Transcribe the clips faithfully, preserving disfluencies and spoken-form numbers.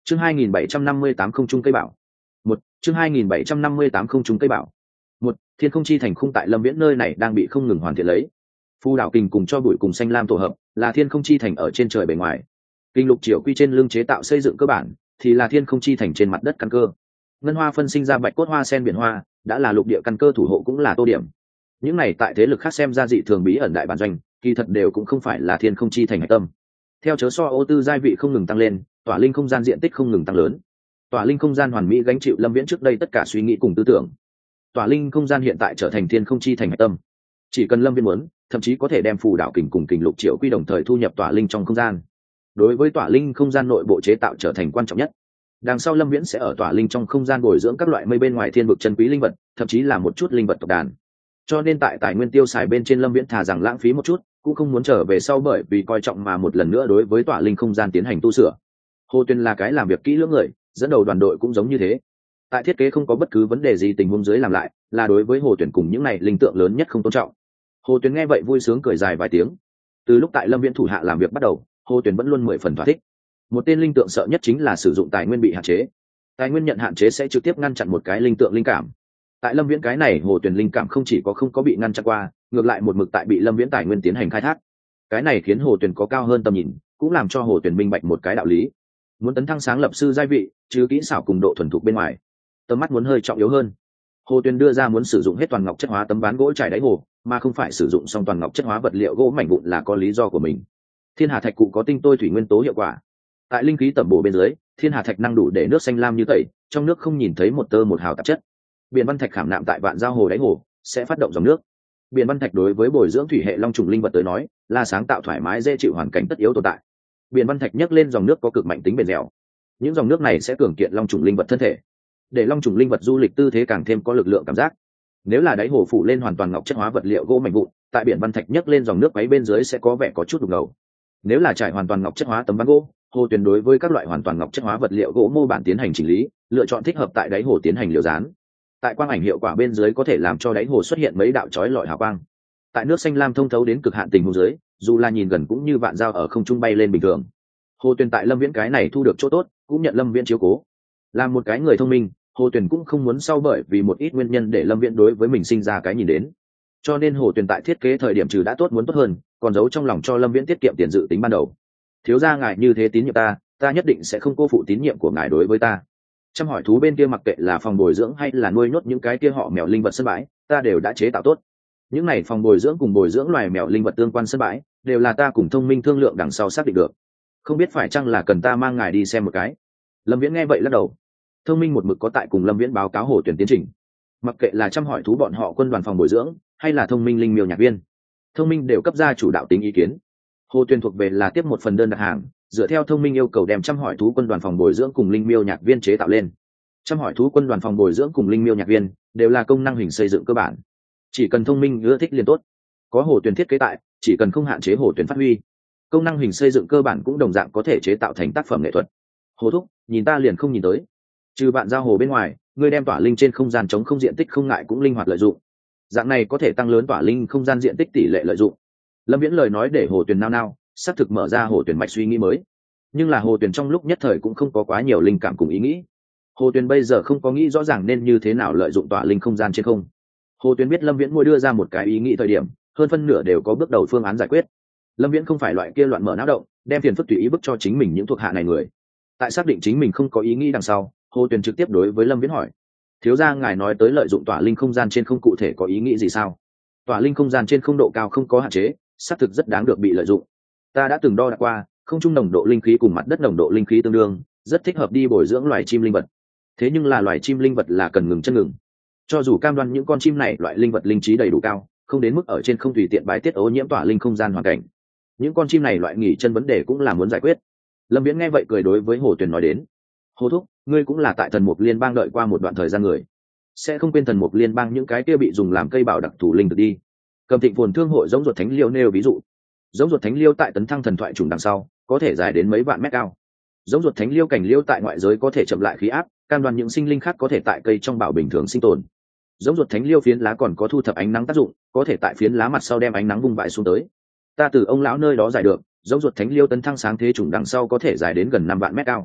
chương hai nghìn bảy trăm năm mươi tám không trung cây bảo một chương hai nghìn bảy trăm năm mươi tám không trung cây bảo một thiên không chi thành khung tại lâm viễn nơi này đang bị không ngừng hoàn thiện lấy. Phù đảo kình cùng cho bụi cùng xanh lam tổ hợp là thiên không chi thành ở trên trời bề ngoài, kinh lục triều quy trên lưng chế tạo xây dựng cơ bản thì là thiên không chi thành trên mặt đất căn cơ. Ngân hoa phân sinh ra bạch cốt hoa sen biển hoa đã là lục địa căn cơ thủ hộ, cũng là tô điểm. Những này tại thế lực khác xem ra dị thường bí ẩn đại bản doanh, kỳ thật đều cũng không phải là thiên không chi thành hạch tâm. Theo chớ so ô tư giai vị không ngừng tăng lên, tỏa linh không gian diện tích không ngừng tăng lớn. Tỏa linh không gian hoàn mỹ gánh chịu lâm viễn trước đây tất cả suy nghĩ cùng tư tưởng. Tỏa linh không gian hiện tại trở thành thiên không chi thành hạch tâm, chỉ cần lâm viễn muốn, thậm chí có thể đem phù đảo kình cùng kình lục triệu quy đồng thời thu nhập tỏa linh trong không gian. Đối với tỏa linh không gian nội bộ chế tạo trở thành quan trọng nhất. Đằng sau lâm viễn sẽ ở tỏa linh trong không gian bồi dưỡng các loại mây bên ngoài thiên vực chân quý linh vật, thậm chí là một chút linh vật tộc đàn. Cho nên tại tài nguyên tiêu xài bên trên lâm viễn thà rằng lãng phí một chút, cũng không muốn trở về sau bởi vì coi trọng mà một lần nữa đối với tỏa linh không gian tiến hành tu sửa. Hồ Tuyền là cái làm việc kỹ lưỡng người, dẫn đầu đoàn đội cũng giống như thế. Tại thiết kế không có bất cứ vấn đề gì tình huống dưới làm lại, là đối với Hồ Tuyền cùng những này linh tượng lớn nhất không tôn trọng. Hồ Tuyền nghe vậy vui sướng cười dài vài tiếng. Từ lúc tại lâm viễn thủ hạ làm việc bắt đầu, Hồ Tuyền vẫn luôn mười phần thỏa thích. Một tên linh tượng sợ nhất chính là sử dụng tài nguyên bị hạn chế. Tài nguyên nhận hạn chế sẽ trực tiếp ngăn chặn một cái linh tượng linh cảm. Tại lâm viễn cái này Hồ Tuyền linh cảm không chỉ có không có bị ngăn chặn qua, ngược lại một mực tại bị lâm viễn tài nguyên tiến hành khai thác. Cái này khiến Hồ Tuyền có cao hơn tầm nhìn, cũng làm cho Hồ Tuyền minh bạch một cái đạo lý: muốn tấn thăng sáng lập sư giai vị, chứ kỹ xảo cùng độ thuần thục bên ngoài, tầm mắt muốn hơi trọng yếu hơn. Hồ Tuyền đưa ra muốn sử dụng hết toàn ngọc chất hóa tấm ván gỗ trải đáy hồ, mà không phải sử dụng xong toàn ngọc chất hóa vật liệu gỗ mảnh vụn là có lý do của mình. Thiên hà thạch cụ có tinh tôi thủy nguyên tố hiệu quả, tại linh khí tẩm bổ bên dưới, thiên hà thạch năng đủ để nước xanh lam như tẩy, trong nước không nhìn thấy một tơ một hào tạp chất. Biển văn thạch khảm nạm tại vạn giao hồ đáy hồ sẽ phát động dòng nước. Biển văn thạch đối với bồi dưỡng thủy hệ long trùng linh vật tới nói là sáng tạo thoải mái dễ chịu hoàn cảnh tất yếu tồn tại. Biển văn thạch nhấc lên dòng nước có cực mạnh tính bền dẻo, những dòng nước này sẽ cường kiện long trùng linh vật thân thể, để long trùng linh vật du lịch tư thế càng thêm có lực lượng cảm giác. Nếu là đáy hồ phủ lên hoàn toàn ngọc chất hóa vật liệu gỗ mảnh vụn, tại biển văn thạch nhấc lên dòng nước quấy bên dưới sẽ có vẻ có chút đục ngầu. Nếu là trải hoàn toàn ngọc chất hóa tấm ván gỗ, Hồ Tuyền đối với các loại hoàn toàn ngọc chất hóa vật liệu gỗ mô bản tiến hành chỉnh lý, lựa chọn thích hợp tại đáy hồ tiến hành liều dán. Tại quang ảnh hiệu quả bên dưới có thể làm cho đáy hồ xuất hiện mấy đạo chói lọi hào quang. Tại nước xanh lam thông thấu đến cực hạn tình huống dưới, dù là nhìn gần cũng như vạn dao ở không trung bay lên bình thường. Hồ Tuyền tại lâm viễn cái này thu được chỗ tốt, cũng nhận lâm viễn chiếu cố. Làm một cái người thông minh, Hồ Tuyền cũng không muốn sau bởi vì một ít nguyên nhân để lâm viễn đối với mình sinh ra cái nhìn đến. Cho nên Hồ Tuyền tại thiết kế thời điểm trừ đã tốt muốn tốt hơn, còn giấu trong lòng cho lâm viễn tiết kiệm tiền dự tính ban đầu. Thiếu gia ngài như thế tín nhiệm ta, ta nhất định sẽ không cô phụ tín nhiệm của ngài đối với ta. Trăm hỏi thú bên kia mặc kệ là phòng bồi dưỡng hay là nuôi nhốt những cái kia họ mèo linh vật sân bãi, ta đều đã chế tạo tốt. Những này phòng bồi dưỡng cùng bồi dưỡng loài mèo linh vật tương quan sân bãi đều là ta cùng thông minh thương lượng đằng sau xác định được. Không biết phải chăng là cần ta mang ngài đi xem một cái. Lâm Viễn nghe vậy lắc đầu. Thông minh một mực có tại cùng Lâm Viễn báo cáo Hồ Tuyền tiến trình. Mặc kệ là trăm hỏi thú bọn họ quân đoàn phòng bồi dưỡng hay là thông minh linh miêu nhạc viên, thông minh đều cấp ra chủ đạo tính ý kiến. Hồ Tuyền thuộc về là tiếp một phần đơn đặt hàng, dựa theo thông minh yêu cầu đem trăm hỏi thú quân đoàn phòng bồi dưỡng cùng linh miêu nhạc viên chế tạo lên. Trăm hỏi thú quân đoàn phòng bồi dưỡng cùng linh miêu nhạc viên đều là công năng hình xây dựng cơ bản, chỉ cần thông minh ưa thích liền tốt. Có Hồ Tuyền thiết kế tại, chỉ cần không hạn chế Hồ Tuyền phát huy, công năng hình xây dựng cơ bản cũng đồng dạng có thể chế tạo thành tác phẩm nghệ thuật. Hồ thúc, nhìn ta liền không nhìn tới. Trừ bạn giao hồ bên ngoài, ngươi đem tỏa linh trên không gian chống không diện tích không ngại cũng linh hoạt lợi dụng. Dạng này có thể tăng lớn tỏa linh không gian diện tích tỷ lệ lợi dụng. Lâm Viễn lời nói để Hồ Tuyền nao nao, xác thực mở ra Hồ Tuyền mạch suy nghĩ mới. Nhưng là Hồ Tuyền trong lúc nhất thời cũng không có quá nhiều linh cảm cùng ý nghĩ. Hồ Tuyền bây giờ không có nghĩ rõ ràng nên như thế nào lợi dụng tỏa linh không gian trên không. Hồ Tuyền biết Lâm Viễn ngồi đưa ra một cái ý nghĩ thời điểm, hơn phân nửa đều có bước đầu phương án giải quyết. Lâm Viễn không phải loại kia loạn mở não động, đem phiền phức tùy ý bức cho chính mình những thuộc hạ này người. Tại xác định chính mình không có ý nghĩ đằng sau, Hồ Tuyền trực tiếp đối với Lâm Viễn hỏi: thiếu gia ngài nói tới lợi dụng tỏa linh không gian trên không cụ thể có ý nghĩ gì sao? Tỏa linh không gian trên không độ cao không có hạn chế, xác thực rất đáng được bị lợi dụng. Ta đã từng đo đạc qua, không trung nồng độ linh khí cùng mặt đất nồng độ linh khí tương đương, rất thích hợp đi bồi dưỡng loài chim linh vật. Thế nhưng là loài chim linh vật là cần ngừng chân ngừng. Cho dù cam đoan những con chim này loại linh vật linh trí đầy đủ cao, không đến mức ở trên không tùy tiện bài tiết ô nhiễm tỏa linh không gian hoàn cảnh, những con chim này loại nghỉ chân vấn đề cũng là muốn giải quyết. Lâm Viễn nghe vậy cười đối với Hồ Tuyền nói đến: Hồ thúc, ngươi cũng là tại thần mục liên bang đợi qua một đoạn thời gian người, sẽ không quên thần mục liên bang những cái kia bị dùng làm cây bảo đặc thù linh thực đi. Cầm Thịnh Phồn thương hội giống ruột thánh liêu nêu ví dụ, giống ruột thánh liêu tại tấn thăng thần thoại trùng đằng sau có thể dài đến mấy vạn mét cao. Giống ruột thánh liêu cảnh liêu tại ngoại giới có thể chậm lại khí áp, cam đoan những sinh linh khác có thể tại cây trong bảo bình thường sinh tồn. Giống ruột thánh liêu phiến lá còn có thu thập ánh nắng tác dụng, có thể tại phiến lá mặt sau đem ánh nắng vung vãi xuống tới. Ta từ ông lão nơi đó giải được, giống ruột thánh liêu tấn thăng sáng thế trùng đằng sau có thể dài đến gần năm vạn mét cao.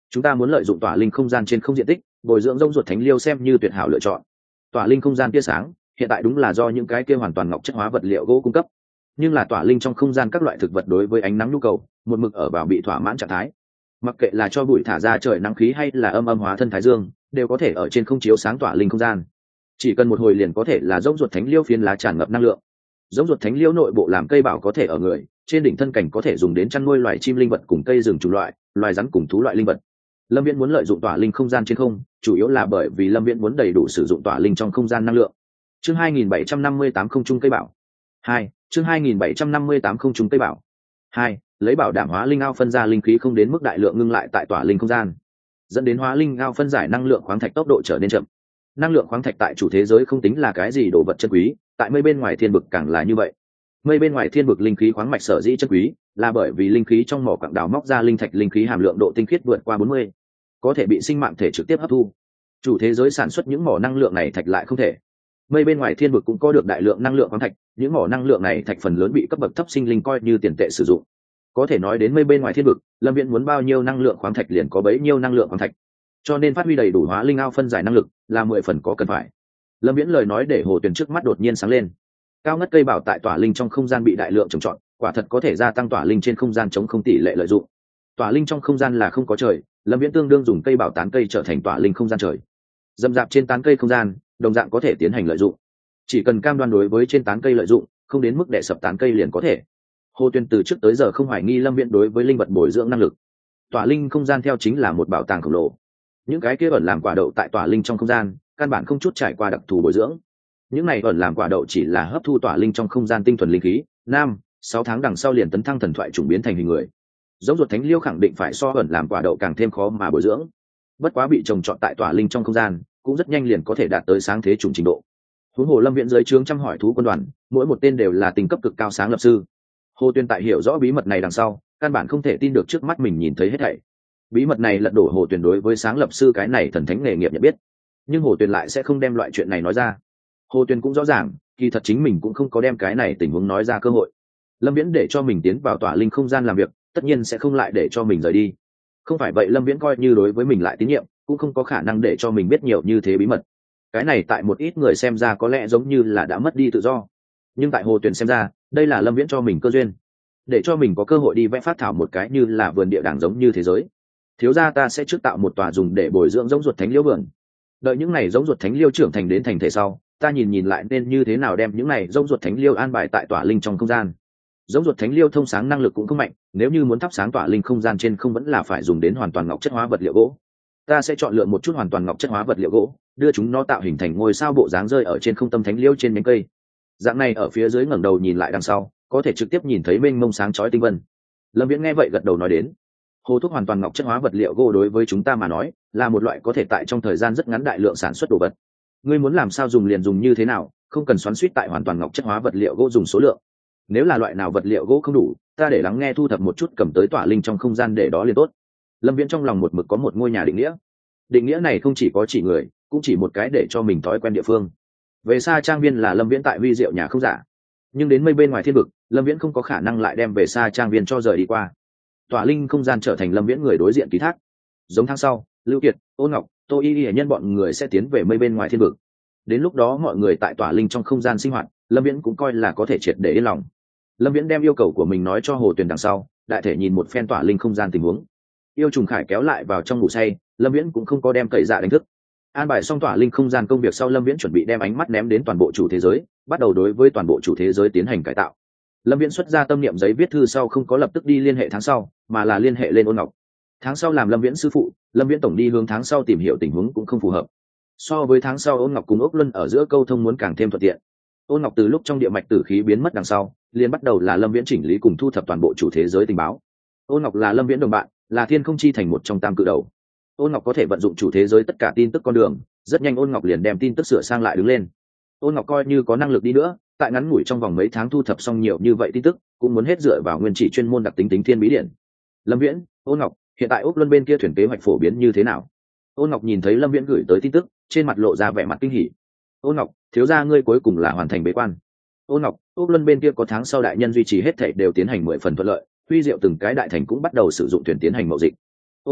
chúng ta muốn lợi dụng tỏa linh không gian trên không diện tích bồi dưỡng rông ruột thánh liêu xem như tuyệt hảo lựa chọn. Tỏa linh không gian tia sáng hiện tại đúng là do những cái kia hoàn toàn ngọc chất hóa vật liệu gỗ cung cấp, nhưng là tỏa linh trong không gian các loại thực vật đối với ánh nắng nhu cầu một mực ở vào bị thỏa mãn trạng thái. Mặc kệ là cho bụi thả ra trời nắng khí hay là âm âm hóa thân thái dương đều có thể ở trên không chiếu sáng tỏa linh không gian, chỉ cần một hồi liền có thể là rông ruột thánh liêu phiến lá tràn ngập năng lượng. Rông ruột thánh liêu nội bộ làm cây bảo có thể ở người, trên đỉnh thân cảnh có thể dùng đến chăn nuôi loài chim linh vật cùng cây rừng chủng loại, loài rắn cùng thú loại linh vật. Lâm Viễn muốn lợi dụng tỏa linh không gian trên không, chủ yếu là bởi vì Lâm Viễn muốn đầy đủ sử dụng tỏa linh trong không gian năng lượng. Chương hai nghìn bảy trăm năm mươi tám không trung cây bảo. hai, chương hai nghìn bảy trăm năm mươi tám không trung cây bảo. hai, lấy bảo đảm hóa linh ao phân ra linh khí không đến mức đại lượng ngưng lại tại tỏa linh không gian, dẫn đến hóa linh ao phân giải năng lượng khoáng thạch tốc độ trở nên chậm. Năng lượng khoáng thạch tại chủ thế giới không tính là cái gì đồ vật chân quý, tại mây bên ngoài thiên vực càng là như vậy. Mây bên ngoài thiên vực linh khí khoáng mạch sở dĩ chân quý, là bởi vì linh khí trong mỏ quặng đào móc ra linh thạch linh khí hàm lượng độ tinh khiết vượt qua bốn mươi, có thể bị sinh mạng thể trực tiếp hấp thu. Chủ thế giới sản xuất những mỏ năng lượng này thạch lại không thể. Mây bên ngoài thiên vực cũng có được đại lượng năng lượng khoáng thạch, những mỏ năng lượng này thạch phần lớn bị cấp bậc thấp sinh linh coi như tiền tệ sử dụng. Có thể nói đến mây bên ngoài thiên vực, Lâm Viễn muốn bao nhiêu năng lượng khoáng thạch liền có bấy nhiêu năng lượng khoáng thạch, cho nên phát huy đầy đủ hóa linh ao phân giải năng lực là mười phần có cần phải. Lâm Viễn lời nói để Hồ Tuyền trước mắt đột nhiên sáng lên. Cao ngất cây bảo tại tỏa linh trong không gian bị đại lượng trồng trọt, quả thật có thể gia tăng tỏa linh trên không gian chống không tỷ lệ lợi dụng. Tỏa linh trong không gian là không có trời, Lâm Viễn tương đương dùng cây bảo tán cây trở thành tỏa linh không gian trời. Dâm dạp trên tán cây không gian, đồng dạng có thể tiến hành lợi dụng. Chỉ cần cam đoan đối với trên tán cây lợi dụng, không đến mức đè sập tán cây liền có thể. Hồ Tuyền từ trước tới giờ không hoài nghi Lâm Viễn đối với linh vật bồi dưỡng năng lực. Tỏa linh không gian theo chính là một bảo tàng khổng lồ. Những cái kia ẩn làm quả đậu tại tỏa linh trong không gian, căn bản không chút trải qua đặc thù bồi dưỡng. Những này ẩn làm quả đậu chỉ là hấp thu tỏa linh trong không gian tinh thuần linh khí, năm, sáu tháng đằng sau liền tấn thăng thần thoại chủng biến thành hình người. Giống ruột thánh liêu khẳng định phải so ẩn làm quả đậu càng thêm khó mà bồi dưỡng. Bất quá bị trồng trọt tại tỏa linh trong không gian, cũng rất nhanh liền có thể đạt tới sáng thế chủng trình độ. Huống hồ Lâm Viễn dưới trướng trăm hỏi thú quân đoàn, mỗi một tên đều là tinh cấp cực cao sáng lập sư. Hồ Tuyền tại hiểu rõ bí mật này đằng sau, căn bản không thể tin được trước mắt mình nhìn thấy hết thảy. Bí mật này lật đổ Hồ Tuyền đối với sáng lập sư cái này thần thánh nghề nghiệp nhận biết, nhưng Hồ Tuyền lại sẽ không đem loại chuyện này nói ra. Hồ Tuyền cũng rõ ràng, kỳ thật chính mình cũng không có đem cái này tình huống nói ra cơ hội. Lâm Viễn để cho mình tiến vào tỏa linh không gian làm việc, tất nhiên sẽ không lại để cho mình rời đi. Không phải vậy Lâm Viễn coi như đối với mình lại tín nhiệm, cũng không có khả năng để cho mình biết nhiều như thế bí mật. Cái này tại một ít người xem ra có lẽ giống như là đã mất đi tự do, nhưng tại Hồ Tuyền xem ra, đây là Lâm Viễn cho mình cơ duyên, để cho mình có cơ hội đi vẽ phát thảo một cái như là vườn địa đàng giống như thế giới. Thiếu gia ta sẽ trước tạo một tòa dùng để bồi dưỡng giống ruột thánh liêu vườn. Đợi những này giống ruột thánh liêu trưởng thành đến thành thể sau, ta nhìn nhìn lại nên như thế nào đem những này giống ruột thánh liêu an bài tại tỏa linh trong không gian. Giống ruột thánh liêu thông sáng năng lực cũng không mạnh, nếu như muốn thắp sáng tỏa linh không gian trên không vẫn là phải dùng đến hoàn toàn ngọc chất hóa vật liệu gỗ. Ta sẽ chọn lựa một chút hoàn toàn ngọc chất hóa vật liệu gỗ, đưa chúng nó tạo hình thành ngôi sao bộ dáng rơi ở trên không tâm thánh liêu trên nhánh cây. Dạng này ở phía dưới ngẩng đầu nhìn lại đằng sau, có thể trực tiếp nhìn thấy mênh mông sáng chói tinh vân. Lâm Viễn nghe vậy gật đầu nói đến, hồ thuốc hoàn toàn ngọc chất hóa vật liệu gỗ đối với chúng ta mà nói là một loại có thể tại trong thời gian rất ngắn đại lượng sản xuất đồ vật. Ngươi muốn làm sao dùng liền dùng như thế nào, không cần xoắn xuýt tại hoàn toàn ngọc chất hóa vật liệu gỗ dùng số lượng. Nếu là loại nào vật liệu gỗ không đủ, ta để lắng nghe thu thập một chút cầm tới tỏa linh trong không gian để đó liền tốt. Lâm Viễn trong lòng một mực có một ngôi nhà định nghĩa. Định nghĩa này không chỉ có chỉ người, cũng chỉ một cái để cho mình thói quen địa phương. Về xa trang viên là Lâm Viễn tại Huy Diệu nhà không giả, nhưng đến mây bên ngoài thiên vực, Lâm Viễn không có khả năng lại đem về xa trang viên cho rời đi qua. Tỏa linh không gian trở thành Lâm Viễn người đối diện ký thác. Giống tháng sau, Lưu Kiệt, Ôn Ngọc, Tô Y Y nhân bọn người sẽ tiến về mây bên ngoài thiên vực. Đến lúc đó mọi người tại tỏa linh trong không gian sinh hoạt, Lâm Viễn cũng coi là có thể triệt để yên lòng. Lâm Viễn đem yêu cầu của mình nói cho Hồ Tuyền đằng sau, đại thể nhìn một phen tỏa linh không gian tình huống. Yêu trùng khải kéo lại vào trong ngủ say, Lâm Viễn cũng không có đem cậy dạ đánh thức. An bài xong tỏa linh không gian công việc sau, Lâm Viễn chuẩn bị đem ánh mắt ném đến toàn bộ chủ thế giới, bắt đầu đối với toàn bộ chủ thế giới tiến hành cải tạo. Lâm Viễn xuất ra tâm niệm giấy viết thư sau không có lập tức đi liên hệ tháng sau, mà là liên hệ lên Ôn Ngọc. Tháng sau làm Lâm Viễn sư phụ, Lâm Viễn tổng đi hướng tháng sau tìm hiểu tình huống cũng không phù hợp. So với tháng sau, Ôn Ngọc cùng Ốc Luân ở giữa câu thông muốn càng thêm thuận tiện. Ôn Ngọc từ lúc trong địa mạch tử khí biến mất đằng sau, liền bắt đầu là Lâm Viễn chỉnh lý cùng thu thập toàn bộ chủ thế giới tình báo. Ôn Ngọc là Lâm Viễn đồng bạn, là Thiên Không Chi thành một trong tam cự đầu. Ôn Ngọc có thể vận dụng chủ thế giới tất cả tin tức con đường, rất nhanh Ôn Ngọc liền đem tin tức sửa sang lại đứng lên. Ôn Ngọc coi như có năng lực đi nữa, tại ngắn ngủi trong vòng mấy tháng thu thập xong nhiều như vậy tin tức, cũng muốn hết dựa vào nguyên chỉ chuyên môn đặc tính tính thiên bí điển. Lâm Viễn, Ôn Ngọc, hiện tại Úc Luân bên kia thuyền kế hoạch phổ biến như thế nào? Ôn Ngọc nhìn thấy Lâm Viễn gửi tới tin tức, trên mặt lộ ra vẻ mặt kinh hỉ. Ôn Ngọc, thiếu gia ngươi cuối cùng là hoàn thành bế quan. Ôn Ngọc, Úc Luân bên kia có tháng sau đại nhân duy trì hết thảy đều tiến hành mười phần thuận lợi, Huy Diệu từng cái đại thành cũng bắt đầu sử dụng thuyền tiến hành mậu dịch. Ôn Ngọc,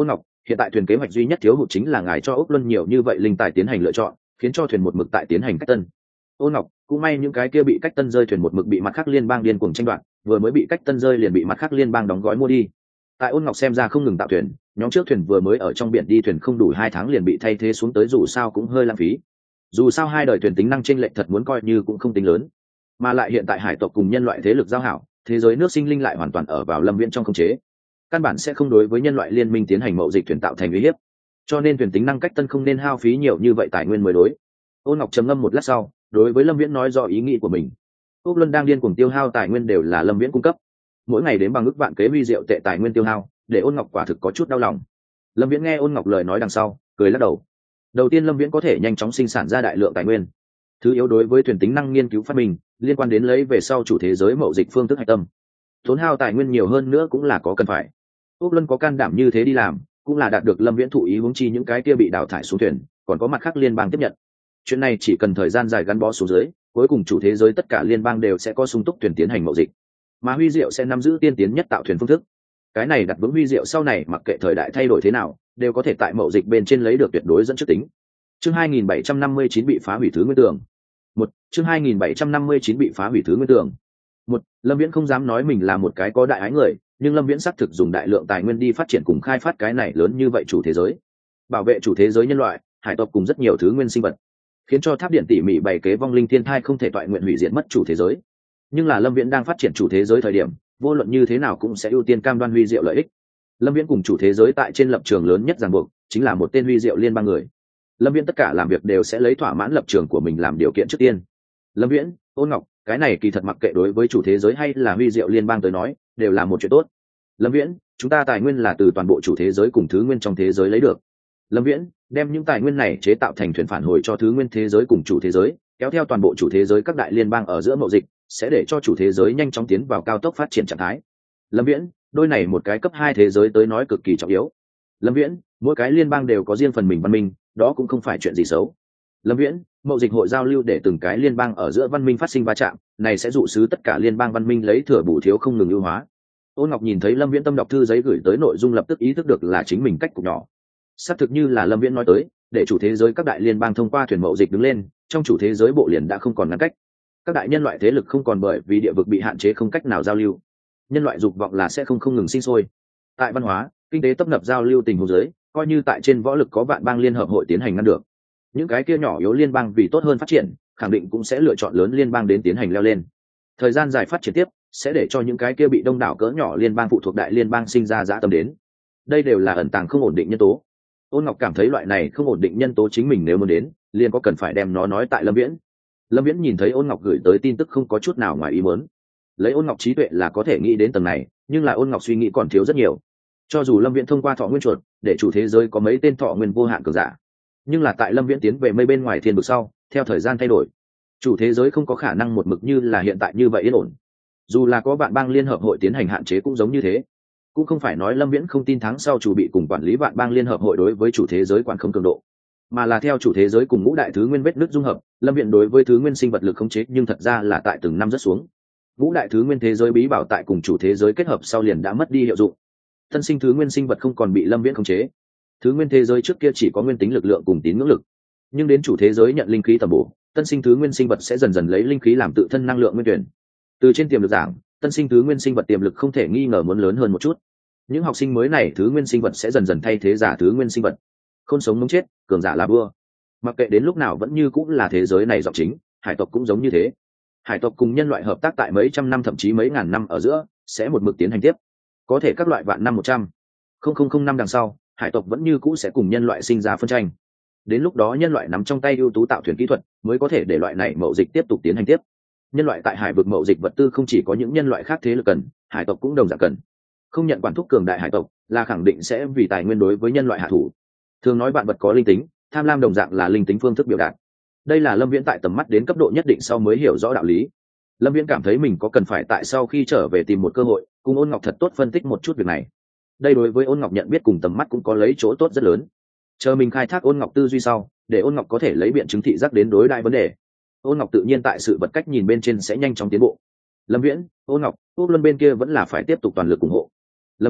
hiện tại thuyền kế hoạch duy nhất thiếu hụt chính là ngài cho úc luân nhiều như vậy linh tài tiến hành lựa chọn, khiến cho thuyền một mực tại tiến hành cách tân. Ôn Ngọc, cũng may những cái kia bị cách tân rơi thuyền một mực bị mặt khác liên bang điên cuồng tranh đoạt, vừa mới bị cách tân rơi liền bị mặt khác liên bang đóng gói mua đi. Tại Ôn Ngọc xem ra không ngừng tạo thuyền, nhóm trước thuyền vừa mới ở trong biển đi thuyền không đủ hai tháng liền bị thay thế xuống tới, dù sao cũng hơi lãng phí. Dù sao hai đời thuyền tính năng chênh lệch thật muốn coi như cũng không tính lớn, mà lại hiện tại hải tộc cùng nhân loại thế lực giao hảo, thế giới nước sinh linh lại hoàn toàn ở vào Lâm Viễn trong khống chế, căn bản sẽ không đối với nhân loại liên minh tiến hành mậu dịch thuyền tạo thành uy hiếp, cho nên thuyền tính năng cách tân không nên hao phí nhiều như vậy tài nguyên mới đối. Ôn Ngọc trầm ngâm một lát sau, đối với Lâm Viễn nói rõ ý nghĩ của mình. Úc Luân đang điên cuồng tiêu hao tài nguyên đều là Lâm Viễn cung cấp, mỗi ngày đến bằng ước vạn kế huy diệu tệ tài nguyên tiêu hao, để Ôn Ngọc quả thực có chút đau lòng. Lâm Viễn nghe Ôn Ngọc lời nói đằng sau, cười lắc đầu. Đầu tiên Lâm Viễn có thể nhanh chóng sinh sản ra đại lượng tài nguyên. Thứ yếu đối với thuyền tính năng nghiên cứu phát minh, liên quan đến lấy về sau chủ thế giới mậu dịch phương thức hạch tâm. Tốn hao tài nguyên nhiều hơn nữa cũng là có cần phải. Úc Luân có can đảm như thế đi làm, cũng là đạt được Lâm Viễn thụ ý, huống chi những cái kia bị đào thải xuống thuyền, còn có mặt khác liên bang tiếp nhận. Chuyện này chỉ cần thời gian dài gắn bó xuống dưới, cuối cùng chủ thế giới tất cả liên bang đều sẽ có sung túc thuyền tiến hành mậu dịch, mà Huy Diệu sẽ nắm giữ tiên tiến nhất tạo thuyền phương thức. Cái này đặt vững Huy Diệu sau này mặc kệ thời đại thay đổi thế nào, đều có thể tại mậu dịch bên trên lấy được tuyệt đối dẫn trước tính. Chương hai nghìn bảy trăm năm mươi chín bị phá hủy thứ nguyên tường. Một, chương hai nghìn bảy trăm năm mươi chín bị phá hủy thứ nguyên tường. Một, Lâm Viễn không dám nói mình là một cái có đại ái người, nhưng Lâm Viễn xác thực dùng đại lượng tài nguyên đi phát triển cùng khai phát cái này lớn như vậy chủ thế giới, bảo vệ chủ thế giới nhân loại, hải tộc cùng rất nhiều thứ nguyên sinh vật, khiến cho tháp điện tỉ mỉ bày kế vong linh thiên thai không thể toại nguyện hủy diệt mất chủ thế giới. Nhưng là Lâm Viễn đang phát triển chủ thế giới thời điểm, vô luận như thế nào cũng sẽ ưu tiên cam đoan huy diệu lợi ích. Lâm Viễn cùng chủ thế giới tại trên lập trường lớn nhất ràng buộc chính là một tên huy diệu liên bang người. Lâm Viễn tất cả làm việc đều sẽ lấy thỏa mãn lập trường của mình làm điều kiện trước tiên. Lâm Viễn, Ôn Ngọc, cái này kỳ thật mặc kệ đối với chủ thế giới hay là huy diệu liên bang tới nói, đều là một chuyện tốt. Lâm Viễn, chúng ta tài nguyên là từ toàn bộ chủ thế giới cùng thứ nguyên trong thế giới lấy được. Lâm Viễn, đem những tài nguyên này chế tạo thành thuyền phản hồi cho thứ nguyên thế giới cùng chủ thế giới, kéo theo toàn bộ chủ thế giới các đại liên bang ở giữa mậu dịch, sẽ để cho chủ thế giới nhanh chóng tiến vào cao tốc phát triển trạng thái. Lâm Viễn, đôi này một cái cấp hai thế giới tới nói cực kỳ trọng yếu. Lâm Viễn, mỗi cái liên bang đều có riêng phần mình văn minh, đó cũng không phải chuyện gì xấu. Lâm Viễn, mậu dịch hội giao lưu để từng cái liên bang ở giữa văn minh phát sinh va chạm, này sẽ dụ sứ tất cả liên bang văn minh lấy thừa bù thiếu không ngừng ưu hóa. Ôn Ngọc nhìn thấy Lâm Viễn tâm đọc thư giấy gửi tới nội dung lập tức ý thức được là chính mình cách cục nhỏ. Xác thực như là Lâm Viễn nói tới, để chủ thế giới các đại liên bang thông qua thuyền mậu dịch đứng lên, trong chủ thế giới bộ liền đã không còn ngăn cách. Các đại nhân loại thế lực không còn bởi vì địa vực bị hạn chế không cách nào giao lưu. Nhân loại dục vọng là sẽ không không ngừng sinh sôi. Tại văn hóa, kinh tế tấp nập giao lưu tình huống giới, coi như tại trên võ lực có vạn bang liên hợp hội tiến hành ngăn được. Những cái kia nhỏ yếu liên bang vì tốt hơn phát triển, khẳng định cũng sẽ lựa chọn lớn liên bang đến tiến hành leo lên. Thời gian dài phát triển tiếp, sẽ để cho những cái kia bị đông đảo cỡ nhỏ liên bang phụ thuộc đại liên bang sinh ra dã tâm đến. Đây đều là ẩn tàng không ổn định nhân tố. Ôn Ngọc cảm thấy loại này không ổn định nhân tố chính mình nếu muốn đến, liền có cần phải đem nó nói tại Lâm Viễn. Lâm Viễn nhìn thấy Ôn Ngọc gửi tới tin tức không có chút nào ngoài ý muốn. Lấy Ôn Ngọc trí tuệ là có thể nghĩ đến tầng này, nhưng là Ôn Ngọc suy nghĩ còn thiếu rất nhiều. Cho dù Lâm Viễn thông qua thọ nguyên chuột, để chủ thế giới có mấy tên thọ nguyên vô hạn cường giả, nhưng là tại Lâm Viễn tiến về mây bên ngoài thiên vực sau, theo thời gian thay đổi, chủ thế giới không có khả năng một mực như là hiện tại như vậy yên ổn. Dù là có vạn bang liên hợp hội tiến hành hạn chế cũng giống như thế. Cũng không phải nói Lâm Viễn không tin tháng sau chủ bị cùng quản lý vạn bang liên hợp hội đối với chủ thế giới quản không cường độ, mà là theo chủ thế giới cùng ngũ đại thứ nguyên vết nứt dung hợp, Lâm Viễn đối với thứ nguyên sinh vật lực khống chế nhưng thật ra là tại từng năm rất xuống. Ngũ đại thứ nguyên thế giới bí bảo tại cùng chủ thế giới kết hợp sau liền đã mất đi hiệu dụng. Tân sinh thứ nguyên sinh vật không còn bị Lâm Viễn khống chế. Thứ nguyên thế giới trước kia chỉ có nguyên tính lực lượng cùng tín ngưỡng lực, nhưng đến chủ thế giới nhận linh khí tầm bổ, tân sinh thứ nguyên sinh vật sẽ dần dần lấy linh khí làm tự thân năng lượng nguyên tuyển. Từ trên tiềm lực giảng, tân sinh thứ nguyên sinh vật tiềm lực không thể nghi ngờ muốn lớn hơn một chút. Những học sinh mới này thứ nguyên sinh vật sẽ dần dần thay thế giả thứ nguyên sinh vật. Khôn sống mống chết, cường giả là vua. Mặc kệ đến lúc nào vẫn như cũng là thế giới này giọng chính, hải tộc cũng giống như thế. Hải tộc cùng nhân loại hợp tác tại mấy trăm năm thậm chí mấy ngàn năm ở giữa, sẽ một mực tiến hành tiếp. Có thể các loại vạn năm một trăm, không không không năm đằng sau, hải tộc vẫn như cũ sẽ cùng nhân loại sinh ra phân tranh. Đến lúc đó nhân loại nắm trong tay ưu tú tạo thuyền kỹ thuật, mới có thể để loại này mậu dịch tiếp tục tiến hành tiếp. Nhân loại tại hải vực mậu dịch vật tư không chỉ có những nhân loại khác thế lực cần, hải tộc cũng đồng dạng cần. Không nhận quản thúc cường đại hải tộc, là khẳng định sẽ vì tài nguyên đối với nhân loại hạ thủ. Thường nói bạn vật có linh tính, tham lam đồng dạng là linh tính phương thức biểu đạt. Đây là Lâm Viễn tại tầm mắt đến cấp độ nhất định sau mới hiểu rõ đạo lý. Lâm Viễn cảm thấy mình có cần phải tại sau khi trở về tìm một cơ hội, cùng Ôn Ngọc thật tốt phân tích một chút việc này. Đây đối với Ôn Ngọc nhận biết cùng tầm mắt cũng có lấy chỗ tốt rất lớn. Chờ mình khai thác Ôn Ngọc tư duy sau, để Ôn Ngọc có thể lấy biện chứng thị giác đến đối đại vấn đề. Ôn Ngọc tự nhiên tại sự vật cách nhìn bên trên sẽ nhanh chóng tiến bộ. Lâm Viễn, Ôn Ngọc, Úc Luân bên kia vẫn là phải tiếp tục toàn lực ủng hộ. Lâm Viễn,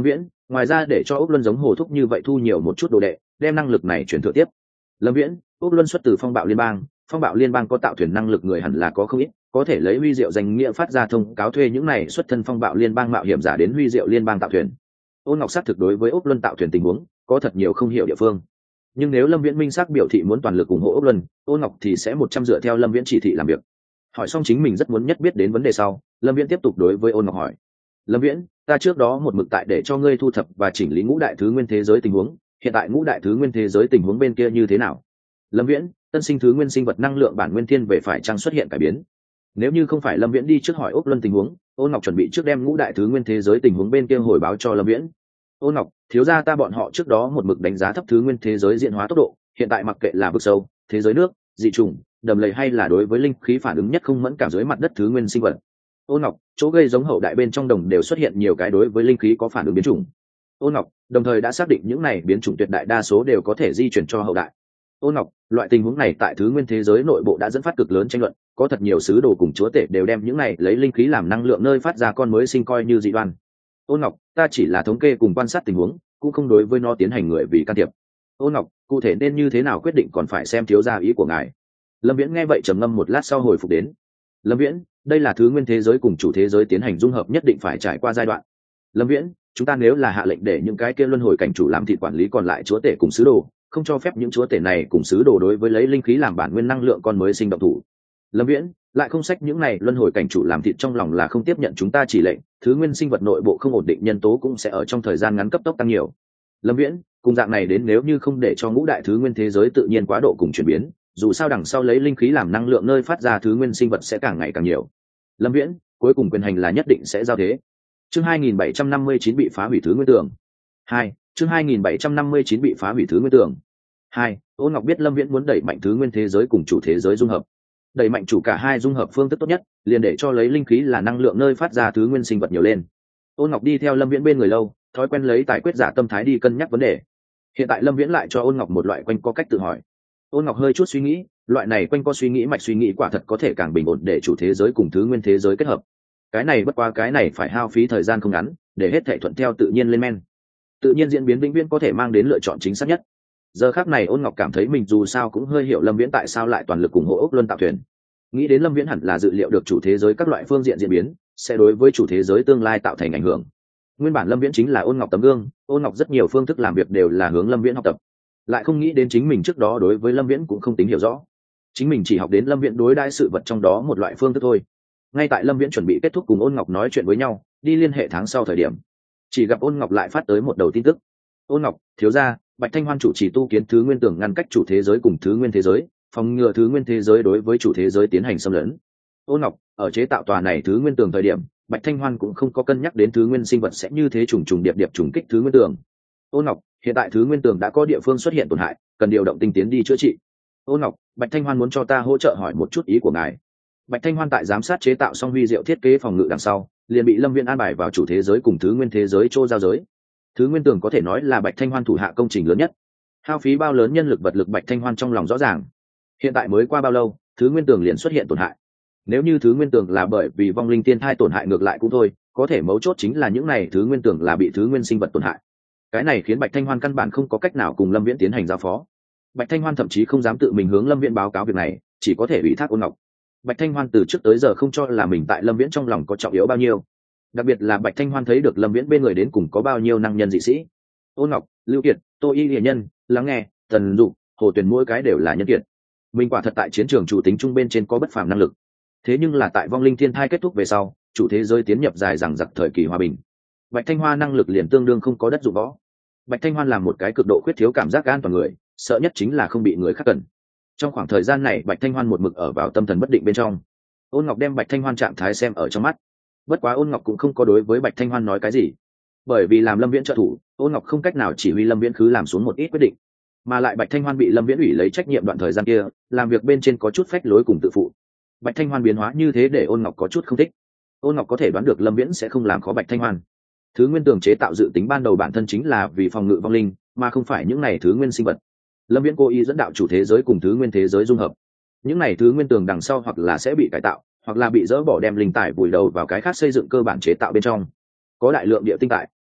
ngoài ra để cho úc luân giống hồ thúc như vậy thu nhiều một chút đồ đệ, đem năng lực này chuyển thừa tiếp. Lâm Viễn, úc luân xuất từ phong bạo liên bang, phong bạo liên bang có tạo thuyền năng lực người hẳn là có không ít, có thể lấy huy diệu danh nghĩa phát ra thông cáo thuê những này xuất thân phong bạo liên bang mạo hiểm giả đến huy diệu liên bang tạo thuyền. Ôn Ngọc xác thực đối với úc luân tạo thuyền tình huống có thật nhiều không hiểu địa phương, nhưng nếu Lâm Viễn minh xác biểu thị muốn toàn lực ủng hộ úc luân, Ôn Ngọc thì sẽ một trăm dựa theo Lâm Viễn chỉ thị làm việc. Hỏi xong chính mình rất muốn nhất biết đến vấn đề sau, Lâm Viễn tiếp tục đối với Ôn Ngọc hỏi: Lâm Viễn, ta trước đó một mực tại để cho ngươi thu thập và chỉnh lý ngũ đại thứ nguyên thế giới tình huống, hiện tại ngũ đại thứ nguyên thế giới tình huống bên kia như thế nào? Lâm Viễn, tân sinh thứ nguyên sinh vật năng lượng bản nguyên thiên về phải chăng xuất hiện cải biến? Nếu như không phải Lâm Viễn đi trước hỏi úc luân tình huống, Ôn Ngọc chuẩn bị trước đem ngũ đại thứ nguyên thế giới tình huống bên kia hồi báo cho Lâm Viễn. Ôn Ngọc, thiếu gia ta bọn họ trước đó một mực đánh giá thấp thứ nguyên thế giới diễn hóa tốc độ, hiện tại mặc kệ là vực sâu, thế giới nước, dị trùng, đầm lầy hay là đối với linh khí phản ứng nhất không mẫn cảm dưới mặt đất thứ nguyên sinh vật. Ôn Ngọc, chỗ gây giống hậu đại bên trong đồng đều xuất hiện nhiều cái đối với linh khí có phản ứng biến chủng. Ôn Ngọc, đồng thời đã xác định những này biến chủng tuyệt đại đa số đều có thể di chuyển cho hậu đại. Ôn Ngọc, loại tình huống này tại thứ nguyên thế giới nội bộ đã dẫn phát cực lớn tranh luận, có thật nhiều sứ đồ cùng chúa tể đều đem những này lấy linh khí làm năng lượng nơi phát ra con mới sinh coi như dị đoan. Ôn Ngọc, ta chỉ là thống kê cùng quan sát tình huống, cũng không đối với nó tiến hành người vì can thiệp. Ôn Ngọc, cụ thể nên như thế nào quyết định còn phải xem thiếu gia ý của ngài. Lâm Viễn nghe vậy trầm ngâm một lát sau hồi phục đến. Lâm Viễn, đây là thứ nguyên thế giới cùng chủ thế giới tiến hành dung hợp nhất định phải trải qua giai đoạn. Lâm Viễn, chúng ta nếu là hạ lệnh để những cái kia luân hồi cảnh chủ làm thịt quản lý còn lại chúa tể cùng sứ đồ, không cho phép những chúa tể này cùng sứ đồ đối với lấy linh khí làm bản nguyên năng lượng con mới sinh động thủ. Lâm Viễn, lại không sách những này luân hồi cảnh chủ làm thịt trong lòng là không tiếp nhận chúng ta chỉ lệnh, thứ nguyên sinh vật nội bộ không ổn định nhân tố cũng sẽ ở trong thời gian ngắn cấp tốc tăng nhiều. Lâm Viễn, cùng dạng này đến nếu như không để cho ngũ đại thứ nguyên thế giới tự nhiên quá độ cùng chuyển biến, dù sao đằng sau lấy linh khí làm năng lượng nơi phát ra thứ nguyên sinh vật sẽ càng ngày càng nhiều. Lâm Viễn, cuối cùng quyền hành là nhất định sẽ giao thế. Chương hai nghìn bảy trăm năm mươi chín bị phá hủy thứ nguyên tường. Hai, chương hai nghìn bảy trăm năm mươi chín bị phá hủy thứ nguyên tường. Hai, Ôn Ngọc biết Lâm Viễn muốn đẩy mạnh thứ nguyên thế giới cùng chủ thế giới dung hợp. Đẩy mạnh chủ cả hai dung hợp phương thức tốt nhất, liền để cho lấy linh khí là năng lượng nơi phát ra thứ nguyên sinh vật nhiều lên. Ôn Ngọc đi theo Lâm Viễn bên người lâu, thói quen lấy tài quyết giả tâm thái đi cân nhắc vấn đề. Hiện tại Lâm Viễn lại cho Ôn Ngọc một loại quanh co cách tự hỏi. Ôn Ngọc hơi chút suy nghĩ, loại này quanh co suy nghĩ mạch suy nghĩ quả thật có thể càng bình ổn để chủ thế giới cùng thứ nguyên thế giới kết hợp. Cái này bất qua cái này phải hao phí thời gian không ngắn, để hết thảy thuận theo tự nhiên lên men. Tự nhiên diễn biến vĩnh viễn có thể mang đến lựa chọn chính xác nhất. Giờ khắc này Ôn Ngọc cảm thấy mình dù sao cũng hơi hiểu Lâm Viễn tại sao lại toàn lực ủng hộ ốc luân tạo thuyền. Nghĩ đến Lâm Viễn hẳn là dự liệu được chủ thế giới các loại phương diện diễn biến sẽ đối với chủ thế giới tương lai tạo thành ảnh hưởng. Nguyên bản Lâm Viễn chính là Ôn Ngọc tấm gương, Ôn Ngọc rất nhiều phương thức làm việc đều là hướng Lâm Viễn học tập. Lại không nghĩ đến chính mình trước đó đối với Lâm Viễn cũng không tính hiểu rõ. Chính mình chỉ học đến Lâm Viễn đối đãi sự vật trong đó một loại phương thức thôi. Ngay tại Lâm Viễn chuẩn bị kết thúc cùng Ôn Ngọc nói chuyện với nhau, đi liên hệ tháng sau thời điểm, chỉ gặp Ôn Ngọc lại phát tới một đầu tin tức. Ôn Ngọc, thiếu gia, Bạch Thanh Hoan chủ trì tu kiến thứ nguyên tường ngăn cách chủ thế giới cùng thứ nguyên thế giới, phòng ngừa thứ nguyên thế giới đối với chủ thế giới tiến hành xâm lấn. Ôn Ngọc, ở chế tạo tòa này thứ nguyên tường thời điểm, Bạch Thanh Hoan cũng không có cân nhắc đến thứ nguyên sinh vật sẽ như thế trùng trùng điệp điệp trùng kích thứ nguyên tường. Ôn Ngọc, hiện tại thứ nguyên tường đã có địa phương xuất hiện tổn hại, cần điều động tinh tiến đi chữa trị. Ôn Ngọc, Bạch Thanh Hoan muốn cho ta hỗ trợ hỏi một chút ý của ngài. Bạch Thanh Hoan tại giám sát chế tạo xong huy diệu thiết kế phòng ngự đằng sau, liền bị Lâm Viễn an bài vào chủ thế giới cùng thứ nguyên thế giới chô giao giới. Thứ nguyên tường có thể nói là Bạch Thanh Hoan thủ hạ công trình lớn nhất. Hao phí bao lớn nhân lực vật lực Bạch Thanh Hoan trong lòng rõ ràng. Hiện tại mới qua bao lâu, thứ nguyên tường liền xuất hiện tổn hại. Nếu như thứ nguyên tường là bởi vì vong linh tiên thai tổn hại ngược lại cũng thôi, có thể mấu chốt chính là những này thứ nguyên tường là bị thứ nguyên sinh vật tổn hại. Cái này khiến Bạch Thanh Hoan căn bản không có cách nào cùng Lâm Viễn tiến hành giao phó. Bạch Thanh Hoan thậm chí không dám tự mình hướng Lâm Viễn báo cáo việc này, chỉ có thể ủy thác Ôn Ngọc. Bạch Thanh Hoan từ trước tới giờ không cho là mình tại Lâm Viễn trong lòng có trọng yếu bao nhiêu, đặc biệt là Bạch Thanh Hoan thấy được Lâm Viễn bên người đến cùng có bao nhiêu năng nhân dị sĩ. Ôn Ngọc, Lưu Kiệt, Tô Y Hiền Nhân, Lắng Nghe, Tần Dụ, Hồ Tuyền mỗi cái đều là nhân kiệt. Mình quả thật tại chiến trường chủ tính trung bên trên có bất phàm năng lực. Thế nhưng là tại vong linh thiên thai kết thúc về sau, chủ thế giới tiến nhập dài dằng dặc thời kỳ hòa bình, Bạch Thanh Hoa năng lực liền tương đương không có đất dụng võ. Bạch Thanh Hoan làm một cái cực độ khuyết thiếu cảm giác an toàn người, sợ nhất chính là không bị người khác cần. Trong khoảng thời gian này Bạch Thanh Hoan một mực ở vào tâm thần bất định bên trong. Ôn Ngọc đem Bạch Thanh Hoan trạng thái xem ở trong mắt, bất quá Ôn Ngọc cũng không có đối với Bạch Thanh Hoan nói cái gì, bởi vì làm Lâm Viễn trợ thủ, Ôn Ngọc không cách nào chỉ huy Lâm Viễn khứ làm xuống một ít quyết định, mà lại Bạch Thanh Hoan bị Lâm Viễn ủy lấy trách nhiệm đoạn thời gian kia, làm việc bên trên có chút phách lối cùng tự phụ. Bạch Thanh Hoan biến hóa như thế để Ôn Ngọc có chút không thích. Ôn Ngọc có thể đoán được Lâm Viễn sẽ không làm khó Bạch Thanh Hoan. Thứ nguyên tường chế tạo dự tính ban đầu bản thân chính là vì phòng ngự vong linh, mà không phải những này thứ nguyên sinh vật. Lâm Viễn cố ý dẫn đạo chủ thế giới cùng thứ nguyên thế giới dung hợp. Những này thứ nguyên tường đằng sau hoặc là sẽ bị cải tạo, hoặc là bị dỡ bỏ đem linh tài vùi đầu vào cái khác xây dựng cơ bản chế tạo bên trong. Có đại lượng địa tinh tại,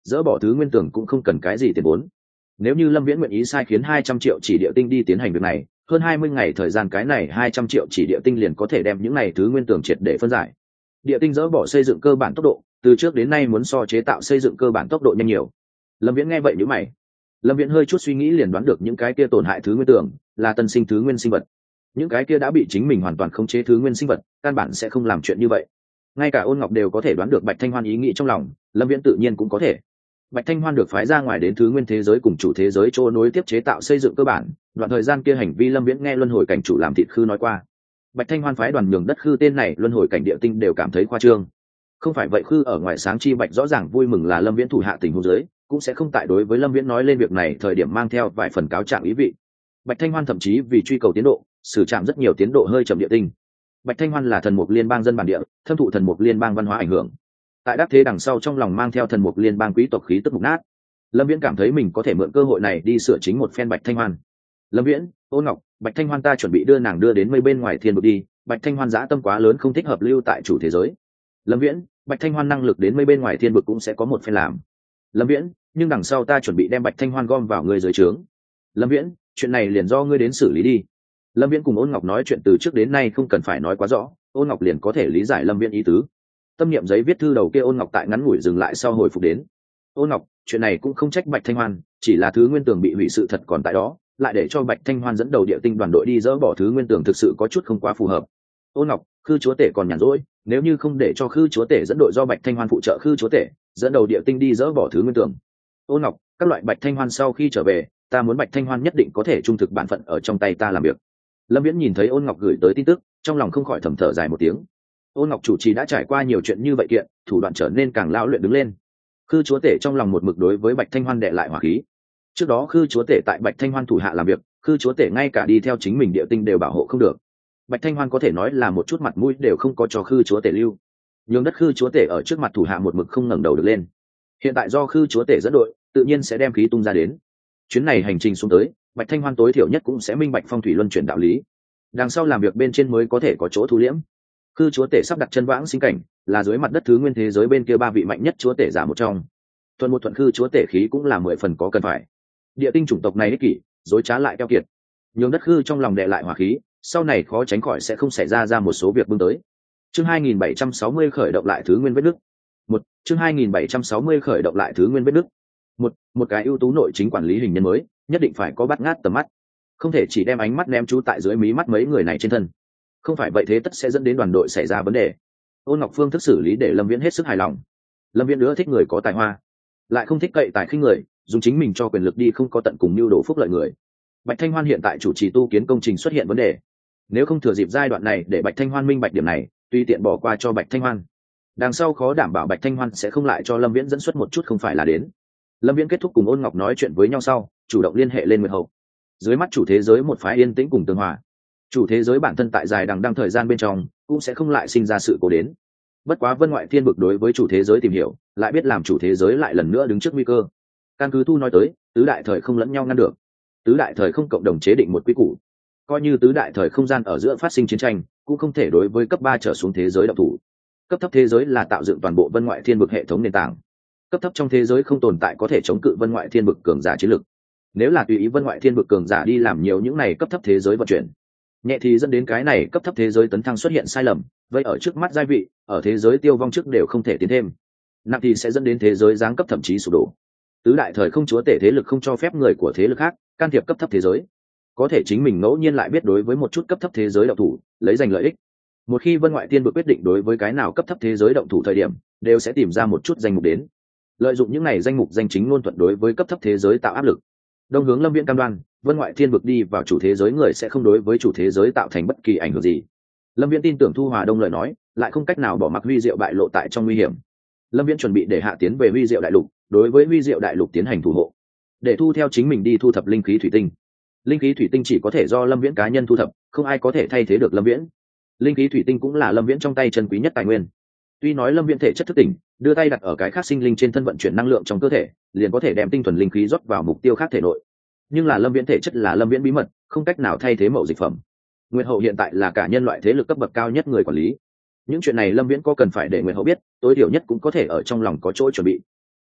dỡ bỏ thứ nguyên tường cũng không cần cái gì tiền vốn. Nếu như Lâm Viễn nguyện ý sai khiến hai trăm triệu chỉ địa tinh đi tiến hành việc này, hơn hai mươi ngày thời gian cái này hai trăm triệu chỉ địa tinh liền có thể đem những này thứ nguyên tường triệt để phân giải. Địa tinh dỡ bỏ xây dựng cơ bản tốc độ, từ trước đến nay muốn so chế tạo xây dựng cơ bản tốc độ nhanh nhiều. Lâm Viễn nghe vậy nhíu mày. Lâm Viễn hơi chút suy nghĩ liền đoán được những cái kia tổn hại thứ nguyên tường là tân sinh thứ nguyên sinh vật. Những cái kia đã bị chính mình hoàn toàn khống chế thứ nguyên sinh vật, căn bản sẽ không làm chuyện như vậy. Ngay cả Ôn Ngọc đều có thể đoán được Bạch Thanh Hoan ý nghĩ trong lòng, Lâm Viễn tự nhiên cũng có thể. Bạch Thanh Hoan được phái ra ngoài đến thứ nguyên thế giới cùng chủ thế giới chỗ nối tiếp chế tạo xây dựng cơ bản, đoạn thời gian kia hành vi Lâm Viễn nghe luân hồi cảnh chủ làm thịt khư nói qua. Bạch Thanh Hoan phái đoàn nhường đất khư tên này luân hồi cảnh địa tinh đều cảm thấy khoa trương. Không phải vậy khư ở ngoài sáng chi bạch rõ ràng vui mừng là Lâm Viễn thủ hạ tình huống dưới, cũng sẽ không tại đối với Lâm Viễn nói lên việc này thời điểm mang theo vài phần cáo trạng ý vị. Bạch Thanh Hoan thậm chí vì truy cầu tiến độ, xử trạm rất nhiều tiến độ hơi chậm địa tinh. Bạch Thanh Hoan là thần mục liên bang dân bản địa, thâm thụ thần mục liên bang văn hóa ảnh hưởng. Tại đắc thế đằng sau trong lòng mang theo thần mục liên bang quý tộc khí tức mục nát. Lâm Viễn cảm thấy mình có thể mượn cơ hội này đi sửa chính một phen Bạch Thanh Hoan. Lâm Viễn, Ôn Ngọc, Bạch Thanh Hoan ta chuẩn bị đưa nàng đưa đến mây bên ngoài thiên vực đi, Bạch Thanh Hoan dã tâm quá lớn không thích hợp lưu tại chủ thế giới. Lâm Viễn, Bạch Thanh Hoan năng lực đến mây bên ngoài thiên vực cũng sẽ có một phen làm. Lâm Viễn, nhưng đằng sau ta chuẩn bị đem Bạch Thanh Hoan gom vào người dưới trướng. Lâm Viễn, chuyện này liền do ngươi đến xử lý đi. Lâm Viễn cùng Ôn Ngọc nói chuyện từ trước đến nay không cần phải nói quá rõ, Ôn Ngọc liền có thể lý giải Lâm Viễn ý tứ. Tâm niệm giấy viết thư đầu kia Ôn Ngọc tại ngắn ngủi dừng lại sau hồi phục đến. Ôn Ngọc, chuyện này cũng không trách Bạch Thanh Hoan, chỉ là thứ nguyên tường bị hủy sự thật còn tại đó, lại để cho Bạch Thanh Hoan dẫn đầu địa tinh đoàn đội đi dỡ bỏ thứ nguyên tường thực sự có chút không quá phù hợp. Ôn Ngọc, khư chúa tể còn nhàn rỗi, nếu như không để cho khư chúa tể dẫn đội do Bạch Thanh Hoan phụ trợ khư chúa tể dẫn đầu địa tinh đi dỡ bỏ thứ nguyên tường. Ôn Ngọc, các loại Bạch Thanh Hoan sau khi trở về, ta muốn Bạch Thanh Hoan nhất định có thể trung thực bản phận ở trong tay ta làm việc. Lâm Viễn nhìn thấy Ôn Ngọc gửi tới tin tức, trong lòng không khỏi thầm thở dài một tiếng. Ôn Ngọc chủ trì đã trải qua nhiều chuyện như vậy kiện, thủ đoạn trở nên càng lão luyện đứng lên. Khư chúa tể trong lòng một mực đối với Bạch Thanh Hoan đệ lại hỏa khí. Trước đó khư chúa tể tại Bạch Thanh Hoan thủ hạ làm việc, khư chúa tể ngay cả đi theo chính mình địa tinh đều bảo hộ không được. Bạch Thanh Hoan có thể nói là một chút mặt mũi đều không có cho khư chúa tể lưu. Nhưng đất khư chúa tể ở trước mặt thủ hạ một mực không ngẩng đầu được lên. Hiện tại do khư chúa tể dẫn đội, tự nhiên sẽ đem khí tung ra đến. Chuyến này hành trình xuống tới, Bạch Thanh Hoan tối thiểu nhất cũng sẽ minh bạch phong thủy luân chuyển đạo lý. Đằng sau làm việc bên trên mới có thể có chỗ thu liễm. Khư chúa tể sắp đặt chân vãng sinh cảnh, là dưới mặt đất thứ nguyên thế giới bên kia ba vị mạnh nhất chúa tể giả một trong. Thuận một thuận khư chúa tể khí cũng là mười phần có cần phải. Địa tinh chủng tộc này ích kỷ, dối trá lại keo kiệt. Nhưng đất khư trong lòng đệ lại hỏa khí, sau này khó tránh khỏi sẽ không xảy ra ra một số việc bưng tới. Chương hai nghìn bảy trăm sáu mươi khởi động lại thứ nguyên vết nứt. Một, chương hai nghìn bảy trăm sáu mươi khởi động lại thứ nguyên vết nứt. Một, một cái ưu tú nội chính quản lý hình nhân mới, nhất định phải có bắt ngát tầm mắt. Không thể chỉ đem ánh mắt ném trú tại dưới mí mắt mấy người này trên thân. Không phải vậy thế tất sẽ dẫn đến đoàn đội xảy ra vấn đề. Ôn Ngọc phương thức xử lý để Lâm Viễn hết sức hài lòng. Lâm Viễn nữa thích người có tài hoa, lại không thích cậy tài khinh người, dùng chính mình cho quyền lực đi không có tận cùng mưu đồ phúc lợi người. Bạch Thanh Hoan hiện tại chủ trì tu kiến công trình xuất hiện vấn đề, nếu không thừa dịp giai đoạn này để Bạch Thanh Hoan minh bạch điểm này, tùy tiện bỏ qua cho Bạch Thanh Hoan, đằng sau khó đảm bảo Bạch Thanh Hoan sẽ không lại cho Lâm Viễn dẫn xuất một chút không phải là đến. Lâm Viễn kết thúc cùng Ôn Ngọc nói chuyện với nhau sau, chủ động liên hệ lên Nguyệt Hậu. Dưới mắt chủ thế giới một phái yên tĩnh cùng tường hòa, chủ thế giới bản thân tại dài đằng đăng thời gian bên trong cũng sẽ không lại sinh ra sự cố đến. Bất quá Vân Ngoại Thiên vực đối với chủ thế giới tìm hiểu, lại biết làm chủ thế giới lại lần nữa đứng trước nguy cơ. Căn cứ Thu nói tới, tứ đại thời không lẫn nhau ngăn được, tứ đại thời không cộng đồng chế định một quy củ, coi như tứ đại thời không gian ở giữa phát sinh chiến tranh, cũng không thể đối với cấp ba trở xuống thế giới động thủ. Cấp thấp thế giới là tạo dựng toàn bộ Vân Ngoại Thiên vực hệ thống nền tảng. Cấp thấp trong thế giới không tồn tại có thể chống cự Vân Ngoại Thiên vực cường giả chiến lực. Nếu là tùy ý Vân Ngoại Thiên vực cường giả đi làm nhiều những này cấp thấp thế giới vận chuyển, nhẹ thì dẫn đến cái này cấp thấp thế giới tấn thăng xuất hiện sai lầm, vậy ở trước mắt giai vị, ở thế giới tiêu vong trước đều không thể tiến thêm. Nặng thì sẽ dẫn đến thế giới giáng cấp thậm chí sụp đổ. Tứ đại thời không chúa tể thế lực không cho phép người của thế lực khác can thiệp cấp thấp thế giới, có thể chính mình ngẫu nhiên lại biết đối với một chút cấp thấp thế giới động thủ, lấy giành lợi ích. Một khi Vân Ngoại Thiên vực quyết định đối với cái nào cấp thấp thế giới động thủ thời điểm, đều sẽ tìm ra một chút danh mục đến, lợi dụng những này danh mục danh chính ngôn thuận đối với cấp thấp thế giới tạo áp lực. Đông hướng Lâm Viễn cam đoan, Vân Ngoại Thiên vực đi vào chủ thế giới người sẽ không đối với chủ thế giới tạo thành bất kỳ ảnh hưởng gì. Lâm Viễn tin tưởng Thu Hòa Đông lời nói, lại không cách nào bỏ mặc Huy Diệu bại lộ tại trong nguy hiểm. Lâm Viễn chuẩn bị để hạ tiến về Huy Diệu đại lục, đối với Huy Diệu đại lục tiến hành thủ hộ, để thu theo chính mình đi thu thập linh khí thủy tinh. Linh khí thủy tinh chỉ có thể do Lâm Viễn cá nhân thu thập, không ai có thể thay thế được Lâm Viễn. Linh khí thủy tinh cũng là Lâm Viễn trong tay chân quý nhất tài nguyên. Tuy nói Lâm Viễn thể chất thức tỉnh, đưa tay đặt ở cái khác sinh linh trên thân vận chuyển năng lượng trong cơ thể, liền có thể đem tinh thuần linh khí rót vào mục tiêu khác thể nội. Nhưng là Lâm Viễn thể chất là Lâm Viễn bí mật, không cách nào thay thế mậu dịch phẩm. Nguyệt Hậu hiện tại là cả nhân loại thế lực cấp bậc cao nhất người quản lý. Những chuyện này Lâm Viễn có cần phải để Nguyệt Hậu biết, tối thiểu nhất cũng có thể ở trong lòng có chỗ chuẩn bị.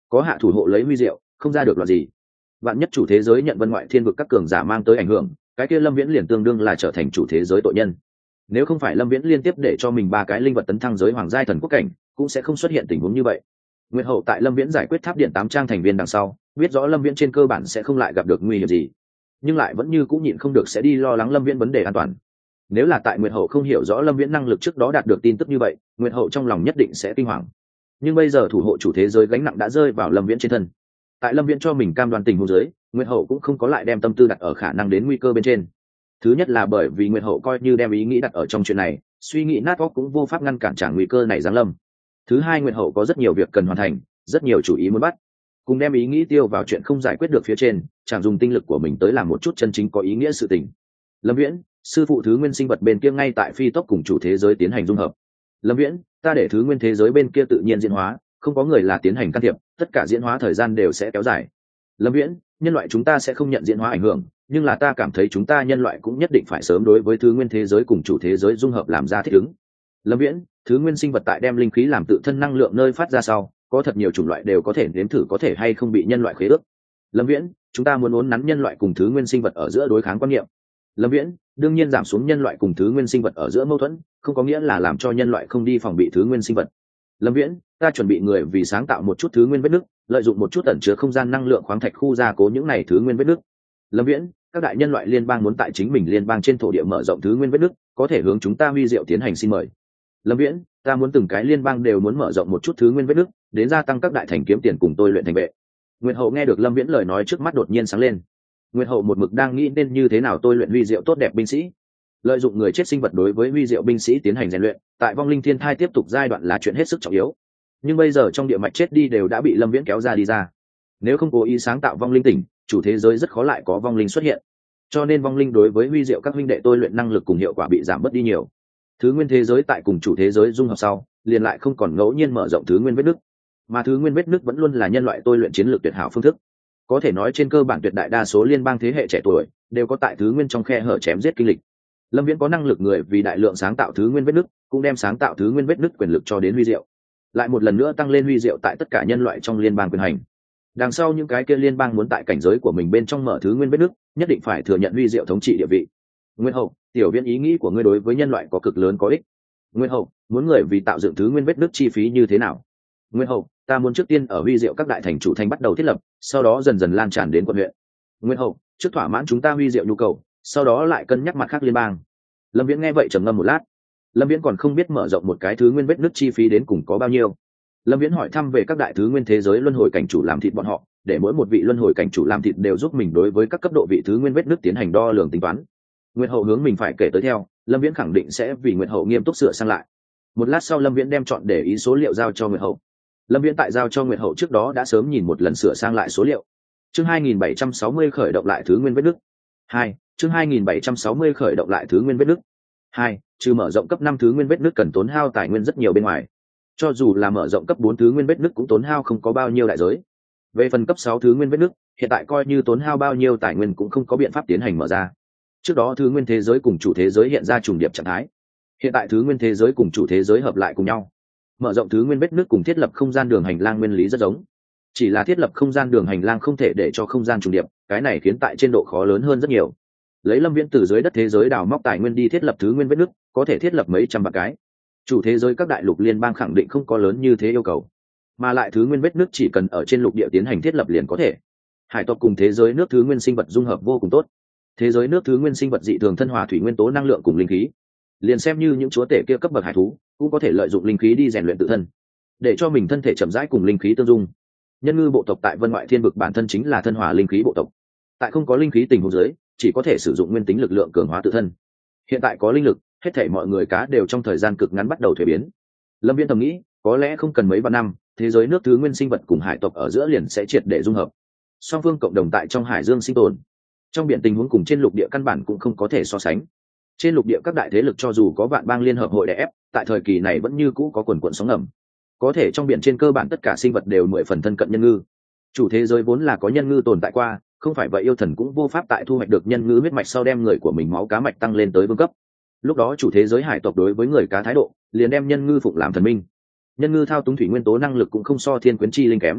có hạ thủ hộ lấy huy diệu, không ra được loạn gì. Vạn nhất chủ thế giới nhận vân ngoại thiên vực các cường giả mang tới ảnh hưởng, cái kia Lâm Viễn liền tương đương là trở thành chủ thế giới tội nhân. Nếu không phải Lâm Viễn liên tiếp để cho mình ba cái linh vật tấn thăng giới hoàng giai thần quốc cảnh, cũng sẽ không xuất hiện tình huống như vậy. Nguyệt Hậu tại Lâm Viễn giải quyết tháp điện tám trang thành viên đằng sau, biết rõ Lâm Viễn trên cơ bản sẽ không lại gặp được nguy hiểm gì, nhưng lại vẫn như cũng nhịn không được sẽ đi lo lắng Lâm Viễn vấn đề an toàn. Nếu là tại Nguyệt Hậu không hiểu rõ Lâm Viễn năng lực trước đó đạt được tin tức như vậy, Nguyệt Hậu trong lòng nhất định sẽ kinh hoàng. Nhưng bây giờ thủ hộ chủ thế giới gánh nặng đã rơi vào Lâm Viễn trên thân. Tại Lâm Viễn cho mình cam đoan tình huống dưới, Nguyệt Hậu cũng không có lại đem tâm tư đặt ở khả năng đến nguy cơ bên trên. Thứ nhất là bởi vì Nguyệt Hậu coi như đem ý nghĩ đặt ở trong chuyện này, suy nghĩ nát óc cũng vô pháp ngăn cản trả nguy cơ này giáng lâm. Thứ hai, Nguyệt Hậu có rất nhiều việc cần hoàn thành, rất nhiều chủ ý muốn bắt, cùng đem ý nghĩ tiêu vào chuyện không giải quyết được phía trên, chẳng dùng tinh lực của mình tới làm một chút chân chính có ý nghĩa sự tình. Lâm Viễn, sư phụ thứ nguyên sinh vật bên kia ngay tại phi tốc cùng chủ thế giới tiến hành dung hợp. Lâm Viễn, ta để thứ nguyên thế giới bên kia tự nhiên diễn hóa, không có người là tiến hành can thiệp, tất cả diễn hóa thời gian đều sẽ kéo dài. Lâm Viễn, nhân loại chúng ta sẽ không nhận diễn hóa ảnh hưởng, nhưng là ta cảm thấy chúng ta nhân loại cũng nhất định phải sớm đối với thứ nguyên thế giới cùng chủ thế giới dung hợp làm ra thích ứng. Lâm Viễn, thứ nguyên sinh vật tại đem linh khí làm tự thân năng lượng nơi phát ra sau, có thật nhiều chủng loại đều có thể nếm thử có thể hay không bị nhân loại khế ước. Lâm Viễn, chúng ta muốn uốn nắn nhân loại cùng thứ nguyên sinh vật ở giữa đối kháng quan niệm. Lâm Viễn, đương nhiên giảm xuống nhân loại cùng thứ nguyên sinh vật ở giữa mâu thuẫn, không có nghĩa là làm cho nhân loại không đi phòng bị thứ nguyên sinh vật. Lâm Viễn, ta chuẩn bị người vì sáng tạo một chút thứ nguyên vết nứt, lợi dụng một chút ẩn chứa không gian năng lượng khoáng thạch khu gia cố những này thứ nguyên vết nứt. Lâm Viễn, các đại nhân loại liên bang muốn tại chính mình liên bang trên thổ địa mở rộng thứ nguyên vết nứt, có thể hướng chúng ta huy diệu tiến hành xin mời. Lâm Viễn, ta muốn từng cái liên bang đều muốn mở rộng một chút thứ nguyên vết nứt, đến gia tăng các đại thành kiếm tiền cùng tôi luyện thành vệ. Nguyệt Hậu nghe được Lâm Viễn lời nói trước mắt đột nhiên sáng lên. Nguyệt Hậu một mực đang nghĩ nên như thế nào tôi luyện huy diệu tốt đẹp binh sĩ, lợi dụng người chết sinh vật đối với huy diệu binh sĩ tiến hành rèn luyện, tại vong linh thiên thai tiếp tục giai đoạn là chuyện hết sức trọng yếu. Nhưng bây giờ trong địa mạch chết đi đều đã bị Lâm Viễn kéo ra đi ra, nếu không cố ý sáng tạo vong linh tỉnh, chủ thế giới rất khó lại có vong linh xuất hiện, cho nên vong linh đối với huy diệu các huynh đệ tôi luyện năng lực cùng hiệu quả bị giảm bớt đi nhiều. Thứ nguyên thế giới tại cùng chủ thế giới dung hợp sau, liền lại không còn ngẫu nhiên mở rộng thứ nguyên vết nứt, mà thứ nguyên vết nứt vẫn luôn là nhân loại tôi luyện chiến lược tuyệt hảo phương thức. Có thể nói trên cơ bản tuyệt đại đa số liên bang thế hệ trẻ tuổi đều có tại thứ nguyên trong khe hở chém giết kinh lịch. Lâm Viễn có năng lực người vì đại lượng sáng tạo thứ nguyên vết nứt, cũng đem sáng tạo thứ nguyên vết nứt quyền lực cho đến huy diệu, lại một lần nữa tăng lên huy diệu tại tất cả nhân loại trong liên bang quyền hành. Đằng sau những cái kia liên bang muốn tại cảnh giới của mình bên trong mở thứ nguyên vết nứt, nhất định phải thừa nhận huy diệu thống trị địa vị. Nguyên Hậu, tiểu Viễn ý nghĩ của ngươi đối với nhân loại có cực lớn có ích. Nguyên Hậu, muốn người vì tạo dựng thứ nguyên vết nứt chi phí như thế nào? Nguyên Hậu, ta muốn trước tiên ở huy diệu các đại thành chủ thành bắt đầu thiết lập, sau đó dần dần lan tràn đến quận huyện. Nguyên Hậu, trước thỏa mãn chúng ta huy diệu nhu cầu, sau đó lại cân nhắc mặt khác liên bang. Lâm Viễn nghe vậy trầm ngâm một lát. Lâm Viễn còn không biết mở rộng một cái thứ nguyên vết nứt chi phí đến cùng có bao nhiêu. Lâm Viễn hỏi thăm về các đại thứ nguyên thế giới luân hồi cảnh chủ làm thịt bọn họ, để mỗi một vị luân hồi cảnh chủ làm thịt đều giúp mình đối với các cấp độ vị thứ nguyên vết nứt tiến hành đo lường tính toán. Nguyệt Hậu hướng mình phải kể tới theo, Lâm Viễn khẳng định sẽ vì Nguyệt Hậu nghiêm túc sửa sang lại. Một lát sau Lâm Viễn đem chọn để ý số liệu giao cho Nguyệt Hậu. Lâm Viễn tại giao cho Nguyệt Hậu trước đó đã sớm nhìn một lần sửa sang lại số liệu. Chương hai nghìn bảy trăm sáu mươi khởi động lại thứ nguyên vết nứt. hai. Chương hai nghìn bảy trăm sáu mươi khởi động lại thứ nguyên vết nứt. hai. Trừ mở rộng cấp năm thứ nguyên vết nứt cần tốn hao tài nguyên rất nhiều bên ngoài. Cho dù là mở rộng cấp bốn thứ nguyên vết nứt cũng tốn hao không có bao nhiêu đại giới. Về phần cấp sáu thứ nguyên vết nứt, hiện tại coi như tốn hao bao nhiêu tài nguyên cũng không có biện pháp tiến hành mở ra. Trước đó thứ nguyên thế giới cùng chủ thế giới hiện ra trùng điệp trạng thái. Hiện tại thứ nguyên thế giới cùng chủ thế giới hợp lại cùng nhau. Mở rộng thứ nguyên vết nứt cùng thiết lập không gian đường hành lang nguyên lý rất giống. Chỉ là thiết lập không gian đường hành lang không thể để cho không gian trùng điệp, cái này khiến tại trên độ khó lớn hơn rất nhiều. Lấy Lâm Viễn từ dưới đất thế giới đào móc tài nguyên đi thiết lập thứ nguyên vết nứt, có thể thiết lập mấy trăm vạn cái. Chủ thế giới các đại lục liên bang khẳng định không có lớn như thế yêu cầu, mà lại thứ nguyên vết nứt chỉ cần ở trên lục địa tiến hành thiết lập liền có thể. Hải tộc cùng thế giới nước thứ nguyên sinh vật dung hợp vô cùng tốt. Thế giới nước thứ nguyên sinh vật dị thường thân hòa thủy nguyên tố năng lượng cùng linh khí, liền xem như những chúa tể kia cấp bậc hải thú cũng có thể lợi dụng linh khí đi rèn luyện tự thân, để cho mình thân thể chậm rãi cùng linh khí tương dung. Nhân ngư bộ tộc tại Vân Ngoại Thiên Vực bản thân chính là thân hòa linh khí bộ tộc, tại không có linh khí tình huống dưới chỉ có thể sử dụng nguyên tính lực lượng cường hóa tự thân. Hiện tại có linh lực, hết thảy mọi người cá đều trong thời gian cực ngắn bắt đầu thuế biến. Lâm Viễn thầm nghĩ, có lẽ không cần mấy vạn năm, thế giới nước thứ nguyên sinh vật cùng hải tộc ở giữa liền sẽ triệt để dung hợp, song phương cộng đồng tại trong hải dương sinh tồn. Trong biển tình huống cùng trên lục địa căn bản cũng không có thể so sánh. Trên lục địa các đại thế lực cho dù có vạn bang liên hợp hội đè ép, tại thời kỳ này vẫn như cũ có quần quần sóng ngầm. Có thể trong biển trên cơ bản tất cả sinh vật đều mười phần thân cận nhân ngư. Chủ thế giới vốn là có nhân ngư tồn tại qua, không phải vậy yêu thần cũng vô pháp tại thu hoạch được nhân ngư huyết mạch sau đem người của mình máu cá mạch tăng lên tới vương cấp. Lúc đó chủ thế giới hải tộc đối với người cá thái độ liền đem nhân ngư phụng làm thần minh. Nhân ngư thao túng thủy nguyên tố năng lực cũng không so thiên quyến chi linh kém.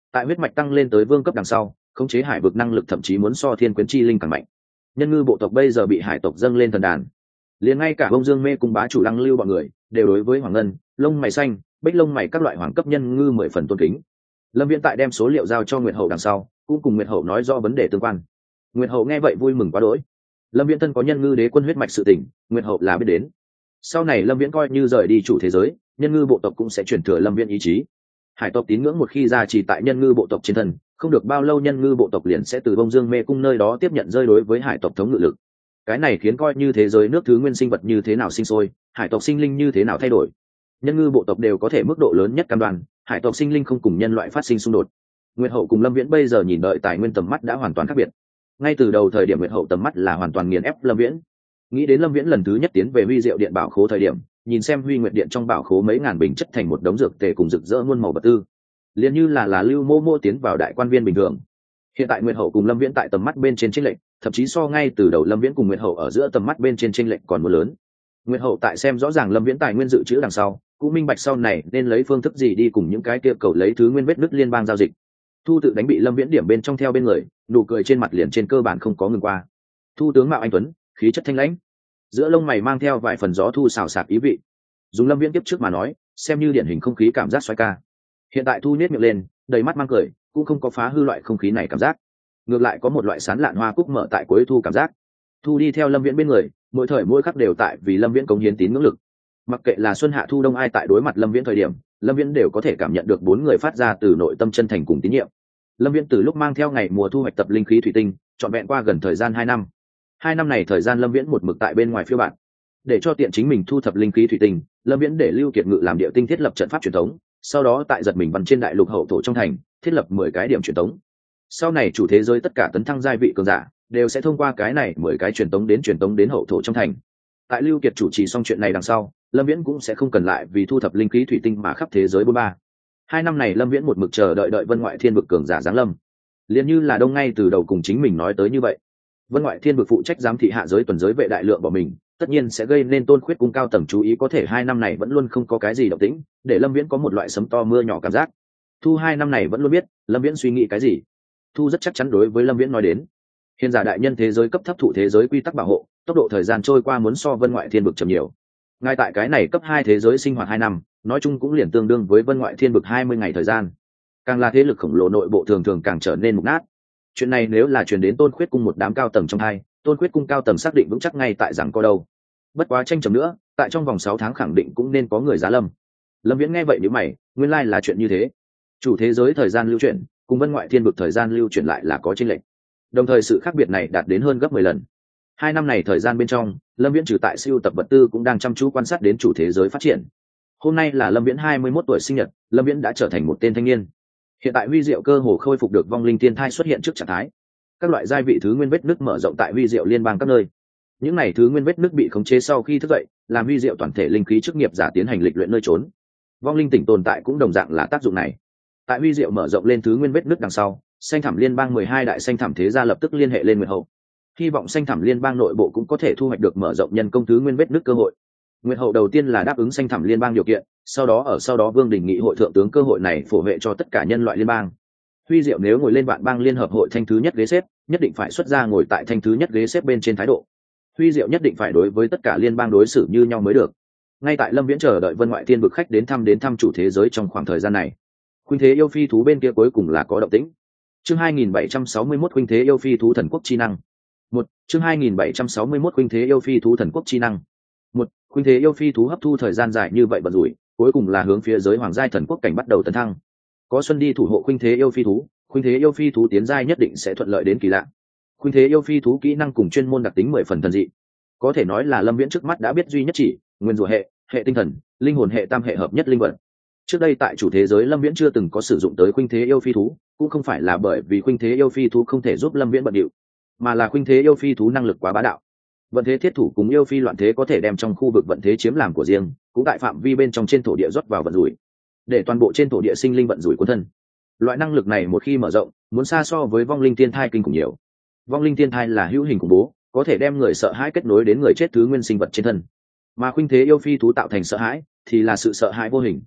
Tại huyết mạch tăng lên tới vương cấp đằng sau, khống chế hải vực năng lực thậm chí muốn so thiên quyến chi linh càng mạnh. Nhân ngư bộ tộc bây giờ bị hải tộc dâng lên thần đàn, liền ngay cả bông dương mê cùng bá chủ lăng lưu bọn người đều đối với hoàng ngân, lông mày xanh, bích lông mày các loại hoàng cấp nhân ngư mười phần tôn kính. Lâm Viễn tại đem số liệu giao cho Nguyệt Hậu đằng sau, cũng cùng Nguyệt Hậu nói rõ vấn đề tương quan. Nguyệt Hậu nghe vậy vui mừng quá đỗi. Lâm Viễn thân có nhân ngư đế quân huyết mạch sự tình, Nguyệt Hậu là biết đến. Sau này Lâm Viễn coi như rời đi chủ thế giới, nhân ngư bộ tộc cũng sẽ chuyển thừa Lâm Viễn ý chí. Hải tộc tín ngưỡng một khi ra chỉ tại nhân ngư bộ tộc trên thân, không được bao lâu nhân ngư bộ tộc liền sẽ từ bông dương mê cung nơi đó tiếp nhận rơi đối với hải tộc thống ngự lực. Cái này khiến coi như thế giới nước thứ nguyên sinh vật như thế nào sinh sôi, hải tộc sinh linh như thế nào thay đổi, nhân ngư bộ tộc đều có thể mức độ lớn nhất cam đoan hải tộc sinh linh không cùng nhân loại phát sinh xung đột. Nguyệt Hậu cùng Lâm Viễn bây giờ nhìn đợi tài nguyên tầm mắt đã hoàn toàn khác biệt. Ngay từ đầu thời điểm Nguyệt Hậu tầm mắt là hoàn toàn nghiền ép Lâm Viễn. Nghĩ đến Lâm Viễn lần thứ nhất tiến về Huy Diệu Điện bảo khố thời điểm, nhìn xem Huy Nguyệt Điện trong bảo khố mấy ngàn bình chất thành một đống dược tề cùng rực rỡ muôn màu vật tư, liền như là là lưu mô mô tiến vào đại quan viên bình thường. Hiện tại Nguyệt Hậu cùng Lâm Viễn tại tầm mắt bên trên chênh lệch, thậm chí so ngay từ đầu Lâm Viễn cùng Nguyệt Hậu ở giữa tầm mắt bên trên chênh lệch còn muốn lớn. Nguyệt Hậu tại xem rõ ràng Lâm Viễn tài nguyên dự trữ đằng sau, cũng minh bạch sau này nên lấy phương thức gì đi cùng những cái kia cầu lấy thứ nguyên vết nứt liên bang giao dịch. Thu tự đánh bị Lâm Viễn điểm bên trong theo bên người, nụ cười trên mặt liền trên cơ bản không có ngừng qua. Thu tướng mạo anh tuấn, khí chất thanh lãnh, giữa lông mày mang theo vài phần gió thu xào xạc ý vị. Dùng Lâm Viễn tiếp trước mà nói, xem như điển hình không khí cảm giác xoáy ca. Hiện tại Thu nhếch miệng lên, đầy mắt mang cười, cũng không có phá hư loại không khí này cảm giác, ngược lại có một loại sán lạn hoa cúc mở tại cuối Thu cảm giác. Thu đi theo Lâm Viễn bên người, mỗi thời mỗi khắc đều tại vì Lâm Viễn cống hiến tín ngưỡng lực. Mặc kệ là xuân hạ thu đông ai tại đối mặt Lâm Viễn thời điểm, Lâm Viễn đều có thể cảm nhận được bốn người phát ra từ nội tâm chân thành cùng tín nhiệm. Lâm Viễn từ lúc mang theo ngày mùa thu hoạch tập linh khí thủy tinh, trọn vẹn qua gần thời gian hai năm. Hai năm này thời gian Lâm Viễn một mực tại bên ngoài phiêu bạt. Để cho tiện chính mình thu thập linh khí thủy tinh, Lâm Viễn để Lưu Kiệt Ngự làm địa tinh thiết lập trận pháp truyền thống, sau đó tại giật mình văn trên đại lục hậu thổ trong thành, thiết lập mười cái điểm truyền thống. Sau này chủ thế giới tất cả tấn thăng giai vị cường giả đều sẽ thông qua cái này mười cái truyền thống đến truyền thống đến hậu thổ trong thành. Tại Lưu Kiệt chủ trì xong chuyện này đằng sau, Lâm Viễn cũng sẽ không cần lại vì thu thập linh khí thủy tinh mà khắp thế giới bốn ba. Hai năm này Lâm Viễn một mực chờ đợi đợi Vân Ngoại Thiên vực cường giả giáng lâm, liền như là đông ngay từ đầu cùng chính mình nói tới như vậy. Vân Ngoại Thiên vực phụ trách giám thị hạ giới tuần giới vệ đại lượng bỏ mình, tất nhiên sẽ gây nên Tôn Khuyết cung cao tầng chú ý, có thể hai năm này vẫn luôn không có cái gì động tĩnh, để Lâm Viễn có một loại sấm to mưa nhỏ cảm giác. Thu hai năm này vẫn luôn biết Lâm Viễn suy nghĩ cái gì. Thu rất chắc chắn đối với Lâm Viễn nói đến, hiền giả đại nhân thế giới cấp thấp thụ thế giới quy tắc bảo hộ, tốc độ thời gian trôi qua muốn so Vân Ngoại Thiên vực chậm nhiều. Ngay tại cái này cấp hai thế giới sinh hoạt hai năm, nói chung cũng liền tương đương với Vân Ngoại Thiên vực hai mươi ngày thời gian. Càng là thế lực khổng lồ nội bộ thường thường càng trở nên mục nát. Chuyện này nếu là truyền đến Tôn Khuyết cung một đám cao tầng trong hai, Tôn Khuyết cung cao tầng xác định vững chắc ngay tại rằng có đâu. Bất quá tranh chấm nữa, tại trong vòng sáu tháng khẳng định cũng nên có người giá lâm. Lâm Viễn nghe vậy nhíu mày, nguyên lai là chuyện như thế. Chủ thế giới thời gian lưu chuyển, cùng Vân Ngoại Thiên vực thời gian lưu chuyển lại là có chênh lệch. Đồng thời sự khác biệt này đạt đến hơn gấp mười lần. Hai năm này thời gian bên trong, Lâm Viễn trừ tại siêu tập vật tư cũng đang chăm chú quan sát đến chủ thế giới phát triển. Hôm nay là Lâm Viễn hai mươi mốt tuổi sinh nhật, Lâm Viễn đã trở thành một tên thanh niên. Hiện tại Huy Diệu cơ hồ khôi phục được vong linh tiên thai xuất hiện trước trạng thái. Các loại giai vị thứ nguyên vết nứt mở rộng tại Huy Diệu liên bang các nơi. Những này thứ nguyên vết nứt bị khống chế sau khi thức dậy, làm Huy Diệu toàn thể linh khí chức nghiệp giả tiến hành lịch luyện nơi trốn. Vong linh tỉnh tồn tại cũng đồng dạng là tác dụng này. Tại Huy Diệu mở rộng lên thứ nguyên vết nứt đằng sau, Xanh Thẳm liên bang mười hai đại Xanh Thẳm thế gia lập tức liên hệ lên Nguyệt Hậu. Hy vọng Xanh Thẳm liên bang nội bộ cũng có thể thu hoạch được mở rộng nhân công thứ nguyên vết nứt cơ hội. Nguyệt Hậu đầu tiên là đáp ứng Xanh Thẳm liên bang điều kiện, sau đó ở sau đó Vương đình nghị hội thượng tướng cơ hội này phổ vệ cho tất cả nhân loại liên bang. Huy Diệu nếu ngồi lên vạn bang liên hợp hội thanh thứ nhất ghế xếp, nhất định phải xuất ra ngồi tại thanh thứ nhất ghế xếp bên trên thái độ. Huy Diệu nhất định phải đối với tất cả liên bang đối xử như nhau mới được. Ngay tại Lâm Viễn chờ đợi Vân Ngoại Thiên vực khách đến thăm đến thăm chủ thế giới trong khoảng thời gian này, Khuynh Thế yêu phi thú bên kia cuối cùng là có động tĩnh. Chương hai nghìn bảy trăm sáu mươi mốt Khuynh Thế yêu phi thú thần quốc chi năng. Một chương hai nghìn bảy trăm sáu mươi mốt Khuynh Thế yêu phi thú thần quốc chi năng. Một Khuynh Thế yêu phi thú hấp thu thời gian dài như vậy bận rủi, cuối cùng là hướng phía giới hoàng giai thần quốc cảnh bắt đầu tấn thăng. Có Xuân đi thủ hộ Khuynh Thế yêu phi thú, Khuynh Thế yêu phi thú tiến giai nhất định sẽ thuận lợi đến kỳ lạ. Khuynh Thế yêu phi thú kỹ năng cùng chuyên môn đặc tính mười phần thần dị, có thể nói là Lâm Viễn trước mắt đã biết duy nhất chỉ nguyên rủa hệ, hệ tinh thần, linh hồn hệ tam hệ hợp nhất linh vật. Trước đây tại chủ thế giới Lâm Viễn chưa từng có sử dụng tới Khuynh Thế yêu phi thú, cũng không phải là bởi vì Khuynh Thế yêu phi thú không thể giúp Lâm Viễn bận điệu, mà là Khuynh Thế yêu phi thú năng lực quá bá đạo. Vận thế thiết thủ cùng yêu phi loạn thế có thể đem trong khu vực vận thế chiếm làm của riêng, cũng tại phạm vi bên trong trên thổ địa rót vào vận rủi, để toàn bộ trên thổ địa sinh linh vận rủi cuốn thân. Loại năng lực này một khi mở rộng, muốn xa so với vong linh thiên thai kinh khủng nhiều. Vong linh thiên thai là hữu hình khủng bố, có thể đem người sợ hãi kết nối đến người chết thứ nguyên sinh vật trên thân, mà Khuynh Thế yêu phi thú tạo thành sợ hãi thì là sự sợ hãi vô hình.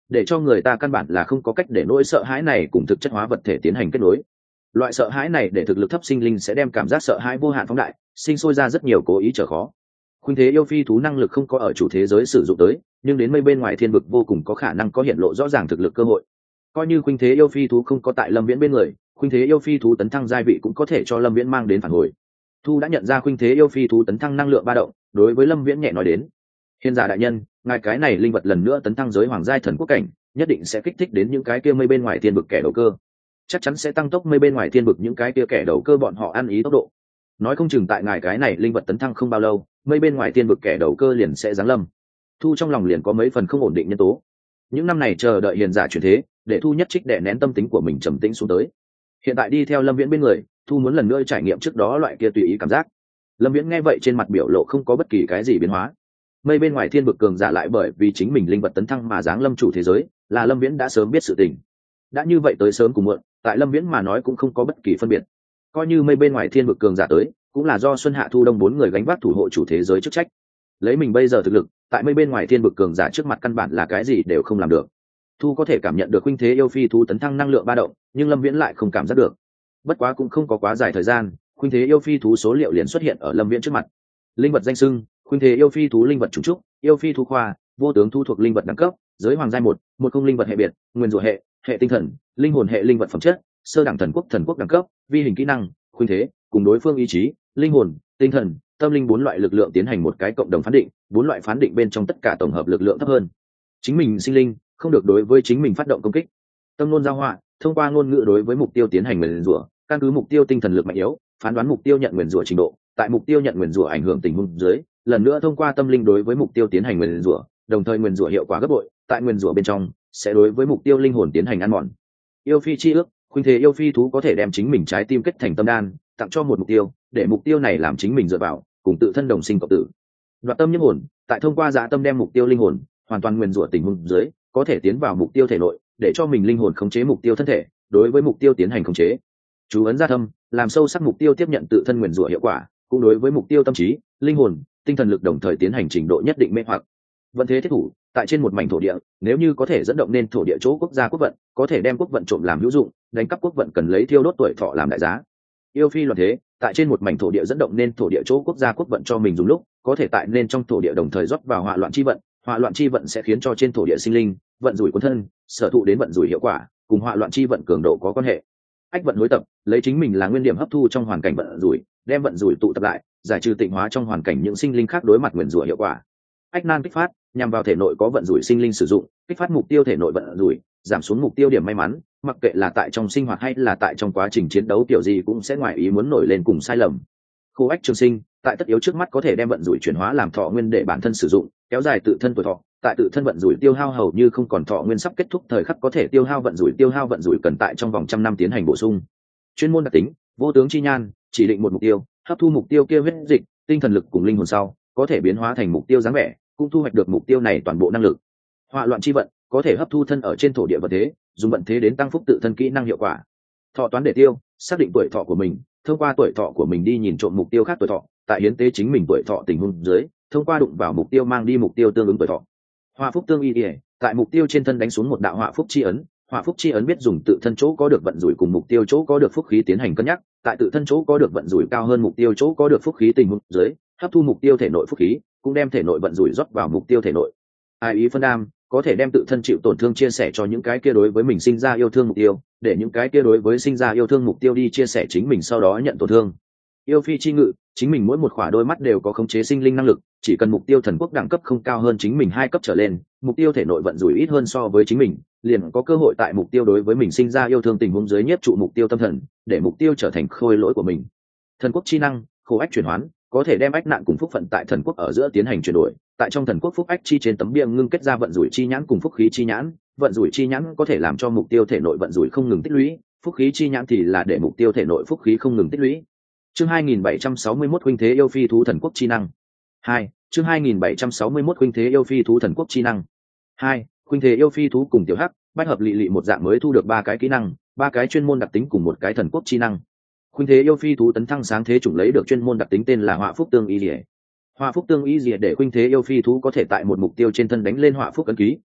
để cho người ta căn bản là không có cách để nỗi sợ hãi này cùng thực chất hóa vật thể tiến hành kết nối. Loại sợ hãi này để thực lực thấp sinh linh sẽ đem cảm giác sợ hãi vô hạn phóng đại, sinh sôi ra rất nhiều cố ý trở khó. Khuynh thế yêu phi thú năng lực không có ở chủ thế giới sử dụng tới, nhưng đến mây bên ngoài thiên vực vô cùng có khả năng có hiện lộ rõ ràng thực lực cơ hội. Coi như khuynh thế yêu phi thú không có tại Lâm Viễn bên người, khuynh thế yêu phi thú tấn thăng giai vị cũng có thể cho Lâm Viễn mang đến phản hồi. Thu đã nhận ra khuynh thế yêu phi thú tấn thăng năng lượng ba động, đối với Lâm Viễn nhẹ nói đến: hiền giả đại nhân, ngài cái này linh vật lần nữa tấn thăng giới hoàng giai thần quốc cảnh, nhất định sẽ kích thích đến những cái kia mây bên ngoài thiên vực kẻ đầu cơ, chắc chắn sẽ tăng tốc mây bên ngoài thiên vực những cái kia kẻ đầu cơ bọn họ ăn ý tốc độ. Nói không chừng tại ngài cái này linh vật tấn thăng không bao lâu, mây bên ngoài thiên vực kẻ đầu cơ liền sẽ giáng lâm. Thu trong lòng liền có mấy phần không ổn định nhân tố. Những năm này chờ đợi hiền giả chuyển thế, để Thu nhất trích đè nén tâm tính của mình trầm tĩnh xuống tới. Hiện tại đi theo Lâm Viễn bên người, Thu muốn lần nữa trải nghiệm trước đó loại kia tùy ý cảm giác. Lâm Viễn nghe vậy trên mặt biểu lộ không có bất kỳ cái gì biến hóa. Mây bên ngoài thiên vực cường giả lại bởi vì chính mình linh vật tấn thăng mà giáng lâm chủ thế giới, là Lâm Viễn đã sớm biết sự tình. Đã như vậy tới sớm cùng muộn, tại Lâm Viễn mà nói cũng không có bất kỳ phân biệt. Coi như mây bên ngoài thiên vực cường giả tới, cũng là do Xuân Hạ Thu Đông bốn người gánh vác thủ hộ chủ thế giới chức trách. Lấy mình bây giờ thực lực, tại mây bên ngoài thiên vực cường giả trước mặt căn bản là cái gì đều không làm được. Thu có thể cảm nhận được huynh thế yêu phi thú tấn thăng năng lượng ba động, nhưng Lâm Viễn lại không cảm giác được. Bất quá cũng không có quá dài thời gian, huynh thế yêu phi thú số liệu liền xuất hiện ở Lâm Viễn trước mặt. Linh vật danh xưng: huynh thế yêu phi thú linh vật chủng trúc, yêu phi thú khoa, vô tướng thu thuộc linh vật đẳng cấp, giới hoàng giai một, một không linh vật hệ biệt, nguyên rủa hệ, hệ tinh thần, linh hồn hệ linh vật phẩm chất, sơ đẳng thần quốc thần quốc đẳng cấp, vi hình kỹ năng, huynh thế, cùng đối phương ý chí, linh hồn, tinh thần, tâm linh bốn loại lực lượng tiến hành một cái cộng đồng phán định, bốn loại phán định bên trong tất cả tổng hợp lực lượng thấp hơn chính mình sinh linh không được đối với chính mình phát động công kích. Tâm ngôn giao họa, thông qua ngôn ngữ đối với mục tiêu tiến hành nguyền rủa, căn cứ mục tiêu tinh thần lực mạnh yếu, phán đoán mục tiêu nhận nguyền rủa trình độ, tại mục tiêu nhận nguyền rủa ảnh hưởng tình huống dưới, lần nữa thông qua tâm linh đối với mục tiêu tiến hành nguyền rủa, đồng thời nguyền rủa hiệu quả gấp bội, tại nguyền rủa bên trong sẽ đối với mục tiêu linh hồn tiến hành ăn mòn. Yêu phi chi ước, khuynh thế yêu phi thú có thể đem chính mình trái tim kết thành tâm đan, tặng cho một mục tiêu, để mục tiêu này làm chính mình dựa vào, cùng tự thân đồng sinh cộng tử. Đoạt tâm nhiếp hồn, tại thông qua dạ tâm đem mục tiêu linh hồn hoàn toàn nguyền rủa tình huống dưới, có thể tiến vào mục tiêu thể nội, để cho mình linh hồn khống chế mục tiêu thân thể, đối với mục tiêu tiến hành khống chế. Chú ấn gia thâm, làm sâu sắc mục tiêu tiếp nhận tự thân nguyền rủa hiệu quả, cũng đối với mục tiêu tâm trí, linh hồn, tinh thần lực đồng thời tiến hành trình độ nhất định mê hoặc. Vận thế thiết thủ, tại trên một mảnh thổ địa, nếu như có thể dẫn động nên thổ địa chỗ quốc gia quốc vận, có thể đem quốc vận trộm làm hữu dụng, đánh cắp quốc vận cần lấy thiêu đốt tuổi thọ làm đại giá. Yêu phi loạn thế, tại trên một mảnh thổ địa dẫn động nên thổ địa chỗ quốc gia quốc vận cho mình dùng lúc, có thể tại nên trong thổ địa đồng thời rót vào hỏa loạn chi vận, hỏa loạn chi vận sẽ khiến cho trên thổ địa sinh linh vận rủi quân thân, sở thụ đến vận rủi hiệu quả, cùng hỏa loạn chi vận cường độ có quan hệ. Ách vận hối tập, lấy chính mình là nguyên điểm hấp thu trong hoàn cảnh vận rủi, đem vận rủi tụ tập lại, giải trừ tịnh hóa trong hoàn cảnh những sinh linh khác đối mặt nguyền rủa hiệu quả. Ách nan kích phát, nhằm vào thể nội có vận rủi sinh linh sử dụng, kích phát mục tiêu thể nội vận rủi, giảm xuống mục tiêu điểm may mắn, mặc kệ là tại trong sinh hoạt hay là tại trong quá trình chiến đấu kiểu gì cũng sẽ ngoài ý muốn nổi lên cùng sai lầm. Khô ách trường sinh, tại tất yếu trước mắt có thể đem vận rủi chuyển hóa làm thọ nguyên để bản thân sử dụng, kéo dài tự thân tuổi thọ, tại tự thân vận rủi tiêu hao hầu như không còn thọ nguyên sắp kết thúc thời khắc có thể tiêu hao vận rủi tiêu hao vận rủi cần tại trong vòng trăm năm tiến hành bổ sung. Chuyên môn đặc tính, vô tướng chi nhan, chỉ định một mục tiêu, hấp thu mục tiêu kia huyết dịch, tinh thần lực cùng linh hồn sau, có thể biến hóa thành mục tiêu dáng vẻ, cũng thu hoạch được mục tiêu này toàn bộ năng lực. Hỏa loạn chi vận, có thể hấp thu thân ở trên thổ địa vận thế, dùng vận thế đến tăng phúc tự thân kỹ năng hiệu quả. Thọ toán để tiêu, xác định tuổi thọ của mình, thông qua tuổi thọ của mình đi nhìn trộm mục tiêu khác tuổi thọ, tại hiến tế chính mình tuổi thọ tình huống dưới, thông qua đụng vào mục tiêu mang đi mục tiêu tương ứng tuổi thọ. Hỏa phúc tương y ỉa, tại mục tiêu trên thân đánh xuống một đạo hỏa phúc chi ấn, hỏa phúc chi ấn biết dùng tự thân chỗ có được vận rủi cùng mục tiêu chỗ có được phúc khí tiến hành cân nhắc, tại tự thân chỗ có được vận rủi cao hơn mục tiêu chỗ có được phúc khí tình huống dưới, hấp thu mục tiêu thể nội phúc khí, cũng đem thể nội vận rủi rót vào mục tiêu thể nội. Ai ý phân đam, có thể đem tự thân chịu tổn thương chia sẻ cho những cái kia đối với mình sinh ra yêu thương mục tiêu, để những cái kia đối với sinh ra yêu thương mục tiêu đi chia sẻ chính mình sau đó nhận tổn thương. Yêu phi chi ngự, chính mình mỗi một khỏa đôi mắt đều có khống chế sinh linh năng lực, chỉ cần mục tiêu thần quốc đẳng cấp không cao hơn chính mình hai cấp trở lên, mục tiêu thể nội vận rủi ít hơn so với chính mình, liền có cơ hội tại mục tiêu đối với mình sinh ra yêu thương tình huống dưới nhiếp trụ mục tiêu tâm thần, để mục tiêu trở thành khôi lỗi của mình. Thần quốc chi năng, khổ ách chuyển hoán, có thể đem ách nạn cùng phúc phận tại thần quốc ở giữa tiến hành chuyển đổi, tại trong thần quốc phúc ách chi trên tấm bia ngưng kết ra vận rủi chi nhãn cùng phúc khí chi nhãn, vận rủi chi nhãn có thể làm cho mục tiêu thể nội vận rủi không ngừng tích lũy, phúc khí chi nhãn thì là để mục tiêu thể nội phúc khí không ngừng tích lũy. Chương hai nghìn bảy trăm sáu mươi mốt huynh thế yêu phi thú thần quốc chi năng. hai. Chương hai nghìn bảy trăm sáu mươi mốt huynh thế yêu phi thú thần quốc chi năng. hai. Huynh thế yêu phi thú cùng tiểu hắc, bách hợp lị lị một dạng mới thu được ba cái kỹ năng, ba cái chuyên môn đặc tính cùng một cái thần quốc chi năng. Huynh thế yêu phi thú tấn thăng sáng thế chủng lấy được chuyên môn đặc tính tên là Họa Phúc Tương Y Liễu. Họa Phúc Tương Y Liễu để huynh thế yêu phi thú có thể tại một mục tiêu trên thân đánh lên Họa Phúc ấn ký,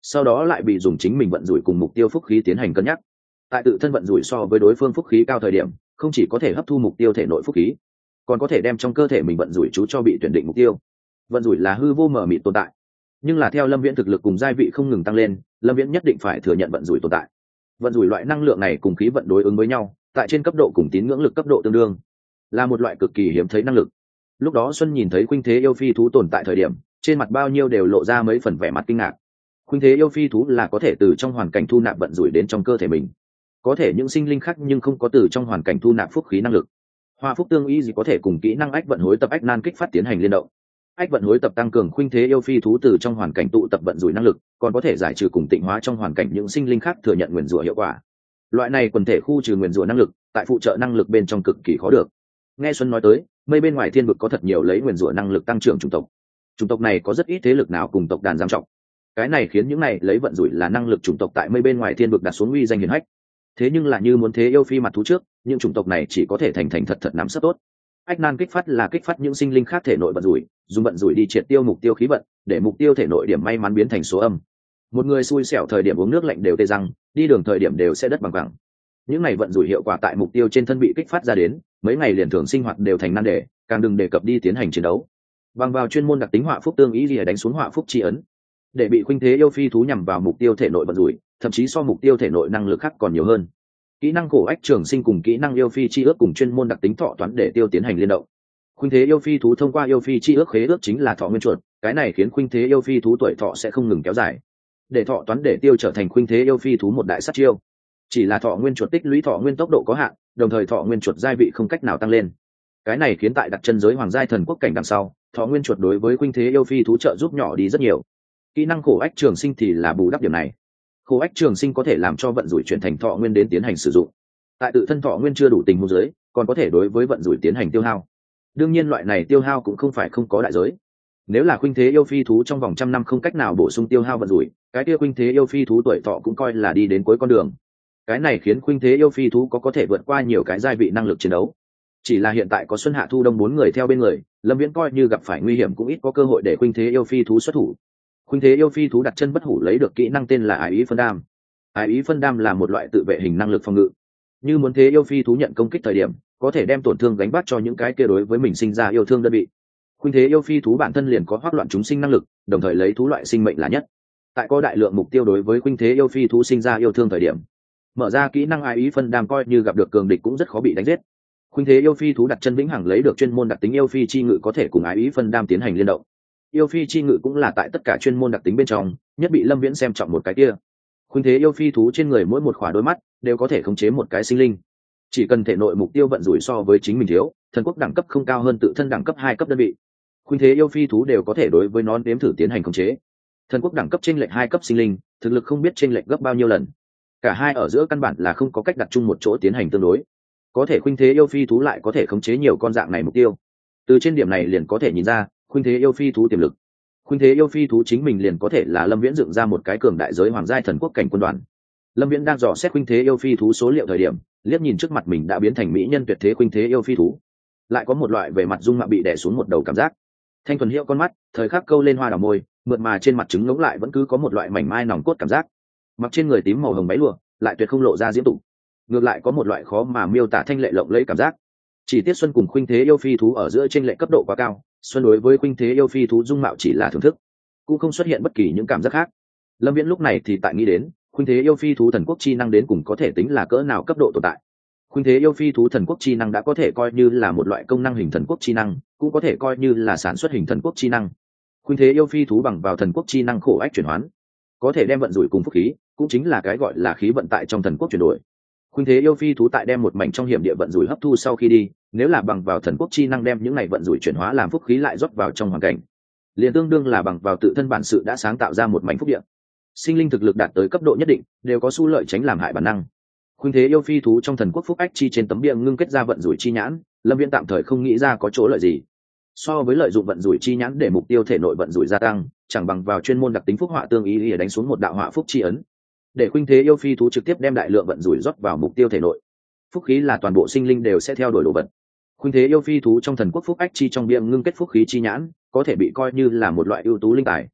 sau đó lại bị dùng chính mình vận rủi cùng mục tiêu phúc khí tiến hành cân nhắc. Tại tự thân vận rủi so với đối phương phúc khí cao thời điểm, không chỉ có thể hấp thu mục tiêu thể nội phúc khí, còn có thể đem trong cơ thể mình vận rủi chú cho bị tuyển định mục tiêu. Vận rủi là hư vô mờ mịt tồn tại, nhưng là theo Lâm Viễn thực lực cùng giai vị không ngừng tăng lên, Lâm Viễn nhất định phải thừa nhận vận rủi tồn tại. Vận rủi loại năng lượng này cùng khí vận đối ứng với nhau, tại trên cấp độ cùng tín ngưỡng lực cấp độ tương đương, là một loại cực kỳ hiếm thấy năng lực. Lúc đó Xuân nhìn thấy khuynh thế yêu phi thú tồn tại thời điểm, trên mặt bao nhiêu đều lộ ra mấy phần vẻ mặt kinh ngạc. Khuynh thế yêu phi thú là có thể từ trong hoàn cảnh thu nạp vận rủi đến trong cơ thể mình, có thể những sinh linh khác nhưng không có từ trong hoàn cảnh thu nạp phúc khí năng lực. Hoa phúc tương y gì có thể cùng kỹ năng ách vận hối tập ách nan kích phát tiến hành liên động. Ách vận hối tập tăng cường khuynh thế yêu phi thú từ trong hoàn cảnh tụ tập vận rủi năng lực, còn có thể giải trừ cùng tịnh hóa trong hoàn cảnh những sinh linh khác thừa nhận nguyền rủa hiệu quả. Loại này quần thể khu trừ nguyền rủa năng lực, tại phụ trợ năng lực bên trong cực kỳ khó được. Nghe Xuân nói tới, mây bên ngoài thiên vực có thật nhiều lấy nguyền rủa năng lực tăng trưởng chủng tộc. Chủng tộc này có rất ít thế lực nào cùng tộc đàn giám trọng. Cái này khiến những này lấy vận rủi là năng lực chủng tộc tại mây bên ngoài thiên vực đặt xuống uy danh hiển hách. Thế nhưng là như muốn thế yêu phi mặt thú trước, những chủng tộc này chỉ có thể thành thành thật thật nắm sấp tốt. Ách nan kích phát là kích phát những sinh linh khác thể nội vận rủi, dùng vận rủi đi triệt tiêu mục tiêu khí vận, để mục tiêu thể nội điểm may mắn biến thành số âm. Một người xui xẻo thời điểm uống nước lạnh đều tê răng, đi đường thời điểm đều sẽ đất bằng phẳng. Những này vận rủi hiệu quả tại mục tiêu trên thân bị kích phát ra đến, mấy ngày liền thường sinh hoạt đều thành nan đề, càng đừng đề cập đi tiến hành chiến đấu. Bằng vào chuyên môn đặc tính họa phúc tương ý gì đánh xuống họa phúc chi ấn, để bị khuynh thế yêu phi thú nhằm vào mục tiêu thể nội vận rủi, thậm chí so mục tiêu thể nội năng lực khác còn nhiều hơn. Kỹ năng cổ ách trường sinh cùng kỹ năng yêu phi chi ước cùng chuyên môn đặc tính thọ toán để tiêu tiến hành liên động. Khuynh thế yêu phi thú thông qua yêu phi chi ước khế ước chính là thọ nguyên chuột, cái này khiến khuynh thế yêu phi thú tuổi thọ sẽ không ngừng kéo dài. Để thọ toán để tiêu trở thành khuynh thế yêu phi thú một đại sát chiêu. Chỉ là thọ nguyên chuột tích lũy thọ nguyên tốc độ có hạn, đồng thời thọ nguyên chuột giai vị không cách nào tăng lên. Cái này khiến tại đặt chân giới hoàng giai thần quốc cảnh đằng sau, thọ nguyên chuột đối với khuynh thế yêu phi thú trợ giúp nhỏ đi rất nhiều. Kỹ năng khổ ách trường sinh thì là bù đắp điểm này. Khổ ách trường sinh có thể làm cho vận rủi chuyển thành thọ nguyên đến tiến hành sử dụng. Tại tự thân thọ nguyên chưa đủ tình huống giới, còn có thể đối với vận rủi tiến hành tiêu hao. Đương nhiên loại này tiêu hao cũng không phải không có đại giới. Nếu là khuynh thế yêu phi thú trong vòng trăm năm không cách nào bổ sung tiêu hao vận rủi, cái kia khuynh thế yêu phi thú tuổi thọ cũng coi là đi đến cuối con đường. Cái này khiến khuynh thế yêu phi thú có có thể vượt qua nhiều cái giai vị năng lực chiến đấu. Chỉ là hiện tại có Xuân Hạ Thu Đông bốn người theo bên người, Lâm Viễn coi như gặp phải nguy hiểm cũng ít có cơ hội để khuynh thế yêu phi thú xuất thủ. Khuynh thế yêu phi thú đặt chân bất hủ lấy được kỹ năng tên là ái ý phân đam. Ái ý phân đam là một loại tự vệ hình năng lực phòng ngự. Như muốn thế yêu phi thú nhận công kích thời điểm, có thể đem tổn thương gánh vác cho những cái kia đối với mình sinh ra yêu thương đơn vị. Khuynh thế yêu phi thú bản thân liền có hoắc loạn chúng sinh năng lực, đồng thời lấy thú loại sinh mệnh là nhất. Tại có đại lượng mục tiêu đối với khuynh thế yêu phi thú sinh ra yêu thương thời điểm, mở ra kỹ năng ái ý phân đam coi như gặp được cường địch cũng rất khó bị đánh giết. Khuynh thế yêu phi thú đặt chân vĩnh hằng lấy được chuyên môn đặc tính yêu phi chi ngự có thể cùng ái ý phân đam tiến hành liên động. Yêu phi chi ngự cũng là tại tất cả chuyên môn đặc tính bên trong nhất bị Lâm Viễn xem trọng một cái kia. Khuynh thế yêu phi thú trên người mỗi một khỏa đôi mắt đều có thể khống chế một cái sinh linh. Chỉ cần thể nội mục tiêu vận rủi so với chính mình thiếu, thần quốc đẳng cấp không cao hơn tự thân đẳng cấp hai cấp đơn vị, khuynh thế yêu phi thú đều có thể đối với nó nếm thử tiến hành khống chế. Thần quốc đẳng cấp chênh lệch hai cấp sinh linh, thực lực không biết chênh lệch gấp bao nhiêu lần. Cả hai ở giữa căn bản là không có cách đặt chung một chỗ tiến hành tương đối. Có thể khuynh thế yêu phi thú lại có thể khống chế nhiều con dạng này mục tiêu. Từ trên điểm này liền có thể nhìn ra, khuynh thế yêu phi thú tiềm lực. Khuynh thế yêu phi thú chính mình liền có thể là Lâm Viễn dựng ra một cái cường đại giới hoàng giai thần quốc cảnh quân đoàn. Lâm Viễn đang dò xét khuynh thế yêu phi thú số liệu thời điểm, liếc nhìn trước mặt mình đã biến thành mỹ nhân tuyệt thế khuynh thế yêu phi thú, lại có một loại về mặt dung mạo bị đè xuống một đầu cảm giác. Thanh thuần hiệu con mắt, thời khắc câu lên hoa đào môi, mượt mà trên mặt trứng ngỗng lại vẫn cứ có một loại mảnh mai nòng cốt cảm giác. Mặc trên người tím màu hồng váy lụa, lại tuyệt không lộ ra diễm tụ. Ngược lại có một loại khó mà miêu tả thanh lệ lộng lẫy cảm giác. Chỉ tiếc Xuân cùng khuynh thế yêu phi thú ở giữa chênh lệch cấp độ quá cao, Xuân đối với khuynh thế yêu phi thú dung mạo chỉ là thưởng thức, cũng không xuất hiện bất kỳ những cảm giác khác. Lâm Viễn lúc này thì tại nghĩ đến, khuynh thế yêu phi thú thần quốc chi năng đến cùng có thể tính là cỡ nào cấp độ tồn tại. Khuynh thế yêu phi thú thần quốc chi năng đã có thể coi như là một loại công năng hình thần quốc chi năng, cũng có thể coi như là sản xuất hình thần quốc chi năng. Khuynh thế yêu phi thú bằng vào thần quốc chi năng khổ ách chuyển hoán, có thể đem vận rủi cùng phúc khí, cũng chính là cái gọi là khí vận tại trong thần quốc chuyển đổi. Khuynh thế yêu phi thú tại đem một mảnh trong hiểm địa vận rủi hấp thu sau khi đi, nếu là bằng vào thần quốc chi năng đem những này vận rủi chuyển hóa làm phúc khí lại rót vào trong hoàn cảnh, liền tương đương là bằng vào tự thân bản sự đã sáng tạo ra một mảnh phúc địa. Sinh linh thực lực đạt tới cấp độ nhất định, đều có xu lợi tránh làm hại bản năng. Khuynh thế yêu phi thú trong thần quốc phúc ách chi trên tấm bia ngưng kết ra vận rủi chi nhãn, Lâm Viễn tạm thời không nghĩ ra có chỗ lợi gì. So với lợi dụng vận rủi chi nhãn để mục tiêu thể nội vận rủi gia tăng, chẳng bằng vào chuyên môn đặc tính phúc họa tương ý để đánh xuống một đạo họa phúc chi ấn. Để khuynh thế yêu phi thú trực tiếp đem đại lượng vận rủi rót vào mục tiêu thể nội. Phúc khí là toàn bộ sinh linh đều sẽ theo đuổi đồ vật. Khuynh thế yêu phi thú trong thần quốc phúc ách chi trong bia ngưng kết phúc khí chi nhãn, có thể bị coi như là một loại ưu tú linh tài.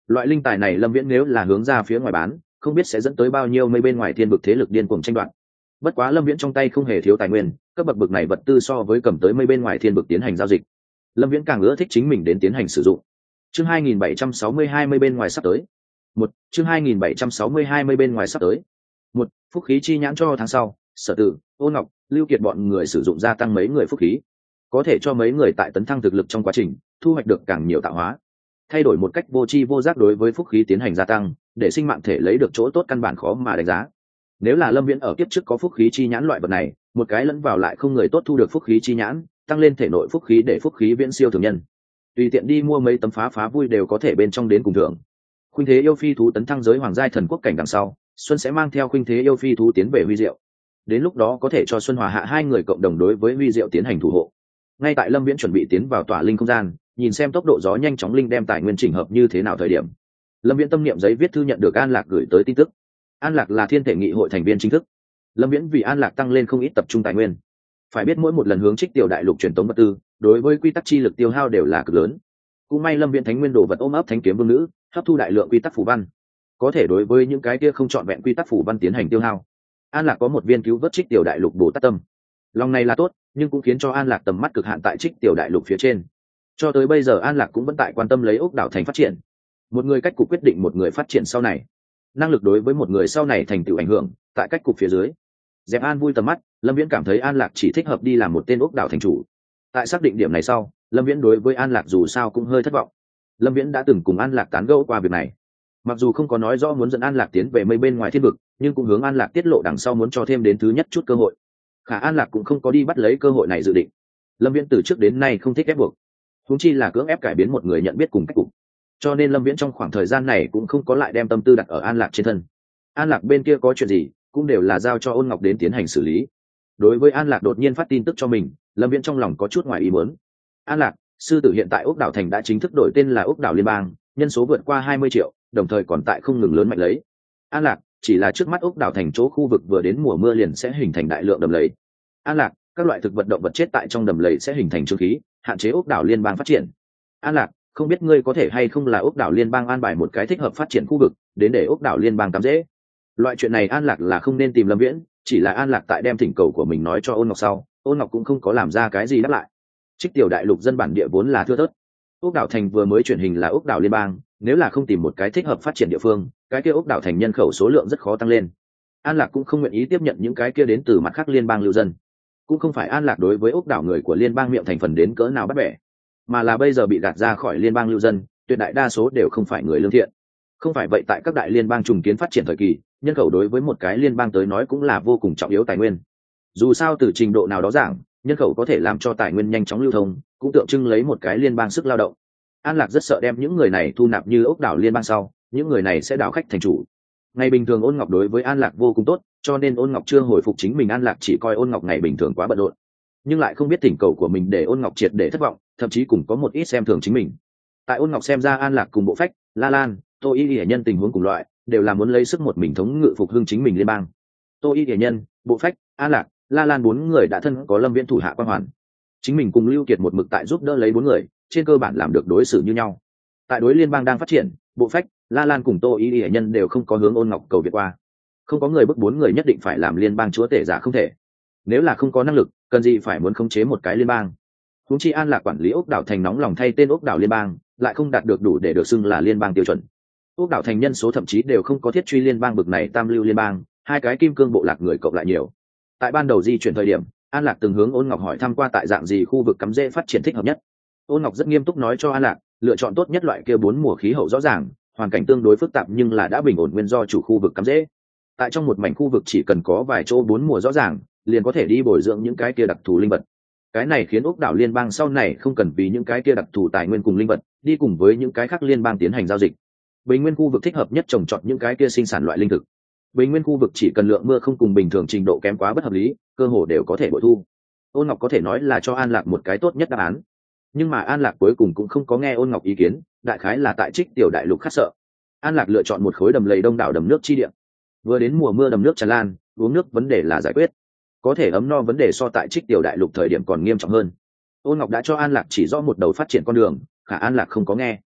Loại linh tài này Lâm Viễn nếu là hướng ra phía ngoài bán, không biết sẽ dẫn tới bao nhiêu mây bên ngoài thiên vực thế lực điên cuồng tranh đoạt. Bất quá Lâm Viễn trong tay không hề thiếu tài nguyên, cấp bậc bậc này vật tư so với cầm tới mây bên ngoài thiên vực tiến hành giao dịch, Lâm Viễn càng ưa thích chính mình đến tiến hành sử dụng. Chương hai nghìn bảy trăm sáu mươi hai mây bên ngoài sắp tới. Một, chương hai nghìn bảy trăm sáu mươi hai mây bên ngoài sắp tới. Một, phúc khí chi nhãn cho tháng sau, Sở Tử, Ôn Ngọc, Lưu Kiệt bọn người sử dụng gia tăng mấy người phúc khí, có thể cho mấy người tại tấn thăng thực lực trong quá trình thu hoạch được càng nhiều tạo hóa, thay đổi một cách vô tri vô giác đối với phúc khí tiến hành gia tăng, để sinh mạng thể lấy được chỗ tốt căn bản khó mà đánh giá. Nếu là Lâm Viễn ở kiếp trước có phúc khí chi nhãn loại vật này, một cái lẫn vào lại không người tốt thu được phúc khí chi nhãn, tăng lên thể nội phúc khí để phúc khí viễn siêu thường nhân, tùy tiện đi mua mấy tấm phá phá vui đều có thể bên trong đến cùng thưởng. Khuynh thế yêu phi thú tấn thăng giới hoàng giai thần quốc cảnh đằng sau, Xuân sẽ mang theo khuynh thế yêu phi thú tiến về Huy Diệu, đến lúc đó có thể cho Xuân Hòa Hạ hai người cộng đồng đối với Huy Diệu tiến hành thủ hộ. Ngay tại Lâm Viễn chuẩn bị tiến vào tỏa linh không gian, nhìn xem tốc độ gió nhanh chóng linh đem tài nguyên chỉnh hợp như thế nào thời điểm, Lâm Viễn tâm niệm giấy viết thư nhận được An Lạc gửi tới tin tức. An Lạc là thiên thể nghị hội thành viên chính thức. Lâm Viễn vì An Lạc tăng lên không ít tập trung tài nguyên. Phải biết mỗi một lần hướng Trích Tiểu Đại Lục truyền tống vật tư, đối với quy tắc chi lực tiêu hao đều là cực lớn. Cũng may Lâm Viễn thánh nguyên đồ vật ôm ấp thánh kiếm vương nữ, hấp thu đại lượng quy tắc phù văn, có thể đối với những cái kia không chọn vẹn quy tắc phù văn tiến hành tiêu hao. An Lạc có một viên cứu vớt Trích Tiểu Đại Lục Bồ Tát tâm. Lòng này là tốt, nhưng cũng khiến cho An Lạc tầm mắt cực hạn tại Trích Tiểu Đại Lục phía trên. Cho tới bây giờ An Lạc cũng vẫn tại quan tâm lấy Ốc đảo thành phát triển. Một người cách cục quyết định một người phát triển sau này. Năng lực đối với một người sau này thành tựu ảnh hưởng, tại cách cục phía dưới. Dẹp An vui tầm mắt, Lâm Viễn cảm thấy An Lạc chỉ thích hợp đi làm một tên Ốc đảo thành chủ. Tại xác định điểm này sau, Lâm Viễn đối với An Lạc dù sao cũng hơi thất vọng. Lâm Viễn đã từng cùng An Lạc tán gẫu qua việc này. Mặc dù không có nói rõ muốn dẫn An Lạc tiến về mây bên ngoài thiên vực, nhưng cũng hướng An Lạc tiết lộ đằng sau muốn cho thêm đến thứ nhất chút cơ hội. Khả An Lạc cũng không có đi bắt lấy cơ hội này dự định. Lâm Viễn từ trước đến nay không thích ép buộc, huống chi là cưỡng ép cải biến một người nhận biết cùng cách cục. Cho nên Lâm Viễn trong khoảng thời gian này cũng không có lại đem tâm tư đặt ở An Lạc trên thân. An Lạc bên kia có chuyện gì, cũng đều là giao cho Ôn Ngọc đến tiến hành xử lý. Đối với An Lạc đột nhiên phát tin tức cho mình, Lâm Viễn trong lòng có chút ngoài ý muốn. An Lạc, sư tử hiện tại Ốc đảo thành đã chính thức đổi tên là Ốc đảo liên bang, nhân số vượt qua hai mươi triệu, đồng thời còn tại không ngừng lớn mạnh lấy. An Lạc, chỉ là trước mắt Ốc đảo thành chỗ khu vực vừa đến mùa mưa liền sẽ hình thành đại lượng đầm lầy. An Lạc, các loại thực vật động vật chết tại trong đầm lầy sẽ hình thành trương khí, hạn chế Ốc đảo liên bang phát triển. An Lạc, không biết ngươi có thể hay không là Ốc đảo liên bang an bài một cái thích hợp phát triển khu vực, đến để Ốc đảo liên bang tắm dễ. Loại chuyện này An Lạc là không nên tìm Lâm Viễn, chỉ là An Lạc tại đem thỉnh cầu của mình nói cho Ôn Ngọc sau, Ôn Ngọc cũng không có làm ra cái gì đáp lại. Trích Tiểu Đại Lục dân bản địa vốn là thưa thớt. Ốc đảo thành vừa mới chuyển hình là Ốc đảo liên bang, nếu là không tìm một cái thích hợp phát triển địa phương, cái kia Ốc đảo thành nhân khẩu số lượng rất khó tăng lên. An Lạc cũng không nguyện ý tiếp nhận những cái kia đến từ mặt khác liên bang lưu dân. Cũng không phải An Lạc đối với Ốc đảo người của liên bang miệng thành phần đến cỡ nào bắt bẻ, mà là bây giờ bị gạt ra khỏi liên bang lưu dân, tuyệt đại đa số đều không phải người lương thiện. Không phải vậy tại các đại liên bang trùng kiến phát triển thời kỳ, nhân khẩu đối với một cái liên bang tới nói cũng là vô cùng trọng yếu tài nguyên. Dù sao từ trình độ nào đó giảng, nhân khẩu có thể làm cho tài nguyên nhanh chóng lưu thông, cũng tượng trưng lấy một cái liên bang sức lao động. An Lạc rất sợ đem những người này thu nạp như Ốc đảo liên bang sau, những người này sẽ đảo khách thành chủ. Ngày bình thường Ôn Ngọc đối với An Lạc vô cùng tốt, cho nên Ôn Ngọc chưa hồi phục chính mình, An Lạc chỉ coi Ôn Ngọc ngày bình thường quá bận rộn, nhưng lại không biết thỉnh cầu của mình để Ôn Ngọc triệt để thất vọng, thậm chí cũng có một ít xem thường chính mình. Tại Ôn Ngọc xem ra An Lạc cùng Bộ Phách, La Lan, Tô Y Hiển Nhân tình huống cùng loại, đều là muốn lấy sức một mình thống ngự phục hưng chính mình liên bang. Tô Y Hiển Nhân, Bộ Phách, An Lạc, La Lan bốn người đã thân có Lâm Viễn thủ hạ quan hoàn. Chính mình cùng Lưu Kiệt một mực tại giúp đỡ lấy bốn người, trên cơ bản làm được đối xử như nhau. Tại đối liên bang đang phát triển, Bộ Phách, La Lan cùng Tô Y Hiển Nhân đều không có hướng Ôn Ngọc cầu việc qua. Không có người bức bốn người nhất định phải làm liên bang chúa tể giả không thể. Nếu là không có năng lực, cần gì phải muốn khống chế một cái liên bang. Huống chi An Lạc quản lý Ốc đảo thành nóng lòng thay tên Ốc đảo liên bang, lại không đạt được đủ để được xưng là liên bang tiêu chuẩn. Ốc đảo thành nhân số thậm chí đều không có thiết truy liên bang bực này tam lưu liên bang, hai cái kim cương bộ lạc người cộng lại nhiều. Tại ban đầu di chuyển thời điểm, An Lạc từng hướng Ôn Ngọc hỏi thăm qua tại dạng gì khu vực cắm rễ phát triển thích hợp nhất. Ôn Ngọc rất nghiêm túc nói cho An Lạc, lựa chọn tốt nhất loại kia bốn mùa khí hậu rõ ràng, hoàn cảnh tương đối phức tạp nhưng là đã bình ổn nguyên do chủ khu vực cắm rễ. Tại trong một mảnh khu vực chỉ cần có vài chỗ bốn mùa rõ ràng, liền có thể đi bồi dưỡng những cái kia đặc thù linh vật. Cái này khiến Ốc đảo liên bang sau này không cần vì những cái kia đặc thù tài nguyên cùng linh vật, đi cùng với những cái khác liên bang tiến hành giao dịch. Bình nguyên khu vực thích hợp nhất trồng trọt những cái kia sinh sản loại linh thực. Bình nguyên khu vực chỉ cần lượng mưa không cùng bình thường trình độ kém quá bất hợp lý, cơ hồ đều có thể bội thu. Ôn Ngọc có thể nói là cho An Lạc một cái tốt nhất đáp án. Nhưng mà An Lạc cuối cùng cũng không có nghe Ôn Ngọc ý kiến, đại khái là tại Trích Tiểu Đại Lục khát sợ. An Lạc lựa chọn một khối đầm lầy đông đảo đầm nước chi địa. Vừa đến mùa mưa đầm nước tràn lan, uống nước vấn đề là giải quyết. Có thể ấm no vấn đề so tại Trích Tiểu Đại Lục thời điểm còn nghiêm trọng hơn. Ôn Ngọc đã cho An Lạc chỉ rõ một đầu phát triển con đường, khả An Lạc không có nghe.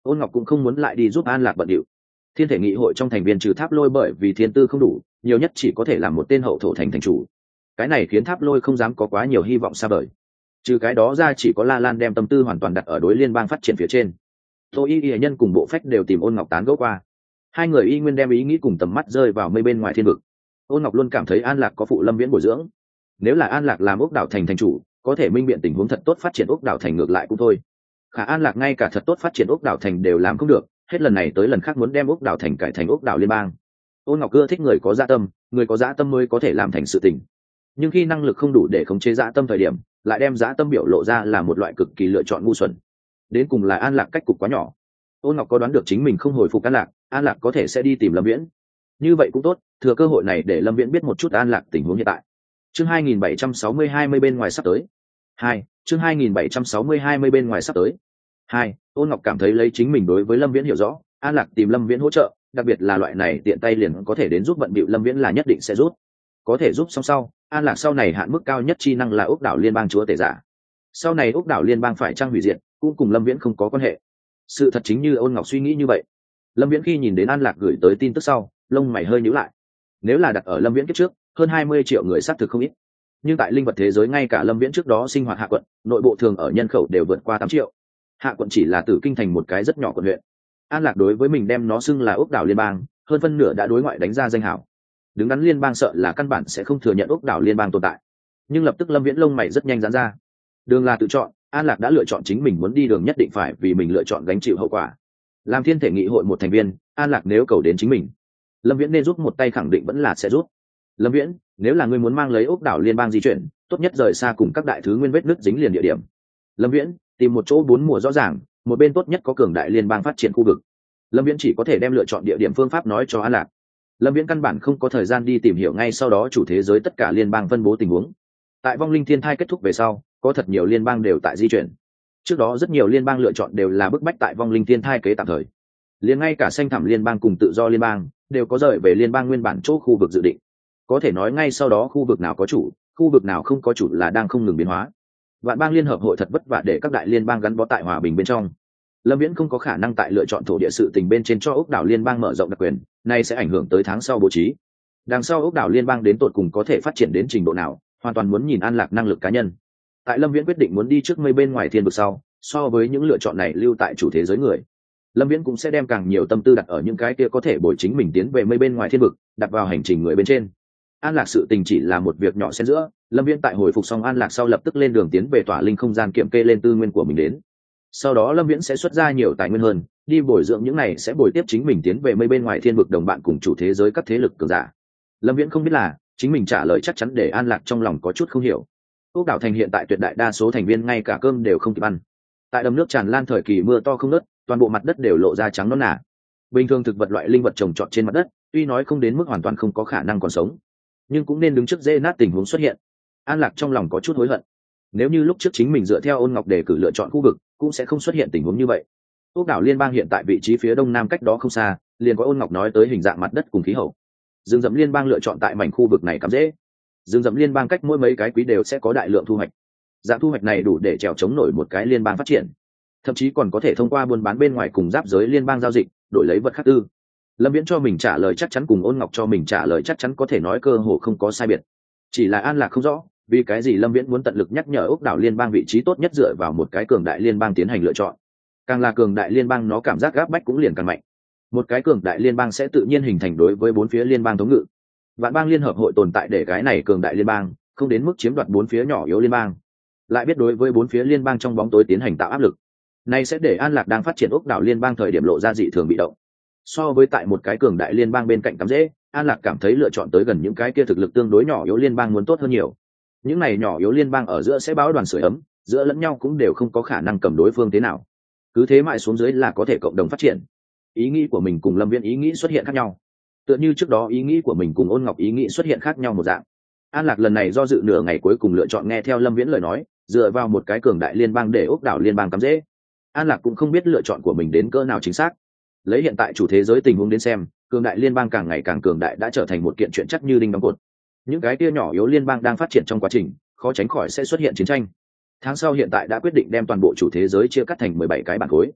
Ôn Ngọc cũng không muốn lại đi giúp An Lạc bận điệu. Thiên thể nghị hội trong thành viên trừ Tháp Lôi bởi vì thiên tư không đủ, nhiều nhất chỉ có thể làm một tên hậu thổ thành thành chủ. Cái này khiến Tháp Lôi không dám có quá nhiều hy vọng xa vời. Trừ cái đó ra chỉ có La Lan đem tâm tư hoàn toàn đặt ở đối liên bang phát triển phía trên. Tô Y Y nhân cùng Bộ Phách đều tìm Ôn Ngọc tán gẫu qua. Hai người y nguyên đem ý nghĩ cùng tầm mắt rơi vào mây bên ngoài thiên vực. Ôn Ngọc luôn cảm thấy An Lạc có phụ Lâm Viễn bồi dưỡng. Nếu là An Lạc làm Ốc đảo thành thành chủ, có thể minh biện tình huống thật tốt phát triển Ốc đảo thành ngược lại cũng thôi. Khả An Lạc ngay cả thật tốt phát triển Ốc đảo thành đều làm không được, hết lần này tới lần khác muốn đem Ốc đảo thành cải thành Ốc đảo liên bang. Ôn Ngọc ưa thích người có dạ tâm, người có dạ tâm mới có thể làm thành sự tình. Nhưng khi năng lực không đủ để khống chế dạ tâm thời điểm, lại đem dạ tâm biểu lộ ra là một loại cực kỳ lựa chọn ngu xuẩn. Đến cùng là An Lạc cách cục quá nhỏ. Ôn Ngọc có đoán được chính mình không hồi phục An Lạc, An Lạc có thể sẽ đi tìm Lâm Viễn. Như vậy cũng tốt, thừa cơ hội này để Lâm Viễn biết một chút An Lạc tình huống hiện tại. Chương hai nghìn bảy trăm sáu mươi hai mươi bên ngoài sắp tới. Hai, chương hai nghìn bảy trăm sáu mươi hai mươi bên ngoài sắp tới. Hai, Ôn Ngọc cảm thấy lấy chính mình đối với Lâm Viễn hiểu rõ, An Lạc tìm Lâm Viễn hỗ trợ, đặc biệt là loại này tiện tay liền có thể đến giúp bận bịu Lâm Viễn là nhất định sẽ giúp. Có thể giúp xong sau, An Lạc sau này hạn mức cao nhất chi năng là Úc đảo liên bang chúa tể giả. Sau này Úc đảo liên bang phải trang hủy diệt, cũng cùng Lâm Viễn không có quan hệ. Sự thật chính như Ôn Ngọc suy nghĩ như vậy. Lâm Viễn khi nhìn đến An Lạc gửi tới tin tức sau, lông mày hơi nhíu lại. Nếu là đặt ở Lâm Viễn kiếp trước, hơn hai mươi triệu người xác thực không ít. Nhưng tại linh vật thế giới ngay cả Lâm Viễn trước đó sinh hoạt hạ quận, nội bộ thường ở nhân khẩu đều vượt qua tám triệu. Hạ quận chỉ là Tử Kinh thành một cái rất nhỏ quận huyện. An Lạc đối với mình đem nó xưng là Úc đảo liên bang, hơn phân nửa đã đối ngoại đánh ra danh hảo. Đứng đắn liên bang sợ là căn bản sẽ không thừa nhận Úc đảo liên bang tồn tại. Nhưng lập tức Lâm Viễn lông mày rất nhanh giãn ra. Đường là tự chọn, An Lạc đã lựa chọn chính mình muốn đi đường nhất định phải vì mình lựa chọn gánh chịu hậu quả. Làm thiên thể nghị hội một thành viên, An Lạc nếu cầu đến chính mình, Lâm Viễn nên giúp một tay khẳng định vẫn là sẽ giúp. Lâm Viễn, nếu là ngươi muốn mang lấy Úc đảo liên bang di chuyển, tốt nhất rời xa cùng các đại thứ nguyên vết nứt dính liền địa điểm. Lâm Viễn, tìm một chỗ bốn mùa rõ ràng, một bên tốt nhất có cường đại liên bang phát triển khu vực. Lâm Viễn chỉ có thể đem lựa chọn địa điểm phương pháp nói cho An Lạc. Lâm Viễn căn bản không có thời gian đi tìm hiểu ngay sau đó chủ thế giới tất cả liên bang phân bố tình huống. Tại vong linh thiên thai kết thúc về sau, có thật nhiều liên bang đều tại di chuyển. Trước đó rất nhiều liên bang lựa chọn đều là bức bách tại vong linh thiên thai kế tạm thời. Liền ngay cả xanh thẳm liên bang cùng tự do liên bang đều có rời về liên bang nguyên bản chỗ khu vực dự định. Có thể nói ngay sau đó khu vực nào có chủ, khu vực nào không có chủ là đang không ngừng biến hóa. Vạn bang liên hợp hội thật vất vả để các đại liên bang gắn bó tại hòa bình bên trong. Lâm Viễn không có khả năng tại lựa chọn thổ địa sự tình bên trên cho Úc đảo liên bang mở rộng đặc quyền, này sẽ ảnh hưởng tới tháng sau bố trí. Đằng sau Úc đảo liên bang đến tột cùng có thể phát triển đến trình độ nào, hoàn toàn muốn nhìn An Lạc năng lực cá nhân. Tại Lâm Viễn quyết định muốn đi trước mây bên ngoài thiên vực sau, so với những lựa chọn này lưu tại chủ thế giới người, Lâm Viễn cũng sẽ đem càng nhiều tâm tư đặt ở những cái kia có thể bồi chính mình tiến về mây bên ngoài thiên vực, đặt vào hành trình người bên trên. An Lạc sự tình chỉ là một việc nhỏ xen giữa, Lâm Viễn tại hồi phục xong An Lạc sau lập tức lên đường tiến về tỏa linh không gian kiểm kê lên tư nguyên của mình đến. Sau đó Lâm Viễn sẽ xuất ra nhiều tài nguyên hơn, đi bồi dưỡng những này sẽ bồi tiếp chính mình tiến về mây bên ngoài thiên vực đồng bạn cùng chủ thế giới các thế lực cường giả. Lâm Viễn không biết là chính mình trả lời chắc chắn để An Lạc trong lòng có chút không hiểu. Úc đảo thành hiện tại tuyệt đại đa số thành viên ngay cả cơm đều không kịp ăn. Tại đầm nước tràn lan thời kỳ mưa to không ngớt, toàn bộ mặt đất đều lộ ra trắng nõn nà. Bình thường thực vật loại linh vật trồng trọt trên mặt đất, tuy nói không đến mức hoàn toàn không có khả năng còn sống, nhưng cũng nên đứng trước dễ nát tình huống xuất hiện. An Lạc trong lòng có chút hối hận. Nếu như lúc trước chính mình dựa theo Ôn Ngọc đề cử lựa chọn khu vực, cũng sẽ không xuất hiện tình huống như vậy. Úc đảo liên bang hiện tại vị trí phía đông nam cách đó không xa, liền có Ôn Ngọc nói tới hình dạng mặt đất cùng khí hậu. Rừng rậm liên bang lựa chọn tại mảnh khu vực này cắm dễ. Rừng rậm liên bang cách mỗi mấy cái quý đều sẽ có đại lượng thu hoạch. Dạng thu hoạch này đủ để trèo chống nổi một cái liên bang phát triển, thậm chí còn có thể thông qua buôn bán bên ngoài cùng giáp giới liên bang giao dịch, đổi lấy vật khác tư. Lâm Viễn cho mình trả lời chắc chắn cùng Ôn Ngọc cho mình trả lời chắc chắn có thể nói cơ hồ không có sai biệt. Chỉ là An Lạc không rõ, vì cái gì Lâm Viễn muốn tận lực nhắc nhở Úc đảo liên bang vị trí tốt nhất dựa vào một cái cường đại liên bang tiến hành lựa chọn. Càng là cường đại liên bang nó cảm giác gáp bách cũng liền càng mạnh. Một cái cường đại liên bang sẽ tự nhiên hình thành đối với bốn phía liên bang thống ngự. Vạn bang liên hợp hội tồn tại để cái này cường đại liên bang không đến mức chiếm đoạt bốn phía nhỏ yếu liên bang, lại biết đối với bốn phía liên bang trong bóng tối tiến hành tạo áp lực. Này sẽ để An Lạc đang phát triển Úc đảo liên bang thời điểm lộ ra dị thường bị động. So với tại một cái cường đại liên bang bên cạnh cắm dễ, An Lạc cảm thấy lựa chọn tới gần những cái kia thực lực tương đối nhỏ yếu liên bang muốn tốt hơn nhiều. Những này nhỏ yếu liên bang ở giữa sẽ báo đoàn sưởi ấm, giữa lẫn nhau cũng đều không có khả năng cầm đối phương thế nào. Cứ thế mãi xuống dưới là có thể cộng đồng phát triển. Ý nghĩ của mình cùng Lâm Viễn ý nghĩ xuất hiện khác nhau. Tựa như trước đó ý nghĩ của mình cùng Ôn Ngọc ý nghĩ xuất hiện khác nhau một dạng. An Lạc lần này do dự nửa ngày cuối cùng lựa chọn nghe theo Lâm Viễn lời nói, dựa vào một cái cường đại liên bang để Úc đảo liên bang cắm dễ. An Lạc cũng không biết lựa chọn của mình đến cỡ nào chính xác. Lấy hiện tại chủ thế giới tình huống đến xem, cường đại liên bang càng ngày càng cường đại đã trở thành một kiện chuyện chắc như đinh đóng cột. Những cái kia nhỏ yếu liên bang đang phát triển trong quá trình, khó tránh khỏi sẽ xuất hiện chiến tranh. Tháng sau hiện tại đã quyết định đem toàn bộ chủ thế giới chia cắt thành mười bảy cái bản khối.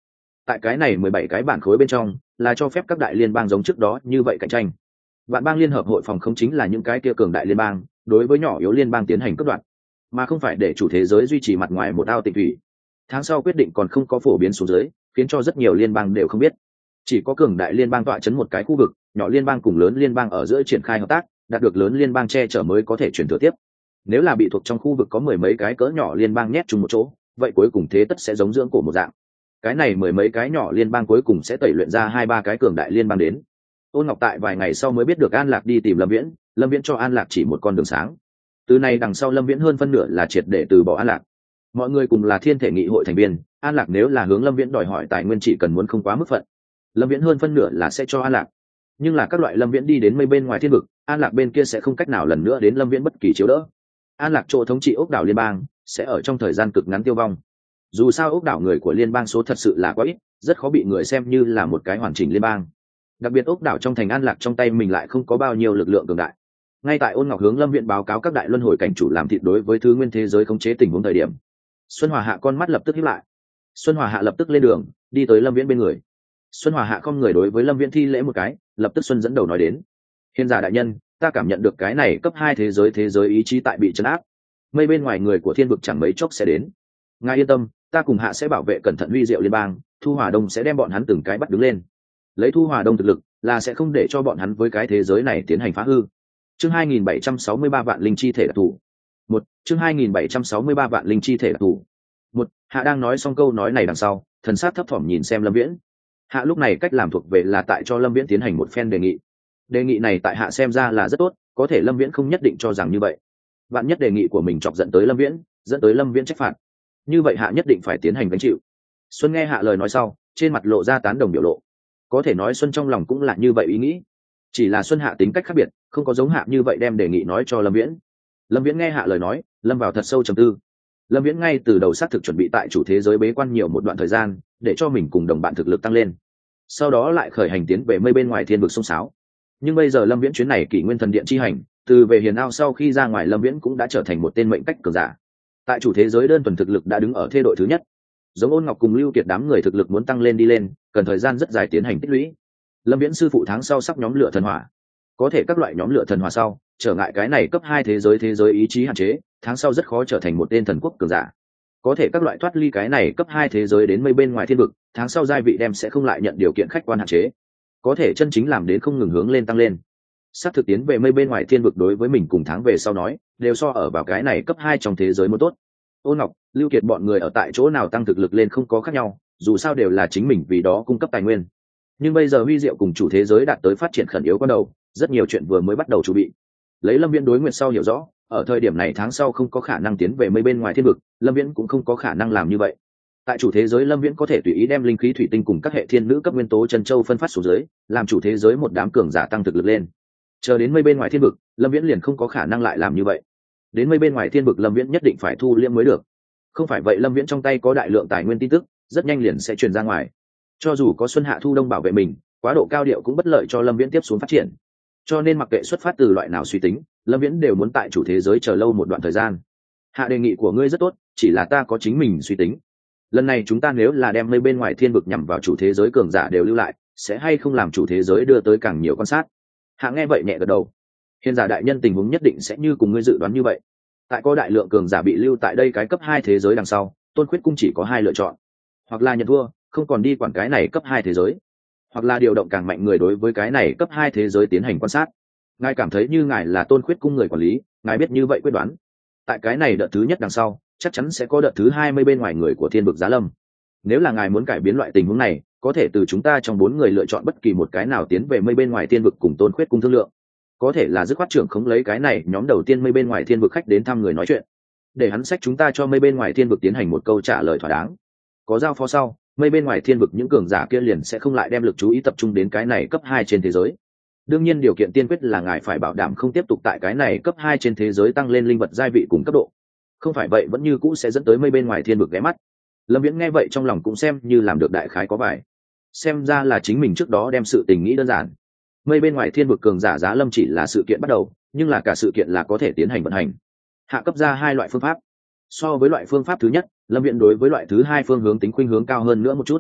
Tại cái này mười bảy cái bản khối bên trong là cho phép các đại liên bang giống trước đó như vậy cạnh tranh. Vạn bang liên hợp hội phòng không chính là những cái kia cường đại liên bang đối với nhỏ yếu liên bang tiến hành cướp đoạt, mà không phải để chủ thế giới duy trì mặt ngoài một ao tịnh thủy. Tháng sau quyết định còn không có phổ biến xuống dưới, khiến cho rất nhiều liên bang đều không biết. Chỉ có cường đại liên bang tọa chấn một cái khu vực, nhỏ liên bang cùng lớn liên bang ở giữa triển khai hợp tác, đạt được lớn liên bang che chở mới có thể chuyển thừa tiếp. Nếu là bị thuộc trong khu vực có mười mấy cái cỡ nhỏ liên bang nhét chung một chỗ, vậy cuối cùng thế tất sẽ giống dưỡng cổ một dạng. Cái này mười mấy cái nhỏ liên bang cuối cùng sẽ tẩy luyện ra hai ba cái cường đại liên bang đến. Ôn Ngọc tại vài ngày sau mới biết được An Lạc đi tìm Lâm Viễn, Lâm Viễn cho An Lạc chỉ một con đường sáng. Từ này đằng sau Lâm Viễn hơn phân nửa là triệt để từ bỏ An Lạc. Mọi người cùng là thiên thể nghị hội thành viên, An Lạc nếu là hướng Lâm Viễn đòi hỏi tài nguyên chỉ cần muốn không quá mức phận, Lâm Viễn hơn phân nửa là sẽ cho An Lạc. Nhưng là các loại Lâm Viễn đi đến mây bên ngoài thiên vực, An Lạc bên kia sẽ không cách nào lần nữa đến Lâm Viễn bất kỳ chiếu đỡ. An Lạc chỗ thống trị ốc đảo liên bang sẽ ở trong thời gian cực ngắn tiêu vong. Dù sao ốc đảo người của liên bang số thật sự là quá ít, rất khó bị người xem như là một cái hoàn chỉnh liên bang. Đặc biệt ốc đảo trong thành An Lạc trong tay mình lại không có bao nhiêu lực lượng cường đại. Ngay tại Ôn Ngọc hướng Lâm Viễn báo cáo các đại luân hồi cảnh chủ làm thịt đối với thứ nguyên thế giới khống chế tình huống thời điểm, Xuân Hòa Hạ con mắt lập tức híp lại. Xuân Hòa Hạ lập tức lên đường, đi tới Lâm Viễn bên người. Xuân Hòa Hạ không người đối với Lâm Viễn thi lễ một cái, lập tức Xuân dẫn đầu nói đến: "Hiền giả đại nhân, ta cảm nhận được cái này cấp hai thế giới thế giới ý chí tại bị trấn áp. Mây bên ngoài người của thiên vực chẳng mấy chốc sẽ đến. Ngài yên tâm, ta cùng Hạ sẽ bảo vệ cẩn thận Huy Diệu liên bang, Thu Hòa Đông sẽ đem bọn hắn từng cái bắt đứng lên. Lấy Thu Hòa Đông thực lực, là sẽ không để cho bọn hắn với cái thế giới này tiến hành phá hư." Chương hai nghìn bảy trăm sáu mươi ba vạn linh chi thể đặc thù. Một, chương hai nghìn bảy trăm sáu mươi ba vạn linh chi thể đặc thù. Một, Hạ đang nói xong câu nói này đằng sau, thần sắc thấp thỏm nhìn xem Lâm Viễn. Hạ lúc này cách làm thuộc về là tại cho Lâm Viễn tiến hành một phen đề nghị. Đề nghị này tại Hạ xem ra là rất tốt, có thể Lâm Viễn không nhất định cho rằng như vậy. Vạn nhất đề nghị của mình chọc giận tới Lâm Viễn, dẫn tới Lâm Viễn trách phạt, như vậy Hạ nhất định phải tiến hành gánh chịu. Xuân nghe Hạ lời nói sau, trên mặt lộ ra tán đồng biểu lộ. Có thể nói Xuân trong lòng cũng là như vậy ý nghĩ, chỉ là Xuân Hạ tính cách khác biệt, không có giống Hạ như vậy đem đề nghị nói cho Lâm Viễn. Lâm Viễn nghe Hạ lời nói, lâm vào thật sâu trầm tư. Lâm Viễn ngay từ đầu xác thực chuẩn bị tại chủ thế giới bế quan nhiều một đoạn thời gian, để cho mình cùng đồng bạn thực lực tăng lên, sau đó lại khởi hành tiến về mây bên ngoài thiên vực sông sáo. Nhưng bây giờ Lâm Viễn chuyến này Kỷ Nguyên Thần Điện chi hành, từ về Hiền Ao sau khi ra ngoài, Lâm Viễn cũng đã trở thành một tên mệnh cách cường giả. Tại chủ thế giới đơn thuần thực lực đã đứng ở thế đội thứ nhất. Giống Ôn Ngọc cùng Lưu Kiệt đám người thực lực muốn tăng lên đi lên, cần thời gian rất dài tiến hành tích lũy. Lâm Viễn sư phụ tháng sau sắp nhóm lửa thần hỏa, có thể các loại nhóm lửa thần hỏa sau trở ngại cái này cấp hai thế giới thế giới ý chí hạn chế, tháng sau rất khó trở thành một tên thần quốc cường giả. Có thể các loại thoát ly cái này cấp hai thế giới đến mây bên ngoài thiên vực, tháng sau giai vị đem sẽ không lại nhận điều kiện khách quan hạn chế, có thể chân chính làm đến không ngừng hướng lên tăng lên. Sắp thực tiến về mây bên ngoài thiên vực đối với mình cùng tháng về sau nói, đều so ở vào cái này cấp hai trong thế giới muốn tốt. Ôn Ngọc, Lưu Kiệt bọn người ở tại chỗ nào tăng thực lực lên không có khác nhau, dù sao đều là chính mình vì đó cung cấp tài nguyên. Nhưng bây giờ Huy Diệu cùng chủ thế giới đạt tới phát triển khẩn yếu quan đầu, rất nhiều chuyện vừa mới bắt đầu chuẩn bị. Lấy Lâm Viễn đối nguyện sau hiểu rõ, ở thời điểm này tháng sau không có khả năng tiến về mây bên ngoài thiên vực, Lâm Viễn cũng không có khả năng làm như vậy. Tại chủ thế giới Lâm Viễn có thể tùy ý đem linh khí thủy tinh cùng các hệ thiên nữ cấp nguyên tố chân châu phân phát xuống dưới, làm chủ thế giới một đám cường giả tăng thực lực lên. Chờ đến mây bên ngoài thiên vực, Lâm Viễn liền không có khả năng lại làm như vậy. Đến mây bên ngoài thiên vực Lâm Viễn nhất định phải thu liễm mới được. Không phải vậy Lâm Viễn trong tay có đại lượng tài nguyên tin tức, rất nhanh liền sẽ truyền ra ngoài. Cho dù có Xuân Hạ Thu Đông bảo vệ mình, quá độ cao điệu cũng bất lợi cho Lâm Viễn tiếp xuống phát triển. Cho nên mặc kệ xuất phát từ loại nào suy tính, Lâm Viễn đều muốn tại chủ thế giới chờ lâu một đoạn thời gian. Hạ đề nghị của ngươi rất tốt, chỉ là ta có chính mình suy tính. Lần này chúng ta nếu là đem mây bên ngoài thiên vực nhằm vào chủ thế giới cường giả đều lưu lại, sẽ hay không làm chủ thế giới đưa tới càng nhiều quan sát. Hạ nghe vậy nhẹ gật đầu. Hiền giả đại nhân tình huống nhất định sẽ như cùng ngươi dự đoán như vậy. Tại có đại lượng cường giả bị lưu tại đây cái cấp hai thế giới đằng sau, Tôn Khuyết Cung chỉ có hai lựa chọn, hoặc là nhận thua, không còn đi quản cái này cấp hai thế giới, hoặc là điều động càng mạnh người đối với cái này cấp hai thế giới tiến hành quan sát. Ngài cảm thấy như ngài là Tôn Khuyết Cung người quản lý, ngài biết như vậy quyết đoán. Tại cái này đợt thứ nhất đằng sau, chắc chắn sẽ có đợt thứ hai mươi bên ngoài người của thiên vực Giá Lâm. Nếu là ngài muốn cải biến loại tình huống này, có thể từ chúng ta trong bốn người lựa chọn bất kỳ một cái nào tiến về mây bên ngoài thiên vực cùng Tôn Khuyết Cung thương lượng. Có thể là dứt khoát trưởng không lấy cái này nhóm đầu tiên mây bên ngoài thiên vực khách đến thăm người nói chuyện, để hắn sách chúng ta cho mây bên ngoài thiên vực tiến hành một câu trả lời thỏa đáng. Có giao phó sau, mây bên ngoài thiên vực những cường giả kia liền sẽ không lại đem lực chú ý tập trung đến cái này cấp hai trên thế giới. Đương nhiên điều kiện tiên quyết là ngài phải bảo đảm không tiếp tục tại cái này cấp hai trên thế giới tăng lên linh vật giai vị cùng cấp độ. Không phải vậy vẫn như cũ sẽ dẫn tới mây bên ngoài thiên vực ghé mắt. Lâm Viễn nghe vậy trong lòng cũng xem như làm được đại khái có vài. Xem ra là chính mình trước đó đem sự tình nghĩ đơn giản. Mây bên ngoài thiên vực cường giả Giá Lâm chỉ là sự kiện bắt đầu, nhưng là cả sự kiện là có thể tiến hành vận hành. Hạ cấp ra hai loại phương pháp. So với loại phương pháp thứ nhất, Lâm Viễn đối với loại thứ hai phương hướng tính khuynh hướng cao hơn nữa một chút.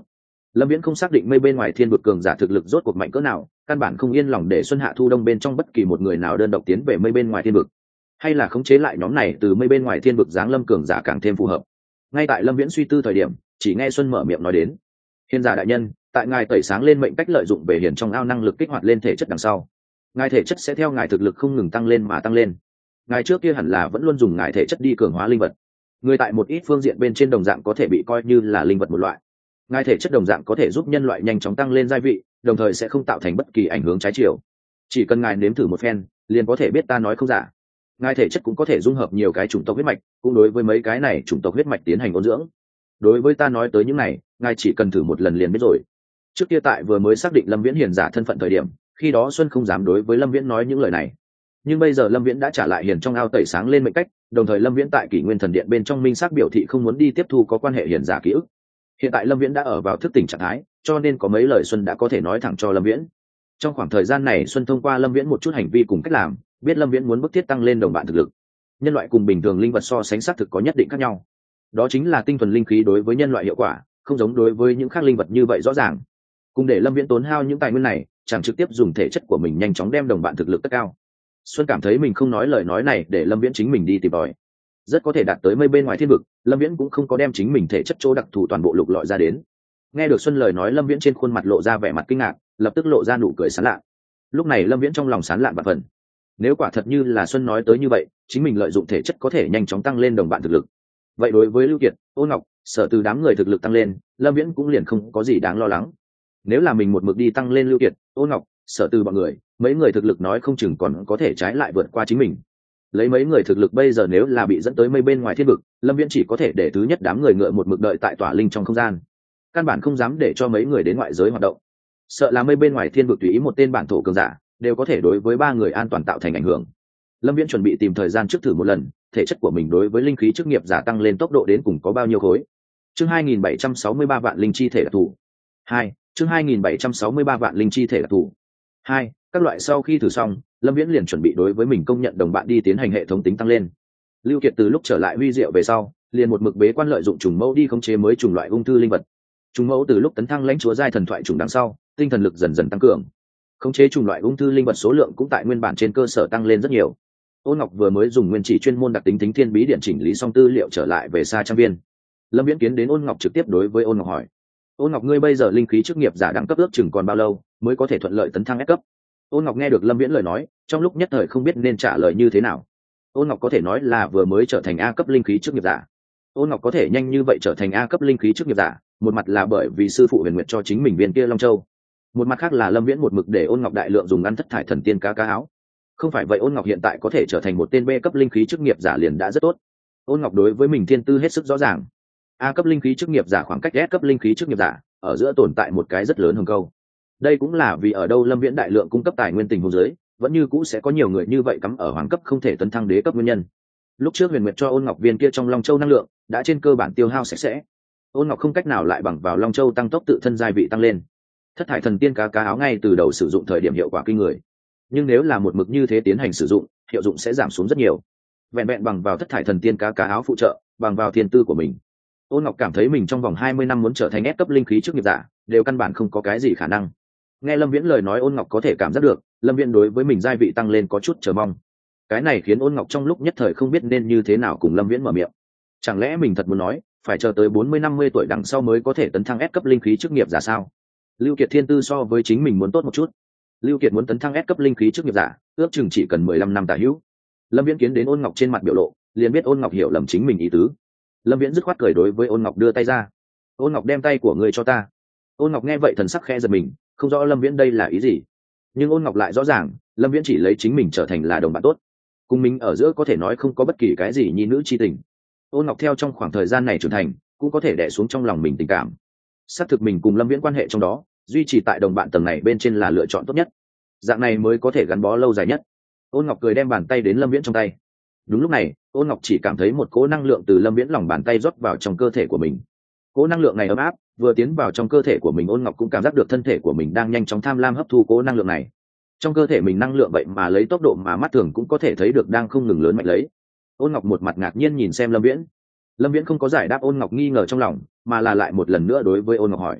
Lâm Viễn không xác định mây bên ngoài thiên vực cường giả thực lực rốt cuộc mạnh cỡ nào, căn bản không yên lòng để xuân hạ thu đông bên trong bất kỳ một người nào đơn độc tiến về mây bên ngoài thiên vực, hay là khống chế lại nhóm này từ mây bên ngoài thiên vực giáng lâm cường giả càng thêm phù hợp. Ngay tại Lâm Viễn suy tư thời điểm, chỉ nghe Xuân mở miệng nói đến: hiền giả đại nhân, tại ngài tẩy sáng lên mệnh cách lợi dụng về hiền trong ao năng lực kích hoạt lên thể chất đằng sau, ngài thể chất sẽ theo ngài thực lực không ngừng tăng lên mà tăng lên. Ngài trước kia hẳn là vẫn luôn dùng ngài thể chất đi cường hóa linh vật, người tại một ít phương diện bên trên đồng dạng có thể bị coi như là linh vật một loại. Ngài thể chất đồng dạng có thể giúp nhân loại nhanh chóng tăng lên giai vị, đồng thời sẽ không tạo thành bất kỳ ảnh hưởng trái chiều. Chỉ cần ngài nếm thử một phen, liền có thể biết ta nói không giả. Ngài thể chất cũng có thể dung hợp nhiều cái chủng tộc huyết mạch, cũng đối với mấy cái này chủng tộc huyết mạch tiến hành ôn dưỡng. Đối với ta nói tới những này, ngài chỉ cần thử một lần liền biết rồi. Trước kia tại vừa mới xác định Lâm Viễn hiền giả thân phận thời điểm, khi đó Xuân không dám đối với Lâm Viễn nói những lời này. Nhưng bây giờ Lâm Viễn đã trả lại hiền trong ao tẩy sáng lên mệnh cách, đồng thời Lâm Viễn tại Kỷ Nguyên Thần Điện bên trong minh xác biểu thị không muốn đi tiếp thu có quan hệ hiền giả ký ức. Hiện tại Lâm Viễn đã ở vào thức tỉnh trạng thái, cho nên có mấy lời Xuân đã có thể nói thẳng cho Lâm Viễn. Trong khoảng thời gian này Xuân thông qua Lâm Viễn một chút hành vi cùng cách làm, biết Lâm Viễn muốn bức thiết tăng lên đồng bạn thực lực. Nhân loại cùng bình thường linh vật so sánh xác thực có nhất định khác nhau. Đó chính là tinh thuần linh khí đối với nhân loại hiệu quả không giống đối với những khác linh vật như vậy rõ ràng. Cùng để Lâm Viễn tốn hao những tài nguyên này, chẳng trực tiếp dùng thể chất của mình nhanh chóng đem đồng bạn thực lực tất cao. Xuân cảm thấy mình không nói lời nói này để Lâm Viễn chính mình đi tìm tòi, rất có thể đạt tới mây bên ngoài thiên vực. Lâm Viễn cũng không có đem chính mình thể chất chỗ đặc thù toàn bộ lục lọi ra đến. Nghe được Xuân lời nói, Lâm Viễn trên khuôn mặt lộ ra vẻ mặt kinh ngạc, lập tức lộ ra nụ cười sán lạ. Lúc này Lâm Viễn trong lòng sán lạn vạn phần. Nếu quả thật như là Xuân nói tới như vậy, chính mình lợi dụng thể chất có thể nhanh chóng tăng lên đồng bạn thực lực, vậy đối với Lưu Kiệt, Ôn Ngọc, Sở Từ đám người thực lực tăng lên, Lâm Viễn cũng liền không có gì đáng lo lắng. Nếu là mình một mực đi tăng lên Lưu Kiệt, Ôn Ngọc, Sở Từ bọn người, mấy người thực lực nói không chừng còn có thể trái lại vượt qua chính mình. Lấy mấy người thực lực bây giờ nếu là bị dẫn tới mây bên ngoài thiên vực, Lâm Viễn chỉ có thể để thứ nhất đám người ngựa một mực đợi tại tỏa linh trong không gian, căn bản không dám để cho mấy người đến ngoại giới hoạt động, sợ là mây bên ngoài thiên vực tùy ý một tên bản thổ cường giả đều có thể đối với ba người an toàn tạo thành ảnh hưởng. Lâm Viễn chuẩn bị tìm thời gian trước thử một lần, thể chất của mình đối với linh khí chức nghiệp giả tăng lên tốc độ đến cùng có bao nhiêu khối. Chương hai nghìn bảy trăm sáu mươi ba vạn linh chi thể đặc thù. hai. Chương hai nghìn bảy trăm sáu mươi ba vạn linh chi thể đặc thù. hai. Các loại sau khi thử xong, Lâm Viễn liền chuẩn bị đối với mình công nhận đồng bạn đi tiến hành hệ thống tính tăng lên. Lưu Kiệt từ lúc trở lại Huy Diệu về sau, liền một mực bế quan lợi dụng trùng mẫu đi khống chế mới trùng loại ung thư linh vật. Trùng mẫu từ lúc tấn thăng lãnh chúa giai thần thoại trùng đằng sau, tinh thần lực dần dần tăng cường, khống chế trùng loại ung thư linh vật số lượng cũng tại nguyên bản trên cơ sở tăng lên rất nhiều. Ôn Ngọc vừa mới dùng nguyên chỉ chuyên môn đặc tính tính thiên bí điện chỉnh lý xong tư liệu trở lại về xa trang viên. Lâm Viễn kiến đến Ôn Ngọc trực tiếp đối với Ôn Ngọc hỏi: Ôn Ngọc, ngươi bây giờ linh khí chức nghiệp giả đẳng cấp ước chừng còn bao lâu mới có thể thuận lợi tấn thăng S cấp? Ôn Ngọc nghe được Lâm Viễn lời nói, trong lúc nhất thời không biết nên trả lời như thế nào. Ôn Ngọc có thể nói là vừa mới trở thành A cấp linh khí chức nghiệp giả. Ôn Ngọc có thể nhanh như vậy trở thành A cấp linh khí chức nghiệp giả, một mặt là bởi vì sư phụ Huyền Nguyệt cho chính mình viên kia Long Châu, một mặt khác là Lâm Viễn một mực để Ôn Ngọc đại lượng dùng ăn thất thải thần tiên cá cá áo. Không phải vậy Ôn Ngọc hiện tại có thể trở thành một tên B cấp linh khí chức nghiệp giả liền đã rất tốt. Ôn Ngọc đối với mình thiên tư hết sức rõ ràng. A cấp linh khí chức nghiệp giả khoảng cách S cấp linh khí chức nghiệp giả ở giữa tồn tại một cái rất lớn hồng câu. Đây cũng là vì ở đâu Lâm Viễn đại lượng cung cấp tài nguyên tình huống dưới, vẫn như cũ sẽ có nhiều người như vậy cắm ở hoàng cấp không thể tấn thăng đế cấp nguyên nhân. Lúc trước Huyền Nguyệt cho Ôn Ngọc viên kia trong Long Châu năng lượng đã trên cơ bản tiêu hao sạch sẽ. Ôn Ngọc không cách nào lại bằng vào Long Châu tăng tốc tự thân giai vị tăng lên. Thất thải thần tiên cá cá áo ngay từ đầu sử dụng thời điểm hiệu quả kinh người, nhưng nếu là một mực như thế tiến hành sử dụng, hiệu dụng sẽ giảm xuống rất nhiều. Vẹn vẹn bằng vào thất thải thần tiên cá cá áo phụ trợ, bằng vào thiên tư của mình, Ôn Ngọc cảm thấy mình trong vòng hai mươi năm muốn trở thành S cấp linh khí chức nghiệp giả, đều căn bản không có cái gì khả năng. Nghe Lâm Viễn lời nói, Ôn Ngọc có thể cảm giác được, Lâm Viễn đối với mình giai vị tăng lên có chút chờ mong. Cái này khiến Ôn Ngọc trong lúc nhất thời không biết nên như thế nào cùng Lâm Viễn mở miệng. Chẳng lẽ mình thật muốn nói, phải chờ tới bốn mươi năm mươi tuổi đằng sau mới có thể tấn thăng S cấp linh khí chức nghiệp giả sao? Lưu Kiệt thiên tư so với chính mình muốn tốt một chút. Lưu Kiệt muốn tấn thăng S cấp linh khí chức nghiệp giả, ước chừng chỉ cần mười lăm năm tả hữu. Lâm Viễn kiến đến Ôn Ngọc trên mặt biểu lộ, liền biết Ôn Ngọc hiểu lầm chính mình ý tứ. Lâm Viễn dứt khoát cười đối với Ôn Ngọc đưa tay ra. Ôn Ngọc, đem tay của ngươi cho ta. Ôn Ngọc nghe vậy thần sắc khẽ giật mình, không rõ Lâm Viễn đây là ý gì. Nhưng Ôn Ngọc lại rõ ràng, Lâm Viễn chỉ lấy chính mình trở thành là đồng bạn tốt, cùng mình ở giữa có thể nói không có bất kỳ cái gì nhi nữ chi tình. Ôn Ngọc theo trong khoảng thời gian này trưởng thành, cũng có thể đè xuống trong lòng mình tình cảm. Xác thực mình cùng Lâm Viễn quan hệ trong đó, duy trì tại đồng bạn tầng này bên trên là lựa chọn tốt nhất. Dạng này mới có thể gắn bó lâu dài nhất. Ôn Ngọc cười đem bàn tay đến Lâm Viễn trong tay. Đúng lúc này, Ôn Ngọc chỉ cảm thấy một cỗ năng lượng từ Lâm Viễn lòng bàn tay rót vào trong cơ thể của mình. Cỗ năng lượng này ấm áp, vừa tiến vào trong cơ thể của mình, Ôn Ngọc cũng cảm giác được thân thể của mình đang nhanh chóng tham lam hấp thu cỗ năng lượng này. Trong cơ thể mình năng lượng vậy mà lấy tốc độ mà mắt thường cũng có thể thấy được đang không ngừng lớn mạnh lấy. Ôn Ngọc một mặt ngạc nhiên nhìn xem Lâm Viễn. Lâm Viễn không có giải đáp Ôn Ngọc nghi ngờ trong lòng, mà là lại một lần nữa đối với Ôn Ngọc hỏi: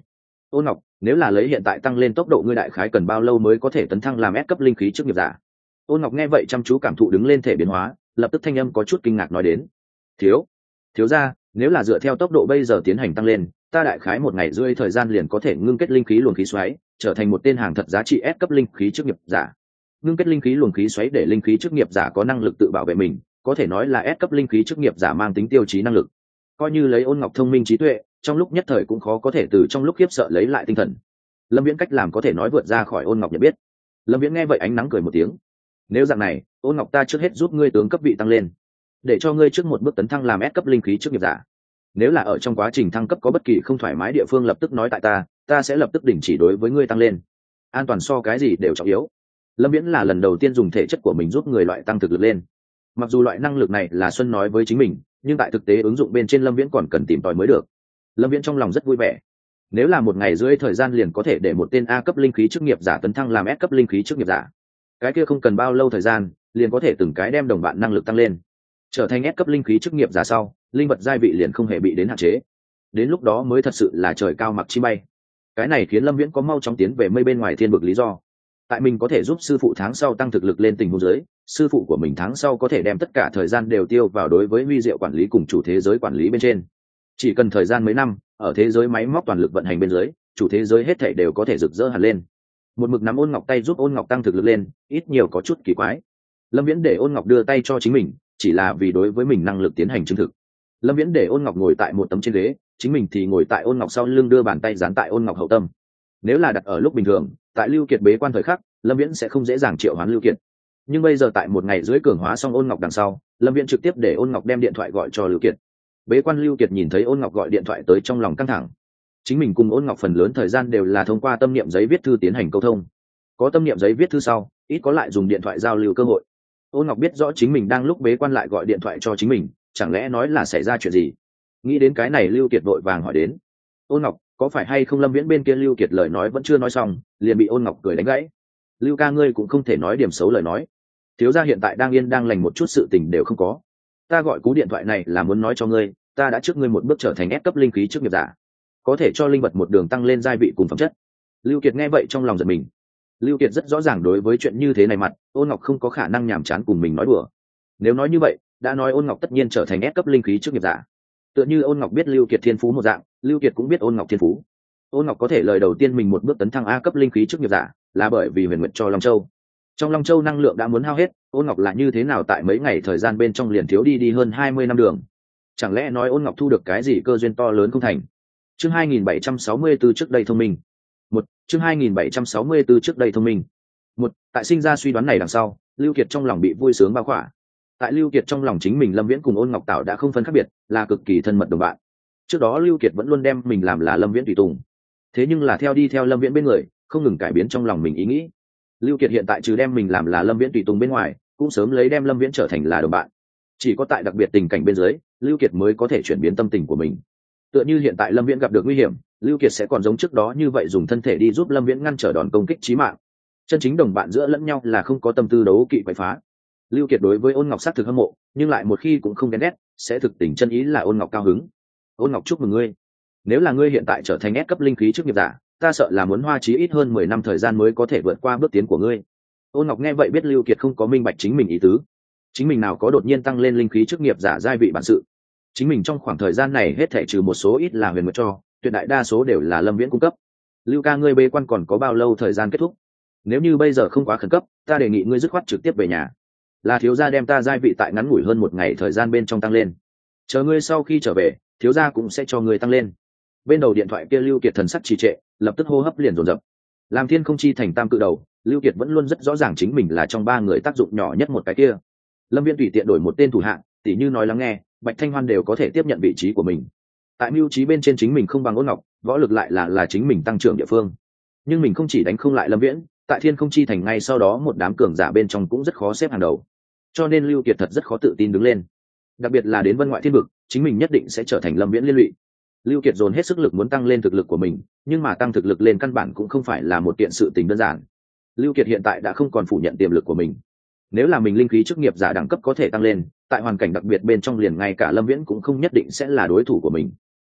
Ôn Ngọc, nếu là lấy hiện tại tăng lên tốc độ ngươi đại khái cần bao lâu mới có thể tấn thăng làm S cấp linh khí chức nghiệp giả? Ôn Ngọc nghe vậy chăm chú cảm thụ đứng lên thể biến hóa, lập tức thanh âm có chút kinh ngạc nói đến. Thiếu, thiếu gia, nếu là dựa theo tốc độ bây giờ tiến hành tăng lên, ta đại khái một ngày rưỡi thời gian liền có thể ngưng kết linh khí luồng khí xoáy, trở thành một tên hàng thật giá trị S cấp linh khí chức nghiệp giả. Ngưng kết linh khí luồng khí xoáy để linh khí chức nghiệp giả có năng lực tự bảo vệ mình, có thể nói là S cấp linh khí chức nghiệp giả mang tính tiêu chí năng lực. Coi như lấy Ôn Ngọc thông minh trí tuệ, trong lúc nhất thời cũng khó có thể từ trong lúc khiếp sợ lấy lại tinh thần. Lâm Viễn cách làm có thể nói vượt ra khỏi Ôn Ngọc nhận biết. Lâm Viễn nghe vậy ánh nắng cười một tiếng. Nếu dạng này, Ôn Ngọc ta trước hết giúp ngươi tướng cấp vị tăng lên, để cho ngươi trước một bước tấn thăng làm S cấp linh khí chức nghiệp giả. Nếu là ở trong quá trình thăng cấp có bất kỳ không thoải mái địa phương lập tức nói tại ta, ta sẽ lập tức đình chỉ đối với ngươi tăng lên. An toàn so cái gì đều trọng yếu. Lâm Viễn là lần đầu tiên dùng thể chất của mình giúp người loại tăng thực lực lên. Mặc dù loại năng lực này là Xuân nói với chính mình, nhưng tại thực tế ứng dụng bên trên Lâm Viễn còn cần tìm tòi mới được. Lâm Viễn trong lòng rất vui vẻ. Nếu là một ngày rưỡi thời gian liền có thể để một tên A cấp linh khí chức nghiệp giả tấn thăng làm S cấp linh khí chức nghiệp giả, cái kia không cần bao lâu thời gian liền có thể từng cái đem đồng bạn năng lực tăng lên, trở thành S cấp linh khí chức nghiệp giả sau, linh vật giai vị liền không hề bị đến hạn chế. Đến lúc đó mới thật sự là trời cao mặc chi bay. Cái này khiến Lâm Viễn có mau chóng tiến về mây bên ngoài thiên vực lý do. Tại mình có thể giúp sư phụ tháng sau tăng thực lực lên tình huống dưới, sư phụ của mình tháng sau có thể đem tất cả thời gian đều tiêu vào đối với huy diệu quản lý cùng chủ thế giới quản lý bên trên. Chỉ cần thời gian mấy năm, ở thế giới máy móc toàn lực vận hành bên dưới, chủ thế giới hết thảy đều có thể rực rỡ hẳn lên. Một mực nắm Ôn Ngọc tay giúp Ôn Ngọc tăng thực lực lên, ít nhiều có chút kỳ quái. Lâm Viễn để Ôn Ngọc đưa tay cho chính mình, chỉ là vì đối với mình năng lực tiến hành chứng thực. Lâm Viễn để Ôn Ngọc ngồi tại một tấm trên ghế, chính mình thì ngồi tại Ôn Ngọc sau lưng đưa bàn tay dán tại Ôn Ngọc hậu tâm. Nếu là đặt ở lúc bình thường, tại Lưu Kiệt bế quan thời khắc, Lâm Viễn sẽ không dễ dàng triệu hoán Lưu Kiệt. Nhưng bây giờ tại một ngày dưới cường hóa xong Ôn Ngọc đằng sau, Lâm Viễn trực tiếp để Ôn Ngọc đem điện thoại gọi cho Lưu Kiệt. Bế quan Lưu Kiệt nhìn thấy Ôn Ngọc gọi điện thoại tới trong lòng căng thẳng. Chính mình cùng Ôn Ngọc phần lớn thời gian đều là thông qua tâm niệm giấy viết thư tiến hành câu thông. Có tâm niệm giấy viết thư sau, ít có lại dùng điện thoại giao lưu cơ hội. Ôn Ngọc biết rõ chính mình đang lúc bế quan lại gọi điện thoại cho chính mình, chẳng lẽ nói là xảy ra chuyện gì? Nghĩ đến cái này Lưu Kiệt vội vàng hỏi đến. Ôn Ngọc, có phải hay không Lâm Viễn bên kia Lưu Kiệt lời nói vẫn chưa nói xong, liền bị Ôn Ngọc cười đánh gãy. Lưu ca ngươi cũng không thể nói điểm xấu lời nói. Thiếu gia hiện tại đang yên đang lành một chút sự tình đều không có. Ta gọi cú điện thoại này là muốn nói cho ngươi, ta đã trước ngươi một bước trở thành S cấp linh khí chức nghiệp giả, có thể cho linh vật một đường tăng lên giai vị cùng phẩm chất. Lưu Kiệt nghe vậy trong lòng giật mình. Lưu Kiệt rất rõ ràng đối với chuyện như thế này mặt, Ôn Ngọc không có khả năng nhảm chán cùng mình nói đùa. Nếu nói như vậy, đã nói Ôn Ngọc tất nhiên trở thành S cấp linh khí chức nghiệp giả. Tựa như Ôn Ngọc biết Lưu Kiệt thiên phú một dạng, Lưu Kiệt cũng biết Ôn Ngọc thiên phú. Ôn Ngọc có thể lời đầu tiên mình một bước tấn thăng A cấp linh khí chức nghiệp giả, là bởi vì Huyền Nguyệt cho Long Châu. Trong Long Châu năng lượng đã muốn hao hết, Ôn Ngọc là như thế nào tại mấy ngày thời gian bên trong liền thiếu đi đi hơn hai mươi năm đường. Chẳng lẽ nói Ôn Ngọc thu được cái gì cơ duyên to lớn không thành? Chương hai nghìn bảy trăm sáu mươi tư trước đây thông minh. Một, chương hai nghìn bảy trăm sáu mươi tư trước đây thông minh. Một, tại sinh ra suy đoán này đằng sau, Lưu Kiệt trong lòng bị vui sướng bao khỏa. Tại Lưu Kiệt trong lòng chính mình Lâm Viễn cùng Ôn Ngọc Tạo đã không phân khác biệt, là cực kỳ thân mật đồng bạn. Trước đó Lưu Kiệt vẫn luôn đem mình làm là Lâm Viễn tùy tùng. Thế nhưng là theo đi theo Lâm Viễn bên người, không ngừng cải biến trong lòng mình ý nghĩ. Lưu Kiệt hiện tại trừ đem mình làm là Lâm Viễn tùy tùng bên ngoài, cũng sớm lấy đem Lâm Viễn trở thành là đồng bạn. Chỉ có tại đặc biệt tình cảnh bên dưới, Lưu Kiệt mới có thể chuyển biến tâm tình của mình. Tựa như hiện tại Lâm Viễn gặp được nguy hiểm, Lưu Kiệt sẽ còn giống trước đó như vậy dùng thân thể đi giúp Lâm Viễn ngăn trở đòn công kích chí mạng. Chân chính đồng bạn giữa lẫn nhau là không có tâm tư đấu kỵ quậy phá. Lưu Kiệt đối với Ôn Ngọc sát thực hâm mộ, nhưng lại một khi cũng không ghen ghét, sẽ thực tình chân ý là Ôn Ngọc cao hứng. Ôn Ngọc chúc mừng ngươi. Nếu là ngươi hiện tại trở thành S cấp linh khí chức nghiệp giả, ta sợ là muốn hoa chí ít hơn mười năm thời gian mới có thể vượt qua bước tiến của ngươi. Ôn Ngọc nghe vậy biết Lưu Kiệt không có minh bạch chính mình ý tứ. Chính mình nào có đột nhiên tăng lên linh khí chức nghiệp giả giai vị bản sự. Chính mình trong khoảng thời gian này hết thảy trừ một số ít là Huyền Nguyệt cho, tuyệt đại đa số đều là Lâm Viễn cung cấp. Lưu ca ngươi bế quan còn có bao lâu thời gian kết thúc? Nếu như bây giờ không quá khẩn cấp, ta đề nghị ngươi dứt khoát trực tiếp về nhà. Là thiếu gia đem ta giai vị tại ngắn ngủi hơn một ngày thời gian bên trong tăng lên. Chờ ngươi sau khi trở về, thiếu gia cũng sẽ cho ngươi tăng lên. Bên đầu điện thoại kia Lưu Kiệt thần sắc trì trệ, lập tức hô hấp liền dồn dập. Làm Thiên Không Chi thành tam cự đầu, Lưu Kiệt vẫn luôn rất rõ ràng chính mình là trong ba người tác dụng nhỏ nhất một cái kia. Lâm Viễn tùy tiện đổi một tên thủ hạ, tỉ như nói lắng nghe, Bạch Thanh Hoan đều có thể tiếp nhận vị trí của mình. Tại mưu trí bên trên chính mình không bằng Ôn Ngọc, võ lực lại là là chính mình tăng trưởng địa phương. Nhưng mình không chỉ đánh không lại Lâm Viễn, tại Thiên Không Chi thành ngay sau đó một đám cường giả bên trong cũng rất khó xếp hàng đầu. Cho nên Lưu Kiệt thật rất khó tự tin đứng lên. Đặc biệt là đến Vân Ngoại Thiên Vực, chính mình nhất định sẽ trở thành Lâm Viễn liên lụy. Lưu Kiệt dồn hết sức lực muốn tăng lên thực lực của mình, nhưng mà tăng thực lực lên căn bản cũng không phải là một kiện sự tình đơn giản. Lưu Kiệt hiện tại đã không còn phủ nhận tiềm lực của mình. Nếu là mình linh khí chức nghiệp giả đẳng cấp có thể tăng lên, tại hoàn cảnh đặc biệt bên trong liền ngay cả Lâm Viễn cũng không nhất định sẽ là đối thủ của mình.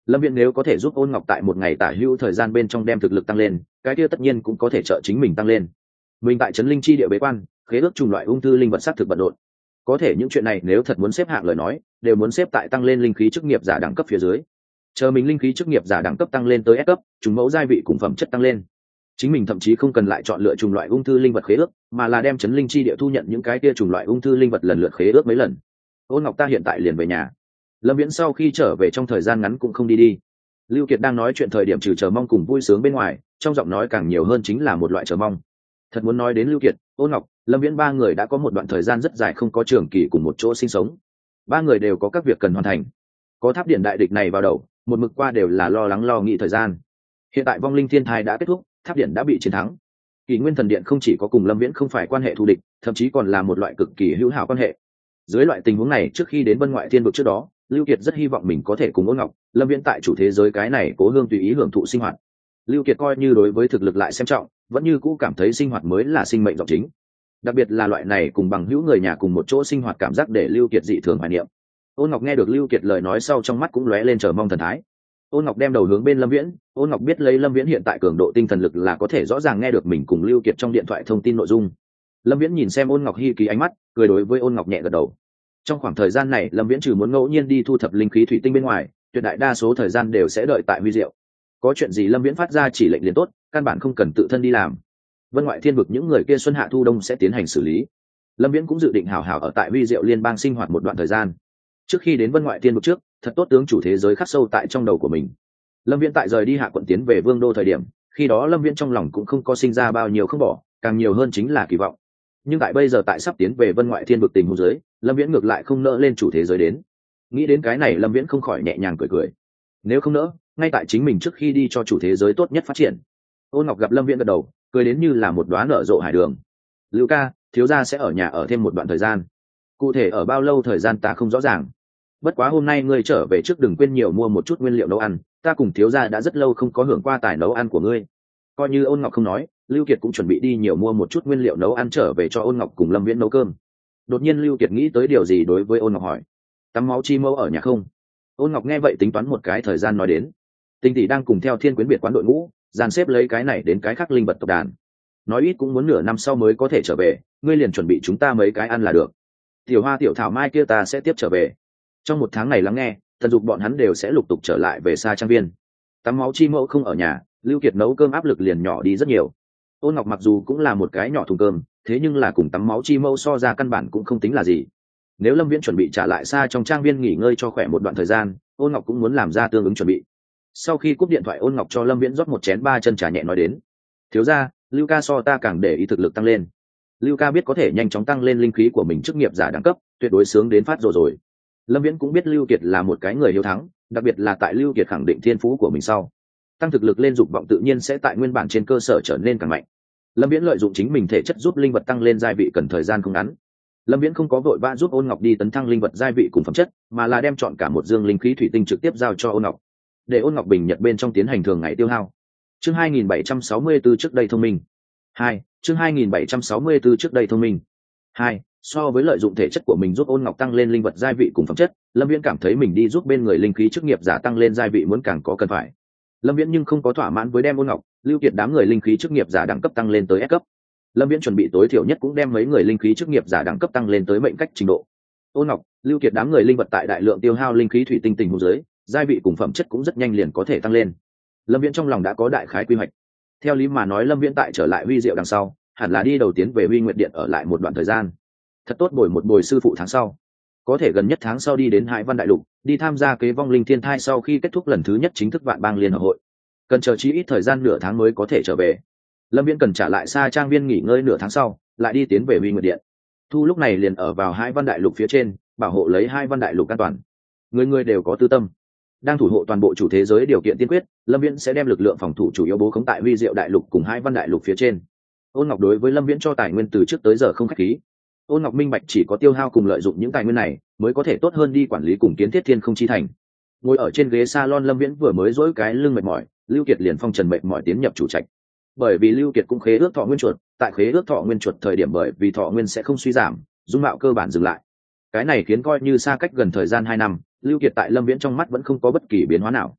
Lâm Viễn nếu có thể giúp Ôn Ngọc tại một ngày tả hữu thời gian bên trong đem thực lực tăng lên, cái kia tất nhiên cũng có thể trợ chính mình tăng lên. Mình tại trấn linh chi địa bế quan, khế ước trùng loại ung thư linh vật sát thực bận rộn. Có thể những chuyện này nếu thật muốn xếp hạng lời nói, đều muốn xếp tại tăng lên linh khí chức nghiệp giả đẳng cấp phía dưới. Chờ mình linh khí chức nghiệp giả đẳng cấp tăng lên tới S cấp, trùng mẫu giai vị cùng phẩm chất tăng lên. Chính mình thậm chí không cần lại chọn lựa trùng loại ung thư linh vật khế ước, mà là đem trấn linh chi địa thu nhận những cái kia trùng loại ung thư linh vật lần lượt khế ước mấy lần. Ôn Ngọc ta hiện tại liền về nhà. Lâm Viễn sau khi trở về trong thời gian ngắn cũng không đi đi. Lưu Kiệt đang nói chuyện thời điểm trừ chờ mong cùng vui sướng bên ngoài, trong giọng nói càng nhiều hơn chính là một loại chờ mong. Thật muốn nói đến Lưu Kiệt, Ôn Ngọc, Lâm Viễn ba người đã có một đoạn thời gian rất dài không có trường kỳ cùng một chỗ sinh sống. Ba người đều có các việc cần hoàn thành. Có tháp điện đại địch này vào đầu, một mực qua đều là lo lắng lo nghĩ thời gian. Hiện tại vong linh thiên thai đã kết thúc, tháp điện đã bị chiến thắng. Kỷ Nguyên Thần Điện không chỉ có cùng Lâm Viễn không phải quan hệ thù địch, thậm chí còn là một loại cực kỳ hữu hảo quan hệ. Dưới loại tình huống này, trước khi đến Vân Ngoại Thiên vực trước đó, Lưu Kiệt rất hy vọng mình có thể cùng Ôn Ngọc, Lâm Viễn tại chủ thế giới cái này cố hương tùy ý hưởng thụ sinh hoạt. Lưu Kiệt coi như đối với thực lực lại xem trọng, vẫn như cũ cảm thấy sinh hoạt mới là sinh mệnh giọng chính. Đặc biệt là loại này cùng bằng hữu người nhà cùng một chỗ sinh hoạt cảm giác để Lưu Kiệt dị thường hoài niệm. Ôn Ngọc nghe được Lưu Kiệt lời nói sau trong mắt cũng lóe lên chờ mong thần thái. Ôn Ngọc đem đầu hướng bên Lâm Viễn, Ôn Ngọc biết lấy Lâm Viễn hiện tại cường độ tinh thần lực là có thể rõ ràng nghe được mình cùng Lưu Kiệt trong điện thoại thông tin nội dung. Lâm Viễn nhìn xem Ôn Ngọc hi kỳ ánh mắt, cười đối với Ôn Ngọc nhẹ gật đầu. Trong khoảng thời gian này Lâm Viễn trừ muốn ngẫu nhiên đi thu thập linh khí thủy tinh bên ngoài, tuyệt đại đa số thời gian đều sẽ đợi tại Huy Diệu. Có chuyện gì Lâm Viễn phát ra chỉ lệnh liền tốt, căn bản không cần tự thân đi làm. Vân Ngoại Thiên vực những người kia xuân hạ thu đông sẽ tiến hành xử lý. Lâm Viễn cũng dự định hảo hảo ở tại Huy Diệu liên bang sinh hoạt một đoạn thời gian. Trước khi đến Vân Ngoại Thiên vực trước, thật tốt tướng chủ thế giới khắc sâu tại trong đầu của mình. Lâm Viễn tại rời đi hạ quận tiến về Vương đô thời điểm, khi đó Lâm Viễn trong lòng cũng không có sinh ra bao nhiêu không bỏ, càng nhiều hơn chính là kỳ vọng. Nhưng tại bây giờ tại sắp tiến về Vân Ngoại Thiên vực tình huống dưới, Lâm Viễn ngược lại không nỡ lên chủ thế giới đến. Nghĩ đến cái này Lâm Viễn không khỏi nhẹ nhàng cười cười. Nếu không nỡ, ngay tại chính mình trước khi đi cho chủ thế giới tốt nhất phát triển. Ôn Ngọc gặp Lâm Viễn gật đầu, cười đến như là một đóa nở rộ hải đường. Lưu ca, thiếu gia sẽ ở nhà ở thêm một đoạn thời gian. Cụ thể ở bao lâu thời gian ta không rõ ràng. Bất quá hôm nay ngươi trở về trước đừng quên nhiều mua một chút nguyên liệu nấu ăn, ta cùng thiếu gia đã rất lâu không có hưởng qua tài nấu ăn của ngươi. Coi như Ôn Ngọc không nói, Lưu Kiệt cũng chuẩn bị đi nhiều mua một chút nguyên liệu nấu ăn trở về cho Ôn Ngọc cùng Lâm Viễn nấu cơm. Đột nhiên Lưu Kiệt nghĩ tới điều gì đối với Ôn Ngọc hỏi: tắm máu chi mẫu ở nhà không? Ôn Ngọc nghe vậy tính toán một cái thời gian nói đến: Tinh tỷ đang cùng theo Thiên Quyến biệt quán đội ngũ, dàn xếp lấy cái này đến cái khác linh vật tộc đàn. Nói ít cũng muốn nửa năm sau mới có thể trở về, ngươi liền chuẩn bị chúng ta mấy cái ăn là được. Tiểu Hoa Tiểu Thảo mai kia ta sẽ tiếp trở về. Trong một tháng này lắng nghe, Tần Dục bọn hắn đều sẽ lục tục trở lại về xa trang viên. Tắm máu chi mẫu không ở nhà, Lưu Kiệt nấu cơm áp lực liền nhỏ đi rất nhiều. Ôn Ngọc mặc dù cũng là một cái nhỏ thùng cơm, thế nhưng là cùng tắm máu chi mẫu so ra căn bản cũng không tính là gì. Nếu Lâm Viễn chuẩn bị trả lại xa trong trang viên nghỉ ngơi cho khỏe một đoạn thời gian, Ôn Ngọc cũng muốn làm ra tương ứng chuẩn bị. Sau khi cúp điện thoại, Ôn Ngọc cho Lâm Viễn rót một chén ba chân trà nhẹ nói đến: thiếu gia, Lưu ca so ta càng để ý thực lực tăng lên. Lưu ca biết có thể nhanh chóng tăng lên linh khí của mình chức nghiệp giả đẳng cấp, tuyệt đối sướng đến phát rồi rồi. Lâm Viễn cũng biết Lưu Kiệt là một cái người hiếu thắng, đặc biệt là tại Lưu Kiệt khẳng định thiên phú của mình sau, tăng thực lực lên dục vọng tự nhiên sẽ tại nguyên bản trên cơ sở trở nên càng mạnh. Lâm Viễn lợi dụng chính mình thể chất giúp linh vật tăng lên giai vị cần thời gian không ngắn. Lâm Viễn không có vội vã giúp Ôn Ngọc đi tấn thăng linh vật giai vị cùng phẩm chất, mà là đem chọn cả một dương linh khí thủy tinh trực tiếp giao cho Ôn Ngọc, để Ôn Ngọc bình nhật bên trong tiến hành thường ngày tiêu hao. Chương hai nghìn bảy trăm sáu mươi tư trước đây thông minh. hai. Chương hai nghìn bảy trăm sáu mươi tư trước đây thông minh. hai. So với lợi dụng thể chất của mình giúp Ôn Ngọc tăng lên linh vật giai vị cùng phẩm chất, Lâm Viễn cảm thấy mình đi giúp bên người linh khí chức nghiệp giả tăng lên giai vị muốn càng có cần phải. Lâm Viễn nhưng không có thỏa mãn với đem Ôn Ngọc, Lưu Kiệt đám người linh khí chức nghiệp giả đẳng cấp tăng lên tới S cấp. Lâm Viễn chuẩn bị tối thiểu nhất cũng đem mấy người linh khí chức nghiệp giả đẳng cấp tăng lên tới mệnh cách trình độ. Ôn Ngọc, Lưu Kiệt đám người linh vật tại đại lượng tiêu hao linh khí thủy tinh tình huống dưới, giai vị cùng phẩm chất cũng rất nhanh liền có thể tăng lên. Lâm Viễn trong lòng đã có đại khái quy hoạch. Theo lý mà nói Lâm Viễn tại trở lại Huy Diệu đằng sau, hẳn là đi đầu tiến về Huy Nguyệt Điện ở lại một đoạn thời gian. Thật tốt bồi một bồi sư phụ tháng sau. Có thể gần nhất tháng sau đi đến Hải Văn Đại Lục, đi tham gia kế vong linh thiên thai sau khi kết thúc lần thứ nhất chính thức vạn bang liên hợp hội. Cần chờ chí ít thời gian nửa tháng mới có thể trở về. Lâm Viễn cần trả lại xa trang viên nghỉ ngơi nửa tháng sau, lại đi tiến về Huy Nguyệt Điện. Thu lúc này liền ở vào Hải Văn Đại Lục phía trên, bảo hộ lấy Hải Văn Đại Lục an toàn. Người người đều có tư tâm. Đang thủ hộ toàn bộ chủ thế giới điều kiện tiên quyết, Lâm Viễn sẽ đem lực lượng phòng thủ chủ yếu bố khống tại Huy Diệu Đại Lục cùng Hải Văn Đại Lục phía trên. Ôn Ngọc đối với Lâm Viễn cho tài nguyên từ trước tới giờ không khách khí. Ôn Ngọc minh bạch chỉ có tiêu hao cùng lợi dụng những tài nguyên này, mới có thể tốt hơn đi quản lý cùng kiến thiết Thiên Không Chi Thành. Ngồi ở trên ghế salon, Lâm Viễn vừa mới duỗi cái lưng mệt mỏi, Lưu Kiệt liền phong trần mệt mỏi tiến nhập chủ trạch. Bởi vì Lưu Kiệt cũng khế ước thọ nguyên chuột, tại khế ước thọ nguyên chuột thời điểm bởi vì thọ nguyên sẽ không suy giảm, dung mạo cơ bản dừng lại. Cái này khiến coi như xa cách gần thời gian hai năm, Lưu Kiệt tại Lâm Viễn trong mắt vẫn không có bất kỳ biến hóa nào.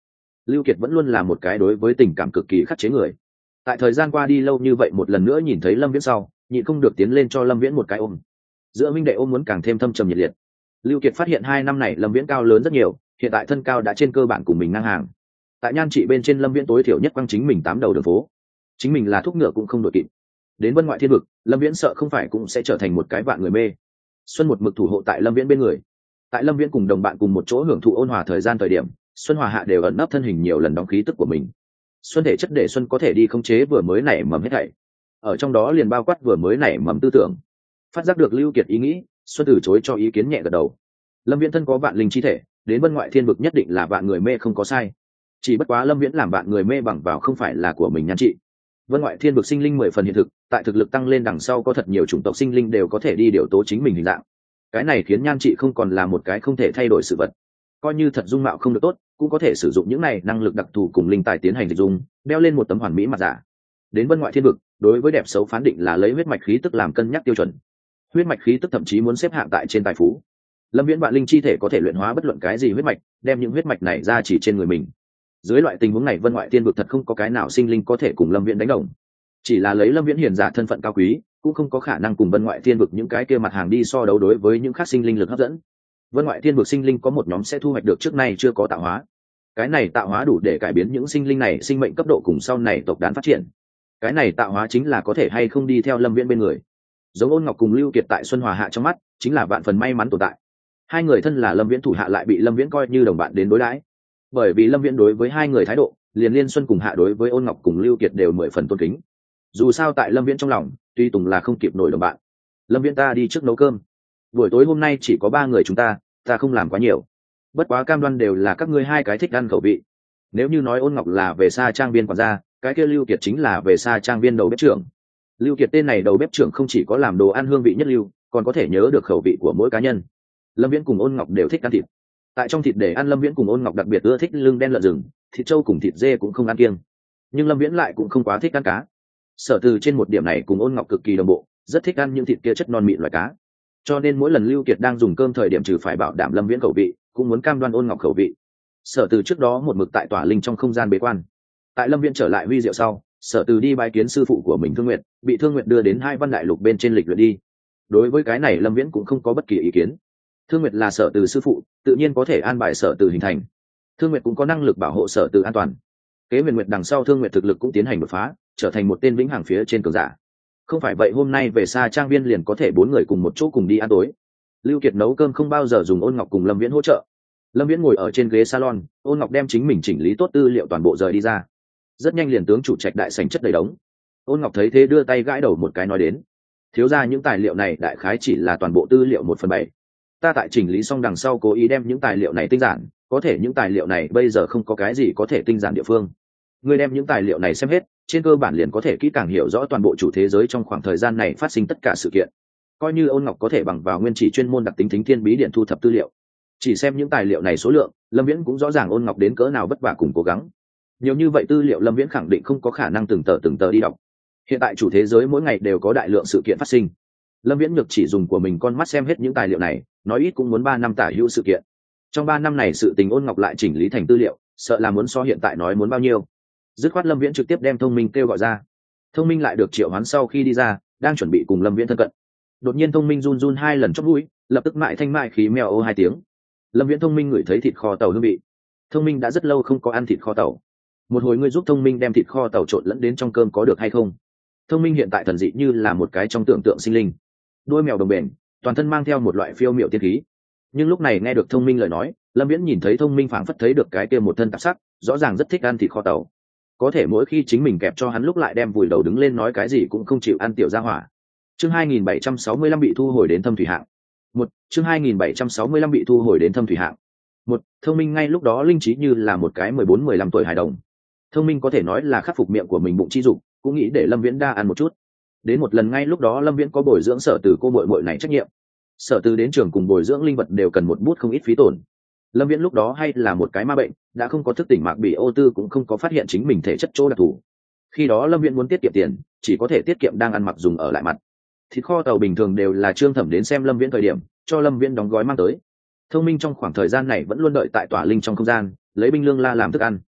Lưu Kiệt vẫn luôn là một cái đối với tình cảm cực kỳ khắc chế người. Tại thời gian qua đi lâu như vậy, một lần nữa nhìn thấy Lâm Viễn sau, nhịn không được tiến lên cho Lâm Viễn một cái ôm. Giữa minh đệ ôm muốn càng thêm thâm trầm nhiệt liệt. Lưu Kiệt phát hiện hai năm này Lâm Viễn cao lớn rất nhiều, hiện tại thân cao đã trên cơ bản cùng mình ngang hàng. Tại nhan trị bên trên Lâm Viễn tối thiểu nhất quăng chính mình tám đầu đường phố, chính mình là thúc ngựa cũng không đội kịp. Đến Vân Ngoại Thiên Vực, Lâm Viễn sợ không phải cũng sẽ trở thành một cái vạn người mê. Xuân một mực thủ hộ tại Lâm Viễn bên người. Tại Lâm Viễn cùng đồng bạn cùng một chỗ hưởng thụ ôn hòa thời gian thời điểm, Xuân Hòa Hạ đều ẩn nấp thân hình nhiều lần đóng khí tức của mình. Xuân thể chất để Xuân có thể đi khống chế vừa mới nảy mầm hết thảy, ở trong đó liền bao quát vừa mới nảy mầm tư tưởng. Phát giác được Lưu Kiệt ý nghĩ, Xuân từ chối cho ý kiến nhẹ gật đầu. Lâm Viễn thân có vạn linh chi thể, đến Vân Ngoại Thiên Vực nhất định là vạn người mê không có sai. Chỉ bất quá Lâm Viễn làm vạn người mê bằng vào không phải là của mình nhan trị. Vân Ngoại Thiên Vực sinh linh mười phần hiện thực, tại thực lực tăng lên đằng sau có thật nhiều chủng tộc sinh linh đều có thể đi điều tố chính mình hình dạng. Cái này khiến nhan trị không còn là một cái không thể thay đổi sự vật. Coi như thật dung mạo không được tốt, cũng có thể sử dụng những này năng lực đặc thù cùng linh tài tiến hành dịch dung, đeo lên một tấm hoàn mỹ mặt giả. Đến Vân Ngoại Thiên Vực, đối với đẹp xấu phán định là lấy huyết mạch khí tức làm cân nhắc tiêu chuẩn. Huyết mạch khí tức thậm chí muốn xếp hạng tại trên tài phú. Lâm Viễn vạn linh chi thể có thể luyện hóa bất luận cái gì huyết mạch, đem những huyết mạch này ra chỉ trên người mình. Dưới loại tình huống này Vân Ngoại Thiên Vực thật không có cái nào sinh linh có thể cùng Lâm Viễn đánh đồng. Chỉ là lấy Lâm Viễn hiền giả thân phận cao quý, cũng không có khả năng cùng Vân Ngoại Thiên Vực những cái kia mặt hàng đi so đấu đối với những khác sinh linh lực hấp dẫn. Vân Ngoại Thiên Vực sinh linh có một nhóm sẽ thu hoạch được trước nay chưa có tạo hóa. Cái này tạo hóa đủ để cải biến những sinh linh này sinh mệnh cấp độ cùng sau này tộc đàn phát triển. Cái này tạo hóa chính là có thể hay không đi theo Lâm Viễn bên người. Giống Ôn Ngọc cùng Lưu Kiệt tại Xuân Hòa Hạ trong mắt, chính là vạn phần may mắn tồn tại. Hai người thân là Lâm Viễn thủ hạ lại bị Lâm Viễn coi như đồng bạn đến đối đãi. Bởi vì Lâm Viễn đối với hai người thái độ, liền Liên Xuân cùng Hạ đối với Ôn Ngọc cùng Lưu Kiệt đều mười phần tôn kính. Dù sao tại Lâm Viễn trong lòng, tuy Tùng là không kịp nổi đồng bạn. Lâm Viễn, ta đi trước nấu cơm. Buổi tối hôm nay chỉ có ba người chúng ta, ta không làm quá nhiều. Bất quá cam đoan đều là các ngươi hai cái thích ăn khẩu vị. Nếu như nói Ôn Ngọc là về xa trang viên quản gia, cái kia Lưu Kiệt chính là về xa trang viên đầu bếp trưởng. Lưu Kiệt tên này đầu bếp trưởng không chỉ có làm đồ ăn hương vị nhất lưu, còn có thể nhớ được khẩu vị của mỗi cá nhân. Lâm Viễn cùng Ôn Ngọc đều thích ăn thịt. Tại trong thịt để ăn, Lâm Viễn cùng Ôn Ngọc đặc biệt ưa thích lưng đen lợn rừng, thịt trâu cùng thịt dê cũng không ăn kiêng. Nhưng Lâm Viễn lại cũng không quá thích ăn cá. Sở Từ trên một điểm này cùng Ôn Ngọc cực kỳ đồng bộ, rất thích ăn những thịt kia chất non mịn loại cá. Cho nên mỗi lần Lưu Kiệt đang dùng cơm thời điểm trừ phải bảo đảm Lâm Viễn khẩu vị, cũng muốn cam đoan Ôn Ngọc khẩu vị. Sở Từ trước đó một mực tại tỏa linh trong không gian bế quan. Tại Lâm Viễn trở lại Huy Diệu sau, Sở Từ đi bái kiến sư phụ của mình Thương Nguyệt, bị Thương Nguyệt đưa đến Hai Văn Đại Lục bên trên lịch luyện đi. Đối với cái này Lâm Viễn cũng không có bất kỳ ý kiến. Thương Nguyệt là Sở Từ sư phụ, tự nhiên có thể an bài Sở Từ hình thành. Thương Nguyệt cũng có năng lực bảo hộ Sở Từ an toàn. Kế Huyền Nguyệt đằng sau Thương Nguyệt thực lực cũng tiến hành đột phá, trở thành một tên vĩnh hằng phía trên cường giả. Không phải vậy hôm nay về xa trang viên liền có thể bốn người cùng một chỗ cùng đi ăn tối. Lưu Kiệt nấu cơm không bao giờ dùng Ôn Ngọc cùng Lâm Viễn hỗ trợ. Lâm Viễn ngồi ở trên ghế salon, Ôn Ngọc đem chính mình chỉnh lý tốt tư liệu toàn bộ rời đi ra. Rất nhanh liền tướng chủ trạch đại sảnh chất đầy đống. Ôn Ngọc thấy thế đưa tay gãi đầu một cái nói đến: thiếu gia, những tài liệu này đại khái chỉ là toàn bộ tư liệu một phần bảy. Ta tại chỉnh lý xong đằng sau cố ý đem những tài liệu này tinh giản, có thể những tài liệu này bây giờ không có cái gì có thể tinh giản địa phương. Ngươi đem những tài liệu này xem hết, trên cơ bản liền có thể kỹ càng hiểu rõ toàn bộ chủ thế giới trong khoảng thời gian này phát sinh tất cả sự kiện. Coi như Ôn Ngọc có thể bằng vào nguyên chỉ chuyên môn đặc tính Thính Thiên Bí Điện thu thập tư liệu, chỉ xem những tài liệu này số lượng, Lâm Viễn cũng rõ ràng Ôn Ngọc đến cỡ nào vất vả cùng cố gắng. Nhiều như vậy tư liệu Lâm Viễn khẳng định không có khả năng từng tờ từng tờ đi đọc. Hiện tại chủ thế giới mỗi ngày đều có đại lượng sự kiện phát sinh. Lâm Viễn nhược chỉ dùng của mình con mắt xem hết những tài liệu này, nói ít cũng muốn ba năm tả hữu sự kiện. Trong ba năm này sự tình Ôn Ngọc lại chỉnh lý thành tư liệu, sợ là muốn so hiện tại nói muốn bao nhiêu. Dứt khoát Lâm Viễn trực tiếp đem Thông Minh kêu gọi ra. Thông Minh lại được triệu hoán sau khi đi ra, đang chuẩn bị cùng Lâm Viễn thân cận. Đột nhiên Thông Minh run run hai lần chóp mũi, lập tức mại thanh mại khí mèo ô hai tiếng. Lâm Viễn Thông Minh ngửi thấy thịt kho tàu hương vị. Thông Minh đã rất lâu không có ăn thịt kho tàu. Một hồi ngươi giúp Thông Minh đem thịt kho tàu trộn lẫn đến trong cơm có được hay không? Thông Minh hiện tại thần dị như là một cái trong tưởng tượng sinh linh, đuôi mèo đồng bền, toàn thân mang theo một loại phiêu miệu tiên khí. Nhưng lúc này nghe được Thông Minh lời nói, Lâm Viễn nhìn thấy Thông Minh phảng phất thấy được cái kia một thân tạp sắc, rõ ràng rất thích ăn thịt kho tàu. Có thể mỗi khi chính mình kẹp cho hắn lúc lại đem vùi đầu đứng lên nói cái gì cũng không chịu ăn tiểu gia hỏa. Chương hai nghìn bảy trăm sáu mươi lăm bị thu hồi đến Thâm Thủy Hạng. Một, chương hai nghìn bảy trăm sáu mươi lăm bị thu hồi đến Thâm Thủy Hạng. Một, Thông Minh ngay lúc đó linh trí như là một cái mười bốn mười lăm tuổi hài đồng. Thông Minh có thể nói là khắc phục miệng của mình bụng chi dục, cũng nghĩ để Lâm Viễn đa ăn một chút. Đến một lần ngay lúc đó Lâm Viễn có bồi dưỡng Sở Từ cô muội muội này trách nhiệm. Sở Từ đến trường cùng bồi dưỡng linh vật đều cần một bút không ít phí tổn. Lâm Viễn lúc đó hay là một cái ma bệnh, đã không có thức tỉnh mạc bị ô tư cũng không có phát hiện chính mình thể chất chỗ đặc thù. Khi đó Lâm Viễn muốn tiết kiệm tiền, chỉ có thể tiết kiệm đang ăn mặc dùng ở lại mặt. Thịt kho tàu bình thường đều là Trương Thẩm đến xem Lâm Viễn thời điểm, cho Lâm Viễn đóng gói mang tới. Thông Minh trong khoảng thời gian này vẫn luôn đợi tại tỏa linh trong không gian, lấy binh lương la làm thức ăn.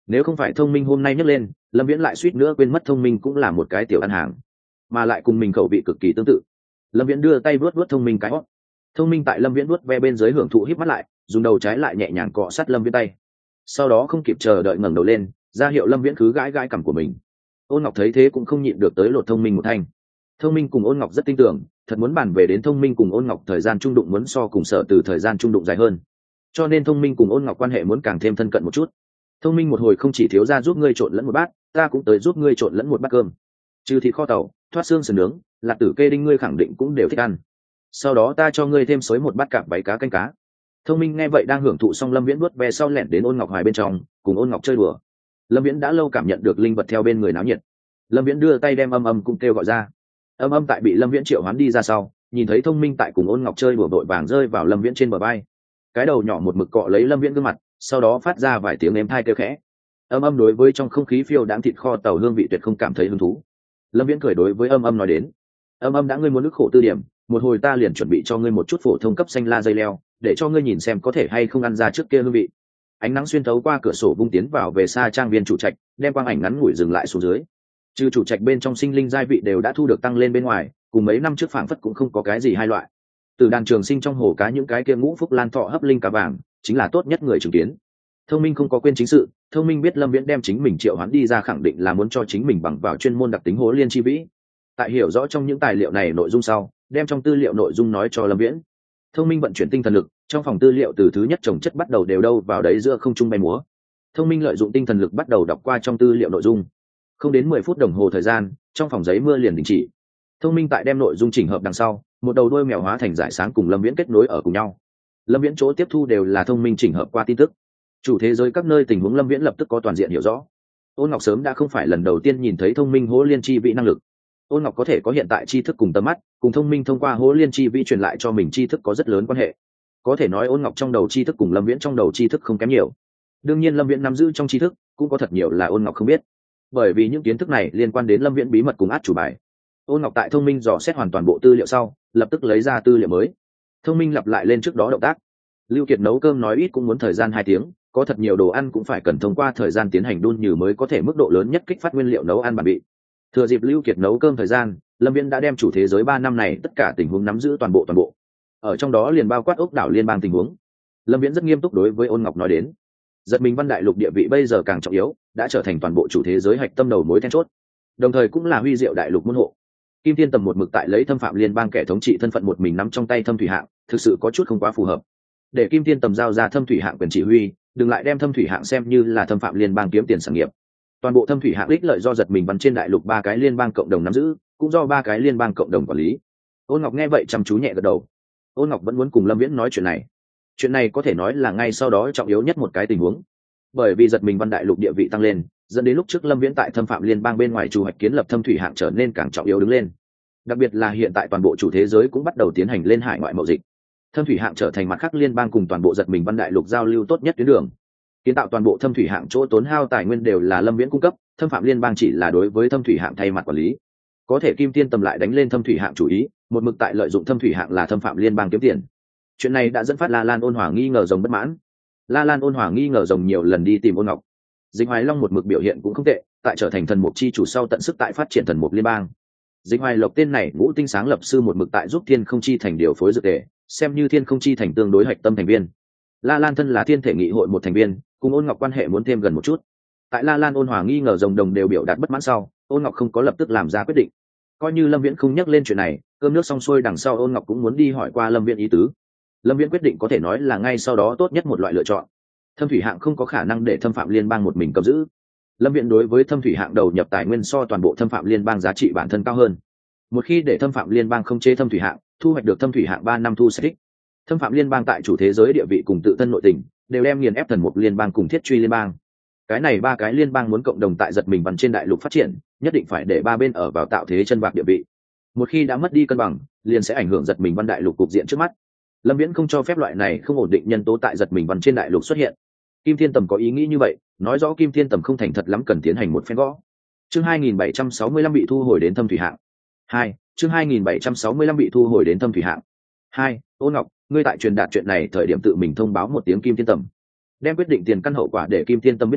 Nếu không phải thông minh hôm nay nhấc lên, lâm viễn lại suýt nữa quên mất thông minh cũng là một cái tiểu ăn hàng, mà lại cùng mình khẩu vị cực kỳ tương tự. Lâm viễn đưa tay vuốt vuốt thông minh cái hót. Thông minh tại lâm viễn vuốt ve bên dưới hưởng thụ híp mắt lại, dùng đầu trái lại nhẹ nhàng cọ sát lâm viễn tay, sau đó không kịp chờ đợi ngẩng đầu lên, ra hiệu lâm viễn cứ gãi gãi cằm của mình. Ôn ngọc thấy thế cũng không nhịn được tới lột thông minh một thanh. Thông minh cùng ôn ngọc rất tin tưởng, thật muốn bàn về đến thông minh cùng ôn ngọc thời gian trung đụng muốn so cùng sở từ thời gian trung đụng dài hơn, cho nên thông minh cùng ôn ngọc quan hệ muốn càng thêm thân cận một chút. Thông minh một hồi không chỉ thiếu ra giúp ngươi trộn lẫn một bát, ta cũng tới giúp ngươi trộn lẫn một bát cơm, trừ thịt kho tàu, thoát xương sườn nướng, lạc tử kê đinh ngươi khẳng định cũng đều thích ăn, sau đó ta cho ngươi thêm xới một bát cạp váy cá canh cá. Thông minh nghe vậy đang hưởng thụ xong, lâm viễn vuốt ve sau lẹn đến ôn ngọc hoài bên trong, cùng ôn ngọc chơi đùa. Lâm viễn đã lâu cảm nhận được linh vật theo bên người náo nhiệt, lâm viễn đưa tay đem âm âm cũng kêu gọi ra. Âm âm tại bị lâm viễn triệu hoán đi ra sau, nhìn thấy thông minh tại cùng ôn ngọc chơi đùa đội vàng rơi vào lâm viễn trên bờ vai, cái đầu nhỏ một mực cọ lấy lâm viễn gương mặt, sau đó phát ra vài tiếng êm thai kêu khẽ. Âm âm đối với trong không khí phiêu đãng thịt kho tàu hương vị tuyệt không cảm thấy hứng thú. Lâm viễn cười đối với âm âm nói đến, âm âm đã ngươi muốn nước khổ tư điểm, một hồi ta liền chuẩn bị cho ngươi một chút phổ thông cấp xanh la dây leo, để cho ngươi nhìn xem có thể hay không ăn ra trước kia hương vị. Ánh nắng xuyên thấu qua cửa sổ vung tiến vào về xa trang viên chủ trạch, đem quang ảnh ngắn ngủi dừng lại xuống dưới. Trừ chủ trạch bên trong sinh linh giai vị đều đã thu được tăng lên bên ngoài, cùng mấy năm trước phảng phất cũng không có cái gì hai loại. Từ đàn trường sinh trong hồ cá những cái kia ngũ phúc lan thọ hấp linh cá vàng chính là tốt nhất người chứng kiến. Thông minh không có quên chính sự, thông minh biết lâm viễn đem chính mình triệu hoán đi ra khẳng định là muốn cho chính mình bằng vào chuyên môn đặc tính hố liên chi vĩ. Tại hiểu rõ trong những tài liệu này nội dung sau, đem trong tư liệu nội dung nói cho lâm viễn. Thông minh vận chuyển tinh thần lực, trong phòng tư liệu từ thứ nhất trồng chất bắt đầu đều đâu vào đấy giữa không trung bay múa. Thông minh lợi dụng tinh thần lực bắt đầu đọc qua trong tư liệu nội dung. Không đến mười phút đồng hồ thời gian, trong phòng giấy mưa liền đình chỉ. Thông minh tại đem nội dung chỉnh hợp đằng sau, một đầu đuôi mèo hóa thành dải sáng cùng lâm viễn kết nối ở cùng nhau. Lâm viễn chỗ tiếp thu đều là thông minh chỉnh hợp qua tin tức. Chủ thế giới các nơi tình huống lâm viễn lập tức có toàn diện hiểu rõ. Ôn ngọc sớm đã không phải lần đầu tiên nhìn thấy thông minh hố liên chi vị năng lực. Ôn ngọc có thể có hiện tại tri thức cùng tầm mắt, cùng thông minh thông qua hố liên chi vị truyền lại cho mình tri thức có rất lớn quan hệ. Có thể nói ôn ngọc trong đầu tri thức cùng lâm viễn trong đầu tri thức không kém nhiều. Đương nhiên lâm viễn nắm giữ trong tri thức cũng có thật nhiều là ôn ngọc không biết, bởi vì những kiến thức này liên quan đến lâm viễn bí mật cùng át chủ bài. Ôn ngọc tại thông minh dò xét hoàn toàn bộ tư liệu sau, lập tức lấy ra tư liệu mới. Thông minh lặp lại lên trước đó động tác. Lưu Kiệt nấu cơm nói ít cũng muốn thời gian hai tiếng, có thật nhiều đồ ăn cũng phải cần thông qua thời gian tiến hành đun nhừ mới có thể mức độ lớn nhất kích phát nguyên liệu nấu ăn bản bị. Thừa dịp Lưu Kiệt nấu cơm thời gian, lâm viễn đã đem chủ thế giới ba năm này tất cả tình huống nắm giữ toàn bộ toàn bộ, ở trong đó liền bao quát ốc đảo liên bang tình huống. Lâm viễn rất nghiêm túc đối với ôn ngọc nói đến, giật mình văn đại lục địa vị bây giờ càng trọng yếu, đã trở thành toàn bộ chủ thế giới hạch tâm đầu mối then chốt, đồng thời cũng là huy diệu đại lục môn hộ. Kim Thiên Tầm một mực tại lấy thâm phạm liên bang kẻ thống trị thân phận một mình nắm trong tay thâm thủy hạng, thực sự có chút không quá phù hợp. Để Kim Thiên Tầm giao ra thâm thủy hạng quyền chỉ huy, đừng lại đem thâm thủy hạng xem như là thâm phạm liên bang kiếm tiền sản nghiệp. Toàn bộ thâm thủy hạng ích lợi do giật mình văn trên đại lục ba cái liên bang cộng đồng nắm giữ, cũng do ba cái liên bang cộng đồng quản lý. Ôn Ngọc nghe vậy chăm chú nhẹ gật đầu. Ôn Ngọc vẫn muốn cùng Lâm Viễn nói chuyện này. Chuyện này có thể nói là ngay sau đó trọng yếu nhất một cái tình huống, bởi vì giật mình văn đại lục địa vị tăng lên, dẫn đến lúc trước Lâm Viễn tại thâm phạm liên bang bên ngoài chủ hoạch kiến lập thâm thủy hạng trở nên càng trọng yếu đứng lên. Đặc biệt là hiện tại toàn bộ chủ thế giới cũng bắt đầu tiến hành lên hải ngoại mậu dịch, thâm thủy hạng trở thành mặt khác liên bang cùng toàn bộ giật mình văn đại lục giao lưu tốt nhất tuyến đường. Kiến tạo toàn bộ thâm thủy hạng chỗ tốn hao tài nguyên đều là Lâm Viễn cung cấp, thâm phạm liên bang chỉ là đối với thâm thủy hạng thay mặt quản lý. Có thể Kim Thiên Tầm lại đánh lên thâm thủy hạng chủ ý, một mực tại lợi dụng thâm thủy hạng là thâm phạm liên bang kiếm tiền. Chuyện này đã dẫn phát La Lan Ôn Hòa nghi ngờ rồng bất mãn. La Lan Ôn Hòa nghi ngờ rồng nhiều lần đi tìm Ôn Ngọc. Dịch Hoài Long một mực biểu hiện cũng không tệ, tại trở thành thần mục chi chủ sau tận sức tại phát triển thần mục liên bang. Dịch Hoài Lộc tên này ngũ tinh sáng lập sư một mực tại giúp Thiên Không Chi thành điều phối dược tề, xem như Thiên Không Chi thành tương đối hạch tâm thành viên. La Lan thân là Thiên Thể Nghị hội một thành viên, cùng Ôn Ngọc quan hệ muốn thêm gần một chút. Tại La Lan Ôn Hòa nghi ngờ rồng đồng đều biểu đạt bất mãn sau, Ôn Ngọc không có lập tức làm ra quyết định. Coi như Lâm Viễn không nhắc lên chuyện này, cơm nước xong xuôi đằng sau Ôn Ngọc cũng muốn đi hỏi qua Lâm Viễn ý tứ. Lâm Viễn quyết định có thể nói là ngay sau đó tốt nhất một loại lựa chọn. Thâm thủy hạng không có khả năng để thâm phạm liên bang một mình cầm giữ. Lâm Viễn đối với thâm thủy hạng đầu nhập tài nguyên so toàn bộ thâm phạm liên bang giá trị bản thân cao hơn. Một khi để thâm phạm liên bang không chế thâm thủy hạng, thu hoạch được thâm thủy hạng ba năm thu sẽ thích. Thâm phạm liên bang tại chủ thế giới địa vị cùng tự thân nội tình đều đem nghiền ép thần mục liên bang cùng thiết truy liên bang. Cái này ba cái liên bang muốn cộng đồng tại giật mình văn trên đại lục phát triển, nhất định phải để ba bên ở vào tạo thế chân vạc địa vị. Một khi đã mất đi cân bằng, liền sẽ ảnh hưởng giật mình văn đại lục cục diện trước mắt. Lâm Viễn không cho phép loại này không ổn định nhân tố tại giật mình văn trên đại lục xuất hiện. Kim Thiên Tầm có ý nghĩ như vậy, nói rõ Kim Thiên Tầm không thành thật lắm cần tiến hành một phen gõ. Chương hai nghìn bảy trăm sáu mươi lăm bị thu hồi đến thâm thủy hạng. Hai, chương hai nghìn bảy trăm sáu mươi lăm bị thu hồi đến thâm thủy hạng. Hai, Ôn Ngọc, ngươi tại truyền đạt chuyện này thời điểm tự mình thông báo một tiếng Kim Thiên Tầm, đem quyết định tiền căn hậu quả để Kim Thiên Tầm biết được,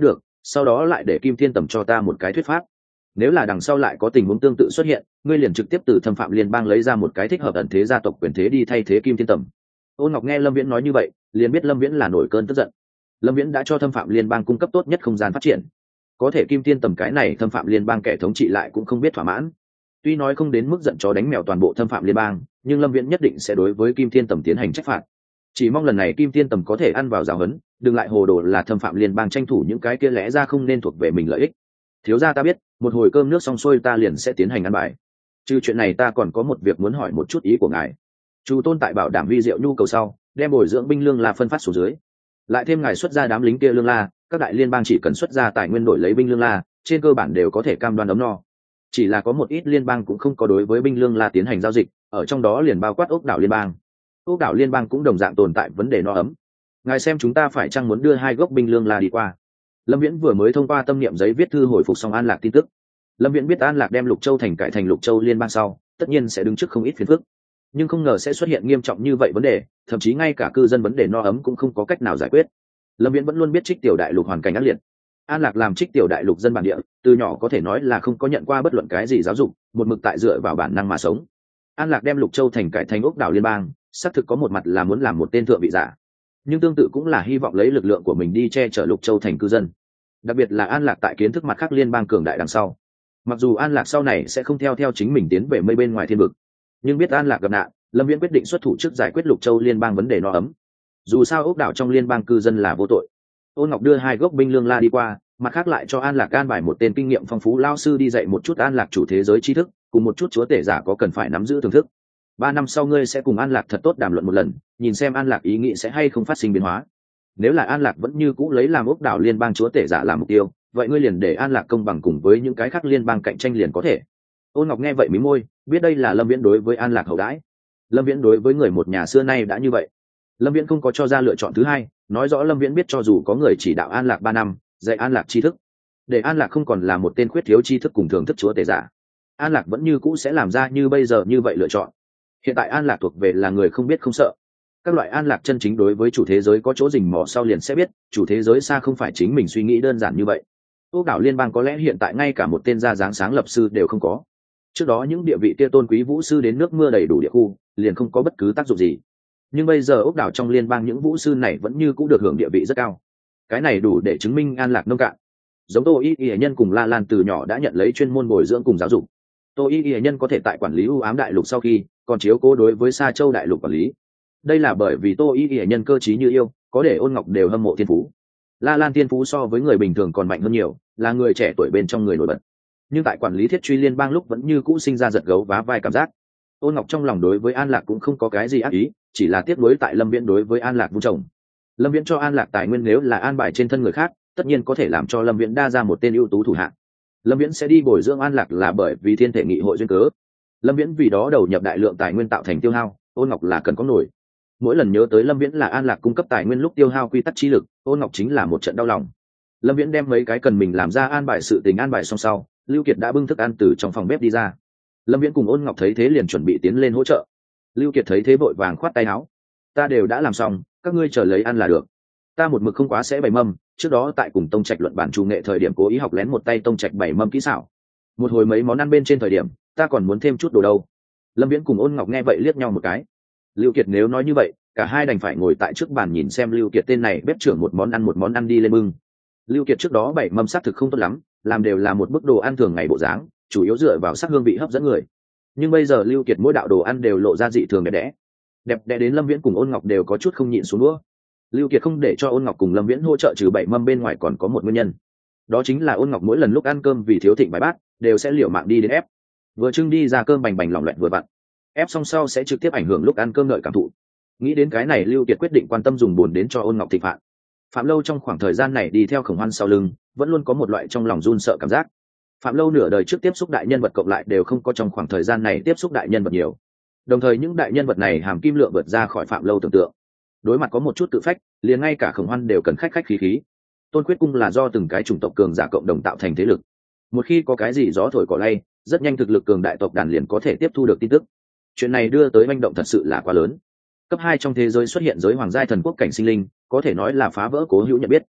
sau đó lại để Kim Thiên Tầm cho ta một cái thuyết pháp. Nếu là đằng sau lại có tình huống tương tự xuất hiện, ngươi liền trực tiếp từ thâm phạm liên bang lấy ra một cái thích hợp ẩn thế gia tộc quyền thế đi thay thế Kim Thiên Tầm. Ôn Ngọc nghe Lâm Viễn nói như vậy, liền biết Lâm Viễn là nổi cơn tức giận. Lâm Viễn đã cho thâm phạm liên bang cung cấp tốt nhất không gian phát triển, có thể Kim Thiên Tầm cái này thâm phạm liên bang kẻ thống trị lại cũng không biết thỏa mãn. Tuy nói không đến mức giận chó đánh mèo toàn bộ thâm phạm liên bang, nhưng Lâm Viễn nhất định sẽ đối với Kim Thiên Tầm tiến hành trách phạt. Chỉ mong lần này Kim Thiên Tầm có thể ăn vào giáo huấn, đừng lại hồ đồ là thâm phạm liên bang tranh thủ những cái kia lẽ ra không nên thuộc về mình lợi ích. Thiếu gia ta biết, một hồi cơm nước xong xuôi ta liền sẽ tiến hành ăn bài. Trừ chuyện này ta còn có một việc muốn hỏi một chút ý của ngài. Chu Tôn tại bảo đảm vi diệu nhu cầu sau, đem bồi dưỡng binh lương la phân phát xuống dưới. Lại thêm ngài xuất ra đám lính kia lương la, các đại liên bang chỉ cần xuất ra tài nguyên đổi lấy binh lương la, trên cơ bản đều có thể cam đoan ấm no. Chỉ là có một ít liên bang cũng không có đối với binh lương la tiến hành giao dịch, ở trong đó liền bao quát Ốc đảo liên bang. Ốc đảo liên bang cũng đồng dạng tồn tại vấn đề no ấm. Ngài xem chúng ta phải chăng muốn đưa hai gốc binh lương la đi qua. Lâm Viễn vừa mới thông qua tâm niệm giấy viết thư hồi phục xong An Lạc tin tức. Lâm Viễn biết An Lạc đem Lục Châu thành cải thành Lục Châu liên bang sau, tất nhiên sẽ đứng trước không ít phiền phức, nhưng không ngờ sẽ xuất hiện nghiêm trọng như vậy vấn đề, thậm chí ngay cả cư dân vấn đề no ấm cũng không có cách nào giải quyết. Lâm Viễn vẫn luôn biết Trích Tiểu Đại Lục hoàn cảnh ác liệt. An Lạc làm Trích Tiểu Đại Lục dân bản địa, từ nhỏ có thể nói là không có nhận qua bất luận cái gì giáo dục, một mực tại dựa vào bản năng mà sống. An Lạc đem Lục Châu thành cải thành Ốc đảo liên bang, xác thực có một mặt là muốn làm một tên thượng vị giả, nhưng tương tự cũng là hy vọng lấy lực lượng của mình đi che chở Lục Châu thành cư dân. Đặc biệt là An Lạc tại kiến thức mặt khác liên bang cường đại đằng sau. Mặc dù An Lạc sau này sẽ không theo theo chính mình tiến về mây bên ngoài thiên vực, nhưng biết An Lạc gặp nạn, Lâm Viễn quyết định xuất thủ trước giải quyết Lục Châu liên bang vấn đề no ấm. Dù sao Ốc đảo trong liên bang cư dân là vô tội. Ôn Ngọc đưa hai gốc binh lương la đi qua, mặt khác lại cho An Lạc an bài một tên kinh nghiệm phong phú lao sư đi dạy một chút An Lạc chủ thế giới tri thức, cùng một chút chúa tể giả có cần phải nắm giữ thưởng thức. Ba năm sau ngươi sẽ cùng An Lạc thật tốt đàm luận một lần, nhìn xem An Lạc ý nghĩ sẽ hay không phát sinh biến hóa. Nếu là An Lạc vẫn như cũ lấy làm Ốc đảo liên bang chúa tể giả làm mục tiêu, vậy ngươi liền để An Lạc công bằng cùng với những cái khác liên bang cạnh tranh liền có thể. Ôn Ngọc nghe vậy mí môi, biết đây là Lâm Viễn đối với An Lạc hậu đãi. Lâm Viễn đối với người một nhà xưa nay đã như vậy. Lâm Viễn không có cho ra lựa chọn thứ hai, nói rõ Lâm Viễn biết cho dù có người chỉ đạo An Lạc ba năm, dạy An Lạc tri thức, để An Lạc không còn là một tên khuyết thiếu tri thức cùng thưởng thức chúa tể giả, An Lạc vẫn như cũ sẽ làm ra như bây giờ như vậy lựa chọn. Hiện tại An Lạc thuộc về là người không biết không sợ. Các loại An Lạc chân chính đối với chủ thế giới có chỗ rình mò sau liền sẽ biết, chủ thế giới xa không phải chính mình suy nghĩ đơn giản như vậy. Ốc đảo liên bang có lẽ hiện tại ngay cả một tên ra dáng sáng lập sư đều không có. Trước đó những địa vị kia tôn quý vũ sư đến nước mưa đầy đủ địa khu, liền không có bất cứ tác dụng gì. Nhưng bây giờ Ốc đảo trong liên bang những vũ sư này vẫn như cũ được hưởng địa vị rất cao. Cái này đủ để chứng minh An Lạc nông cạn. Giống Tô Y Y nhân cùng La Lan từ nhỏ đã nhận lấy chuyên môn bồi dưỡng cùng giáo dục. Tô Y Y nhân có thể tại quản lý ưu ám đại lục sau khi, còn chiếu cố đối với Sa Châu đại lục quản lý. Đây là bởi vì Tô Y Y nhân cơ trí như yêu, có để Ôn Ngọc đều hâm mộ thiên phú. La Lan thiên phú so với người bình thường còn mạnh hơn nhiều, là người trẻ tuổi bên trong người nổi bật. Nhưng tại quản lý thiết truy liên bang lúc vẫn như cũ sinh ra giật gấu vá vai cảm giác. Ôn Ngọc trong lòng đối với An Lạc cũng không có cái gì ác ý, chỉ là tiếc nuối tại Lâm Viễn đối với An Lạc vun trồng. Lâm Viễn cho An Lạc tài nguyên nếu là an bài trên thân người khác, tất nhiên có thể làm cho Lâm Viễn đa ra một tên ưu tú thủ hạng. Lâm Viễn sẽ đi bồi dưỡng An Lạc là bởi vì thiên thể nghị hội duyên cớ. Lâm Viễn vì đó đầu nhập đại lượng tài nguyên tạo thành tiêu hao, Ôn Ngọc là cần có nổi. Mỗi lần nhớ tới Lâm Viễn là An Lạc cung cấp tài nguyên lúc tiêu hao quy tắc chi lực, Ôn Ngọc chính là một trận đau lòng. Lâm Viễn đem mấy cái cần mình làm ra an bài sự tình an bài xong sau, Lưu Kiệt đã bưng thức ăn từ trong phòng bếp đi ra. Lâm Viễn cùng Ôn Ngọc thấy thế liền chuẩn bị tiến lên hỗ trợ. Lưu Kiệt thấy thế vội vàng khoát tay áo, ta đều đã làm xong, các ngươi chờ lấy ăn là được. Ta một mực không quá sẽ bày mâm, trước đó tại cùng Tông Trạch luận bản chủ nghệ thời điểm cố ý học lén một tay Tông Trạch bày mâm kỹ xảo. Một hồi mấy món ăn bên trên thời điểm, ta còn muốn thêm chút đồ đâu. Lâm Viễn cùng Ôn Ngọc nghe vậy liếc nhau một cái. Lưu Kiệt nếu nói như vậy, cả hai đành phải ngồi tại trước bàn nhìn xem Lưu Kiệt tên này bếp trưởng một món ăn một món ăn đi lên bưng. Lưu Kiệt trước đó bày mâm sắc thực không tốt lắm, làm đều là một bức đồ ăn thường ngày bộ dáng, chủ yếu dựa vào sắc hương vị hấp dẫn người. Nhưng bây giờ Lưu Kiệt mỗi đạo đồ ăn đều lộ ra dị thường đẹp đẽ, đẹp đẽ đến Lâm Viễn cùng Ôn Ngọc đều có chút không nhịn xuống đũa. Lưu Kiệt không để cho Ôn Ngọc cùng Lâm Viễn hỗ trợ trừ bảy mâm bên ngoài còn có một nguyên nhân, đó chính là Ôn Ngọc mỗi lần lúc ăn cơm vì thiếu thịnh bài bát, đều sẽ liều mạng đi đến ép. Vừa trưng đi ra cơm bành bành lỏng loẹt vừa vặn, ép xong sau sẽ trực tiếp ảnh hưởng lúc ăn cơm đợi cảm thụ. Nghĩ đến cái này, Lưu Kiệt quyết định quan tâm dùng buồn đến cho Ôn Ngọc thịnh phạm. Phạm Lâu trong khoảng thời gian này đi theo Khổng Hoan sau lưng, vẫn luôn có một loại trong lòng run sợ cảm giác. Phạm Lâu nửa đời trước tiếp xúc đại nhân vật cộng lại đều không có trong khoảng thời gian này tiếp xúc đại nhân vật nhiều. Đồng thời những đại nhân vật này hàm kim lượng vượt ra khỏi Phạm Lâu tưởng tượng. Đối mặt có một chút tự phách, liền ngay cả Khổng Hoan đều cần khách khách khí khí. Tôn Quyết Cung là do từng cái chủng tộc cường giả cộng đồng tạo thành thế lực. Một khi có cái gì gió thổi cỏ lay, rất nhanh thực lực cường đại tộc đàn liền có thể tiếp thu được tin tức. Chuyện này đưa tới manh động thật sự là quá lớn. Cấp hai trong thế giới xuất hiện giới hoàng giai thần quốc cảnh sinh linh, có thể nói là phá vỡ cố hữu nhận biết.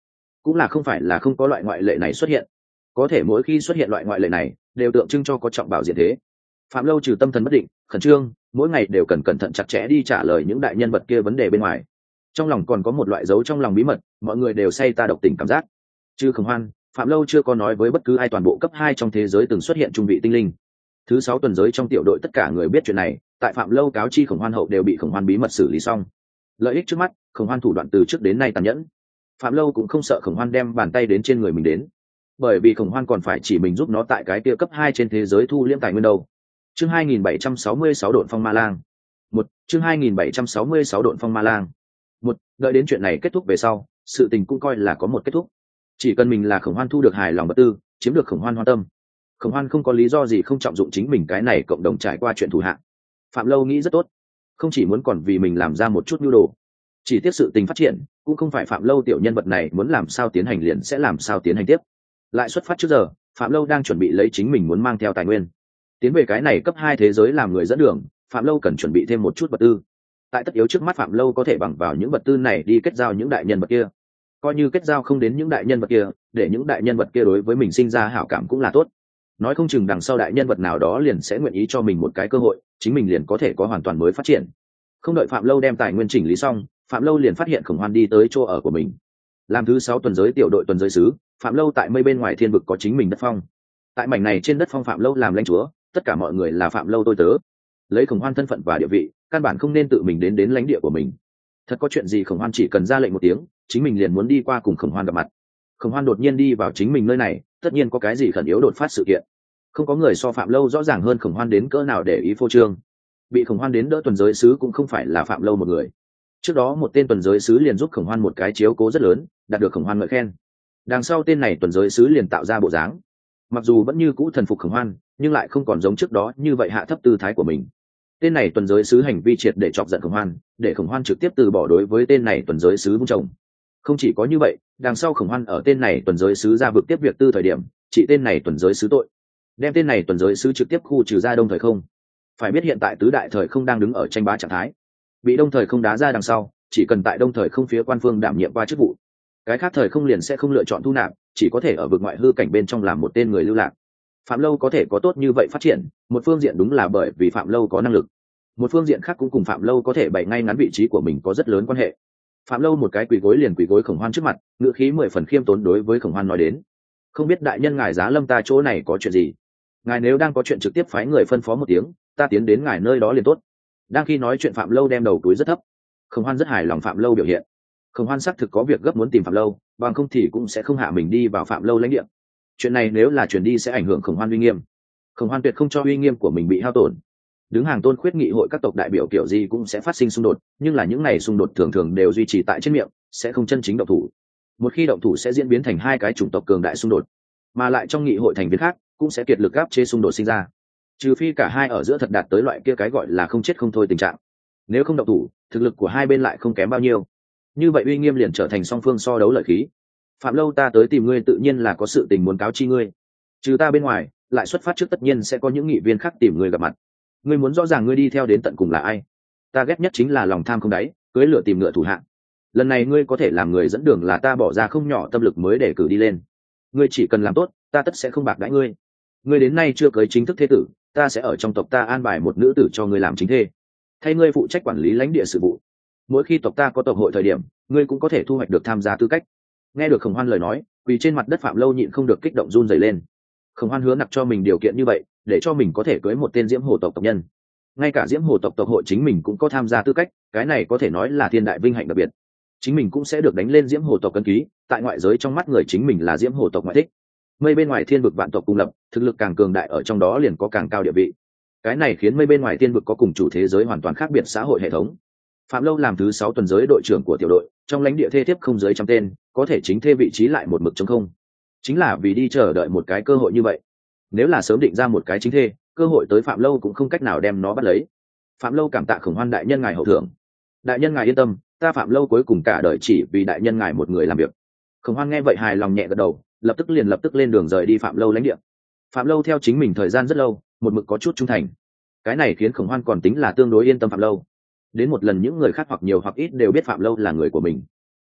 cũng là không phải là không có loại ngoại lệ này xuất hiện, có thể mỗi khi xuất hiện loại ngoại lệ này đều tượng trưng cho có trọng bảo diện thế. Phạm Lâu trừ tâm thần bất định, khẩn trương, mỗi ngày đều cần cẩn thận chặt chẽ đi trả lời những đại nhân vật kia vấn đề bên ngoài, trong lòng còn có một loại dấu trong lòng bí mật, mọi người đều say ta độc tình cảm giác. Chứ Khổng Hoan, Phạm Lâu chưa có nói với bất cứ ai toàn bộ cấp hai trong thế giới từng xuất hiện trung vị tinh linh. Thứ sáu tuần giới trong tiểu đội tất cả người biết chuyện này, tại Phạm Lâu cáo chi Khổng Hoan hậu đều bị Khổng Hoan bí mật xử lý xong. Lợi ích trước mắt, Khổng Hoan thủ đoạn từ trước đến nay tàn nhẫn. Phạm Lâu cũng không sợ Khổng Hoan đem bàn tay đến trên người mình đến, bởi vì Khổng Hoan còn phải chỉ mình giúp nó tại cái kia cấp hai trên thế giới thu liễm tài nguyên đâu. Chương hai nghìn bảy trăm sáu mươi sáu độn phong ma lang. Một, chương hai nghìn bảy trăm sáu mươi sáu độn phong ma lang. Một, đợi đến chuyện này kết thúc về sau, sự tình cũng coi là có một kết thúc. Chỉ cần mình là Khổng Hoan thu được hài lòng vật tư, chiếm được Khổng Hoan hoan tâm, Khổng Hoan không có lý do gì không trọng dụng chính mình cái này cộng đồng trải qua chuyện thủ hạng. Phạm Lâu nghĩ rất tốt, không chỉ muốn còn vì mình làm ra một chút nhu đồ. Chỉ tiếc sự tình phát triển, cũng không phải Phạm Lâu tiểu nhân vật này muốn làm sao tiến hành liền sẽ làm sao tiến hành tiếp. Lại xuất phát trước giờ, Phạm Lâu đang chuẩn bị lấy chính mình muốn mang theo tài nguyên tiến về cái này cấp hai thế giới làm người dẫn đường. Phạm Lâu cần chuẩn bị thêm một chút vật tư. Tại tất yếu trước mắt, Phạm Lâu có thể bằng vào những vật tư này đi kết giao những đại nhân vật kia. Coi như kết giao không đến những đại nhân vật kia, để những đại nhân vật kia đối với mình sinh ra hảo cảm cũng là tốt. Nói không chừng đằng sau đại nhân vật nào đó liền sẽ nguyện ý cho mình một cái cơ hội, chính mình liền có thể có hoàn toàn mới phát triển. Không đợi Phạm Lâu đem tài nguyên chỉnh lý xong, Phạm Lâu liền phát hiện Khổng Hoan đi tới chỗ ở của mình. Làm thứ sáu tuần giới tiểu đội tuần giới sứ, Phạm Lâu tại mây bên ngoài thiên vực có chính mình đất phong. Tại mảnh này trên đất phong, Phạm Lâu làm lãnh chúa, tất cả mọi người là Phạm Lâu tôi tớ. Lấy Khổng Hoan thân phận và địa vị, căn bản không nên tự mình đến đến lãnh địa của mình. Thật có chuyện gì Khổng Hoan chỉ cần ra lệnh một tiếng, chính mình liền muốn đi qua cùng Khổng Hoan gặp mặt. Khổng Hoan đột nhiên đi vào chính mình nơi này, tất nhiên có cái gì khẩn yếu đột phát sự kiện. Không có người so Phạm Lâu rõ ràng hơn Khổng Hoan đến cỡ nào để ý phô trương. Bị Khổng Hoan đến đỡ tuần giới sứ cũng không phải là Phạm Lâu một người. Trước đó một tên tuần giới sứ liền giúp Khổng Hoan một cái chiếu cố rất lớn, đạt được Khổng Hoan ngợi khen. Đằng sau tên này tuần giới sứ liền tạo ra bộ dáng, mặc dù vẫn như cũ thần phục Khổng Hoan, nhưng lại không còn giống trước đó như vậy hạ thấp tư thái của mình. Tên này tuần giới sứ hành vi triệt để chọc giận Khổng Hoan, để Khổng Hoan trực tiếp từ bỏ đối với tên này tuần giới sứ vung chồng. Không chỉ có như vậy, đằng sau Khổng Hoan ở tên này tuần giới sứ ra vực tiếp việc tư thời điểm, chỉ tên này tuần giới sứ tội, đem tên này tuần giới sứ trực tiếp khu trừ ra đông thời không. Phải biết hiện tại tứ đại thời không đang đứng ở tranh bá trạng thái, bị đông thời không đá ra đằng sau, chỉ cần tại đông thời không phía quan phương đảm nhiệm qua chức vụ, cái khác thời không liền sẽ không lựa chọn thu nạp, chỉ có thể ở vực ngoại hư cảnh bên trong làm một tên người lưu lạc. Phạm Lâu có thể có tốt như vậy phát triển, một phương diện đúng là bởi vì Phạm Lâu có năng lực, một phương diện khác cũng cùng Phạm Lâu có thể bày ngay ngắn vị trí của mình có rất lớn quan hệ. Phạm Lâu một cái quỳ gối liền quỳ gối Khổng Hoan trước mặt, ngựa khí mười phần khiêm tốn đối với Khổng Hoan nói đến: không biết đại nhân ngài Giá Lâm ta chỗ này có chuyện gì? Ngài nếu đang có chuyện trực tiếp phái người phân phó một tiếng, ta tiến đến ngài nơi đó liền tốt. Đang khi nói chuyện, Phạm Lâu đem đầu túi rất thấp. Khổng Hoan rất hài lòng Phạm Lâu biểu hiện. Khổng Hoan xác thực có việc gấp muốn tìm Phạm Lâu, bằng không thì cũng sẽ không hạ mình đi vào Phạm Lâu lãnh địa. Chuyện này nếu là chuyển đi sẽ ảnh hưởng Khổng Hoan uy nghiêm. Khổng Hoan tuyệt không cho uy nghiêm của mình bị hao tổn. Đứng hàng tôn khuyết nghị hội các tộc đại biểu kiểu gì cũng sẽ phát sinh xung đột, nhưng là những này xung đột thường thường đều duy trì tại trên miệng, sẽ không chân chính động thủ. Một khi động thủ sẽ diễn biến thành hai cái chủng tộc cường đại xung đột, mà lại trong nghị hội thành viên khác cũng sẽ kiệt lực áp chế xung đột sinh ra. Trừ phi cả hai ở giữa thật đạt tới loại kia cái gọi là không chết không thôi tình trạng. Nếu không động thủ, thực lực của hai bên lại không kém bao nhiêu. Như vậy uy nghiêm liền trở thành song phương so đấu lợi khí. Phạm Lâu ta tới tìm ngươi tự nhiên là có sự tình muốn cáo chi ngươi. Trừ ta bên ngoài, lại xuất phát trước tất nhiên sẽ có những nghị viên khác tìm ngươi gặp mặt. Ngươi muốn rõ ràng ngươi đi theo đến tận cùng là ai. Ta ghét nhất chính là lòng tham không đáy, cưới lửa tìm ngựa thủ hạng. Lần này ngươi có thể làm người dẫn đường là ta bỏ ra không nhỏ tâm lực mới để cử đi lên. Ngươi chỉ cần làm tốt, ta tất sẽ không bạc đãi ngươi. Ngươi đến nay chưa cưới chính thức thế tử, ta sẽ ở trong tộc ta an bài một nữ tử cho ngươi làm chính thê, thay ngươi phụ trách quản lý lãnh địa sự vụ. Mỗi khi tộc ta có tộc hội thời điểm, ngươi cũng có thể thu hoạch được tham gia tư cách. Nghe được Khổng Hoan lời nói, quỳ trên mặt đất Phạm Lâu nhịn không được kích động run rẩy lên. Khổng Hoan hứa nặc cho mình điều kiện như vậy, để cho mình có thể cưới một tên Diễm Hồ tộc tộc nhân. Ngay cả Diễm Hồ tộc tộc hội chính mình cũng có tham gia tư cách, cái này có thể nói là thiên đại vinh hạnh đặc biệt. Chính mình cũng sẽ được đánh lên Diễm Hồ tộc cân ký, tại ngoại giới trong mắt người chính mình là Diễm Hồ tộc ngoại thích. Mây bên ngoài thiên vực vạn tộc cùng lập, thực lực càng cường đại ở trong đó liền có càng cao địa vị. Cái này khiến mây bên ngoài thiên vực có cùng chủ thế giới hoàn toàn khác biệt xã hội hệ thống. Phạm Lâu làm thứ sáu tuần giới đội trưởng của tiểu đội, trong lãnh địa thê thiếp không dưới trăm tên, có thể chính thê vị trí lại một mực trống không. Chính là vì đi chờ đợi một cái cơ hội như vậy. Nếu là sớm định ra một cái chính thê, cơ hội tới Phạm Lâu cũng không cách nào đem nó bắt lấy. Phạm Lâu cảm tạ Khổng Hoan đại nhân ngài hậu thưởng. Đại nhân ngài yên tâm, ta Phạm Lâu cuối cùng cả đời chỉ vì đại nhân ngài một người làm việc. Khổng Hoan nghe vậy hài lòng nhẹ gật đầu, lập tức liền lập tức lên đường rời đi Phạm Lâu lãnh địa. Phạm Lâu theo chính mình thời gian rất lâu, một mực có chút trung thành. Cái này khiến Khổng Hoan còn tính là tương đối yên tâm Phạm Lâu. Đến một lần những người khác hoặc nhiều hoặc ít đều biết Phạm Lâu là người của mình.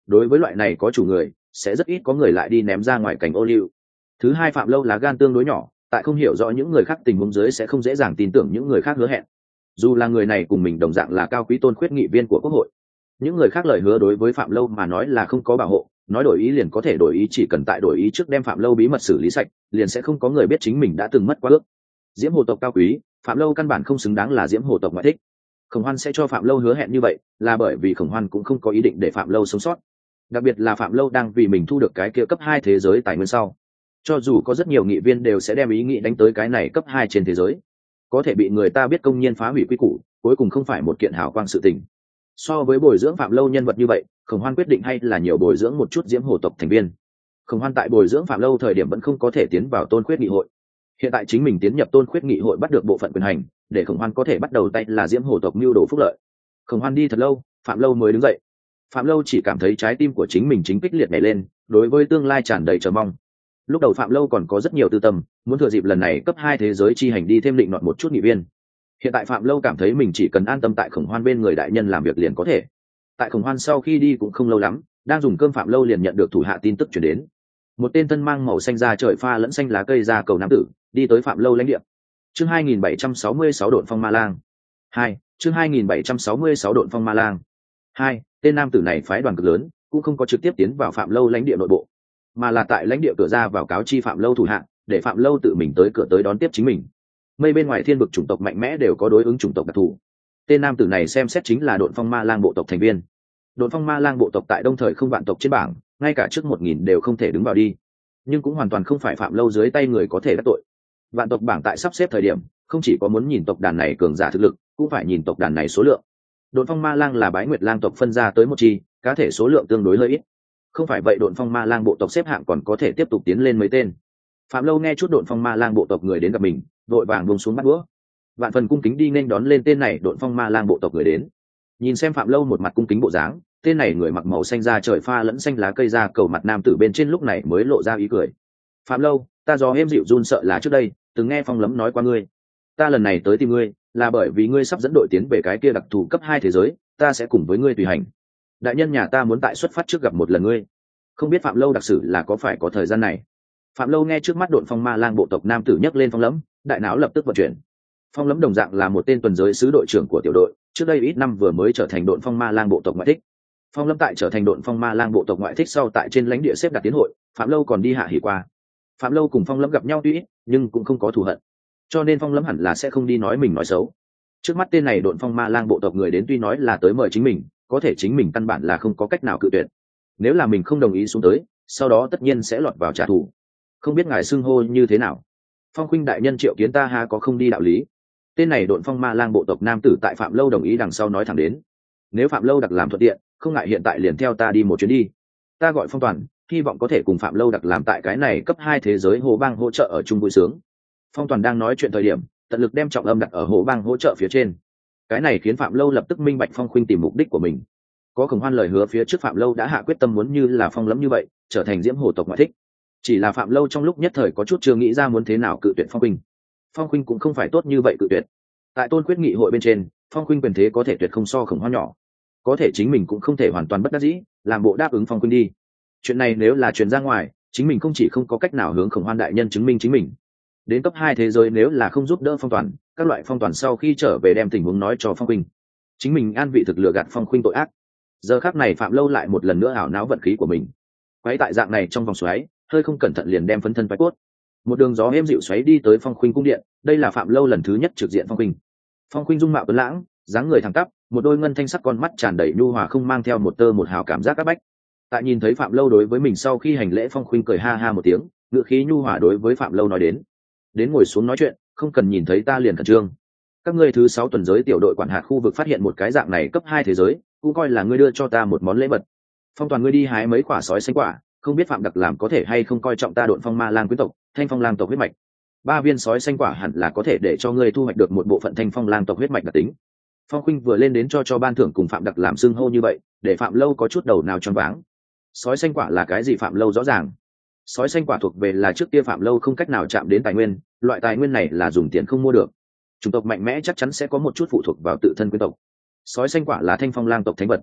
đối với loại này có chủ người sẽ rất ít có người lại đi ném ra ngoài cảnh ô liu. Thứ hai, Phạm Lâu lá gan tương đối nhỏ, tại không hiểu rõ những người khác tình huống dưới sẽ không dễ dàng tin tưởng những người khác hứa hẹn, dù là người này cùng mình đồng dạng là cao quý tôn khuyết nghị viên của quốc hội. Những người khác lời hứa đối với Phạm Lâu mà nói là không có bảo hộ, nói đổi ý liền có thể đổi ý, chỉ cần tại đổi ý trước đem Phạm Lâu bí mật xử lý sạch, liền sẽ không có người biết chính mình đã từng mất quá ước. Diễm Hồ tộc cao quý, Phạm Lâu căn bản không xứng đáng là Diễm Hồ tộc ngoại thích. Khổng Hoan sẽ cho Phạm Lâu hứa hẹn như vậy là bởi vì Khổng Hoan cũng không có ý định để Phạm Lâu sống sót, đặc biệt là Phạm Lâu đang vì mình thu được cái kia cấp hai thế giới tài nguyên sau, cho dù có rất nhiều nghị viên đều sẽ đem ý nghĩ đánh tới cái này cấp hai trên thế giới, có thể bị người ta biết công nhiên phá hủy quy củ, cuối cùng không phải một kiện hào quang sự tình. So với bồi dưỡng Phạm Lâu nhân vật như vậy, Khổng Hoan quyết định hay là nhiều bồi dưỡng một chút Diễm Hồ tộc thành viên. Khổng Hoan tại bồi dưỡng Phạm Lâu thời điểm vẫn không có thể tiến vào Tôn Khuyết nghị hội, hiện tại chính mình tiến nhập Tôn Khuyết nghị hội bắt được bộ phận quyền hành, để Khổng Hoan có thể bắt đầu tay là Diễm Hồ tộc mưu đồ phúc lợi. Khổng Hoan đi thật lâu, Phạm Lâu mới đứng dậy. Phạm Lâu chỉ cảm thấy trái tim của chính mình chính kích liệt nhảy lên, đối với tương lai tràn đầy chờ mong. Lúc đầu Phạm Lâu còn có rất nhiều tư tâm, muốn thừa dịp lần này cấp hai thế giới chi hành đi thêm định nọt một chút nghị viên. Hiện tại Phạm Lâu cảm thấy mình chỉ cần an tâm tại Khổng Hoan bên người đại nhân làm việc liền có thể. Tại Khổng Hoan sau khi đi cũng không lâu lắm, đang dùng cơm Phạm Lâu liền nhận được thủ hạ tin tức chuyển đến. Một tên thân mang màu xanh da trời pha lẫn xanh lá cây ra cầu nam tử đi tới Phạm Lâu lãnh địa. Chương hai nghìn bảy trăm sáu mươi sáu Độn Phong Ma Lang. Hai, chương hai nghìn bảy trăm sáu mươi sáu Độn Phong Ma Lang. Hai, tên nam tử này phái đoàn cực lớn, cũng không có trực tiếp tiến vào Phạm Lâu lãnh địa nội bộ, mà là tại lãnh địa cửa ra vào cáo chi Phạm Lâu thủ hạ, để Phạm Lâu tự mình tới cửa tới đón tiếp chính mình. Mây bên ngoài thiên vực chủng tộc mạnh mẽ đều có đối ứng chủng tộc đặc thù. Tên nam tử này xem xét chính là Độn Phong Ma Lang bộ tộc thành viên. Độn Phong Ma Lang bộ tộc tại Đông Thời không vạn tộc trên bảng, ngay cả trước một nghìn đều không thể đứng vào đi, nhưng cũng hoàn toàn không phải Phạm Lâu dưới tay người có thể đắc tội. Vạn tộc bảng tại sắp xếp thời điểm, không chỉ có muốn nhìn tộc đàn này cường giả thực lực, cũng phải nhìn tộc đàn này số lượng. Độn Phong Ma Lang là Bái Nguyệt Lang tộc phân ra tới một chi, cá thể số lượng tương đối hơi ít. Không phải vậy Độn Phong Ma Lang bộ tộc xếp hạng còn có thể tiếp tục tiến lên mấy tên. Phạm Lâu nghe chút Độn Phong Ma Lang bộ tộc người đến gặp mình, vội vàng buông xuống bắt đũa, vạn phần cung kính đi nên đón lên tên này Độn Phong Ma Lang bộ tộc người đến. Nhìn xem Phạm Lâu một mặt cung kính bộ dáng, tên này người mặc màu xanh da trời pha lẫn xanh lá cây da cầu mặt nam tử bên trên lúc này mới lộ ra ý cười. Phạm Lâu, ta do êm dịu run sợ là trước đây từng nghe Phong Lấm nói qua ngươi, ta lần này tới tìm ngươi là bởi vì ngươi sắp dẫn đội tiến về cái kia đặc thù cấp hai thế giới, ta sẽ cùng với ngươi tùy hành. Đại nhân nhà ta muốn tại xuất phát trước gặp một lần ngươi, không biết Phạm Lâu đặc sử là có phải có thời gian này. Phạm Lâu nghe trước mắt Độn Phong Ma Lang bộ tộc nam tử nhắc lên Phong Lấm, đại não lập tức vận chuyển. Phong Lấm đồng dạng là một tên tuần giới sứ đội trưởng của tiểu đội, trước đây ít năm vừa mới trở thành Độn Phong Ma Lang bộ tộc ngoại thích. Phong Lấm tại trở thành Độn Phong Ma Lang bộ tộc ngoại thích sau, tại trên lãnh địa xếp đặt tiến hội, Phạm Lâu còn đi hạ hỉ qua. Phạm Lâu cùng Phong Lấm gặp nhau tuy ít, nhưng cũng không có thù hận, cho nên Phong Lấm hẳn là sẽ không đi nói mình nói xấu. Trước mắt tên này Độn Phong Ma Lang bộ tộc người đến tuy nói là tới mời chính mình, có thể chính mình căn bản là không có cách nào cự tuyệt. Nếu là mình không đồng ý xuống tới, sau đó tất nhiên sẽ lọt vào trả thù. Không biết ngài xưng hô như thế nào? Phong Khuynh đại nhân triệu kiến ta ha có không đi đạo lý. Tên này Độn Phong Ma Lang bộ tộc nam tử tại Phạm Lâu đồng ý đằng sau nói thẳng đến. Nếu Phạm Lâu đặc làm thuận tiện, không ngại hiện tại liền theo ta đi một chuyến đi. Ta gọi Phong Toàn, hy vọng có thể cùng Phạm Lâu đặc làm tại cái này cấp hai thế giới Hồ Bang hỗ trợ ở chung vui sướng. Phong Toàn đang nói chuyện thời điểm, tận lực đem trọng âm đặt ở Hồ Bang hỗ trợ phía trên. Cái này khiến Phạm Lâu lập tức minh bạch Phong Khuynh tìm mục đích của mình. Có Khổng Hoan lời hứa phía trước, Phạm Lâu đã hạ quyết tâm muốn như là Phong Lấm như vậy, trở thành Diễm Hồ tộc ngoại thích. Chỉ là Phạm Lâu trong lúc nhất thời có chút chưa nghĩ ra muốn thế nào cự tuyệt Phong Khuynh. Phong Khuynh cũng không phải tốt như vậy cự tuyệt. Tại Tôn Quyết nghị hội bên trên, Phong Khuynh quyền thế có thể tuyệt không so Khổng Hoan nhỏ. Có thể chính mình cũng không thể hoàn toàn bất đắc dĩ, làm bộ đáp ứng Phong Khuynh đi. Chuyện này nếu là truyền ra ngoài, chính mình không chỉ không có cách nào hướng Khổng Hoan đại nhân chứng minh chính mình. Đến cấp hai thế giới nếu là không giúp đỡ Phong Toàn, các loại Phong Toàn sau khi trở về đem tình huống nói cho Phong Khuynh, chính mình an vị thực lừa gạt Phong Khuynh tội ác. Giờ khắc này Phạm Lâu lại một lần nữa ảo não vận khí của mình. Quấy tại dạng này trong vòng xoáy, hơi không cẩn thận liền đem phấn thân phái cốt. Một đường gió êm dịu xoáy đi tới Phong Khuynh cung điện, đây là Phạm Lâu lần thứ nhất trực diện Phong Khuynh. Phong Khuynh dung mạo tuấn lãng, dáng người thẳng tắp, một đôi ngân thanh sắc con mắt tràn đầy nhu hòa, không mang theo một tơ một hào cảm giác áp bách. Tại nhìn thấy Phạm Lâu đối với mình sau khi hành lễ, Phong Khuynh cười ha ha một tiếng, ngựa khí nhu hòa đối với Phạm Lâu nói đến: đến ngồi xuống nói chuyện, không cần nhìn thấy ta liền khẩn trương. Các ngươi thứ sáu tuần giới tiểu đội quản hạt khu vực phát hiện một cái dạng này cấp hai thế giới, cũng coi là ngươi đưa cho ta một món lễ vật. Phong Toàn, ngươi đi hái mấy quả sói xanh quả, không biết Phạm Đặc làm có thể hay không coi trọng ta Độn Phong Ma Lang quyến tộc, Thanh Phong Lang tộc huyết mạch. Ba viên sói xanh quả hẳn là có thể để cho ngươi thu hoạch được một bộ phận Thanh Phong Lang tộc huyết mạch đặc tính. Phong Khuynh vừa lên đến cho cho ban thưởng cùng Phạm Đặc làm xưng hô như vậy, để Phạm Lâu có chút đầu nào choáng váng. Sói xanh quả là cái gì Phạm Lâu rõ ràng. Sói xanh quả thuộc về là trước kia Phạm Lâu không cách nào chạm đến tài nguyên, loại tài nguyên này là dùng tiền không mua được. Chủng tộc mạnh mẽ chắc chắn sẽ có một chút phụ thuộc vào tự thân quyến tộc. Sói xanh quả là Thanh Phong Lang tộc thánh vật.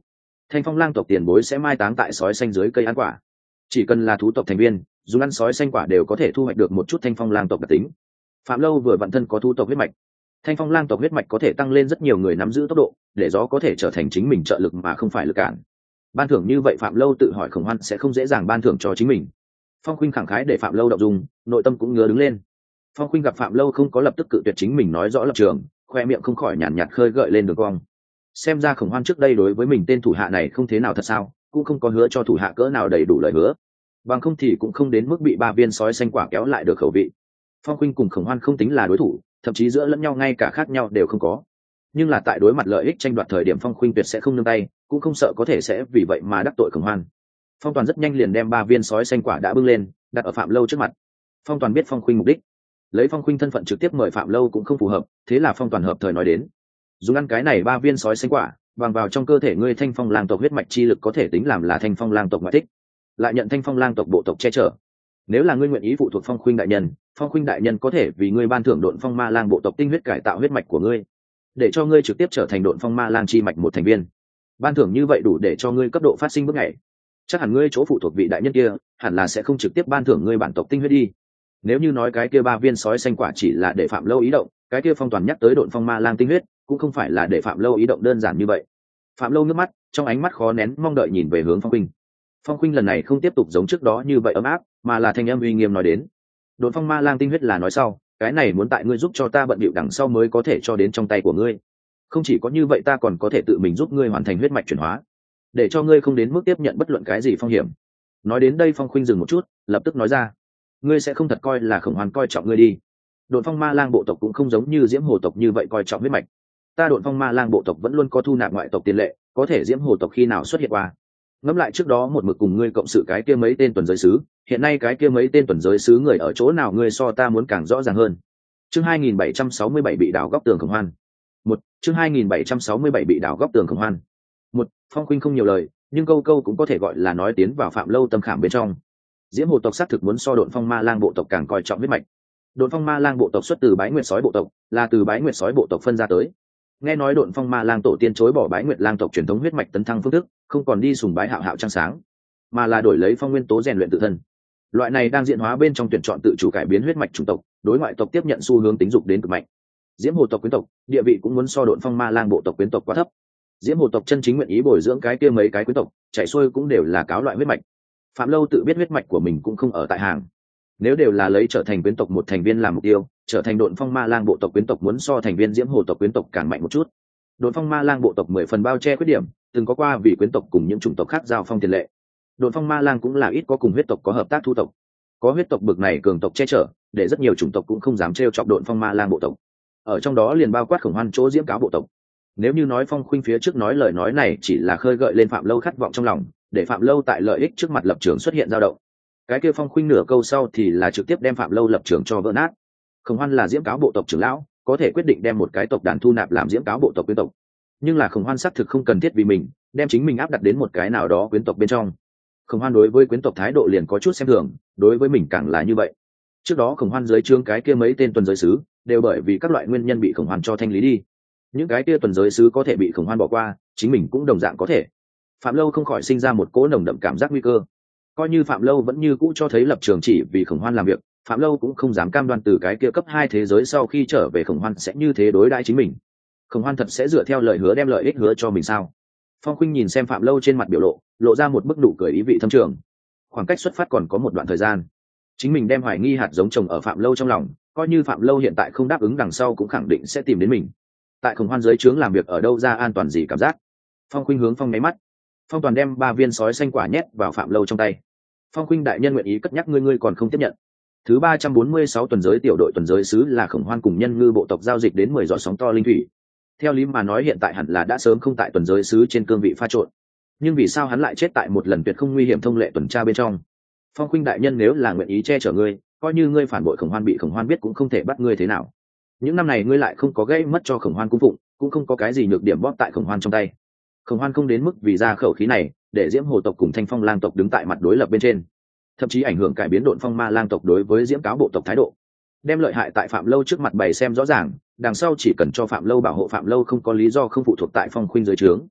Thanh Phong lang tộc tiền bối sẽ mai táng tại sói xanh dưới cây ăn quả. Chỉ cần là thú tộc thành viên, dùng ăn sói xanh quả đều có thể thu hoạch được một chút Thanh Phong lang tộc đặc tính. Phạm Lâu vừa vận thân có thú tộc huyết mạch, Thanh Phong lang tộc huyết mạch có thể tăng lên rất nhiều người nắm giữ tốc độ, để gió có thể trở thành chính mình trợ lực mà không phải lực cản. Ban thưởng như vậy Phạm Lâu tự hỏi Khổng Hoan sẽ không dễ dàng ban thưởng cho chính mình. Phong Khuynh khẳng khái để Phạm Lâu động dung, nội tâm cũng ngứa đứng lên. Phong Khuynh gặp Phạm Lâu không có lập tức cự tuyệt chính mình nói rõ lập trường, khoe miệng không khỏi nhàn nhạt, nhạt khơi gợi lên đường cong. Xem ra Khổng Hoan trước đây đối với mình tên thủ hạ này không thế nào thật sao, cũng không có hứa cho thủ hạ cỡ nào đầy đủ lời hứa, bằng không thì cũng không đến mức bị ba viên sói xanh quả kéo lại được khẩu vị. Phong Khuynh cùng Khổng Hoan không tính là đối thủ, thậm chí giữa lẫn nhau ngay cả khác nhau đều không có, nhưng là tại đối mặt lợi ích tranh đoạt thời điểm Phong Khuynh tuyệt sẽ không nương tay, cũng không sợ có thể sẽ vì vậy mà đắc tội Khổng Hoan. Phong Toàn rất nhanh liền đem ba viên sói xanh quả đã bưng lên, đặt ở Phạm Lâu trước mặt. Phong Toàn biết Phong Khuynh mục đích, lấy Phong Khuynh thân phận trực tiếp mời Phạm Lâu cũng không phù hợp, thế là Phong Toàn hợp thời nói đến: dùng ăn cái này ba viên sói xanh quả, vàng vào trong cơ thể ngươi Thanh Phong lang tộc huyết mạch chi lực có thể tính làm là Thanh Phong lang tộc ngoại thích, lại nhận Thanh Phong lang tộc bộ tộc che chở. Nếu là ngươi nguyện ý phụ thuộc Phong Khuynh đại nhân, Phong Khuynh đại nhân có thể vì ngươi ban thưởng Độn Phong Ma Lang bộ tộc tinh huyết cải tạo huyết mạch của ngươi, để cho ngươi trực tiếp trở thành Độn Phong Ma Lang chi mạch một thành viên. Ban thưởng như vậy đủ để cho ngươi cấp độ phát sinh bước nhảy. Chắc hẳn ngươi chỗ phụ thuộc vị đại nhân kia, hẳn là sẽ không trực tiếp ban thưởng ngươi bản tộc tinh huyết đi. Nếu như nói cái kia ba viên sói xanh quả chỉ là để Phạm Lâu ý động, cái kia Phong Toàn nhắc tới Độn Phong Ma Lang tinh huyết, cũng không phải là để Phạm Lâu ý động đơn giản như vậy. Phạm Lâu nước mắt, trong ánh mắt khó nén mong đợi nhìn về hướng Phong Khuynh. Phong Khuynh lần này không tiếp tục giống trước đó như vậy ấm áp, mà là thanh âm uy nghiêm nói đến: Độn Phong Ma Lang tinh huyết là nói sau, cái này muốn tại ngươi giúp cho ta bận bịu đằng sau mới có thể cho đến trong tay của ngươi. Không chỉ có như vậy, ta còn có thể tự mình giúp ngươi hoàn thành huyết mạch chuyển hóa, để cho ngươi không đến mức tiếp nhận bất luận cái gì phong hiểm. Nói đến đây Phong Khuynh dừng một chút, lập tức nói ra: ngươi sẽ không thật coi là Khổng Hoan coi trọng ngươi đi. Độn Phong Ma Lang bộ tộc cũng không giống như Diễm Hồ tộc như vậy coi trọng huyết mạch. Ta Độn Phong Ma Lang bộ tộc vẫn luôn có thu nạp ngoại tộc tiền lệ, có thể Diễm Hồ tộc khi nào xuất hiện qua. Ngẫm lại trước đó một mực cùng ngươi cộng sự cái kia mấy tên tuần giới sứ, hiện nay cái kia mấy tên tuần giới sứ người ở chỗ nào ngươi so ta muốn càng rõ ràng hơn. Chương hai nghìn bảy trăm sáu mươi bảy bị đào góc tường Khổng Hoan. Một, chương hai nghìn bảy trăm sáu mươi bảy bị đào góc tường Khổng Hoan. Một, Phong Khuynh không nhiều lời, nhưng câu câu cũng có thể gọi là nói tiến vào Phạm Lâu tâm khảm bên trong. Diễm Hồ tộc xác thực muốn so Độn Phong Ma Lang bộ tộc càng coi trọng huyết mạch. Độn Phong Ma Lang bộ tộc xuất từ Bái Nguyệt Sói bộ tộc, là từ Bái Nguyệt Sói bộ tộc phân ra tới. Nghe nói Độn Phong Ma Lang tổ tiên chối bỏ Bái Nguyệt Lang tộc truyền thống huyết mạch tấn thăng phương thức, không còn đi sùng bái hạo hạo trăng sáng, mà là đổi lấy phong nguyên tố rèn luyện tự thân. Loại này đang diễn hóa bên trong tuyển chọn tự chủ cải biến huyết mạch chủng tộc, đối ngoại tộc tiếp nhận xu hướng tính dục đến cực mạnh. Diễm Hồ tộc quyến tộc địa vị cũng muốn so Độn Phong Ma Lang bộ tộc quyến tộc quá thấp. Diễm Hồ tộc chân chính nguyện ý bồi dưỡng cái kia mấy cái quyến tộc, chạy xuôi cũng đều là cáo loại huyết mạch. Phạm Lâu tự biết huyết mạch của mình cũng không ở tại hàng, nếu đều là lấy trở thành quyến tộc một thành viên làm mục tiêu, trở thành Độn Phong Ma Lang bộ tộc quyến tộc muốn so thành viên Diễm Hồ tộc quyến tộc càng mạnh một chút. Độn Phong Ma Lang bộ tộc mười phần bao che khuyết điểm, từng có qua vì quyến tộc cùng những chủng tộc khác giao phong tiền lệ. Độn Phong Ma Lang cũng là ít có cùng huyết tộc có hợp tác thu tộc, có huyết tộc bực này cường tộc che chở, để rất nhiều chủng tộc cũng không dám trêu chọc Độn Phong Ma Lang bộ tộc. Ở trong đó liền bao quát Khổng Hoan chỗ Diễm Cáo bộ tộc. Nếu như nói Phong Khuynh phía trước nói lời nói này chỉ là khơi gợi lên Phạm Lâu khát vọng trong lòng, để Phạm Lâu tại lợi ích trước mặt lập trường xuất hiện dao động, cái kia Phong Khuynh nửa câu sau thì là trực tiếp đem Phạm Lâu lập trường cho vỡ nát. Khổng Hoan là Diễm Cáo bộ tộc trưởng lão, có thể quyết định đem một cái tộc đàn thu nạp làm Diễm Cáo bộ tộc quyến tộc, nhưng là Khổng Hoan xác thực không cần thiết vì mình đem chính mình áp đặt đến một cái nào đó quyến tộc bên trong. Khổng Hoan đối với quyến tộc thái độ liền có chút xem thường, đối với mình càng là như vậy. Trước đó Khổng Hoan dưới trướng cái kia mấy tên tuần giới sứ đều bởi vì các loại nguyên nhân bị Khổng Hoan cho thanh lý đi. Những cái kia tuần giới sứ có thể bị Khổng Hoan bỏ qua, chính mình cũng đồng dạng có thể. Phạm Lâu không khỏi sinh ra một cỗ nồng đậm cảm giác nguy cơ. Coi như Phạm Lâu vẫn như cũ cho thấy lập trường chỉ vì Khổng Hoan làm việc, Phạm Lâu cũng không dám cam đoan từ cái kia cấp hai thế giới sau khi trở về Khổng Hoan sẽ như thế đối đãi chính mình. Khổng Hoan thật sẽ dựa theo lời hứa đem lợi ích hứa cho mình sao? Phong Khuynh nhìn xem Phạm Lâu trên mặt biểu lộ, lộ ra một bức nụ cười ý vị thâm trường. Khoảng cách xuất phát còn có một đoạn thời gian, chính mình đem hoài nghi hạt giống trồng ở Phạm Lâu trong lòng, coi như Phạm Lâu hiện tại không đáp ứng đằng sau cũng khẳng định sẽ tìm đến mình. Tại Khổng Hoan dưới trướng làm việc ở đâu ra an toàn gì cảm giác? Phong Khuynh hướng Phong nháy mắt. Phong Toàn đem ba viên sói xanh quả nhét vào Phạm Lâu trong tay. Phong Khuynh đại nhân nguyện ý cất nhắc ngươi, ngươi còn không tiếp nhận. Thứ ba trăm bốn mươi sáu tuần giới tiểu đội tuần giới sứ là Khổng Hoan cùng Nhân Ngư bộ tộc giao dịch đến mười giọt sóng to linh thủy. Theo lý mà nói hiện tại hẳn là đã sớm không tại tuần giới sứ trên cương vị pha trộn, nhưng vì sao hắn lại chết tại một lần tuyệt không nguy hiểm thông lệ tuần tra bên trong? Phong Khuynh đại nhân nếu là nguyện ý che chở ngươi, coi như ngươi phản bội Khổng Hoan bị Khổng Hoan biết cũng không thể bắt ngươi thế nào. Những năm này ngươi lại không có gây mất cho Khổng Hoan cung phụng, cũng không có cái gì nhược điểm bóp tại Khổng Hoan trong tay. Khổng Hoan không đến mức vì ra khẩu khí này để Diễm Hồ tộc cùng Thanh Phong Lang tộc đứng tại mặt đối lập bên trên, thậm chí ảnh hưởng cải biến Độn Phong Ma Lang tộc đối với Diễm Cáo bộ tộc thái độ, đem lợi hại tại Phạm Lâu trước mặt bày xem rõ ràng, đằng sau chỉ cần cho Phạm Lâu bảo hộ Phạm Lâu không có lý do không phụ thuộc tại Phong Khuynh dưới trướng.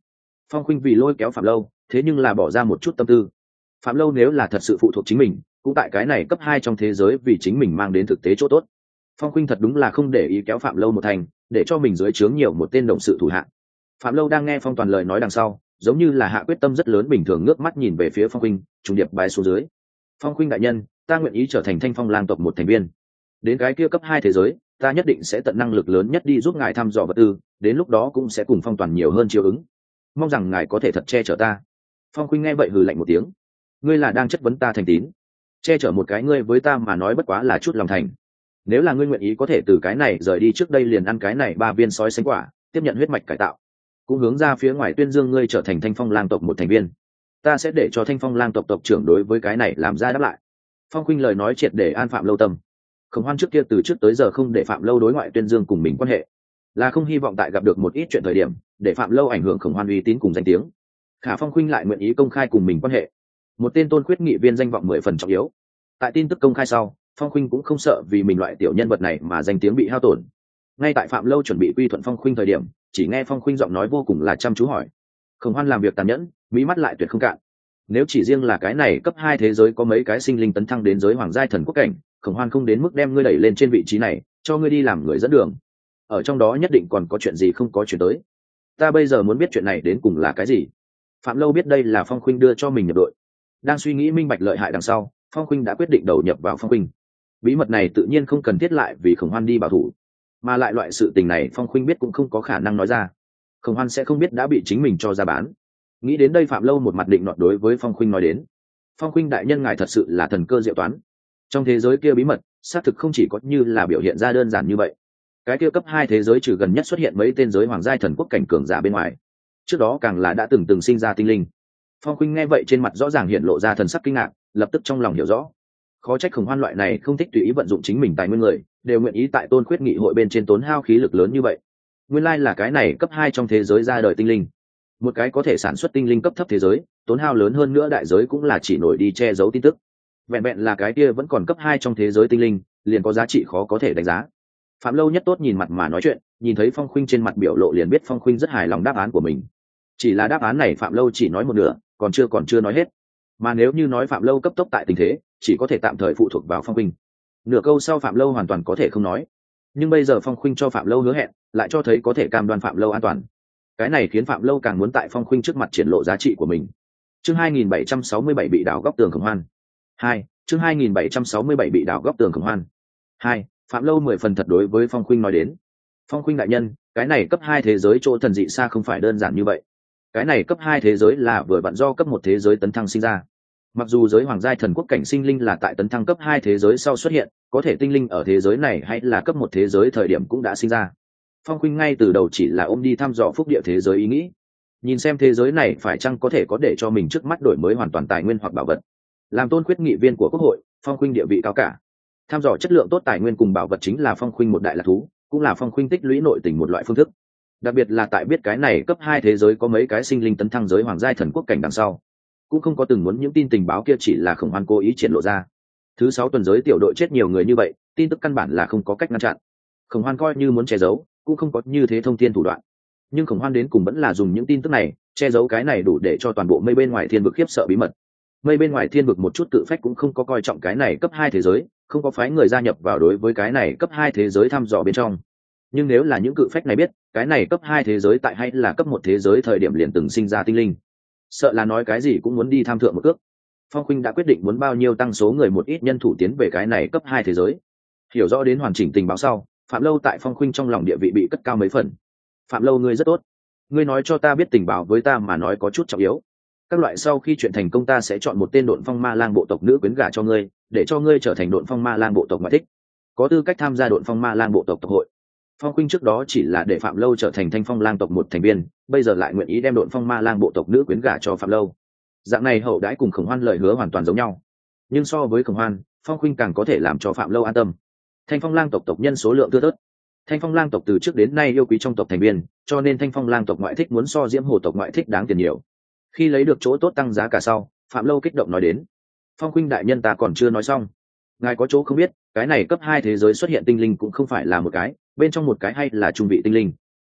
Phong Khuynh vì lôi kéo Phạm Lâu, thế nhưng là bỏ ra một chút tâm tư. Phạm Lâu nếu là thật sự phụ thuộc chính mình, cũng tại cái này cấp hai trong thế giới vì chính mình mang đến thực tế chỗ tốt. Phong Khuynh thật đúng là không để ý kéo Phạm Lâu một thành, để cho mình dưới trướng nhiều một tên đồng sự thủ hạ. Phạm Lâu đang nghe Phong Toàn lời nói đằng sau, giống như là hạ quyết tâm rất lớn bình thường, ngước mắt nhìn về phía Phong Khuynh, trùng điệp bái xuống dưới. Phong Khuynh đại nhân, ta nguyện ý trở thành Thanh Phong lang tộc một thành viên. Đến cái kia cấp hai thế giới, ta nhất định sẽ tận năng lực lớn nhất đi giúp ngài thăm dò vật tư, đến lúc đó cũng sẽ cùng Phong Toàn nhiều hơn chiếu ứng. Mong rằng ngài có thể thật che chở ta. Phong Khuynh nghe vậy hừ lạnh một tiếng. Ngươi là đang chất vấn ta thành tín? Che chở một cái ngươi với ta mà nói bất quá là chút lòng thành. Nếu là ngươi nguyện ý có thể từ cái này rời đi trước đây liền ăn cái này ba viên sói xanh quả, tiếp nhận huyết mạch cải tạo, cũng hướng ra phía ngoài tuyên dương ngươi trở thành Thanh Phong lang tộc một thành viên, ta sẽ để cho Thanh Phong lang tộc tộc trưởng đối với cái này làm ra đáp lại. Phong Khuynh lời nói triệt để an Phạm Lâu tâm. Khổng Hoan trước kia từ trước tới giờ không để Phạm Lâu đối ngoại tuyên dương cùng mình quan hệ, là không hy vọng tại gặp được một ít chuyện thời điểm để Phạm Lâu ảnh hưởng Khổng Hoan uy tín cùng danh tiếng. Khả Phong Khuynh lại nguyện ý công khai cùng mình quan hệ, một tên tôn khuyết nghị viên danh vọng mười phần trọng yếu. Tại tin tức công khai sau, Phong Khuynh cũng không sợ vì mình loại tiểu nhân vật này mà danh tiếng bị hao tổn. Ngay tại Phạm Lâu chuẩn bị quy thuận Phong Khuynh thời điểm, chỉ nghe Phong Khuynh giọng nói vô cùng là chăm chú hỏi. Khổng Hoan làm việc tàn nhẫn, mí mắt lại tuyệt không cạn. Nếu chỉ riêng là cái này cấp hai thế giới có mấy cái sinh linh tấn thăng đến giới hoàng giai thần quốc cảnh, Khổng Hoan không đến mức đem ngươi đẩy lên trên vị trí này, cho ngươi đi làm người dẫn đường. Ở trong đó nhất định còn có chuyện gì không có chuyện tới. Ta bây giờ muốn biết chuyện này đến cùng là cái gì. Phạm Lâu biết đây là Phong Khuynh đưa cho mình nhập đội. Đang suy nghĩ minh bạch lợi hại đằng sau, Phong Khuynh đã quyết định đầu nhập vào Phong Khuynh. Bí mật này tự nhiên không cần thiết lại vì Khổng Hoan đi bảo thủ, mà lại loại sự tình này Phong Khuynh biết cũng không có khả năng nói ra. Khổng Hoan sẽ không biết đã bị chính mình cho ra bán. Nghĩ đến đây, Phạm Lâu một mặt định nọt đối với Phong Khuynh nói đến. Phong Khuynh đại nhân ngài thật sự là thần cơ diệu toán. Trong thế giới kia bí mật, xác thực không chỉ có như là biểu hiện ra đơn giản như vậy. Cái kia cấp hai thế giới trừ gần nhất xuất hiện mấy tên giới hoàng giai thần quốc cảnh cường giả bên ngoài, trước đó càng là đã từng từng sinh ra tinh linh. Phong Khuynh nghe vậy trên mặt rõ ràng hiện lộ ra thần sắc kinh ngạc, lập tức trong lòng hiểu rõ. Khó trách Khổng Hoan loại này không thích tùy ý vận dụng chính mình tài nguyên người, đều nguyện ý tại Tôn Khuyết nghị hội bên trên tốn hao khí lực lớn như vậy. Nguyên lai là cái này cấp hai trong thế giới ra đời tinh linh. Một cái có thể sản xuất tinh linh cấp thấp thế giới, tốn hao lớn hơn nữa đại giới cũng là chỉ nổi đi che giấu tin tức. Vẹn vẹn là cái kia vẫn còn cấp hai trong thế giới tinh linh, liền có giá trị khó có thể đánh giá. Phạm Lâu nhất tốt nhìn mặt mà nói chuyện, nhìn thấy Phong Khuynh trên mặt biểu lộ liền biết Phong Khuynh rất hài lòng đáp án của mình. Chỉ là đáp án này Phạm Lâu chỉ nói một nửa, còn chưa còn chưa nói hết. Mà nếu như nói Phạm Lâu cấp tốc tại tình thế, chỉ có thể tạm thời phụ thuộc vào Phong Khuynh. Nửa câu sau Phạm Lâu hoàn toàn có thể không nói. Nhưng bây giờ Phong Khuynh cho Phạm Lâu hứa hẹn, lại cho thấy có thể cam đoan Phạm Lâu an toàn. Cái này khiến Phạm Lâu càng muốn tại Phong Khuynh trước mặt triển lộ giá trị của mình. Chương hai nghìn bảy trăm sáu mươi bảy bị đảo góc tường Khổng Hoan. hai. Chương hai nghìn bảy trăm sáu mươi bảy bị đảo góc tường Khổng Hoan. hai. Phạm Lâu mười phần thật đối với Phong Khuynh nói đến. Phong Khuynh đại nhân, cái này cấp hai thế giới chỗ thần dị xa không phải đơn giản như vậy. Cái này cấp hai thế giới là vừa vặn do cấp một thế giới tấn thăng sinh ra. Mặc dù giới hoàng giai thần quốc cảnh sinh linh là tại tấn thăng cấp hai thế giới sau xuất hiện, có thể tinh linh ở thế giới này hay là cấp một thế giới thời điểm cũng đã sinh ra. Phong Khuynh ngay từ đầu chỉ là ôm đi thăm dò phúc địa thế giới ý nghĩ, nhìn xem thế giới này phải chăng có thể có để cho mình trước mắt đổi mới hoàn toàn tài nguyên hoặc bảo vật. Làm Tôn Khuyết nghị viên của quốc hội, Phong Khuynh địa vị cao cả, thăm dò chất lượng tốt tài nguyên cùng bảo vật chính là Phong Khuynh một đại lạc thú, cũng là Phong Khuynh tích lũy nội tình một loại phương thức. Đặc biệt là tại biết cái này cấp hai thế giới có mấy cái sinh linh tấn thăng giới hoàng giai thần quốc cảnh đằng sau, cũng không có từng muốn những tin tình báo kia chỉ là Khổng Hoan cố ý triển lộ ra. Thứ sáu tuần giới tiểu đội chết nhiều người như vậy, tin tức căn bản là không có cách ngăn chặn. Khổng Hoan coi như muốn che giấu, cũng không có như thế thông thiên thủ đoạn. Nhưng Khổng Hoan đến cùng vẫn là dùng những tin tức này che giấu cái này đủ để cho toàn bộ mây bên ngoài thiên vực khiếp sợ bí mật. Mây bên ngoài thiên vực một chút tự phách cũng không có coi trọng cái này cấp hai thế giới, không có phái người gia nhập vào đối với cái này cấp hai thế giới thăm dò bên trong. Nhưng nếu là những cự phách này biết cái này cấp hai thế giới tại hay là cấp một thế giới thời điểm liền từng sinh ra tinh linh, sợ là nói cái gì cũng muốn đi tham thượng một cước. Phong Khuynh đã quyết định muốn bao nhiêu tăng số người một ít nhân thủ tiến về cái này cấp hai thế giới. Hiểu rõ đến hoàn chỉnh tình báo sau, Phạm Lâu tại Phong Khuynh trong lòng địa vị bị cất cao mấy phần. Phạm Lâu ngươi rất tốt, ngươi nói cho ta biết tình báo với ta mà nói có chút trọng yếu. Các loại sau khi chuyện thành công ta sẽ chọn một tên Độn Phong Ma Lang bộ tộc nữ quyến gả cho ngươi, để cho ngươi trở thành Độn Phong Ma Lang bộ tộc ngoại thích, có tư cách tham gia Độn Phong Ma Lang bộ tộc tộc hội. Phong Khuynh trước đó chỉ là để Phạm Lâu trở thành Thanh Phong Lang tộc một thành viên, bây giờ lại nguyện ý đem Độn Phong Ma Lang bộ tộc nữ quyến gả cho Phạm Lâu. Dạng này hậu đãi cùng Khổng Hoan lời hứa hoàn toàn giống nhau, nhưng so với Khổng Hoan, Phong Khuynh càng có thể làm cho Phạm Lâu an tâm. Thanh Phong Lang tộc tộc nhân số lượng thưa thớt, Thanh Phong Lang tộc từ trước đến nay yêu quý trong tộc thành viên, cho nên Thanh Phong Lang tộc ngoại thích muốn so Diễm Hồ tộc ngoại thích đáng tiền nhiều. Khi lấy được chỗ tốt tăng giá cả sau, Phạm Lâu kích động nói đến. Phong Khuynh đại nhân ta còn chưa nói xong, ngài có chỗ không biết, cái này cấp hai thế giới xuất hiện tinh linh cũng không phải là một cái, bên trong một cái hay là trung vị tinh linh.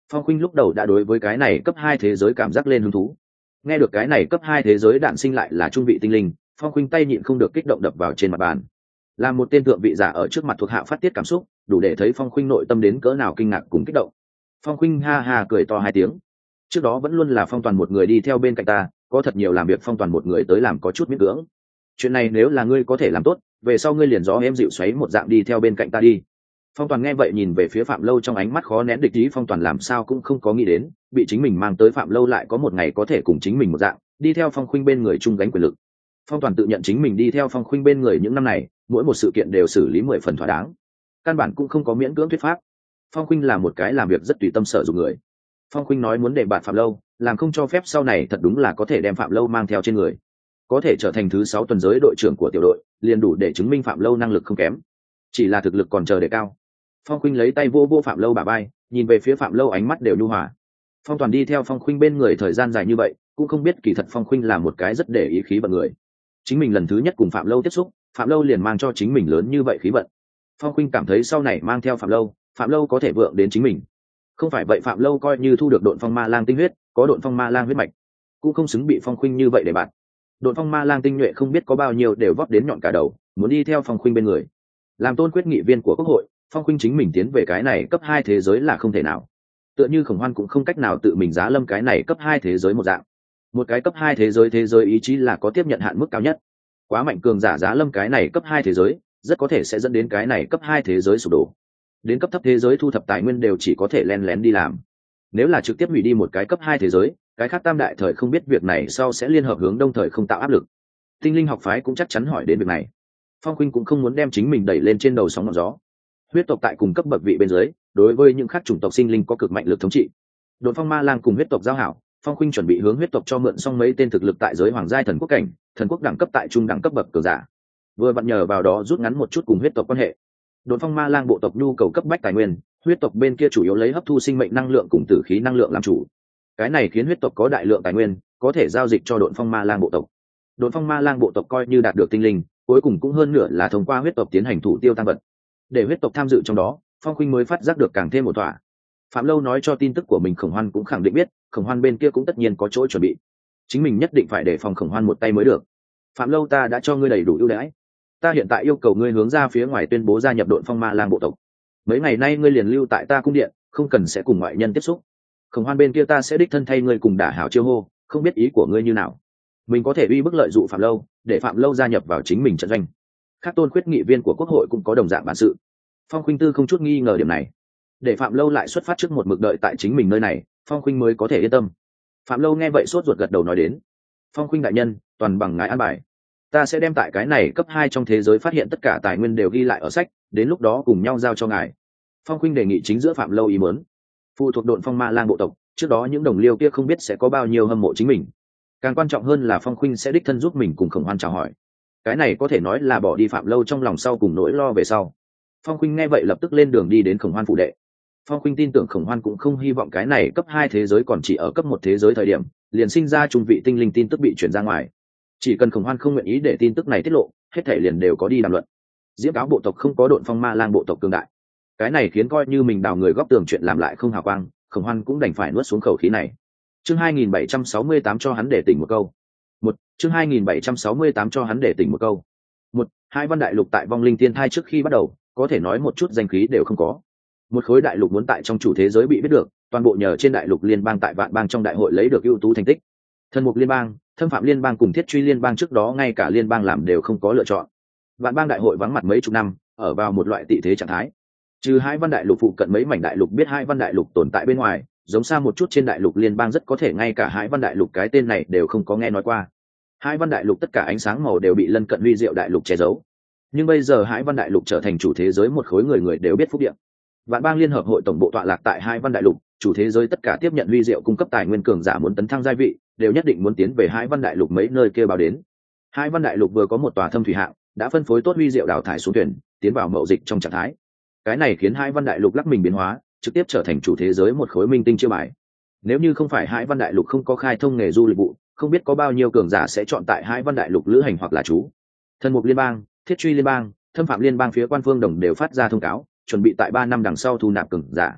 Phong Khuynh lúc đầu đã đối với cái này cấp hai thế giới cảm giác lên hứng thú. Nghe được cái này cấp hai thế giới đạn sinh lại là trung vị tinh linh, Phong Khuynh tay nhịn không được kích động đập vào trên mặt bàn. Là một tên thượng vị giả ở trước mặt thuộc hạ phát tiết cảm xúc, đủ để thấy Phong Khuynh nội tâm đến cỡ nào kinh ngạc cùng kích động. Phong Khuynh ha ha cười to hai tiếng. Trước đó vẫn luôn là Phong Toàn một người đi theo bên cạnh ta, có thật nhiều làm việc Phong Toàn một người tới làm có chút miễn cưỡng. Chuyện này nếu là ngươi có thể làm tốt, về sau ngươi liền gió em dịu xoáy một dạng đi theo bên cạnh ta đi. Phong Toàn nghe vậy nhìn về phía Phạm Lâu trong ánh mắt khó nén địch ý. Phong Toàn làm sao cũng không có nghĩ đến bị chính mình mang tới Phạm Lâu lại có một ngày có thể cùng chính mình một dạng đi theo Phong Khuynh bên người chung gánh quyền lực. Phong Toàn tự nhận chính mình đi theo Phong Khuynh bên người những năm này, mỗi một sự kiện đều xử lý mười phần thỏa đáng, căn bản cũng không có miễn cưỡng thuyết pháp. Phong Khuynh là một cái làm việc rất tùy tâm sở dụng người. Phong Khuynh nói muốn để bạn Phạm Lâu làm không cho phép sau này thật đúng là có thể đem Phạm Lâu mang theo trên người, có thể trở thành thứ sáu tuần giới đội trưởng của tiểu đội, liền đủ để chứng minh Phạm Lâu năng lực không kém, chỉ là thực lực còn chờ đề cao. Phong Khuynh lấy tay vô vô Phạm Lâu bả vai, nhìn về phía Phạm Lâu ánh mắt đều nhu hòa. Phong Toàn đi theo Phong Khuynh bên người thời gian dài như vậy, cũng không biết kỳ thật Phong Khuynh là một cái rất để ý khí vận người. Chính mình lần thứ nhất cùng Phạm Lâu tiếp xúc, Phạm Lâu liền mang cho chính mình lớn như vậy khí vận. Phong Khuynh cảm thấy sau này mang theo Phạm Lâu, Phạm Lâu có thể vượng đến chính mình. Không phải vậy Phạm Lâu coi như thu được Độn Phong Ma Lang tinh huyết, có Độn Phong Ma Lang huyết mạch, cũng không xứng bị Phong Khuynh như vậy để bạn. Độn Phong Ma Lang tinh nhuệ không biết có bao nhiêu đều vót đến nhọn cả đầu, muốn đi theo Phong Khuynh bên người. Làm tôn quyết nghị viên của quốc hội, Phong Khuynh chính mình tiến về cái này cấp hai thế giới là không thể nào. Tựa như Khổng Hoan cũng không cách nào tự mình giá lâm cái này cấp hai thế giới một dạng. Một cái cấp hai thế giới thế giới ý chí là có tiếp nhận hạn mức cao nhất. Quá mạnh cường giả giá lâm cái này cấp hai thế giới, rất có thể sẽ dẫn đến cái này cấp hai thế giới sụp đổ. Đến cấp thấp thế giới thu thập tài nguyên đều chỉ có thể len lén đi làm. Nếu là trực tiếp hủy đi một cái cấp hai thế giới, cái khác tam đại thời không biết việc này sau sẽ liên hợp hướng đông thời không tạo áp lực. Tinh linh học phái cũng chắc chắn hỏi đến việc này. Phong Khuynh cũng không muốn đem chính mình đẩy lên trên đầu sóng ngọn gió. Huyết tộc tại cùng cấp bậc vị bên dưới, đối với những khác chủng tộc sinh linh có cực mạnh lực thống trị. Độn Phong Ma Lang cùng huyết tộc giao hảo, Phong Khuynh chuẩn bị hướng huyết tộc cho mượn xong mấy tên thực lực tại giới hoàng giai thần quốc cảnh, thần quốc đẳng cấp tại trung đẳng cấp bậc cường giả. Vừa vặn nhờ vào đó rút ngắn một chút cùng huyết tộc quan hệ. Độn Phong Ma Lang bộ tộc nhu cầu cấp bách tài nguyên, huyết tộc bên kia chủ yếu lấy hấp thu sinh mệnh năng lượng cùng tử khí năng lượng làm chủ. Cái này khiến huyết tộc có đại lượng tài nguyên, có thể giao dịch cho Độn Phong Ma Lang bộ tộc. Độn Phong Ma Lang bộ tộc coi như đạt được tinh linh, cuối cùng cũng hơn nửa là thông qua huyết tộc tiến hành thủ tiêu tăng vật. Để huyết tộc tham dự trong đó, Phong Khuynh mới phát giác được càng thêm một tỏa. Phạm Lâu nói cho tin tức của mình, Khổng Hoan cũng khẳng định biết, Khổng Hoan bên kia cũng tất nhiên có chỗ chuẩn bị. Chính mình nhất định phải để phòng Khổng Hoan một tay mới được. Phạm Lâu, ta đã cho ngươi đầy đủ ưu đãi, ta hiện tại yêu cầu ngươi hướng ra phía ngoài tuyên bố gia nhập Độn Phong Ma Lang bộ tộc. Mấy ngày nay ngươi liền lưu tại ta cung điện, không cần sẽ cùng ngoại nhân tiếp xúc. Khổng Hoan bên kia ta sẽ đích thân thay ngươi cùng đả hảo chiêu hô, không biết ý của ngươi như nào. Mình có thể uy bức lợi dụ Phạm Lâu, để Phạm Lâu gia nhập vào chính mình trận doanh. Các tôn khuyết nghị viên của quốc hội cũng có đồng dạng bản sự. Phong Khuynh Tư không chút nghi ngờ điểm này. Để Phạm Lâu lại xuất phát trước một mực đợi tại chính mình nơi này, Phong Khuynh mới có thể yên tâm. Phạm Lâu nghe vậy sốt ruột gật đầu nói đến: Phong Khuynh đại nhân, toàn bằng ngài an bài. Ta sẽ đem tại cái này cấp hai trong thế giới phát hiện tất cả tài nguyên đều ghi lại ở sách, đến lúc đó cùng nhau giao cho ngài. Phong Khuynh đề nghị chính giữa Phạm Lâu ý muốn. Phụ thuộc Độn Phong Ma Lang bộ tộc, trước đó những đồng liêu kia không biết sẽ có bao nhiêu hâm mộ chính mình. Càng quan trọng hơn là Phong Khuynh sẽ đích thân giúp mình cùng Khổng Hoan chào hỏi. Cái này có thể nói là bỏ đi Phạm Lâu trong lòng sau cùng nỗi lo về sau. Phong Khuynh nghe vậy lập tức lên đường đi đến Khổng Hoan phụ đệ. Phong Khuynh tin tưởng Khổng Hoan cũng không hy vọng cái này cấp hai thế giới còn chỉ ở cấp một thế giới thời điểm, liền sinh ra trung vị tinh linh tin tức bị chuyển ra ngoài. Chỉ cần Khổng Hoan không nguyện ý để tin tức này tiết lộ, hết thảy liền đều có đi đàm luận. Diễm Cáo bộ tộc không có Độn Phong Ma Lang bộ tộc cường đại. Cái này khiến coi như mình đào người góp tường chuyện làm lại không hào quang, Khổng Hoan cũng đành phải nuốt xuống khẩu khí này. Chương hai nghìn bảy trăm sáu mươi tám cho hắn để tỉnh một câu. Một, chương hai nghìn bảy trăm sáu mươi tám cho hắn để tỉnh một câu. Một, hai văn đại lục tại vong linh tiên thai trước khi bắt đầu, có thể nói một chút danh khí đều không có. Một khối đại lục muốn tại trong chủ thế giới bị biết được, toàn bộ nhờ trên đại lục liên bang tại vạn bang trong đại hội lấy được ưu tú thành tích. Thần mục liên bang, thâm phạm liên bang cùng thiết truy liên bang trước đó ngay cả liên bang làm đều không có lựa chọn. Vạn bang đại hội vắng mặt mấy chục năm, ở vào một loại tị thế trạng thái. Trừ hai văn đại lục phụ cận mấy mảnh đại lục biết hai văn đại lục tồn tại bên ngoài, giống xa một chút trên đại lục liên bang rất có thể ngay cả hai văn đại lục cái tên này đều không có nghe nói qua. Hai văn đại lục tất cả ánh sáng màu đều bị lân cận huy diệu đại lục che giấu. Nhưng bây giờ hai văn đại lục trở thành chủ thế giới một khối người người đều biết phúc địa. Vạn bang liên hợp hội tổng bộ tọa lạc tại hai văn đại lục, chủ thế giới tất cả tiếp nhận huy diệu cung cấp tài nguyên cường giả muốn tấn thăng giai vị, đều nhất định muốn tiến về hai văn đại lục mấy nơi kêu báo đến. Hai văn đại lục vừa có một tòa thâm thủy hạng, đã phân phối tốt huy diệu đào thải xuống thuyền, tiến vào mậu dịch trong trạng thái. Cái này khiến hai văn đại lục lắc mình biến hóa, trực tiếp trở thành chủ thế giới một khối minh tinh chiêu bài. Nếu như không phải hai văn đại lục không có khai thông nghề du lịch vụ, không biết có bao nhiêu cường giả sẽ chọn tại hai văn đại lục lữ hành hoặc là trú. Thần mục liên bang, thiết truy liên bang, thâm phạm liên bang phía quan phương đồng đều phát ra thông cáo, chuẩn bị tại ba năm đằng sau thu nạp cường giả.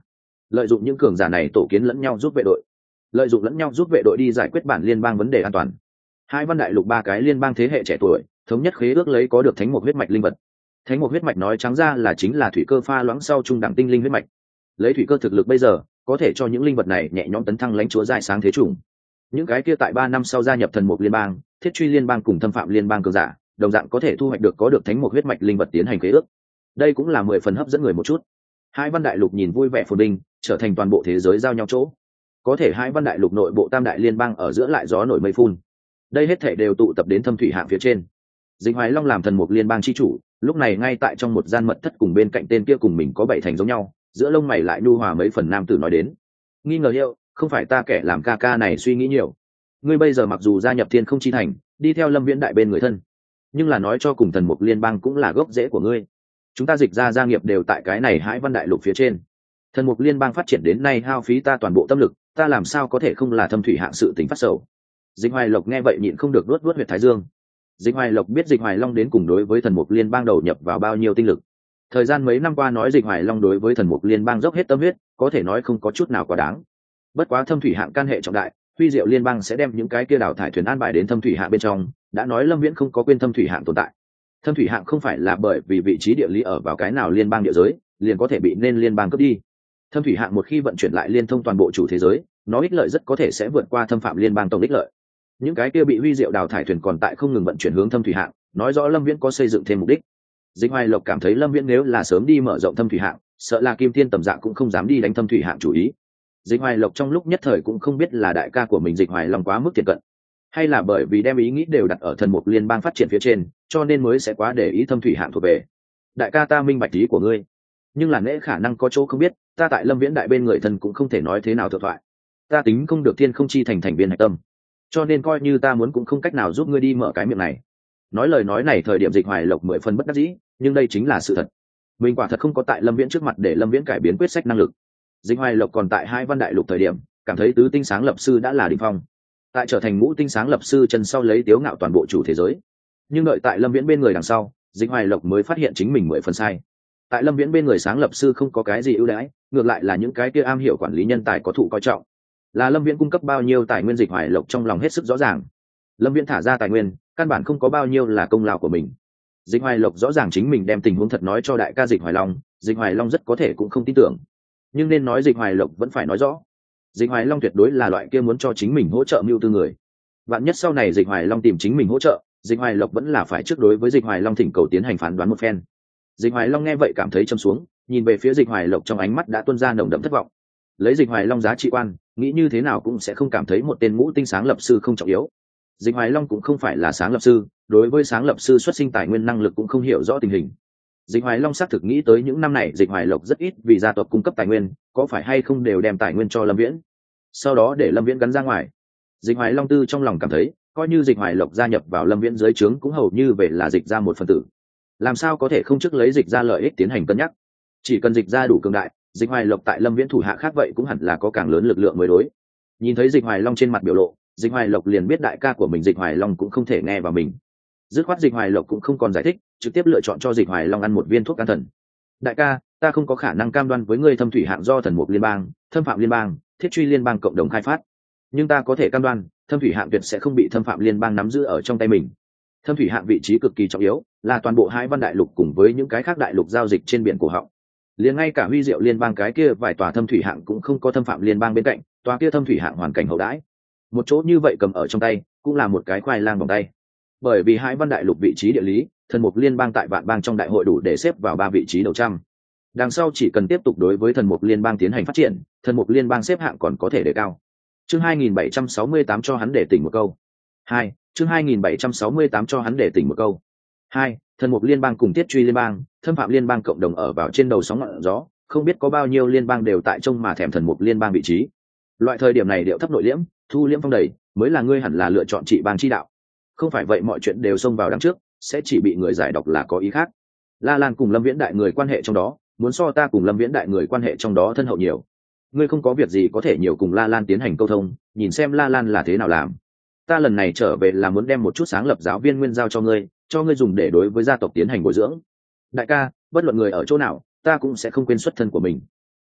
lợi dụng những cường giả này tổ kiến lẫn nhau giúp vệ đội, lợi dụng lẫn nhau giúp vệ đội đi giải quyết bản liên bang vấn đề an toàn. Hai văn đại lục ba cái liên bang thế hệ trẻ tuổi thống nhất khế ước lấy có được thánh một huyết mạch linh vật. Thánh một huyết mạch nói trắng ra là chính là thủy cơ pha loãng sau trung đẳng tinh linh huyết mạch. Lấy thủy cơ thực lực bây giờ, có thể cho những linh vật này nhẹ nhõm tấn thăng lãnh chúa giai sáng thế chủng. Những cái kia tại ba năm sau gia nhập thần mục liên bang, thiết truy liên bang cùng thâm phạm liên bang cường giả, đồng dạng có thể thu hoạch được có được thánh một huyết mạch linh vật tiến hành khế ước. Đây cũng là mười phần hấp dẫn người một chút. Hai văn đại lục nhìn vui vẻ phồn vinh, trở thành toàn bộ thế giới giao nhau chỗ. Có thể hai văn đại lục nội bộ tam đại liên bang ở giữa lại gió nổi mây phun. Đây hết thể đều tụ tập đến thâm thủy hạng phía trên. Dịch Hoài Long làm thần mục liên bang chi chủ, lúc này ngay tại trong một gian mật thất cùng bên cạnh tên kia cùng mình có bảy thành giống nhau, giữa lông mày lại nhu hòa mấy phần nam tử nói đến. Nghi ngờ hiệu, không phải ta kẻ làm ca ca này suy nghĩ nhiều. Ngươi bây giờ mặc dù gia nhập thiên không chi thành, đi theo lâm viễn đại bên người thân, nhưng là nói cho cùng thần mục liên bang cũng là gốc rễ của ngươi. Chúng ta dịch ra gia nghiệp đều tại cái này hãi văn đại lục phía trên. Thần mục liên bang phát triển đến nay hao phí ta toàn bộ tâm lực, ta làm sao có thể không là thâm thủy hạng sự tính phát sầu. Dịch Hoài Lộc nghe vậy nhịn không được luốt luốt huyệt thái dương. Dịch Hoài Lộc biết Dịch Hoài Long đến cùng đối với thần mục liên bang đầu nhập vào bao nhiêu tinh lực. Thời gian mấy năm qua nói Dịch Hoài Long đối với thần mục liên bang dốc hết tâm huyết, có thể nói không có chút nào quá đáng. Bất quá thâm thủy hạng can hệ trọng đại, Huy Diệu liên bang sẽ đem những cái kia đảo thải thuyền an bài đến thâm thủy hạng bên trong, đã nói Lâm Viễn không có quên thâm thủy hạng tồn tại. Thâm thủy hạng không phải là bởi vì vị trí địa lý ở vào cái nào liên bang địa giới, liền có thể bị nên liên bang cướp đi. Thâm thủy hạng một khi vận chuyển lại liên thông toàn bộ chủ thế giới, nó ích lợi rất có thể sẽ vượt qua thâm phạm liên bang tổng ích lợi. Những cái kia bị Huy Diệu đào thải thuyền còn tại không ngừng vận chuyển hướng thâm thủy hạng, nói rõ Lâm Viễn có xây dựng thêm mục đích. Dịch Hoài Lộc cảm thấy Lâm Viễn nếu là sớm đi mở rộng thâm thủy hạng, sợ là Kim Thiên tầm dạng cũng không dám đi đánh thâm thủy hạng chủ ý. Dịch Hoài Lộc trong lúc nhất thời cũng không biết là đại ca của mình Dịch Hoài Long quá mức thiệt cận, hay là bởi vì đem ý nghĩ đều đặt ở thần mục liên bang phát triển phía trên, cho nên mới sẽ quá để ý thâm thủy hạng thuộc về. Đại ca ta minh bạch ý của ngươi, nhưng là nễ khả năng có chỗ không biết, ta tại Lâm Viễn đại bên người thân cũng không thể nói thế nào thượng thoại. Ta tính không được thiên không chi thành thành viên hạch tâm, cho nên coi như ta muốn cũng không cách nào giúp ngươi đi mở cái miệng này. Nói lời nói này thời điểm Dịch Hoài Lộc mười phần bất đắc dĩ, nhưng đây chính là sự thật. Mình quả thật không có tại Lâm Viễn trước mặt để Lâm Viễn cải biến quyết sách năng lực. Dịch Hoài Lộc còn tại hai văn đại lục thời điểm, cảm thấy tứ tinh sáng lập sư đã là đỉnh phong. Tại trở thành ngũ tinh sáng lập sư chân sau lấy tiếu ngạo toàn bộ chủ thế giới. Nhưng đợi tại Lâm Viễn bên người đằng sau, Dịch Hoài Lộc mới phát hiện chính mình mười phần sai. Tại Lâm Viễn bên người sáng lập sư không có cái gì ưu đãi, ngược lại là những cái kia am hiểu quản lý nhân tài có thụ coi trọng. Là Lâm Viễn cung cấp bao nhiêu tài nguyên Dịch Hoài Lộc trong lòng hết sức rõ ràng. Lâm Viễn thả ra tài nguyên, căn bản không có bao nhiêu là công lao của mình. Dịch Hoài Lộc rõ ràng chính mình đem tình huống thật nói cho đại ca Dịch Hoài Long, Dịch Hoài Long rất có thể cũng không tin tưởng. Nhưng nên nói Dịch Hoài Lộc vẫn phải nói rõ. Dịch Hoài Long tuyệt đối là loại kia muốn cho chính mình hỗ trợ mưu tư người. Vạn nhất sau này Dịch Hoài Long tìm chính mình hỗ trợ, Dịch Hoài Lộc vẫn là phải trước đối với Dịch Hoài Long thỉnh cầu tiến hành phán đoán một phen. Dịch Hoài Long nghe vậy cảm thấy châm xuống, nhìn về phía Dịch Hoài Lộc trong ánh mắt đã tuôn ra nồng đậm thất vọng. Lấy Dịch Hoài Long giá trị quan, nghĩ như thế nào cũng sẽ không cảm thấy một tên ngũ tinh sáng lập sư không trọng yếu. Dịch Hoài Long cũng không phải là sáng lập sư, đối với sáng lập sư xuất sinh tài nguyên năng lực cũng không hiểu rõ tình hình. Dịch Hoài Long xác thực nghĩ tới những năm này Dịch Hoài Lộc rất ít vì gia tộc cung cấp tài nguyên, có phải hay không đều đem tài nguyên cho Lâm Viễn, sau đó để Lâm Viễn gắn ra ngoài. Dịch Hoài Long tư trong lòng cảm thấy, coi như Dịch Hoài Lộc gia nhập vào Lâm Viễn dưới trướng cũng hầu như về là Dịch ra một phần tử. Làm sao có thể không trước lấy Dịch ra lợi ích tiến hành cân nhắc? Chỉ cần Dịch ra đủ cường đại, Dịch Hoài Lộc tại Lâm Viễn thủ hạ khác vậy cũng hẳn là có càng lớn lực lượng mới đối. Nhìn thấy Dịch Hoài Long trên mặt biểu lộ, Dịch Hoài Lộc liền biết đại ca của mình Dịch Hoài Long cũng không thể nghe vào mình. Dứt khoát Dịch Hoài Lộc cũng không còn giải thích, trực tiếp lựa chọn cho Dịch Hoài Long ăn một viên thuốc an thần. Đại ca, ta không có khả năng cam đoan với ngươi thâm thủy hạng do thần mục liên bang, thâm phạm liên bang, thiết truy liên bang cộng đồng khai phát, nhưng ta có thể cam đoan thâm thủy hạng tuyệt sẽ không bị thâm phạm liên bang nắm giữ ở trong tay mình. Thâm thủy hạng vị trí cực kỳ trọng yếu, là toàn bộ hai văn đại lục cùng với những cái khác đại lục giao dịch trên biển cổ họng. Liền ngay cả Huy Diệu liên bang cái kia vài tòa thâm thủy hạng cũng không có thâm phạm liên bang bên cạnh, tòa kia thâm thủy hạng hoàn cảnh hậu đãi. Một chỗ như vậy cầm ở trong tay, cũng là một cái khoai lang vòng tay. Bởi vì hai văn đại lục vị trí địa lý, thần mục liên bang tại vạn bang trong đại hội đủ để xếp vào ba vị trí đầu trăm. Đằng sau chỉ cần tiếp tục đối với thần mục liên bang tiến hành phát triển, thần mục liên bang xếp hạng còn có thể đề cao. Chương hai nghìn bảy trăm sáu mươi tám cho hắn để tỉnh một câu. Hai, chương hai nghìn bảy trăm sáu mươi tám cho hắn để tỉnh một câu. Hai, thần mục liên bang cùng tiết truy liên bang, thâm phạm liên bang cộng đồng ở vào trên đầu sóng ngọn gió, không biết có bao nhiêu liên bang đều tại trông mà thèm thần mục liên bang vị trí. Loại thời điểm này điệu thấp nội liễm, thu liễm phong đầy, mới là ngươi hẳn là lựa chọn trị bang chi đạo. Không phải vậy mọi chuyện đều xông vào đằng trước, sẽ chỉ bị người giải độc là có ý khác. La Lan cùng Lâm Viễn đại người quan hệ trong đó, muốn so ta cùng Lâm Viễn đại người quan hệ trong đó thân hậu nhiều. Ngươi không có việc gì có thể nhiều cùng La Lan tiến hành câu thông, nhìn xem La Lan là thế nào làm. Ta lần này trở về là muốn đem một chút sáng lập giáo viên nguyên giao cho ngươi, cho ngươi dùng để đối với gia tộc tiến hành bồi dưỡng. Đại ca, bất luận người ở chỗ nào, ta cũng sẽ không quên xuất thân của mình.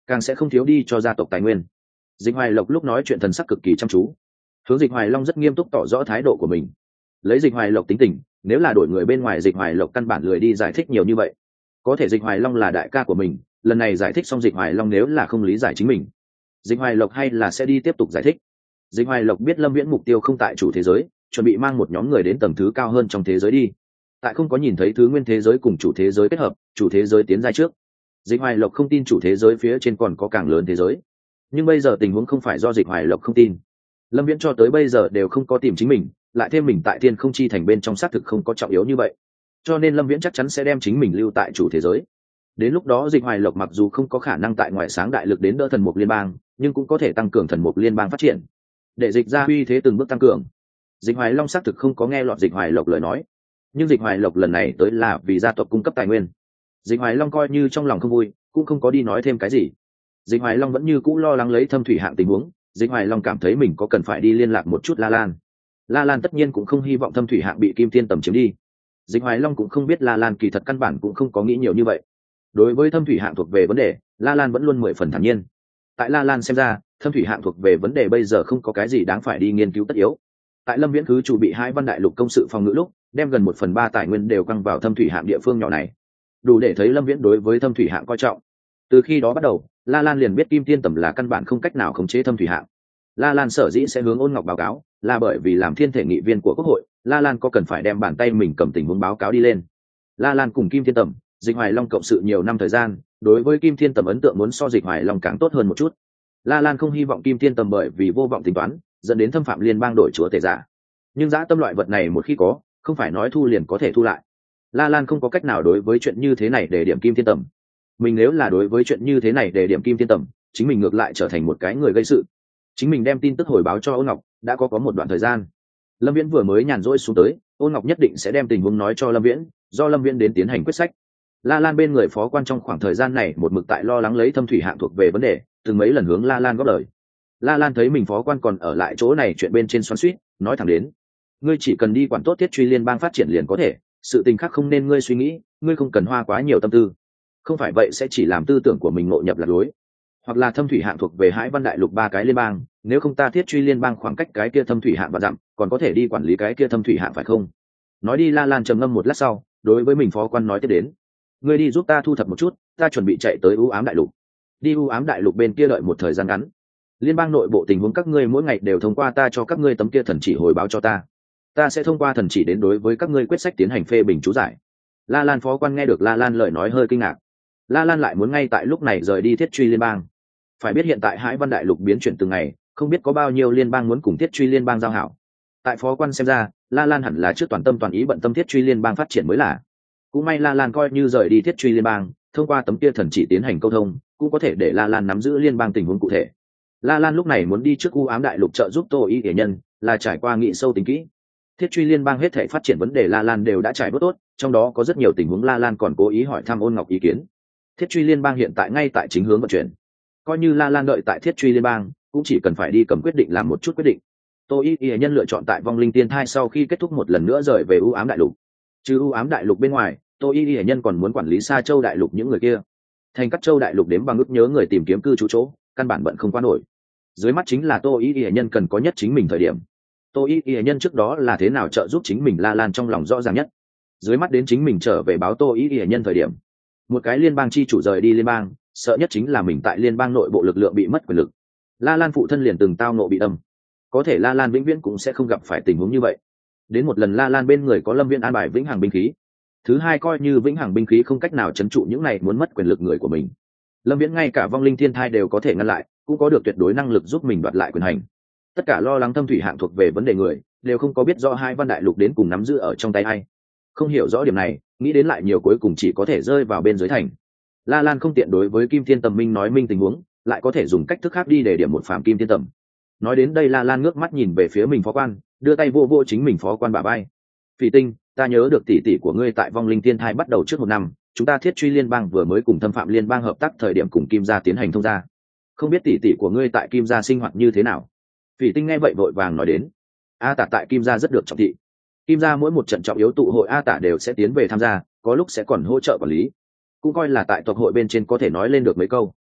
càng sẽ không thiếu đi cho gia tộc tài nguyên. Dịch Hoài Lộc lúc nói chuyện thần sắc cực kỳ chăm chú, hướng Dịch Hoài Long rất nghiêm túc tỏ rõ thái độ của mình. Lấy Dịch Hoài Lộc tính tình, nếu là đổi người bên ngoài, Dịch Hoài Lộc căn bản lười đi giải thích nhiều như vậy. Có thể Dịch Hoài Long là đại ca của mình, lần này giải thích xong Dịch Hoài Long nếu là không lý giải chính mình, Dịch Hoài Lộc hay là sẽ đi tiếp tục giải thích. Dịch Hoài Lộc biết Lâm Viễn mục tiêu không tại chủ thế giới, chuẩn bị mang một nhóm người đến tầng thứ cao hơn trong thế giới đi. Tại không có nhìn thấy thứ nguyên thế giới cùng chủ thế giới kết hợp, chủ thế giới tiến ra trước. Dịch Hoài Lộc không tin chủ thế giới phía trên còn có càng lớn thế giới. Nhưng bây giờ tình huống không phải do Dịch Hoài Lộc không tin. Lâm Viễn cho tới bây giờ đều không có tìm chính mình, lại thêm mình tại Thiên Không Chi thành bên trong xác thực không có trọng yếu như vậy. Cho nên Lâm Viễn chắc chắn sẽ đem chính mình lưu tại chủ thế giới. Đến lúc đó Dịch Hoài Lộc mặc dù không có khả năng tại ngoại sáng đại lực đến đỡ thần mục liên bang, nhưng cũng có thể tăng cường thần mục liên bang phát triển, để dịch ra uy thế từng bước tăng cường. Dịch Hoài Long xác thực không có nghe lọt Dịch Hoài Lộc lời nói, nhưng Dịch Hoài Lộc lần này tới là vì gia tộc cung cấp tài nguyên. Dịch Hoài Long coi như trong lòng không vui, cũng không có đi nói thêm cái gì. Dịch Hoài Long vẫn như cũ lo lắng lấy Thâm Thủy Hạng tình huống. Dịch Hoài Long cảm thấy mình có cần phải đi liên lạc một chút La Lan. La Lan tất nhiên cũng không hy vọng Thâm Thủy Hạng bị Kim Thiên Tầm chiếm đi. Dịch Hoài Long cũng không biết La Lan kỳ thật căn bản cũng không có nghĩ nhiều như vậy. Đối với Thâm Thủy Hạng thuộc về vấn đề, La Lan vẫn luôn mười phần thản nhiên. Tại La Lan xem ra, Thâm Thủy Hạng thuộc về vấn đề bây giờ không có cái gì đáng phải đi nghiên cứu tất yếu. Tại Lâm Viễn cứ chủ bị hai văn đại lục công sự phòng ngự lúc, đem gần một phần ba tài nguyên đều căng vào Thâm Thủy Hạng địa phương nhỏ này, đủ để thấy Lâm Viễn đối với Thâm Thủy Hạng coi trọng. Từ khi đó bắt đầu, La Lan liền biết Kim Thiên Tầm là căn bản không cách nào khống chế Thâm Thủy Hạng. La Lan sở dĩ sẽ hướng Ôn Ngọc báo cáo, là bởi vì làm thiên thể nghị viên của Quốc hội, La Lan có cần phải đem bàn tay mình cầm tình huống báo cáo đi lên. La Lan cùng Kim Thiên Tầm, Dịch Hoài Long cộng sự nhiều năm thời gian, đối với Kim Thiên Tầm ấn tượng muốn so Dịch Hoài Long càng tốt hơn một chút. La Lan không hy vọng Kim Thiên Tầm bởi vì vô vọng tính toán, dẫn đến thâm phạm liên bang đổi chúa tể giả. Nhưng dã tâm loại vật này một khi có, không phải nói thu liền có thể thu lại. La Lan không có cách nào đối với chuyện như thế này để điểm Kim Thiên Tầm. Mình nếu là đối với chuyện như thế này để điểm Kim Thiên Tầm, chính mình ngược lại trở thành một cái người gây sự. Chính mình đem tin tức hồi báo cho Ôn Ngọc, đã có có một đoạn thời gian. Lâm Viễn vừa mới nhàn rỗi xuống tới, Ôn Ngọc nhất định sẽ đem tình huống nói cho Lâm Viễn, do Lâm Viễn đến tiến hành quyết sách. La Lan bên người phó quan trong khoảng thời gian này một mực tại lo lắng lấy Thâm Thủy Hạng thuộc về vấn đề, từng mấy lần hướng La Lan góp lời. La Lan thấy mình phó quan còn ở lại chỗ này chuyện bên trên xoắn xuýt, nói thẳng đến: ngươi chỉ cần đi quản tốt Thiết Truy Liên bang phát triển liền có thể, sự tình khác không nên ngươi suy nghĩ, ngươi không cần hoa quá nhiều tâm tư. Không phải vậy sẽ chỉ làm tư tưởng của mình ngộ nhập lạc lối. Hoặc là Thâm Thủy Hạng thuộc về Hải Văn Đại Lục ba cái liên bang, nếu không ta Thiết Truy Liên bang khoảng cách cái kia Thâm Thủy Hạng và dặm, còn có thể đi quản lý cái kia Thâm Thủy Hạng phải không? Nói đi La Lan trầm ngâm một lát sau, đối với mình phó quan nói tiếp đến: ngươi đi giúp ta thu thập một chút, ta chuẩn bị chạy tới U Ám Đại Lục. Đi U Ám Đại Lục bên kia đợi một thời gian ngắn. Liên bang nội bộ tình huống các ngươi mỗi ngày đều thông qua ta cho các ngươi tấm kia thần chỉ hồi báo cho ta. Ta sẽ thông qua thần chỉ đến đối với các ngươi quyết sách tiến hành phê bình chú giải. La Lan phó quan nghe được La Lan lời nói hơi kinh ngạc. La Lan lại muốn ngay tại lúc này rời đi Thiết Truy Liên bang. Phải biết hiện tại Hải Văn Đại Lục biến chuyển từng ngày, không biết có bao nhiêu liên bang muốn cùng Thiết Truy Liên bang giao hảo. Tại phó quan xem ra, La Lan hẳn là trước toàn tâm toàn ý bận tâm Thiết Truy Liên bang phát triển mới là. Cũng may La Lan coi như rời đi Thiết Truy Liên bang, thông qua tấm kia thần chỉ tiến hành câu thông, cũng có thể để La Lan nắm giữ liên bang tình huống cụ thể. La Lan lúc này muốn đi trước U Ám Đại Lục trợ giúp Tô Y Thể Nhân, là trải qua nghị sâu tính kỹ. Thiết Truy Liên bang hết thảy phát triển vấn đề La Lan đều đã trải bớt tốt, trong đó có rất nhiều tình huống La Lan còn cố ý hỏi thăm Ôn Ngọc ý kiến. Thiết Truy Liên bang hiện tại ngay tại chính hướng vận chuyển. Coi như La Lan đợi tại Thiết Truy Liên bang, cũng chỉ cần phải đi cầm quyết định làm một chút quyết định. Tô Y Thể Nhân lựa chọn tại Vong Linh Tiên Thai sau khi kết thúc một lần nữa rời về U Ám Đại Lục. Trừ U Ám Đại Lục bên ngoài, Tô Y Thể Nhân còn muốn quản lý Sa Châu Đại Lục những người kia. Thành Cát Châu Đại Lục đếm bằng ức nhớ người tìm kiếm cư trú chỗ, căn bản bận không qua nổi. Dưới mắt chính là Tô Y Y Nhân cần có nhất chính mình thời điểm. Tô Y Y Nhân trước đó là thế nào trợ giúp chính mình La Lan trong lòng rõ ràng nhất. Dưới mắt đến chính mình trở về báo Tô Y Y Nhân thời điểm. Một cái liên bang chi chủ rời đi liên bang, sợ nhất chính là mình tại liên bang nội bộ lực lượng bị mất quyền lực. La Lan phụ thân liền từng tao nộ bị đâm, có thể La Lan vĩnh viễn cũng sẽ không gặp phải tình huống như vậy. Đến một lần La Lan bên người có Lâm Viễn an bài vĩnh hằng binh khí. Thứ hai coi như vĩnh hằng binh khí không cách nào trấn trụ những này muốn mất quyền lực người của mình, Lâm Viễn ngay cả Vong Linh Thiên Thai đều có thể ngăn lại, cũng có được tuyệt đối năng lực giúp mình đoạt lại quyền hành. Tất cả lo lắng Thâm Thủy Hạng thuộc về vấn đề người, đều không có biết rõ Hai Văn Đại Lục đến cùng nắm giữ ở trong tay ai. Không hiểu rõ điểm này, nghĩ đến lại nhiều cuối cùng chỉ có thể rơi vào bên dưới thành. La Lan không tiện đối với Kim Thiên Tầm minh nói minh tình huống, lại có thể dùng cách thức khác đi để điểm một phàm Kim Thiên Tầm. Nói đến đây La Lan ngước mắt nhìn về phía mình phó quan, đưa tay vô vô chính mình phó quan bả vai. Phỉ Tinh, ta nhớ được tỷ tỷ của ngươi tại Vong Linh Thiên Thai bắt đầu trước một năm, chúng ta Thiết Truy Liên bang vừa mới cùng Thâm Phạm Liên bang hợp tác thời điểm cùng Kim gia tiến hành thông gia. Không biết tỷ tỷ của ngươi tại Kim gia sinh hoạt như thế nào? Phỉ Tinh nghe vậy vội vàng nói đến. A Tả tại Kim gia rất được trọng thị. Kim gia mỗi một trận trọng yếu tụ hội A Tả đều sẽ tiến về tham gia, có lúc sẽ còn hỗ trợ quản lý, cũng coi là tại tộc hội bên trên có thể nói lên được mấy câu.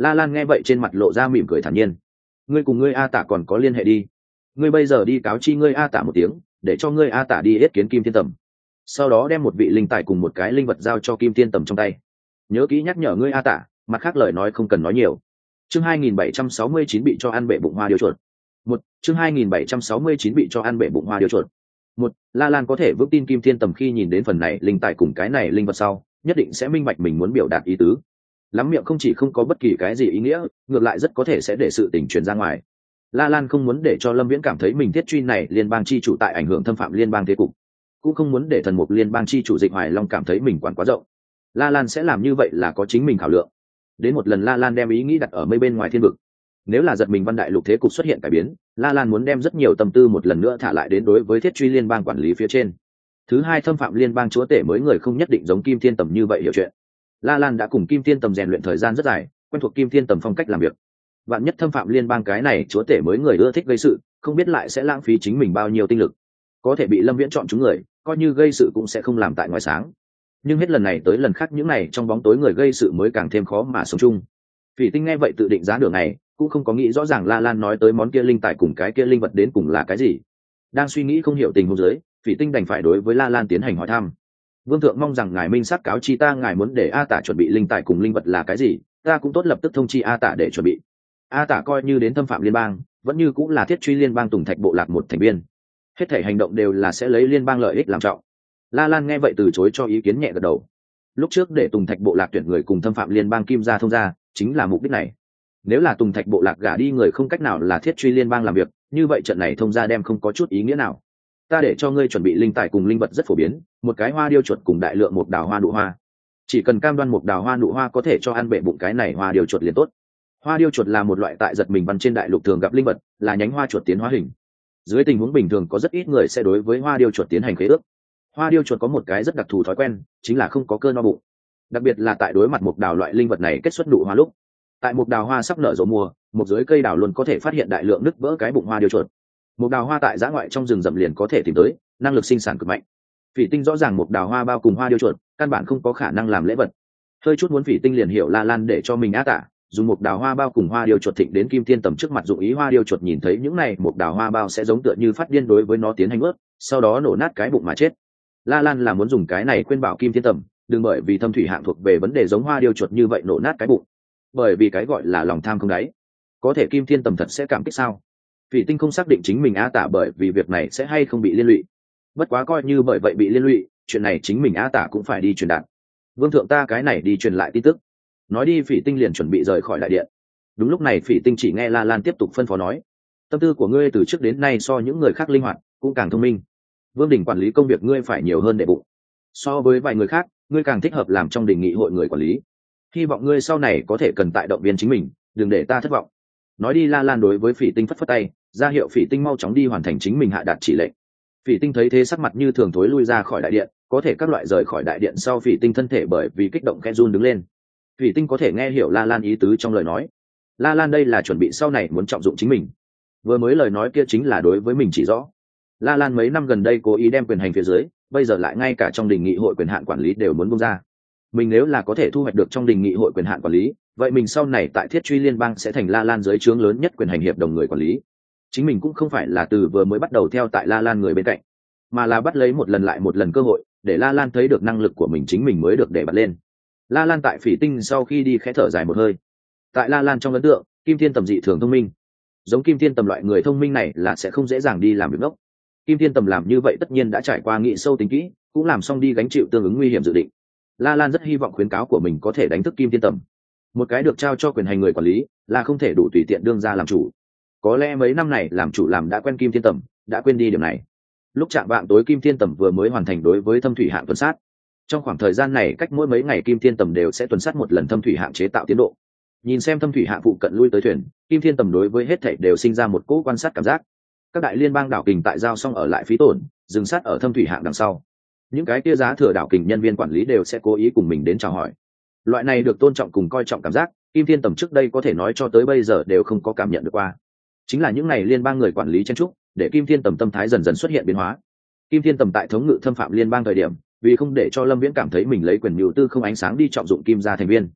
La Lan nghe vậy trên mặt lộ ra mỉm cười thản nhiên. Ngươi cùng ngươi A Tả còn có liên hệ đi, ngươi bây giờ đi cáo chi ngươi A Tả một tiếng, để cho ngươi A Tả đi yết kiến Kim Thiên Tầm, sau đó đem một vị linh tài cùng một cái linh vật giao cho Kim Thiên Tầm trong tay. Nhớ kỹ nhắc nhở ngươi A Tả, mặt khác lời nói không cần nói nhiều. Chương hai nghìn bảy trăm sáu mươi chín bị cho ăn bể bụng hoa điêu chuột. Một, chương hai nghìn bảy trăm sáu mươi chín bị cho ăn bể bụng hoa điêu chuột. Một, La Lan có thể vững tin Kim Thiên Tầm khi nhìn đến phần này linh tài cùng cái này linh vật sau, nhất định sẽ minh bạch mình muốn biểu đạt ý tứ. Lắm miệng không chỉ không có bất kỳ cái gì ý nghĩa, ngược lại rất có thể sẽ để sự tình truyền ra ngoài. La Lan không muốn để cho Lâm Viễn cảm thấy mình thiết truy này liên bang chi chủ tại ảnh hưởng thâm phạm liên bang thế cục, cũng không muốn để thần mục liên bang chi chủ Dịch Hoài Long cảm thấy mình quản quá rộng. La Lan sẽ làm như vậy là có chính mình khảo lượng. Đến một lần La Lan đem ý nghĩ đặt ở mây bên ngoài thiên vực. Nếu là giật mình văn đại lục thế cục xuất hiện cải biến, La Lan muốn đem rất nhiều tâm tư một lần nữa thả lại đến đối với thiết truy liên bang quản lý phía trên. Thứ hai, thâm phạm liên bang chúa tể mới người không nhất định giống Kim Thiên Tầm như vậy hiểu chuyện. La Lan đã cùng Kim Thiên Tầm rèn luyện thời gian rất dài, quen thuộc Kim Thiên Tầm phong cách làm việc. Vạn nhất thâm phạm liên bang cái này chúa tể mới người ưa thích gây sự, không biết lại sẽ lãng phí chính mình bao nhiêu tinh lực. Có thể bị Lâm Viễn chọn chúng người, coi như gây sự cũng sẽ không làm tại ngoài sáng. Nhưng hết lần này tới lần khác những này trong bóng tối người gây sự mới càng thêm khó mà sống chung. Phỉ Tinh nghe vậy tự định giá đường này, cũng không có nghĩ rõ ràng La Lan nói tới món kia linh tài cùng cái kia linh vật đến cùng là cái gì. Đang suy nghĩ không hiểu tình huống dưới, Phỉ Tinh đành phải đối với La Lan tiến hành hỏi thăm. Vương thượng mong rằng ngài minh xác cáo chi ta ngài muốn để A Tả chuẩn bị linh tài cùng linh vật là cái gì, ta cũng tốt lập tức thông chi A Tả để chuẩn bị. A Tả coi như đến thâm phạm liên bang, vẫn như cũng là thiết truy liên bang Tùng Thạch bộ lạc một thành viên. Hết thảy hành động đều là sẽ lấy liên bang lợi ích làm trọng. La Lan nghe vậy từ chối cho ý kiến nhẹ gật đầu. Lúc trước để Tùng Thạch bộ lạc tuyển người cùng thâm phạm liên bang Kim gia thông gia, chính là mục đích này. Nếu là Tùng Thạch bộ lạc gả đi người không cách nào là thiết truy liên bang làm việc, như vậy trận này thông gia đem không có chút ý nghĩa nào. Ta để cho ngươi chuẩn bị linh tài cùng linh vật rất phổ biến, một cái hoa điêu chuột cùng đại lượng một đào hoa nụ hoa. Chỉ cần cam đoan một đào hoa nụ hoa có thể cho ăn bể bụng cái này hoa điêu chuột liền tốt. Hoa điêu chuột là một loại tại giật mình văn trên đại lục thường gặp linh vật, là nhánh hoa chuột tiến hóa hình. Dưới tình huống bình thường có rất ít người sẽ đối với hoa điêu chuột tiến hành khế ước. Hoa điêu chuột có một cái rất đặc thù thói quen, chính là không có cơn no bụng. Đặc biệt là tại đối mặt mục đào loại linh vật này kết xuất nụ hoa lúc, tại mục đào hoa sắp nở rộ mùa, một dưới cây đào luôn có thể phát hiện đại lượng nứt vỡ cái bụng hoa điêu chuột. Mục đào hoa tại giã ngoại trong rừng rậm liền có thể tìm tới, năng lực sinh sản cực mạnh. Phỉ Tinh rõ ràng mục đào hoa bao cùng hoa điêu chuột, căn bản không có khả năng làm lễ vật. Hơi chút muốn Phỉ Tinh liền hiểu La Lan để cho mình A Tả dùng mục đào hoa bao cùng hoa điêu chuột thịnh đến Kim Thiên Tầm trước mặt, dụng ý hoa điêu chuột nhìn thấy những này mục đào hoa bao sẽ giống tựa như phát điên đối với nó tiến hành ướt, sau đó nổ nát cái bụng mà chết. La Lan là muốn dùng cái này khuyên bảo Kim Thiên Tầm, đừng bởi vì thâm thủy hạng thuộc về vấn đề giống hoa điêu chuột như vậy nổ nát cái bụng. Bởi vì cái gọi là lòng tham không đáy. Có thể Kim Thiên Tầm thật sẽ cảm kích sao? Phỉ Tinh không xác định chính mình A Tả bởi vì việc này sẽ hay không bị liên lụy. Bất quá coi như bởi vậy bị liên lụy, chuyện này chính mình A Tả cũng phải đi truyền đạt. Vương thượng ta cái này đi truyền lại tin tức. Nói đi Phỉ Tinh liền chuẩn bị rời khỏi đại điện. Đúng lúc này Phỉ Tinh chỉ nghe La Lan tiếp tục phân phó nói: tâm tư của ngươi từ trước đến nay so những người khác linh hoạt, cũng càng thông minh. Vương đình quản lý công việc ngươi phải nhiều hơn để bụng. So với vài người khác, ngươi càng thích hợp làm trong đình nghị hội người quản lý. Hy vọng ngươi sau này có thể cần tại động viên chính mình, đừng để ta thất vọng. Nói đi La Lan đối với Phỉ Tinh phất phất tay, ra hiệu Phỉ Tinh mau chóng đi hoàn thành chính mình hạ đạt chỉ lệnh. Phỉ Tinh thấy thế sắc mặt như thường thối lui ra khỏi đại điện, có thể các loại rời khỏi đại điện sau Phỉ Tinh thân thể bởi vì kích động khẽ run đứng lên. Phỉ Tinh có thể nghe hiểu La Lan ý tứ trong lời nói. La Lan đây là chuẩn bị sau này muốn trọng dụng chính mình. Vừa mới lời nói kia chính là đối với mình chỉ rõ. La Lan mấy năm gần đây cố ý đem quyền hành phía dưới, bây giờ lại ngay cả trong đình nghị hội quyền hạn quản lý đều muốn buông ra. Mình nếu là có thể thu hoạch được trong đình nghị hội quyền hạn quản lý, vậy mình sau này tại thiết truy liên bang sẽ thành La Lan dưới trướng lớn nhất quyền hành hiệp đồng người quản lý. Chính mình cũng không phải là từ vừa mới bắt đầu theo tại La Lan người bên cạnh, mà là bắt lấy một lần lại một lần cơ hội để La Lan thấy được năng lực của mình, chính mình mới được để bật lên. La Lan tại Phỉ Tinh sau khi đi khẽ thở dài một hơi. Tại La Lan trong ấn tượng, Kim Thiên Tầm dị thường thông minh. Giống Kim Thiên Tầm loại người thông minh này là sẽ không dễ dàng đi làm việc ngốc. Kim Thiên Tầm làm như vậy tất nhiên đã trải qua nghị sâu tính kỹ, cũng làm xong đi gánh chịu tương ứng nguy hiểm dự định. La Lan rất hy vọng khuyến cáo của mình có thể đánh thức Kim Thiên Tầm. Một cái được trao cho quyền hành người quản lý là không thể đủ tùy tiện đương ra làm chủ. Có lẽ mấy năm này làm chủ làm đã quen Kim Thiên Tầm, đã quên đi điểm này. Lúc chạm vạng tối Kim Thiên Tầm vừa mới hoàn thành đối với thâm thủy hạng tuần sát. Trong khoảng thời gian này cách mỗi mấy ngày Kim Thiên Tầm đều sẽ tuần sát một lần thâm thủy hạng chế tạo tiến độ. Nhìn xem thâm thủy hạng phụ cận lui tới thuyền, Kim Thiên Tầm đối với hết thảy đều sinh ra một cỗ quan sát cảm giác. Các đại liên bang đảo kình tại giao xong ở lại phí tổn, dừng sát ở thâm thủy hạng đằng sau. Những cái kia giá thừa đảo kình nhân viên quản lý đều sẽ cố ý cùng mình đến chào hỏi. Loại này được tôn trọng cùng coi trọng cảm giác, Kim Thiên Tầm trước đây có thể nói cho tới bây giờ đều không có cảm nhận được qua. Chính là những này liên bang người quản lý chen trúc, để Kim Thiên Tầm tâm thái dần dần xuất hiện biến hóa. Kim Thiên Tầm tại thống ngự thâm phạm liên bang thời điểm, vì không để cho Lâm Viễn cảm thấy mình lấy quyền nhu tư không ánh sáng đi trọng dụng Kim gia thành viên,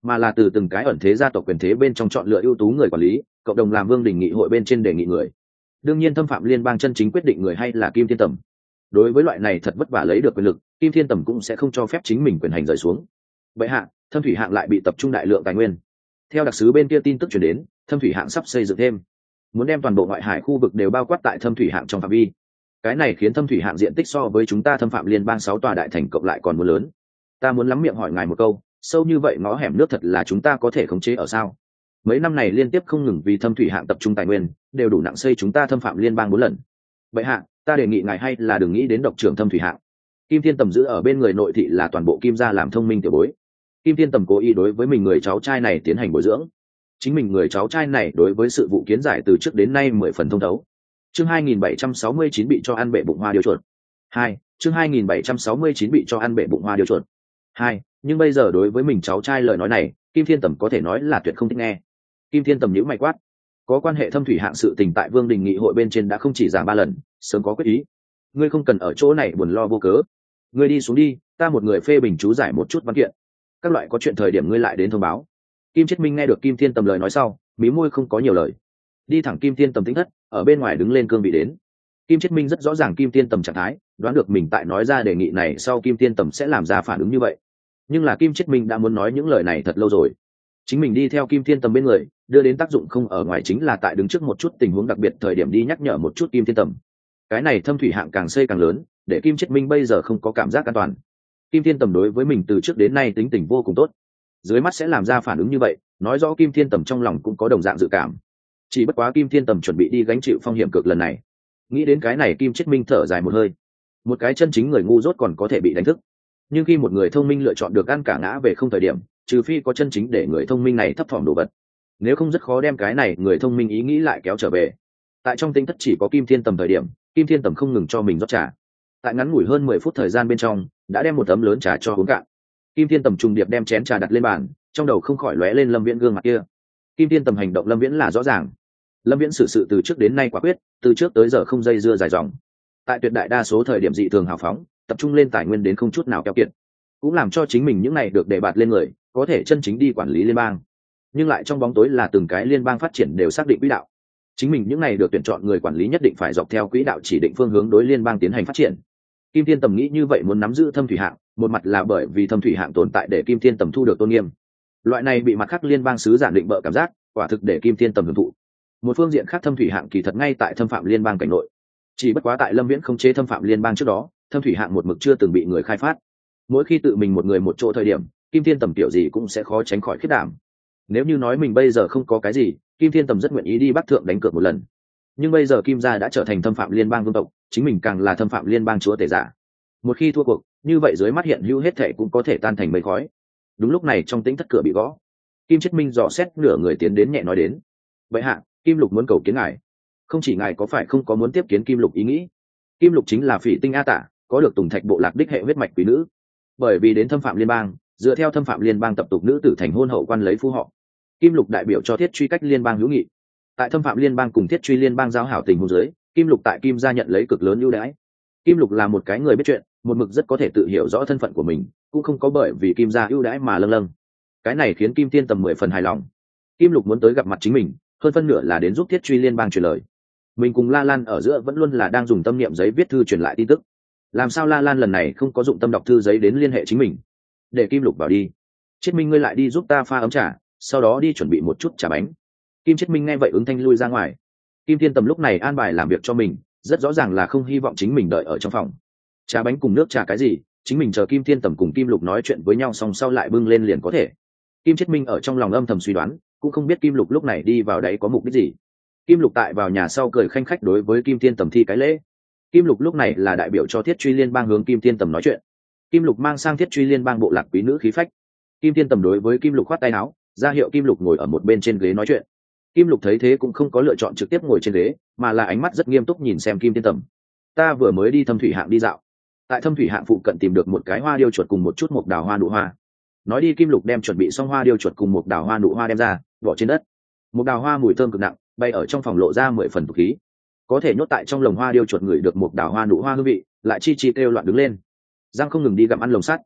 mà là từ từng cái ẩn thế gia tộc quyền thế bên trong chọn lựa ưu tú người quản lý, cộng đồng làm vương đình nghị hội bên trên đề nghị người. Đương nhiên thâm phạm liên bang chân chính quyết định người hay là Kim Thiên Tầm. Đối với loại này thật vất vả lấy được quyền lực, Kim Thiên Tầm cũng sẽ không cho phép chính mình quyền hành rời xuống. Vậy hạ, thâm thủy hạng lại bị tập trung đại lượng tài nguyên. Theo đặc sứ bên kia tin tức truyền đến, thâm thủy hạng sắp xây dựng thêm, muốn đem toàn bộ ngoại hải khu vực đều bao quát tại thâm thủy hạng trong phạm vi. Cái này khiến thâm thủy hạng diện tích so với chúng ta thâm phạm liên bang sáu tòa đại thành cộng lại còn muốn lớn. Ta muốn lắm miệng hỏi ngài một câu, sâu như vậy ngõ hẻm nước thật là chúng ta có thể khống chế ở sao? Mấy năm này liên tiếp không ngừng vì thâm thủy hạng tập trung tài nguyên, đều đủ nặng xây chúng ta thâm phạm liên bang bốn lần. Vậy hạ, ta đề nghị ngài hay là đừng nghĩ đến độc trưởng thâm thủy hạng. Kim Thiên Tầm giữ ở bên người nội thị là toàn bộ Kim gia làm thông minh tiểu bối. Kim Thiên Tầm cố ý đối với mình người cháu trai này tiến hành bồi dưỡng. Chính mình người cháu trai này đối với sự vụ kiến giải từ trước đến nay mười phần thông thấu. Chương hai nghìn bảy trăm sáu mươi chín bị cho ăn bệ bụng hoa điêu chuột. Hai, chương hai nghìn bảy trăm sáu mươi chín bị cho ăn bệ bụng hoa điêu chuột. Hai, nhưng bây giờ đối với mình cháu trai lời nói này, Kim Thiên Tầm có thể nói là tuyệt không thích nghe. Kim Thiên Tầm nhíu mày quát, có quan hệ thâm thủy hạng sự tình tại Vương đình nghị hội bên trên đã không chỉ giảng ba lần, sớm có quyết ý. Ngươi không cần ở chỗ này buồn lo vô cớ. Ngươi đi xuống đi, ta một người phê bình chú giải một chút văn kiện. Các loại có chuyện thời điểm ngươi lại đến thông báo. Kim Chiết Minh nghe được Kim Thiên Tầm lời nói sau, mí môi không có nhiều lời, đi thẳng Kim Thiên Tầm tính thất, ở bên ngoài đứng lên cương vị đến. Kim Chiết Minh rất rõ ràng Kim Thiên Tầm trạng thái, đoán được mình tại nói ra đề nghị này sau Kim Thiên Tầm sẽ làm ra phản ứng như vậy. Nhưng là Kim Chiết Minh đã muốn nói những lời này thật lâu rồi. Chính mình đi theo Kim Thiên Tầm bên người, đưa đến tác dụng không ở ngoài chính là tại đứng trước một chút tình huống đặc biệt thời điểm đi nhắc nhở một chút Kim Thiên Tầm. Cái này thâm thủy hạng càng xây càng lớn, để Kim Chiết Minh bây giờ không có cảm giác an toàn. Kim Thiên Tầm đối với mình từ trước đến nay tính tình vô cùng tốt, dưới mắt sẽ làm ra phản ứng như vậy, nói rõ Kim Thiên Tầm trong lòng cũng có đồng dạng dự cảm. Chỉ bất quá Kim Thiên Tầm chuẩn bị đi gánh chịu phong hiểm cực lần này. Nghĩ đến cái này Kim Chiết Minh thở dài một hơi. Một cái chân chính người ngu dốt còn có thể bị đánh thức, nhưng khi một người thông minh lựa chọn được ăn cả ngã về không thời điểm, trừ phi có chân chính để người thông minh này thấp thỏm đồ vật, nếu không rất khó đem cái này người thông minh ý nghĩ lại kéo trở về. Tại trong tinh thất chỉ có Kim Thiên Tầm thời điểm, Kim Thiên Tầm không ngừng cho mình rót trà. Tại ngắn ngủi hơn mười phút thời gian bên trong, đã đem một tấm lớn trà cho uống cạn. Kim Thiên Tầm trùng điệp đem chén trà đặt lên bàn, trong đầu không khỏi lóe lên Lâm Viễn gương mặt kia. Kim Thiên Tầm hành động Lâm Viễn là rõ ràng. Lâm Viễn xử sự từ trước đến nay quả quyết, từ trước tới giờ không dây dưa dài dòng. Tại tuyệt đại đa số thời điểm dị thường hào phóng, tập trung lên tài nguyên đến không chút nào keo kiệt, cũng làm cho chính mình những này được đề bạt lên người, có thể chân chính đi quản lý liên bang. Nhưng lại trong bóng tối là từng cái liên bang phát triển đều xác định quỹ đạo. Chính mình những này được tuyển chọn người quản lý nhất định phải dọc theo quỹ đạo chỉ định phương hướng đối liên bang tiến hành phát triển. Kim Thiên Tầm nghĩ như vậy muốn nắm giữ thâm thủy hạng, một mặt là bởi vì thâm thủy hạng tồn tại để Kim Thiên Tầm thu được tôn nghiêm. Loại này bị mặt khác liên bang sứ giả định bợ cảm giác, quả thực để Kim Thiên Tầm hưởng thụ. Một phương diện khác thâm thủy hạng kỳ thật ngay tại thâm phạm liên bang cảnh nội. Chỉ bất quá tại Lâm Viễn không chế thâm phạm liên bang trước đó, thâm thủy hạng một mực chưa từng bị người khai phát. Mỗi khi tự mình một người một chỗ thời điểm, Kim Thiên Tầm tiểu gì cũng sẽ khó tránh khỏi khiết đảm. Nếu như nói mình bây giờ không có cái gì, Kim Thiên Tầm rất nguyện ý đi Bắc Thượng đánh cược một lần. Nhưng bây giờ Kim gia đã trở thành thâm phạm liên bang vương tộc, chính mình càng là thâm phạm liên bang chúa tể giả. Một khi thua cuộc, như vậy dưới mắt hiện hữu hết thảy cũng có thể tan thành mây khói. Đúng lúc này trong tĩnh thất cửa bị gõ, Kim Chiết Minh dò xét nửa người tiến đến nhẹ nói đến: "Vậy hạ, Kim Lục muốn cầu kiến ngài." Không chỉ ngài có phải không có muốn tiếp kiến Kim Lục ý nghĩ. Kim Lục chính là Phỉ Tinh A Tả, có được Tùng Thạch bộ lạc đích hệ huyết mạch quý nữ. Bởi vì đến thâm phạm liên bang, dựa theo thâm phạm liên bang tập tục nữ tử thành hôn hậu quan lấy phu họ. Kim Lục đại biểu cho thiết truy cách liên bang hữu nghị. Tại thâm phạm liên bang cùng thiết truy liên bang giao hảo tình huống dưới, Kim Lục tại Kim gia nhận lấy cực lớn ưu đãi. Kim Lục là một cái người biết chuyện, một mực rất có thể tự hiểu rõ thân phận của mình, cũng không có bởi vì Kim gia ưu đãi mà lâng lâng. Cái này khiến Kim Thiên Tầm mười phần hài lòng. Kim Lục muốn tới gặp mặt chính mình, hơn phân nửa là đến giúp thiết truy liên bang truyền lời. Mình cùng La Lan ở giữa vẫn luôn là đang dùng tâm niệm giấy viết thư truyền lại tin tức. Làm sao La Lan lần này không có dụng tâm đọc thư giấy đến liên hệ chính mình? Để Kim Lục vào đi. Chiết Minh ngươi lại đi giúp ta pha ấm trà, sau đó đi chuẩn bị một chút trà bánh. Kim Chiết Minh nghe vậy ứng thanh lui ra ngoài. Kim Thiên Tầm lúc này an bài làm việc cho mình, rất rõ ràng là không hy vọng chính mình đợi ở trong phòng. Trà bánh cùng nước trà cái gì, chính mình chờ Kim Thiên Tầm cùng Kim Lục nói chuyện với nhau xong sau lại bưng lên liền có thể. Kim Chiết Minh ở trong lòng âm thầm suy đoán, cũng không biết Kim Lục lúc này đi vào đấy có mục đích gì. Kim Lục tại vào nhà sau cười khanh khách đối với Kim Thiên Tầm thi cái lễ. Kim Lục lúc này là đại biểu cho thiết truy liên bang hướng Kim Thiên Tầm nói chuyện. Kim Lục mang sang thiết truy liên bang bộ lạc quý nữ khí phách. Kim Thiên Tầm đối với Kim Lục khoát tay áo, ra hiệu Kim Lục ngồi ở một bên trên ghế nói chuyện. Kim Lục thấy thế cũng không có lựa chọn trực tiếp ngồi trên ghế, mà là ánh mắt rất nghiêm túc nhìn xem Kim Thiên Tầm. Ta vừa mới đi thâm thủy hạng đi dạo, tại thâm thủy hạng phụ cận tìm được một cái hoa điêu chuột cùng một chút mộc đào hoa nụ hoa. Nói đi Kim Lục đem chuẩn bị xong hoa điêu chuột cùng mộc đào hoa nụ hoa đem ra, bỏ trên đất. Mộc đào hoa mùi thơm cực nặng, bay ở trong phòng lộ ra mười phần tục khí. Có thể nhốt tại trong lồng hoa điêu chuột người được mộc đào hoa nụ hoa hương vị, lại chi chi kêu loạn đứng lên, răng không ngừng đi gặm ăn lồng sắt.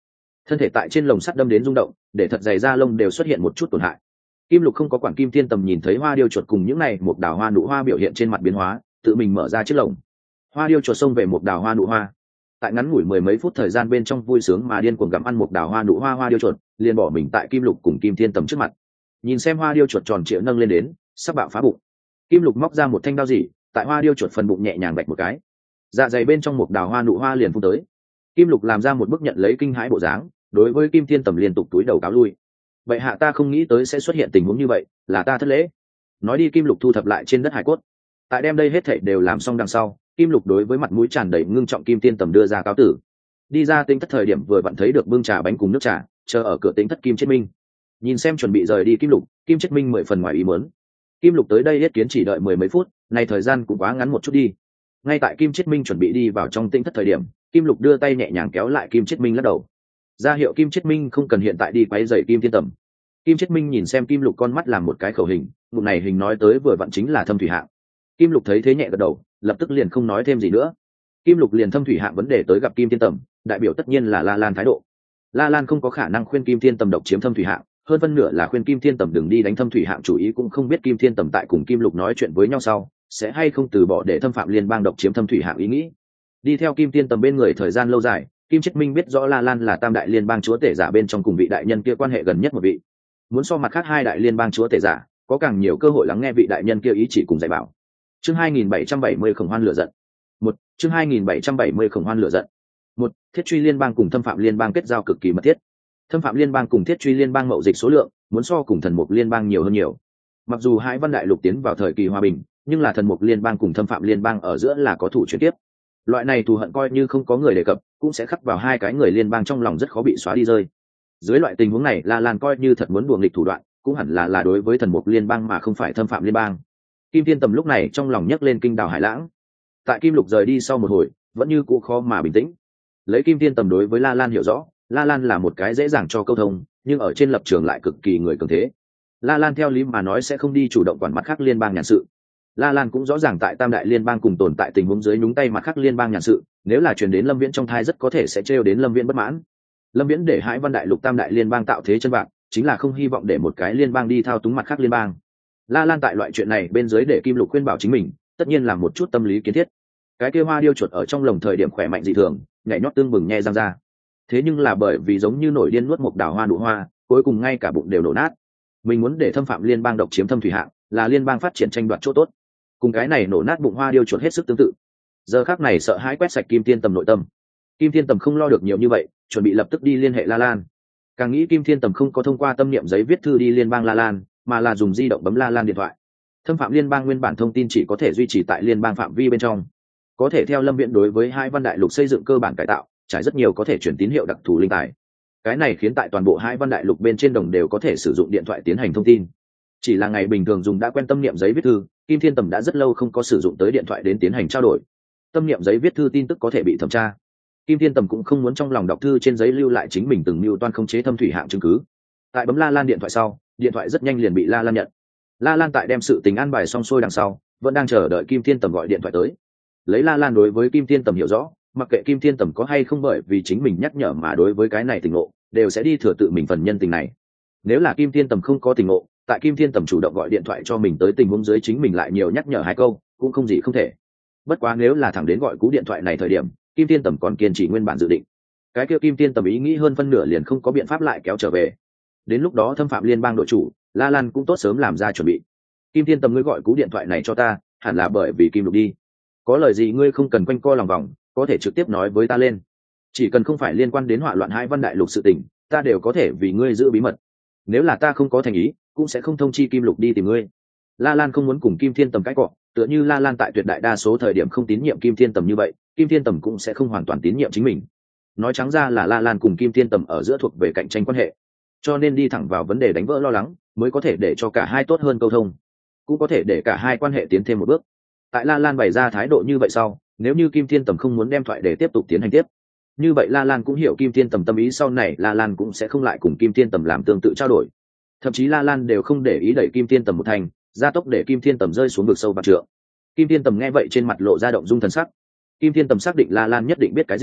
thân thể tại trên lồng sắt đâm đến rung động, để thật dày da lông đều xuất hiện một chút tổn hại. Kim Lục không có quản Kim Thiên Tầm nhìn thấy hoa điêu chuột cùng những này một đào hoa nụ hoa biểu hiện trên mặt biến hóa, tự mình mở ra chiếc lồng. Hoa điêu chuột xông về một đào hoa nụ hoa, tại ngắn ngủi mười mấy phút thời gian bên trong vui sướng mà điên cuồng gặm ăn một đào hoa nụ hoa. Hoa điêu chuột liền bỏ mình tại Kim Lục cùng Kim Thiên Tầm trước mặt. Nhìn xem hoa điêu chuột tròn trịa nâng lên đến sắp bạo phá bụng, Kim Lục móc ra một thanh đao dỉ, tại hoa điêu chuột phần bụng nhẹ nhàng bạch một cái, dạ dày bên trong một đào hoa nụ hoa liền phun tới. Kim Lục làm ra một bức nhận lấy kinh hãi bộ dáng, đối với Kim Thiên Tầm liên tục túi đầu cáo lui. Vậy hạ ta không nghĩ tới sẽ xuất hiện tình huống như vậy, là ta thất lễ. Nói đi, Kim Lục thu thập lại trên đất hải cốt. Tại đem đây hết thảy đều làm xong đằng sau, Kim Lục đối với mặt mũi tràn đầy ngưng trọng Kim Thiên Tầm đưa ra cáo tử. Đi ra Tinh Thất thời điểm vừa vặn thấy được bưng trà bánh cùng nước trà chờ ở cửa Tinh Thất Kim Chiết Minh. Nhìn xem chuẩn bị rời đi Kim Lục, Kim Chiết Minh mười phần ngoài ý muốn. Kim Lục tới đây yết kiến chỉ đợi mười mấy phút, này thời gian cũng quá ngắn một chút đi. Ngay tại Kim Chiết Minh chuẩn bị đi vào trong Tinh Thất thời điểm, Kim Lục đưa tay nhẹ nhàng kéo lại Kim Chiết Minh lắc đầu, ra hiệu Kim Chiết Minh không cần hiện tại đi quấy rầy Kim Thiên Tầm. Kim Chiết Minh nhìn xem Kim Lục con mắt làm một cái khẩu hình, ngụm này hình nói tới vừa vặn chính là Thâm Thủy Hạng. Kim Lục thấy thế nhẹ gật đầu, lập tức liền không nói thêm gì nữa. Kim Lục liền Thâm Thủy Hạng vấn đề tới gặp Kim Thiên Tầm, đại biểu tất nhiên là La Lan thái độ. La Lan không có khả năng khuyên Kim Thiên Tầm độc chiếm Thâm Thủy Hạng, hơn phân nửa là khuyên Kim Thiên Tầm đừng đi đánh Thâm Thủy Hạng chủ ý, cũng không biết Kim Thiên Tầm tại cùng Kim Lục nói chuyện với nhau sau sẽ hay không từ bỏ để thâm phạm liên bang độc chiếm Thâm Thủy Hạng ý nghĩ. Đi theo Kim Thiên Tầm bên người thời gian lâu dài, Kim Chiết Minh biết rõ La Lan là tam đại liên bang chúa tể giả bên trong cùng vị đại nhân kia quan hệ gần nhất một vị, muốn so mặt khác hai đại liên bang chúa tể giả có càng nhiều cơ hội lắng nghe vị đại nhân kia ý chỉ cùng dạy bảo. Chương hai nghìn bảy trăm bảy mươi Khổng Hoan lửa giận. Một, chương hai nghìn bảy trăm bảy mươi Khổng Hoan lửa giận. Một, Thiết Truy liên bang cùng Thâm Phạm liên bang kết giao cực kỳ mật thiết. Thâm Phạm liên bang cùng Thiết Truy liên bang mậu dịch số lượng muốn so cùng Thần Mục liên bang nhiều hơn nhiều. Mặc dù Hải Văn đại lục tiến vào thời kỳ hòa bình, nhưng là Thần Mục liên bang cùng Thâm Phạm liên bang ở giữa là có thủ chuyển tiếp. Loại này thù hận coi như không có người đề cập, cũng sẽ khắc vào hai cái người liên bang trong lòng, rất khó bị xóa đi rơi. Dưới loại tình huống này, La Lan coi như thật muốn đùa nghịch thủ đoạn, cũng hẳn là là đối với Thần Mục liên bang mà không phải Thâm Phạm liên bang. Kim Thiên Tầm lúc này trong lòng nhấc lên kinh đào hải lãng. Tại Kim Lục rời đi sau một hồi, vẫn như cũ khó mà bình tĩnh. Lấy Kim Thiên Tầm đối với La Lan hiểu rõ, La Lan là một cái dễ dàng cho câu thông, nhưng ở trên lập trường lại cực kỳ người cường thế. La Lan theo lý mà nói sẽ không đi chủ động quản mặt khác liên bang nhàn sự. La Lan cũng rõ ràng tại tam đại liên bang cùng tồn tại tình huống dưới nhúng tay mặt khác liên bang nhàn sự, nếu là truyền đến Lâm Viễn trong thai rất có thể sẽ trêu đến Lâm Viễn bất mãn. Lâm Viễn để Hải Văn đại lục tam đại liên bang tạo thế chân vạc, chính là không hy vọng để một cái liên bang đi thao túng mặt khác liên bang. La Lan tại loại chuyện này bên dưới để Kim Lục khuyên bảo chính mình, tất nhiên là một chút tâm lý kiến thiết. Cái kia hoa điêu chuột ở trong lồng thời điểm khỏe mạnh dị thường, nhảy nhót tương bừng nhe răng ra. Thế nhưng là bởi vì giống như nổi điên nuốt một đào hoa nụ hoa, cuối cùng ngay cả bụng đều nổ nát. Mình muốn để Thâm Phạm liên bang độc chiếm Thâm Thủy Hạng, là liên bang phát triển tranh đoạt chỗ tốt. Cùng cái này nổ nát bụng hoa điêu chuột hết sức tương tự. Giờ khắc này sợ hãi quét sạch Kim Thiên Tầm nội tâm. Kim Thiên Tầm không lo được nhiều như vậy, chuẩn bị lập tức đi liên hệ La Lan. Càng nghĩ Kim Thiên Tầm không có thông qua tâm niệm giấy viết thư đi liên bang La Lan, mà là dùng di động bấm La Lan điện thoại. Thâm Phạm liên bang nguyên bản thông tin chỉ có thể duy trì tại liên bang phạm vi bên trong, có thể theo Lâm Viễn đối với Hải Văn đại lục xây dựng cơ bản cải tạo, trải rất nhiều có thể chuyển tín hiệu đặc thù linh tài. Cái này khiến tại toàn bộ Hải Văn đại lục bên trên đồng đều có thể sử dụng điện thoại tiến hành thông tin. Chỉ là ngày bình thường dùng đã quen tâm niệm giấy viết thư, Kim Thiên Tầm đã rất lâu không có sử dụng tới điện thoại đến tiến hành trao đổi. Tâm niệm giấy viết thư tin tức có thể bị thẩm tra. Kim Thiên Tầm cũng không muốn trong lòng đọc thư trên giấy lưu lại chính mình từng mưu toan khống chế Thâm Thủy Hạng chứng cứ. Tại bấm La Lan điện thoại sau, điện thoại rất nhanh liền bị La Lan nhận. La Lan tại đem sự tình an bài xong xuôi đằng sau, vẫn đang chờ đợi Kim Thiên Tầm gọi điện thoại tới. Lấy La Lan đối với Kim Thiên Tầm hiểu rõ, mặc kệ Kim Thiên Tầm có hay không bởi vì chính mình nhắc nhở mà đối với cái này tình ngộ, đều sẽ đi thừa tự mình phần nhân tình này. Nếu là Kim Thiên Tầm không có tình ngộ, tại Kim Thiên Tầm chủ động gọi điện thoại cho mình tới tình huống dưới chính mình lại nhiều nhắc nhở hai câu, cũng không gì không thể. Bất quá nếu là thẳng đến gọi cú điện thoại này thời điểm, Kim Thiên Tầm còn kiên trì nguyên bản dự định. Cái kia Kim Thiên Tầm ý nghĩ hơn phân nửa liền không có biện pháp lại kéo trở về. Đến lúc đó Thâm Phạm liên bang đội chủ, La Lan cũng tốt sớm làm ra chuẩn bị. Kim Thiên Tầm, ngươi gọi cú điện thoại này cho ta, hẳn là bởi vì Kim Lục đi. Có lời gì ngươi không cần quanh co lòng vòng, có thể trực tiếp nói với ta lên. Chỉ cần không phải liên quan đến hỏa loạn Hải Văn đại lục sự tình, ta đều có thể vì ngươi giữ bí mật. Nếu là ta không có thành ý, cũng sẽ không thông chi Kim Lục đi tìm ngươi. La Lan không muốn cùng Kim Thiên Tầm cãi cọ, tựa như La Lan tại tuyệt đại đa số thời điểm không tín nhiệm Kim Thiên Tầm như vậy, Kim Thiên Tầm cũng sẽ không hoàn toàn tín nhiệm chính mình. Nói trắng ra là La Lan cùng Kim Thiên Tầm ở giữa thuộc về cạnh tranh quan hệ, cho nên đi thẳng vào vấn đề đánh vỡ lo lắng, mới có thể để cho cả hai tốt hơn câu thông, cũng có thể để cả hai quan hệ tiến thêm một bước. Tại La Lan bày ra thái độ như vậy sau, nếu như Kim Thiên Tầm không muốn đem thoại để tiếp tục tiến hành tiếp, như vậy La Lan cũng hiểu Kim Thiên Tầm tâm ý, sau này La Lan cũng sẽ không lại cùng Kim Thiên Tầm làm tương tự trao đổi. Thậm chí La Lan đều không để ý đẩy Kim Thiên Tầm một thành, gia tốc để Kim Thiên Tầm rơi xuống vực sâu bạc trượng. Kim Thiên Tầm nghe vậy trên mặt lộ ra động dung thần sắc. Kim Thiên Tầm xác định La Lan nhất định biết cái gì,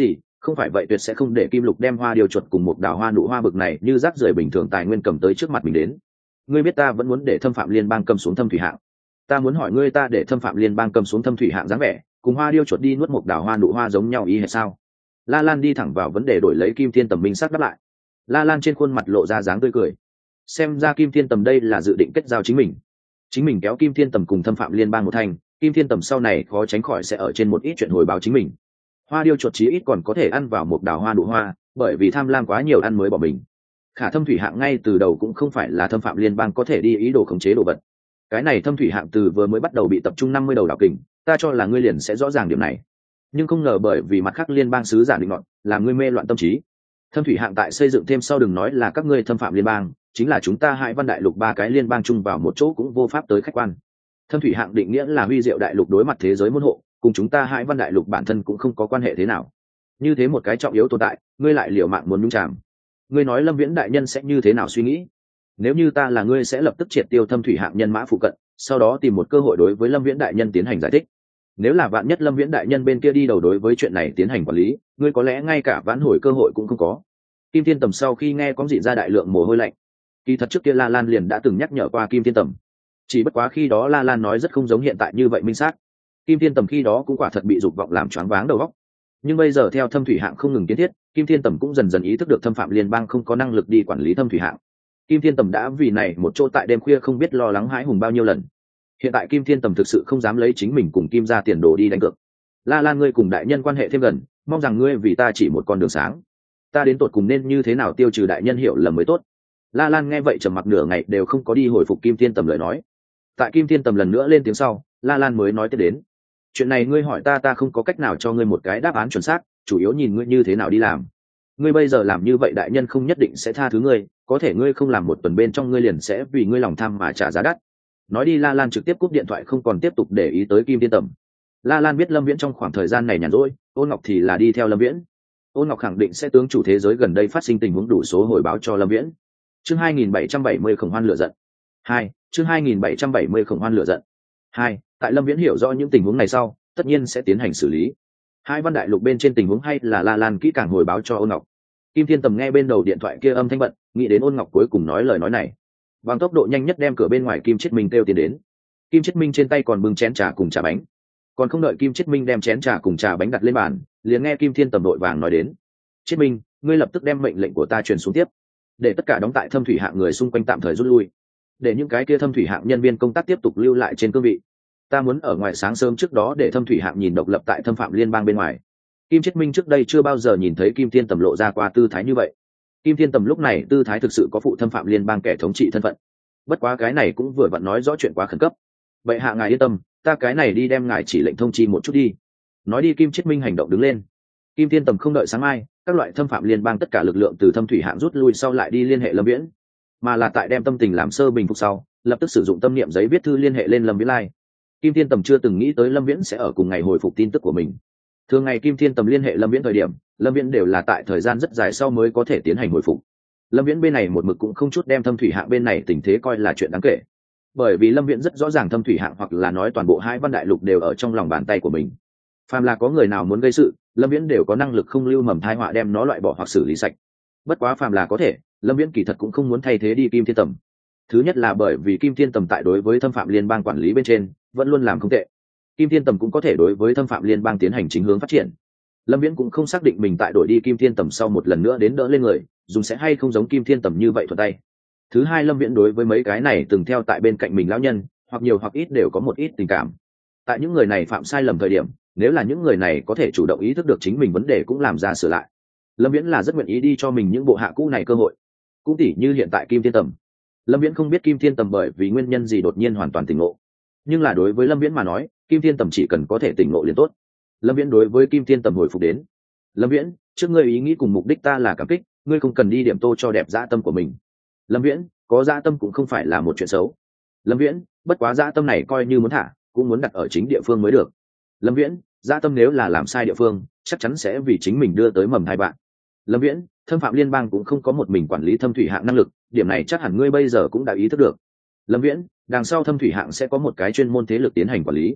không phải vậy tuyệt sẽ không để kim lục đem hoa điều chuột cùng một đào hoa nụ hoa bực này như rác rưởi bình thường tài nguyên cầm tới trước mặt mình đến. Ngươi biết ta vẫn muốn để thâm phạm liên bang cầm xuống thâm thủy hạng. Ta muốn hỏi ngươi, ta để thâm phạm liên bang cầm xuống thâm thủy hạng dáng vẻ cùng hoa điêu chuột đi nuốt một đào hoa nụ hoa giống nhau ý hay sao? La Lan đi thẳng vào vấn đề, đổi lấy Kim Thiên Tầm minh sắc đáp lại. La Lan trên khuôn mặt lộ ra dáng tươi cười, xem ra Kim Thiên Tầm đây là dự định kết giao chính mình. Chính mình kéo Kim Thiên Tầm cùng thâm phạm liên bang một thành, Kim Thiên Tầm sau này khó tránh khỏi sẽ ở trên một ít chuyện hồi báo chính mình. Hoa điêu chuột chí ít còn có thể ăn vào một đào hoa nụ hoa, bởi vì tham lam quá nhiều ăn mới bỏ mình. Khả thâm thủy hạng ngay từ đầu cũng không phải là thâm phạm liên bang có thể đi ý đồ khống chế đồ vật. Cái này thâm thủy hạng từ vừa mới bắt đầu bị tập trung năm mươi đầu đảo kình, ta cho là ngươi liền sẽ rõ ràng điểm này, nhưng không ngờ bởi vì mặt khác liên bang sứ giả định luận làm ngươi mê loạn tâm trí. Thâm thủy hạng tại xây dựng thêm sau, đừng nói là các ngươi thâm phạm liên bang, chính là chúng ta Hải Văn đại lục ba cái liên bang chung vào một chỗ cũng vô pháp tới khách quan. Thâm thủy hạng định nghĩa là huy diệu đại lục đối mặt thế giới môn hộ, cùng chúng ta Hải Văn đại lục bản thân cũng không có quan hệ thế nào. Như thế một cái trọng yếu tồn tại, ngươi lại liều mạng muốn nhúng chàm. Ngươi nói Lâm Viễn đại nhân sẽ như thế nào suy nghĩ? Nếu như ta là ngươi sẽ lập tức triệt tiêu thâm thủy hạng nhân mã phụ cận, sau đó tìm một cơ hội đối với Lâm Viễn đại nhân tiến hành giải thích. Nếu là vạn nhất Lâm Viễn đại nhân bên kia đi đầu đối với chuyện này tiến hành quản lý, ngươi có lẽ ngay cả vãn hồi cơ hội cũng không có. Kim Thiên Tầm sau khi nghe có dị ra đại lượng mồ hôi lạnh. Kỳ thật trước kia La Lan liền đã từng nhắc nhở qua Kim Thiên Tầm, chỉ bất quá khi đó La Lan nói rất không giống hiện tại như vậy minh xác. Kim Thiên Tầm khi đó cũng quả thật bị dục vọng làm choáng váng đầu óc. Nhưng bây giờ theo thâm thủy hạng không ngừng kiến thiết, Kim Thiên Tầm cũng dần dần ý thức được thâm phạm liên bang không có năng lực đi quản lý thâm thủy hạng. Kim Thiên Tầm đã vì này một chỗ tại đêm khuya không biết lo lắng hãi hùng bao nhiêu lần. Hiện tại Kim Thiên Tầm thực sự không dám lấy chính mình cùng Kim ra tiền đồ đi đánh cược. La Lan, ngươi cùng đại nhân quan hệ thêm gần, mong rằng ngươi vì ta chỉ một con đường sáng. Ta đến tột cùng nên như thế nào tiêu trừ đại nhân hiểu lầm mới tốt. La Lan nghe vậy trầm mặc nửa ngày đều không có đi hồi phục Kim Thiên Tầm lời nói. Tại Kim Thiên Tầm lần nữa lên tiếng sau, La Lan mới nói tiếp đến. Chuyện này ngươi hỏi ta, ta không có cách nào cho ngươi một cái đáp án chuẩn xác, chủ yếu nhìn ngươi như thế nào đi làm. Ngươi bây giờ làm như vậy đại nhân không nhất định sẽ tha thứ ngươi, có thể ngươi không làm một tuần bên trong ngươi liền sẽ vì ngươi lòng tham mà trả giá đắt. Nói đi, La Lan trực tiếp cúp điện thoại, không còn tiếp tục để ý tới Kim Thiên Tầm. La Lan biết Lâm Viễn trong khoảng thời gian này nhàn rỗi, Ôn Ngọc thì là đi theo Lâm Viễn. Ôn Ngọc khẳng định sẽ tướng chủ thế giới gần đây phát sinh tình huống đủ số hồi báo cho Lâm Viễn. Chương hai nghìn bảy trăm bảy mươi khổng hoan lửa giận. Hai, chương hai nghìn bảy trăm bảy mươi khổng hoan lửa giận. Hai, tại Lâm Viễn hiểu rõ những tình huống này sau, tất nhiên sẽ tiến hành xử lý. Hai Văn đại lục bên trên tình huống hay là La Lan kỹ càng hồi báo cho Ôn Ngọc. Kim Thiên Tầm nghe bên đầu điện thoại kia âm thanh bận, nghĩ đến Ôn Ngọc cuối cùng nói lời nói này, bằng tốc độ nhanh nhất đem cửa bên ngoài Kim Chiết Minh kêu tiền đến. Kim Chiết Minh trên tay còn bưng chén trà cùng trà bánh, còn không đợi Kim Chiết Minh đem chén trà cùng trà bánh đặt lên bàn, liền nghe Kim Thiên Tầm đội vàng nói đến. Chiết Minh, ngươi lập tức đem mệnh lệnh của ta truyền xuống tiếp, để tất cả đóng tại thâm thủy hạng người xung quanh tạm thời rút lui, để những cái kia thâm thủy hạng nhân viên công tác tiếp tục lưu lại trên cương vị. Ta muốn ở ngoài sáng sớm trước đó để thâm thủy hạng nhìn độc lập tại thâm phạm liên bang bên ngoài. Kim Chiết Minh trước đây chưa bao giờ nhìn thấy Kim Thiên Tầm lộ ra qua tư thái như vậy. Kim Thiên Tầm lúc này tư thái thực sự có phụ thâm phạm liên bang kẻ thống trị thân phận. Bất quá cái này cũng vừa vặn nói rõ chuyện quá khẩn cấp. Vậy hạ ngài yên tâm, ta cái này đi đem ngài chỉ lệnh thông chi một chút đi. Nói đi, Kim Chiết Minh hành động đứng lên. Kim Thiên Tầm không đợi sáng mai, các loại thâm phạm liên bang tất cả lực lượng từ thâm thủy hạng rút lui sau lại đi liên hệ Lâm Viễn, mà là tại đem tâm tình làm sơ bình phục sau, lập tức sử dụng tâm niệm giấy viết thư liên hệ lên Lâm Viễn Lai. Kim Thiên Tầm chưa từng nghĩ tới Lâm Viễn sẽ ở cùng ngày hồi phục tin tức của mình. Thường ngày Kim Thiên Tầm liên hệ Lâm Viễn thời điểm, Lâm Viễn đều là tại thời gian rất dài sau mới có thể tiến hành hồi phục. Lâm Viễn bên này một mực cũng không chút đem thâm thủy hạng bên này tình thế coi là chuyện đáng kể, bởi vì Lâm Viễn rất rõ ràng thâm thủy hạng hoặc là nói toàn bộ Hải Văn đại lục đều ở trong lòng bàn tay của mình. Phàm là có người nào muốn gây sự, Lâm Viễn đều có năng lực không lưu mầm tai họa đem nó loại bỏ hoặc xử lý sạch. Bất quá phàm là có thể, Lâm Viễn kỳ thật cũng không muốn thay thế đi Kim Thiên Tầm. Thứ nhất là bởi vì Kim Thiên Tầm tại đối với thâm phạm liên bang quản lý bên trên vẫn luôn làm không tệ, Kim Thiên Tầm cũng có thể đối với thâm phạm liên bang tiến hành chính hướng phát triển. Lâm Viễn cũng không xác định mình tại đổi đi Kim Thiên Tầm sau một lần nữa đến đỡ lên người, dùng sẽ hay không giống Kim Thiên Tầm như vậy thuận tay. Thứ hai, Lâm Viễn đối với mấy cái này từng theo tại bên cạnh mình lão nhân, hoặc nhiều hoặc ít đều có một ít tình cảm. Tại những người này phạm sai lầm thời điểm, nếu là những người này có thể chủ động ý thức được chính mình vấn đề cũng làm ra sửa lại, Lâm Viễn là rất nguyện ý đi cho mình những bộ hạ cũ này cơ hội. Cũng tỉ như hiện tại Kim Thiên Tầm. Lâm Viễn không biết Kim Thiên Tầm bởi vì nguyên nhân gì đột nhiên hoàn toàn tỉnh ngộ, nhưng là đối với Lâm Viễn mà nói, Kim Thiên Tầm chỉ cần có thể tỉnh ngộ liền tốt. Lâm Viễn đối với Kim Thiên Tầm hồi phục đến. Lâm Viễn, trước ngươi ý nghĩ cùng mục đích ta là cảm kích, ngươi không cần đi điểm tô cho đẹp dã tâm của mình. Lâm Viễn, có dã tâm cũng không phải là một chuyện xấu. Lâm Viễn, bất quá dã tâm này coi như muốn thả, cũng muốn đặt ở chính địa phương mới được. Lâm Viễn, dã tâm nếu là làm sai địa phương, chắc chắn sẽ vì chính mình đưa tới mầm hai bạn. Lâm Viễn, thâm phạm liên bang cũng không có một mình quản lý thâm thủy hạng năng lực, điểm này chắc hẳn ngươi bây giờ cũng đã ý thức được. Lâm Viễn, đằng sau thâm thủy hạng sẽ có một cái chuyên môn thế lực tiến hành quản lý.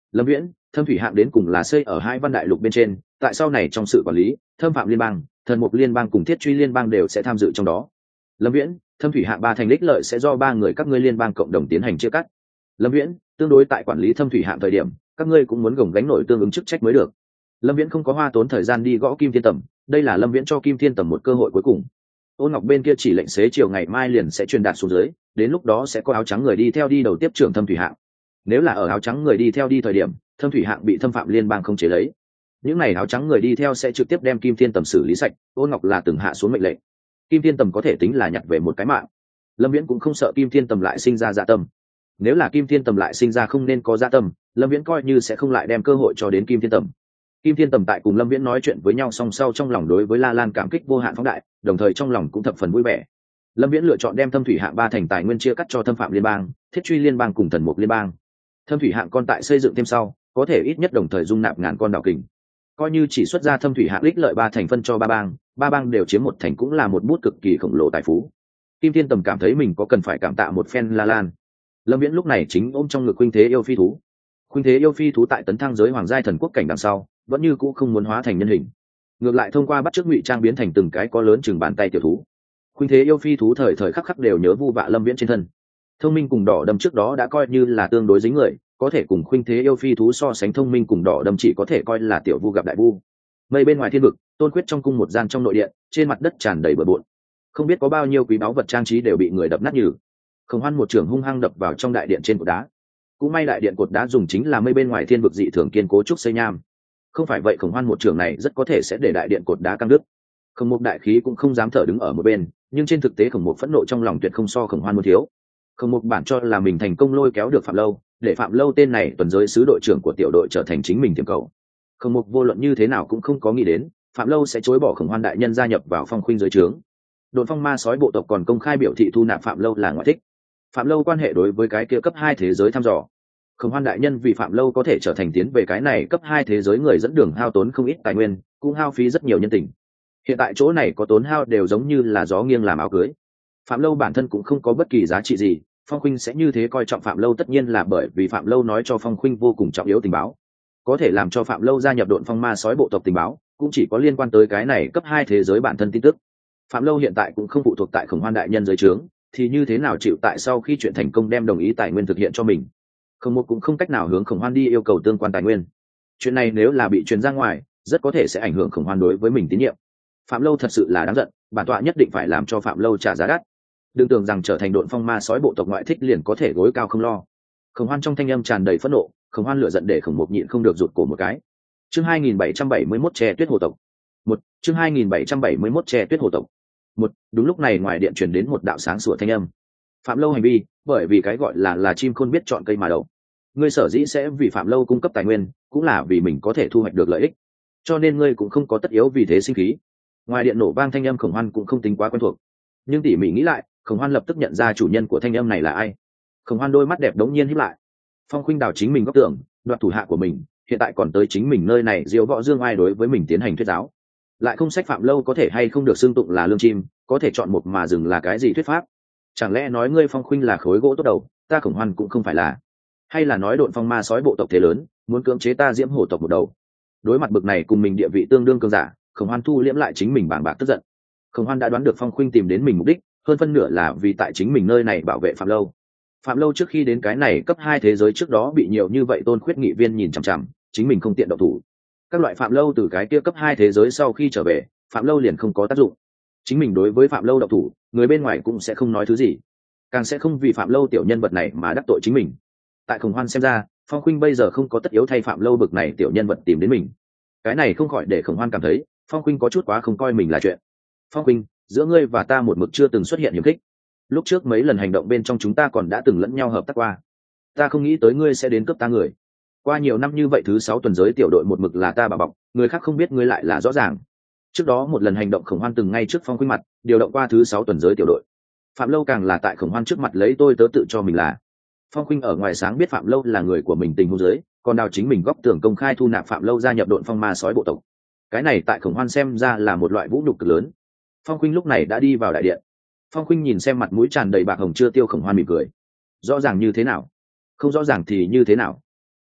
Lâm Viễn, Thâm Thủy Hạng đến cùng là xây ở hai văn đại lục bên trên, tại sau này trong sự quản lý, Thâm Phạm Liên bang, Thần Mục Liên bang cùng Thiết Truy Liên bang đều sẽ tham dự trong đó. Lâm Viễn, Thâm Thủy Hạng ba thành đích lợi sẽ do ba người các ngươi liên bang cộng đồng tiến hành chia cắt. Lâm Viễn, tương đối tại quản lý Thâm Thủy Hạng thời điểm, các ngươi cũng muốn gồng gánh nổi tương ứng chức trách mới được. Lâm Viễn không có hoa tốn thời gian đi gõ Kim Thiên Tầm, đây là Lâm Viễn cho Kim Thiên Tầm một cơ hội cuối cùng. Ôn Ngọc bên kia chỉ lệnh xế chiều ngày mai liền sẽ truyền đạt xuống dưới, đến lúc đó sẽ có áo trắng người đi theo đi đầu tiếp trưởng Thâm Thủy Hạng. Nếu là ở áo trắng người đi theo đi thời điểm, Thâm Thủy Hạng bị Thâm Phạm Liên bang không chế lấy, những này áo trắng người đi theo sẽ trực tiếp đem Kim Thiên Tầm xử lý sạch. Ôn Ngọc là từng hạ xuống mệnh lệnh, Kim Thiên Tầm có thể tính là nhặt về một cái mạng. Lâm Viễn cũng không sợ Kim Thiên Tầm lại sinh ra dạ tâm. Nếu là Kim Thiên Tầm lại sinh ra không nên có dạ tâm, Lâm Viễn coi như sẽ không lại đem cơ hội cho đến Kim Thiên Tầm. Kim Thiên Tầm tại cùng Lâm Viễn nói chuyện với nhau song sau trong lòng đối với La Lan cảm kích vô hạn phóng đại, đồng thời trong lòng cũng thập phần vui vẻ. Lâm Viễn lựa chọn đem Thâm Thủy Hạng ba thành tài nguyên chia cắt cho Thâm Phạm Liên bang, Thiết Truy Liên bang cùng Thần Mục Liên bang. Thâm Thủy Hạng con tại xây dựng thêm sau, có thể ít nhất đồng thời dung nạp ngàn con đảo kình. Coi như chỉ xuất ra Thâm Thủy Hạng lích lợi ba thành phân cho ba bang, ba bang đều chiếm một thành cũng là một bút cực kỳ khổng lồ tài phú. Kim Thiên Tầm cảm thấy mình có cần phải cảm tạ một phen La Lan. Lâm Viễn lúc này chính ôm trong ngực Khuynh Thế Yêu Phi thú. Khuynh Thế Yêu Phi thú tại tấn thăng giới hoàng giai thần quốc cảnh đằng sau, vẫn như cũ không muốn hóa thành nhân hình, ngược lại thông qua bắt chước ngụy trang biến thành từng cái có lớn chừng bàn tay tiểu thú. Khuynh Thế Yêu Phi thú thời thời khắc khắc đều nhớ vu vạ Lâm Viễn trên thân. Thông minh cùng đỏ đâm trước đó đã coi như là tương đối dính người, có thể cùng Khuynh Thế Yêu Phi thú so sánh thông minh cùng đỏ đâm chỉ có thể coi là tiểu vu gặp đại vu. Mây bên ngoài thiên vực, Tôn Quyết trong cung một gian trong nội điện, trên mặt đất tràn đầy bừa bộn, không biết có bao nhiêu quý báu vật trang trí đều bị người đập nát nhừ. Khổng Hoan một trường hung hăng đập vào trong đại điện trên cột đá. Cũng may đại điện cột đá dùng chính là mây bên ngoài thiên vực dị thường kiên cố trúc xây nham, không phải vậy Khổng Hoan một trường này rất có thể sẽ để đại điện cột đá căng đứt. Khổng Mục đại khí cũng không dám thở đứng ở một bên, nhưng trên thực tế Khổng Mục phẫn nộ trong lòng tuyệt không so Khổng Hoan muốn thiếu. Khổng Mục bản cho là mình thành công lôi kéo được Phạm Lâu, để Phạm Lâu tên này tuần giới sứ đội trưởng của tiểu đội trở thành chính mình tiềm cầu. Khổng Mục vô luận như thế nào cũng không có nghĩ đến Phạm Lâu sẽ chối bỏ Khổng Hoan đại nhân gia nhập vào Phong Khuynh giới trướng. Độn Phong Ma sói bộ tộc còn công khai biểu thị thu nạp Phạm Lâu là ngoại thích. Phạm Lâu quan hệ đối với cái kia cấp hai thế giới thăm dò. Khổng Hoan đại nhân vì Phạm Lâu có thể trở thành tiến về cái này cấp hai thế giới người dẫn đường hao tốn không ít tài nguyên, cũng hao phí rất nhiều nhân tình. Hiện tại chỗ này có tốn hao đều giống như là gió nghiêng làm áo cưới. Phạm Lâu bản thân cũng không có bất kỳ giá trị gì, Phong Khuynh sẽ như thế coi trọng Phạm Lâu tất nhiên là bởi vì Phạm Lâu nói cho Phong Khuynh vô cùng trọng yếu tình báo. Có thể làm cho Phạm Lâu gia nhập Độn Phong Ma sói bộ tộc tình báo, cũng chỉ có liên quan tới cái này cấp hai thế giới bản thân tin tức. Phạm Lâu hiện tại cũng không phụ thuộc tại Khổng Hoan đại nhân dưới trướng, thì như thế nào chịu tại sau khi chuyện thành công đem đồng ý tài nguyên thực hiện cho mình. Khổng Mục cũng không cách nào hướng Khổng Hoan đi yêu cầu tương quan tài nguyên. Chuyện này nếu là bị truyền ra ngoài, rất có thể sẽ ảnh hưởng Khổng Hoan đối với mình tín nhiệm. Phạm Lâu thật sự là đáng giận, bản tọa nhất định phải làm cho Phạm Lâu trả giá đắt. Đừng tưởng rằng trở thành Độn Phong Ma sói bộ tộc ngoại thích liền có thể gối cao không lo. Khổng Hoan trong thanh âm tràn đầy phẫn nộ, Khổng Hoan lửa giận để Khổng Mục nhịn không được rụt cổ một cái. Chương hai nghìn bảy trăm bảy mươi mốt Tre Tuyết Hồ tộc. Một, chương hai nghìn bảy trăm bảy mươi mốt Tre Tuyết Hồ tộc. Một, đúng lúc này ngoài điện truyền đến một đạo sáng sủa thanh âm. Phạm Lâu hành vi, bởi vì cái gọi là là chim khôn biết chọn cây mà đậu. Ngươi sở dĩ sẽ vì Phạm Lâu cung cấp tài nguyên, cũng là vì mình có thể thu hoạch được lợi ích. Cho nên ngươi cũng không có tất yếu vì thế sinh khí. Ngoài điện nổ vang thanh âm Khổng Hoan cũng không tính quá quen thuộc. Nhưng tỉ mỉ nghĩ lại, Khổng Hoan lập tức nhận ra chủ nhân của thanh âm này là ai. Khổng Hoan đôi mắt đẹp đống nhiên híp lại. Phong Khuynh đào chính mình góc tưởng, đoạt thủ hạ của mình, hiện tại còn tới chính mình nơi này diễu võ dương ai đối với mình tiến hành thuyết giáo. Lại không sách Phạm Lâu có thể hay không được xưng tụng là lương chim, có thể chọn một mà dừng là cái gì thuyết pháp? Chẳng lẽ nói ngươi Phong Khuynh là khối gỗ tốt đầu, ta Khổng Hoan cũng không phải là? Hay là nói Độn Phong Ma sói bộ tộc thế lớn, muốn cưỡng chế ta Diễm Hổ tộc một đầu? Đối mặt bực này cùng mình địa vị tương đương cường giả, Khổng Hoan thu liễm lại chính mình bàng bạc tức giận. Khổng Hoan đã đoán được Phong Khuynh tìm đến mình mục đích, hơn phân nửa là vì tại chính mình nơi này bảo vệ Phạm Lâu. Phạm Lâu trước khi đến cái này cấp hai thế giới trước đó bị nhiều như vậy tôn khuyết nghị viên nhìn chằm chằm, chính mình không tiện động thủ. Các loại Phạm Lâu từ cái kia cấp hai thế giới sau khi trở về, Phạm Lâu liền không có tác dụng. Chính mình đối với Phạm Lâu động thủ, người bên ngoài cũng sẽ không nói thứ gì, càng sẽ không vì Phạm Lâu tiểu nhân vật này mà đắc tội chính mình. Tại Khổng Hoan xem ra, Phong Khuynh bây giờ không có tất yếu thay Phạm Lâu bực này tiểu nhân vật tìm đến mình. Cái này không khỏi để Khổng Hoan cảm thấy Phong Khuynh có chút quá không coi mình là chuyện. Phong Khuynh, giữa ngươi và ta một mực chưa từng xuất hiện hiềm khích. Lúc trước mấy lần hành động bên trong chúng ta còn đã từng lẫn nhau hợp tác qua. Ta không nghĩ tới ngươi sẽ đến cướp ta người. Qua nhiều năm như vậy thứ sáu tuần giới tiểu đội một mực là ta bảo bọc, người khác không biết ngươi lại là rõ ràng. Trước đó một lần hành động Khổng Hoan từng ngay trước Phong Khuynh mặt điều động qua thứ sáu tuần giới tiểu đội. Phạm Lâu càng là tại Khổng Hoan trước mặt lấy tôi tớ tự cho mình là. Phong Khuynh ở ngoài sáng biết Phạm Lâu là người của mình tình huống dưới, còn đào chính mình góc tường công khai thu nạp Phạm Lâu gia nhập Độn Phong Ma sói bộ tộc. Cái này tại Khổng Hoan xem ra là một loại vũ nhục cực lớn. Phong Khuynh lúc này đã đi vào đại điện. Phong Khuynh nhìn xem mặt mũi tràn đầy bạc hồng chưa tiêu Khổng Hoan mỉm cười. Rõ ràng như thế nào? Không rõ ràng thì như thế nào?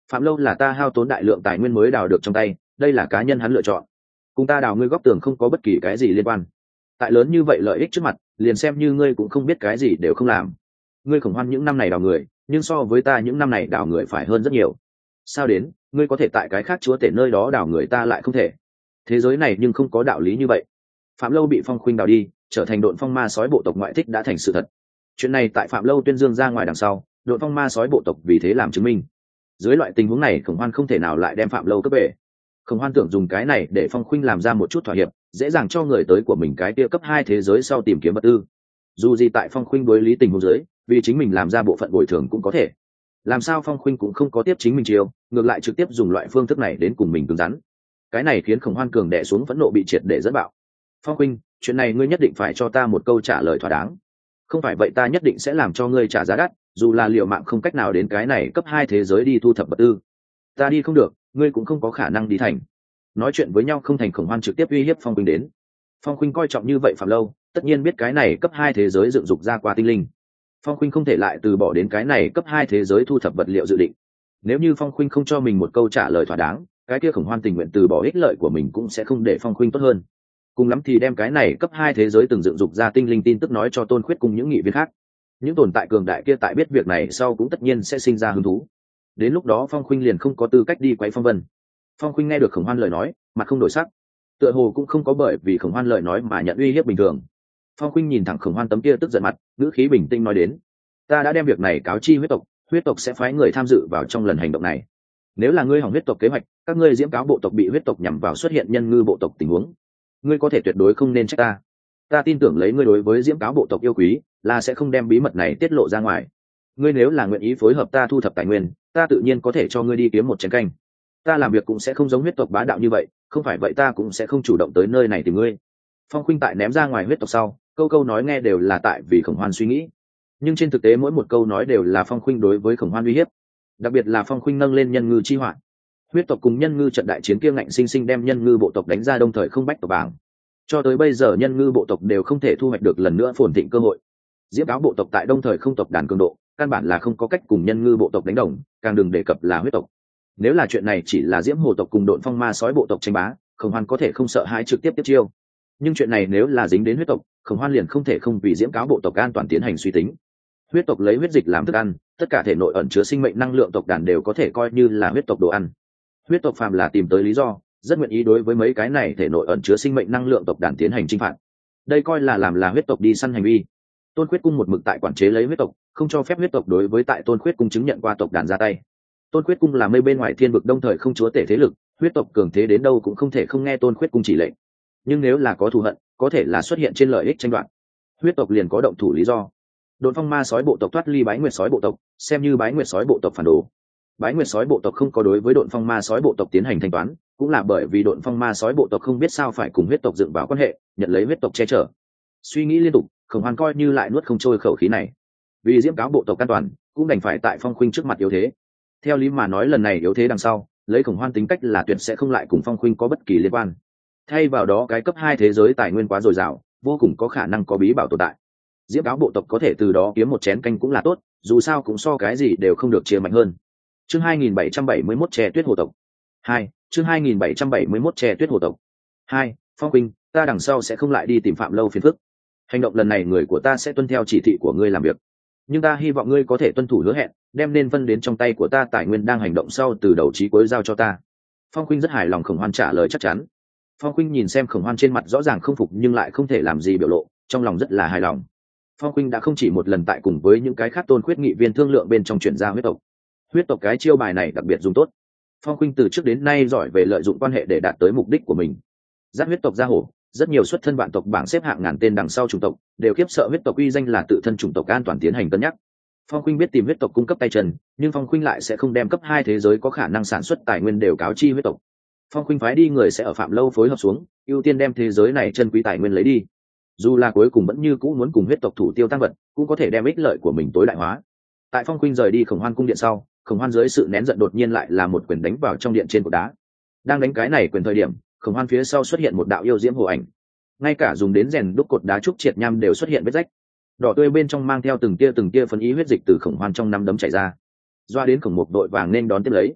Phạm Lâu là ta hao tốn đại lượng tài nguyên mới đào được trong tay, đây là cá nhân hắn lựa chọn, cùng ta đào ngươi góc tường không có bất kỳ cái gì liên quan. Tại lớn như vậy lợi ích trước mặt, liền xem như ngươi cũng không biết cái gì đều không làm. Ngươi Khổng Hoan những năm này đào người, nhưng so với ta những năm này đào người phải hơn rất nhiều. Sao đến, ngươi có thể tại cái khác chúa tể nơi đó đào người, ta lại không thể? Thế giới này nhưng không có đạo lý như vậy. Phạm Lâu bị Phong Khuynh đào đi, trở thành Độn Phong ma sói bộ tộc ngoại thích đã thành sự thật. Chuyện này tại Phạm Lâu tuyên dương ra ngoài đằng sau, Độn Phong ma sói bộ tộc vì thế làm chứng minh. Dưới loại tình huống này, Khổng Hoan không thể nào lại đem Phạm Lâu cấp về. Khổng Hoan tưởng dùng cái này để Phong Khuynh làm ra một chút thỏa hiệp, dễ dàng cho người tới của mình cái kia cấp hai thế giới sau tìm kiếm vật tư. Dù gì tại Phong Khuynh đối lý tình huống dưới, vì chính mình làm ra bộ phận bồi thường cũng có thể. Làm sao Phong Khuynh cũng không có tiếp chính mình chiêu, ngược lại trực tiếp dùng loại phương thức này đến cùng mình cứng rắn. Cái này khiến Khổng Hoan cường đè xuống phẫn nộ bị triệt để dẫn bạo. Phong Khuynh, chuyện này ngươi nhất định phải cho ta một câu trả lời thỏa đáng, không phải vậy ta nhất định sẽ làm cho ngươi trả giá đắt, dù là liệu mạng không cách nào đến cái này cấp hai thế giới đi thu thập vật tư. Ta đi không được, ngươi cũng không có khả năng đi thành. Nói chuyện với nhau không thành, Khổng Hoan trực tiếp uy hiếp Phong Khuynh đến. Phong Khuynh coi trọng như vậy Phạm Lâu, tất nhiên biết cái này cấp hai thế giới dựng dục ra qua tinh linh. Phong Khuynh không thể lại từ bỏ đến cái này cấp hai thế giới thu thập vật liệu dự định. Nếu như Phong Khuynh không cho mình một câu trả lời thỏa đáng, cái kia Khổng Hoan tình nguyện từ bỏ ích lợi của mình cũng sẽ không để Phong Khuynh tốt hơn. Cùng lắm thì đem cái này cấp hai thế giới từng dựng dục ra tinh linh tin tức nói cho Tôn Khuyết cùng những nghị viên khác. Những tồn tại cường đại kia tại biết việc này sau cũng tất nhiên sẽ sinh ra hứng thú. Đến lúc đó Phong Khuynh liền không có tư cách đi quấy phong vân. Phong Khuynh nghe được Khổng Hoan lời nói, mặt không đổi sắc, tựa hồ cũng không có bởi vì Khổng Hoan lời nói mà nhận uy hiếp bình thường. Phong Khuynh nhìn thẳng Khổng Hoan tấm kia tức giận mặt, ngữ khí bình tĩnh nói đến: ta đã đem việc này cáo chi huyết tộc, huyết tộc sẽ phái người tham dự vào trong lần hành động này. Nếu là ngươi hỏng huyết tộc kế hoạch, các ngươi diễm cáo bộ tộc bị huyết tộc nhằm vào xuất hiện nhân ngư bộ tộc tình huống, ngươi có thể tuyệt đối không nên trách ta. Ta tin tưởng lấy ngươi đối với diễm cáo bộ tộc yêu quý, là sẽ không đem bí mật này tiết lộ ra ngoài. Ngươi nếu là nguyện ý phối hợp ta thu thập tài nguyên, ta tự nhiên có thể cho ngươi đi kiếm một chén canh. Ta làm việc cũng sẽ không giống huyết tộc bá đạo như vậy, không phải vậy ta cũng sẽ không chủ động tới nơi này tìm ngươi. Phong Khuynh tại ném ra ngoài huyết tộc sau, câu câu nói nghe đều là tại vì Khổng Hoan suy nghĩ, nhưng trên thực tế mỗi một câu nói đều là Phong Khuynh đối với Khổng Hoan uy hiếp. Đặc biệt là Phong Khuynh nâng lên nhân ngư chi họa, huyết tộc cùng nhân ngư trận đại chiến kia ngạnh sinh sinh đem nhân ngư bộ tộc đánh ra đông thời không bách tộc bảng. Cho tới bây giờ nhân ngư bộ tộc đều không thể thu hoạch được lần nữa phồn thịnh cơ hội. Diễm cáo bộ tộc tại đông thời không tộc đàn cường độ, căn bản là không có cách cùng nhân ngư bộ tộc đánh đồng, càng đừng đề cập là huyết tộc. Nếu là chuyện này chỉ là Diễm hồ tộc cùng Độn Phong ma sói bộ tộc tranh bá, Khổng Hoan có thể không sợ hãi trực tiếp tiếp chiêu. Nhưng chuyện này nếu là dính đến huyết tộc, Khổng Hoan liền không thể không vì Diễm cáo bộ tộc an toàn tiến hành suy tính. Huyết tộc lấy huyết dịch làm thức ăn, tất cả thể nội ẩn chứa sinh mệnh năng lượng tộc đàn đều có thể coi như là huyết tộc đồ ăn. Huyết tộc phàm là tìm tới lý do, rất nguyện ý đối với mấy cái này thể nội ẩn chứa sinh mệnh năng lượng tộc đàn tiến hành chinh phạt. Đây coi là làm là huyết tộc đi săn hành vi. Tôn Khuyết cung một mực tại quản chế lấy huyết tộc, không cho phép huyết tộc đối với tại Tôn Khuyết cung chứng nhận qua tộc đàn ra tay. Tôn Khuyết cung là mây bên ngoài thiên vực đông thời không chúa tể thế lực, huyết tộc cường thế đến đâu cũng không thể không nghe Tôn Khuyết cung chỉ lệnh. Nhưng nếu là có thù hận, có thể là xuất hiện trên lợi ích tranh đoạt, huyết tộc liền có động thủ lý do. Độn Phong ma sói bộ tộc thoát ly Bái Nguyệt sói bộ tộc, xem như Bái Nguyệt sói bộ tộc phản đồ. Bái Nguyệt sói bộ tộc không có đối với Độn Phong ma sói bộ tộc tiến hành thanh toán, cũng là bởi vì Độn Phong ma sói bộ tộc không biết sao phải cùng huyết tộc dựng vào quan hệ, nhận lấy huyết tộc che chở. Suy nghĩ liên tục, Khổng Hoan coi như lại nuốt không trôi khẩu khí này. Vì diễm cáo bộ tộc an toàn, cũng đành phải tại Phong Khuynh trước mặt yếu thế. Theo lý mà nói lần này yếu thế đằng sau, lấy Khổng Hoan tính cách là tuyệt sẽ không lại cùng Phong Khuynh có bất kỳ liên quan. Thay vào đó cái cấp hai thế giới tài nguyên quá dồi dào, vô cùng có khả năng có bí bảo tồn tại. Diễm cáo bộ tộc có thể từ đó kiếm một chén canh cũng là tốt, dù sao cũng so cái gì đều không được chia mạnh hơn. Chương hai nghìn bảy trăm bảy mươi mốt Tre Tuyết hồ tộc. hai. Chương hai nghìn bảy trăm bảy mươi mốt Tre Tuyết hồ tộc. hai. Phong Khuynh, ta đằng sau sẽ không lại đi tìm Phạm Lâu phiền phức. Hành động lần này người của ta sẽ tuân theo chỉ thị của ngươi làm việc, nhưng ta hy vọng ngươi có thể tuân thủ hứa hẹn, đem nên phân đến trong tay của ta tài nguyên đang hành động sau từ đầu chí cuối giao cho ta. Phong Khuynh rất hài lòng Khổng Hoan trả lời chắc chắn. Phong Khuynh nhìn xem Khổng Hoan trên mặt rõ ràng không phục nhưng lại không thể làm gì biểu lộ, trong lòng rất là hài lòng. Phong Khuynh đã không chỉ một lần tại cùng với những cái khác Tôn Khuyết nghị viên thương lượng bên trong chuyển giao huyết tộc. Huyết tộc cái chiêu bài này đặc biệt dùng tốt. Phong Khuynh từ trước đến nay giỏi về lợi dụng quan hệ để đạt tới mục đích của mình. Dắt huyết tộc ra hổ, rất nhiều xuất thân vạn tộc bảng xếp hạng ngàn tên đằng sau chủng tộc đều khiếp sợ huyết tộc uy danh là tự thân chủng tộc an toàn tiến hành cân nhắc. Phong Khuynh biết tìm huyết tộc cung cấp tay chân, nhưng Phong Khuynh lại sẽ không đem cấp hai thế giới có khả năng sản xuất tài nguyên đều cáo chi huyết tộc. Phong Khuynh phái đi người sẽ ở Phạm Lâu phối hợp xuống, ưu tiên đem thế giới này chân quý tài nguyên lấy đi. Dù là cuối cùng vẫn như cũ muốn cùng huyết tộc thủ tiêu tăng vật, cũng có thể đem ích lợi của mình tối đại hóa. Tại Phong Khuynh rời đi Khổng Hoan cung điện sau, Khổng Hoan dưới sự nén giận đột nhiên lại là một quyền đánh vào trong điện trên cột đá. Đang đánh cái này quyền thời điểm, Khổng Hoan phía sau xuất hiện một đạo yêu diễm hồ ảnh, ngay cả dùng đến rèn đúc cột đá trúc triệt nham đều xuất hiện vết rách, đỏ tươi bên trong mang theo từng tia từng tia phân ý huyết dịch từ Khổng Hoan trong năm đấm chảy ra. Doa đến Khổng Mục đội vàng nên đón tiếp lấy.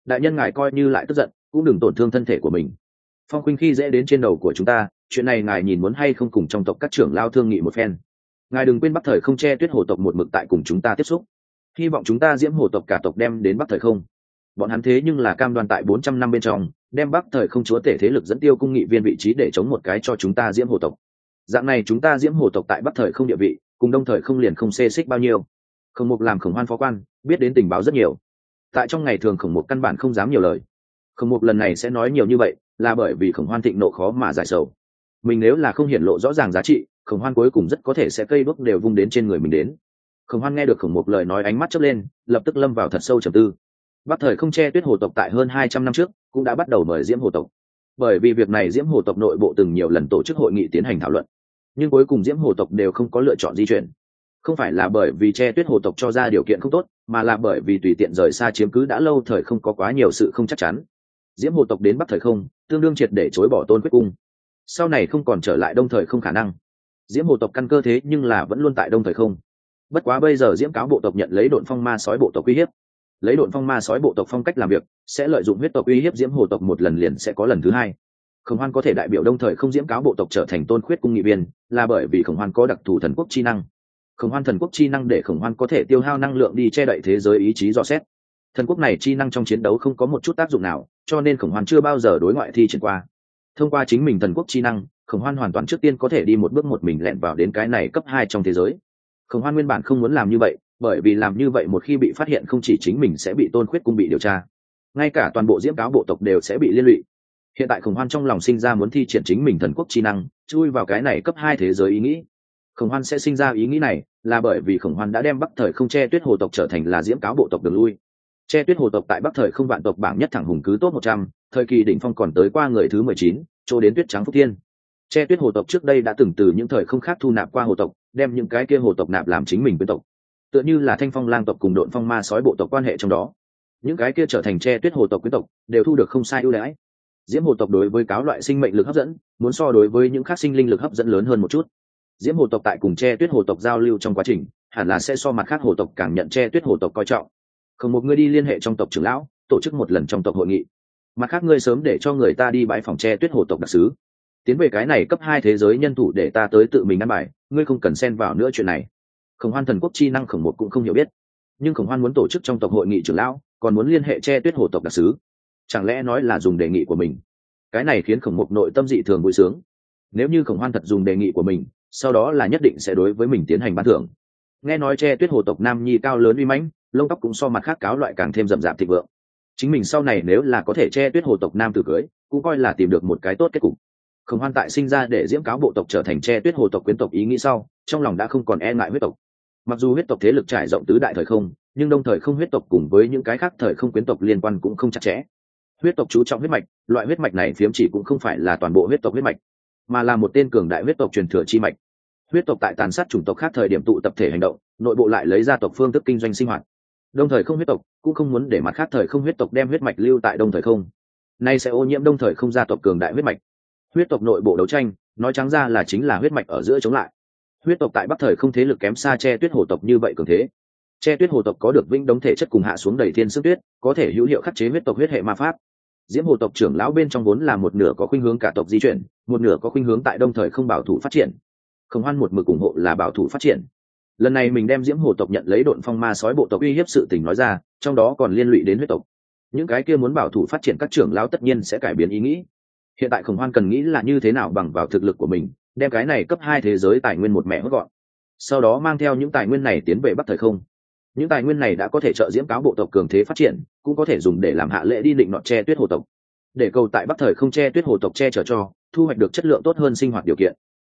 đại nhân ngài coi như lại tức giận cũng đừng tổn thương thân thể của mình. Phong Khuynh khi dễ đến trên đầu của chúng ta, chuyện này ngài nhìn muốn hay không cùng trong tộc các trưởng lao thương nghị một phen. Ngài đừng quên Bắc Thời Không che Tuyết Hồ tộc một mực tại cùng chúng ta tiếp xúc, hy vọng chúng ta Diễm Hồ tộc cả tộc đem đến Bắc Thời Không. Bọn hắn thế nhưng là cam đoan tại bốn trăm năm bên trong đem Bắc Thời Không chúa tể thế lực dẫn tiêu cung nghị viên vị trí để chống một cái cho chúng ta Diễm Hồ tộc. Dạng này chúng ta Diễm Hồ tộc tại Bắc Thời Không địa vị cùng Đông Thời Không liền không xê xích bao nhiêu. Khổng Mục làm Khổng Hoan phó quan, biết đến tình báo rất nhiều. Tại trong ngày thường Khổng Mục căn bản không dám nhiều lời. Khổng Mục lần này sẽ nói nhiều như vậy là bởi vì Khổng Hoan thịnh nộ khó mà giải sầu. Mình nếu là không hiển lộ rõ ràng giá trị, Khổng Hoan cuối cùng rất có thể sẽ cây đuốc đều vung đến trên người mình đến. Khổng Hoan nghe được Khổng Mục lời nói, ánh mắt chớp lên, lập tức lâm vào thật sâu trầm tư. Bắc Thời Không che Tuyết Hồ tộc tại hơn hai trăm năm trước cũng đã bắt đầu mời Diễm Hồ tộc. Bởi vì việc này Diễm Hồ tộc nội bộ từng nhiều lần tổ chức hội nghị tiến hành thảo luận, nhưng cuối cùng Diễm Hồ tộc đều không có lựa chọn di chuyển. Không phải là bởi vì che Tuyết Hồ tộc cho ra điều kiện không tốt, mà là bởi vì tùy tiện rời xa chiếm cứ đã lâu thời không có quá nhiều sự không chắc chắn. Diễm Hồ tộc đến Bắc Thời Không, tương đương triệt để chối bỏ Tôn Quyết cung. Sau này không còn trở lại Đông Thời Không khả năng. Diễm Hồ tộc căn cơ thế nhưng là vẫn luôn tại Đông Thời Không. Bất quá bây giờ Diễm Cáo bộ tộc nhận lấy Độn Phong Ma sói bộ tộc uy hiếp. Lấy Độn Phong Ma sói bộ tộc phong cách làm việc, sẽ lợi dụng huyết tộc uy hiếp Diễm Hồ tộc một lần liền sẽ có lần thứ hai. Khổng Hoan có thể đại biểu Đông Thời Không Diễm Cáo bộ tộc trở thành Tôn Khuyết cung nghị viên, là bởi vì Khổng Hoan có đặc thù thần quốc chi năng. Khổng Hoan thần quốc chi năng để Khổng Hoan có thể tiêu hao năng lượng đi che đậy thế giới ý chí dò xét. Thần quốc này chi năng trong chiến đấu không có một chút tác dụng nào, cho nên Khổng Hoan chưa bao giờ đối ngoại thi triển qua. Thông qua chính mình thần quốc chi năng, Khổng Hoan hoàn toàn trước tiên có thể đi một bước một mình lẻn vào đến cái này cấp hai trong thế giới. Khổng Hoan nguyên bản không muốn làm như vậy, bởi vì làm như vậy một khi bị phát hiện không chỉ chính mình sẽ bị Tôn Khuyết cung bị điều tra, ngay cả toàn bộ Diễm Cáo bộ tộc đều sẽ bị liên lụy. Hiện tại Khổng Hoan trong lòng sinh ra muốn thi triển chính mình thần quốc chi năng, chui vào cái này cấp hai thế giới ý nghĩ. Khổng Hoan sẽ sinh ra ý nghĩ này là bởi vì Khổng Hoan đã đem Bắc Thời Không che Tuyết Hồ tộc trở thành là Diễm Cáo bộ tộc đường lui. Che Tuyết Hồ tộc tại Bắc Thời Không vạn tộc bảng nhất thẳng hùng cứ top một trăm, thời kỳ đỉnh phong còn tới qua người thứ mười chín, cho đến Tuyết Trắng Phúc Thiên. Che Tuyết Hồ tộc trước đây đã từng từ những thời không khác thu nạp qua hồ tộc, đem những cái kia hồ tộc nạp làm chính mình quyến tộc. Tựa như là Thanh Phong Lang tộc cùng Độn Phong Ma sói bộ tộc quan hệ trong đó. Những cái kia trở thành Che Tuyết Hồ tộc quyến tộc, đều thu được không sai ưu đãi. Diễm Hồ tộc đối với cáo loại sinh mệnh lực hấp dẫn, muốn so đối với những khác sinh linh lực hấp dẫn lớn hơn một chút. Diễm Hồ tộc tại cùng Che Tuyết Hồ tộc giao lưu trong quá trình, hẳn là sẽ so mặt khác hồ tộc càng nhận Che Tuyết Hồ tộc coi trọng. Không một người đi liên hệ trong tộc trưởng lão, tổ chức một lần trong tộc hội nghị. Mặt khác ngươi sớm để cho người ta đi bãi phòng Che Tuyết Hồ tộc đặc sứ. Tiến về cái này cấp hai thế giới nhân thủ để ta tới tự mình ăn bài, ngươi không cần xen vào nữa chuyện này. Khổng Hoan thần quốc chi năng Khổng Một cũng không hiểu biết, nhưng Khổng Hoan muốn tổ chức trong tộc hội nghị trưởng lão, còn muốn liên hệ Che Tuyết Hồ tộc đặc sứ, chẳng lẽ nói là dùng đề nghị của mình? Cái này khiến Khổng Một nội tâm dị thường vui sướng. Nếu như Khổng Hoan thật dùng đề nghị của mình, sau đó là nhất định sẽ đối với mình tiến hành ban thưởng. Nghe nói Che Tuyết Hồ tộc nam nhi cao lớn uy mãnh, lông tóc cũng so mặt khác cáo loại càng thêm rậm rạp thịnh vượng. Chính mình sau này nếu là có thể Che Tuyết Hồ tộc nam tử cưới, cũng coi là tìm được một cái tốt kết cục. Khổng Hoan tại sinh ra để Diễm Cáo bộ tộc trở thành Che Tuyết Hồ tộc quyến tộc ý nghĩ sau, trong lòng đã không còn e ngại huyết tộc. Mặc dù huyết tộc thế lực trải rộng tứ đại thời không, nhưng Đông Thời Không huyết tộc cùng với những cái khác thời không quyến tộc liên quan cũng không chặt chẽ. Huyết tộc chú trọng huyết mạch, loại huyết mạch này phiếm chỉ cũng không phải là toàn bộ huyết tộc huyết mạch, mà là một tên cường đại huyết tộc truyền thừa chi mạch. Huyết tộc tại tàn sát chủng tộc khác thời điểm tụ tập thể hành động, nội bộ lại lấy gia tộc phương thức kinh doanh sinh hoạt. Đông Thời Không huyết tộc cũng không muốn để mặt khác thời không huyết tộc đem huyết mạch lưu tại Đông Thời Không, nay sẽ ô nhiễm Đông Thời Không gia tộc cường đại huyết mạch. Huyết tộc nội bộ đấu tranh, nói trắng ra là chính là huyết mạch ở giữa chống lại. Huyết tộc tại Bắc Thời Không thế lực kém xa Che Tuyết Hồ tộc như vậy cường thế. Che Tuyết Hồ tộc có được vĩnh đống thể chất cùng hạ xuống đầy thiên sức tuyết, có thể hữu hiệu khắc chế huyết tộc huyết hệ ma pháp. Diễm Hồ tộc trưởng lão bên trong vốn là một nửa có khuynh hướng cả tộc di chuyển, một nửa có khuynh hướng tại Đông Thời Không bảo thủ phát triển. Khổng Hoan một mực ủng hộ là bảo thủ phát triển. Lần này mình đem Diễm Hồ tộc nhận lấy Độn Phong Ma sói bộ tộc uy hiếp sự tình nói ra, trong đó còn liên lụy đến huyết tộc. Những cái kia muốn bảo thủ phát triển các trưởng lão tất nhiên sẽ cải biến ý nghĩ. Hiện tại Khổng Hoan cần nghĩ là như thế nào bằng vào thực lực của mình, đem cái này cấp hai thế giới tài nguyên một mẹ hốt gọn. Sau đó mang theo những tài nguyên này tiến về Bắc Thời Không. Những tài nguyên này đã có thể trợ Diễm Cáo bộ tộc cường thế phát triển, cũng có thể dùng để làm hạ lễ đi định nọt Che Tuyết Hồ tộc. Để cầu tại Bắc Thời Không Che Tuyết Hồ tộc che chở cho, thu hoạch được chất lượng tốt hơn sinh hoạt điều kiện.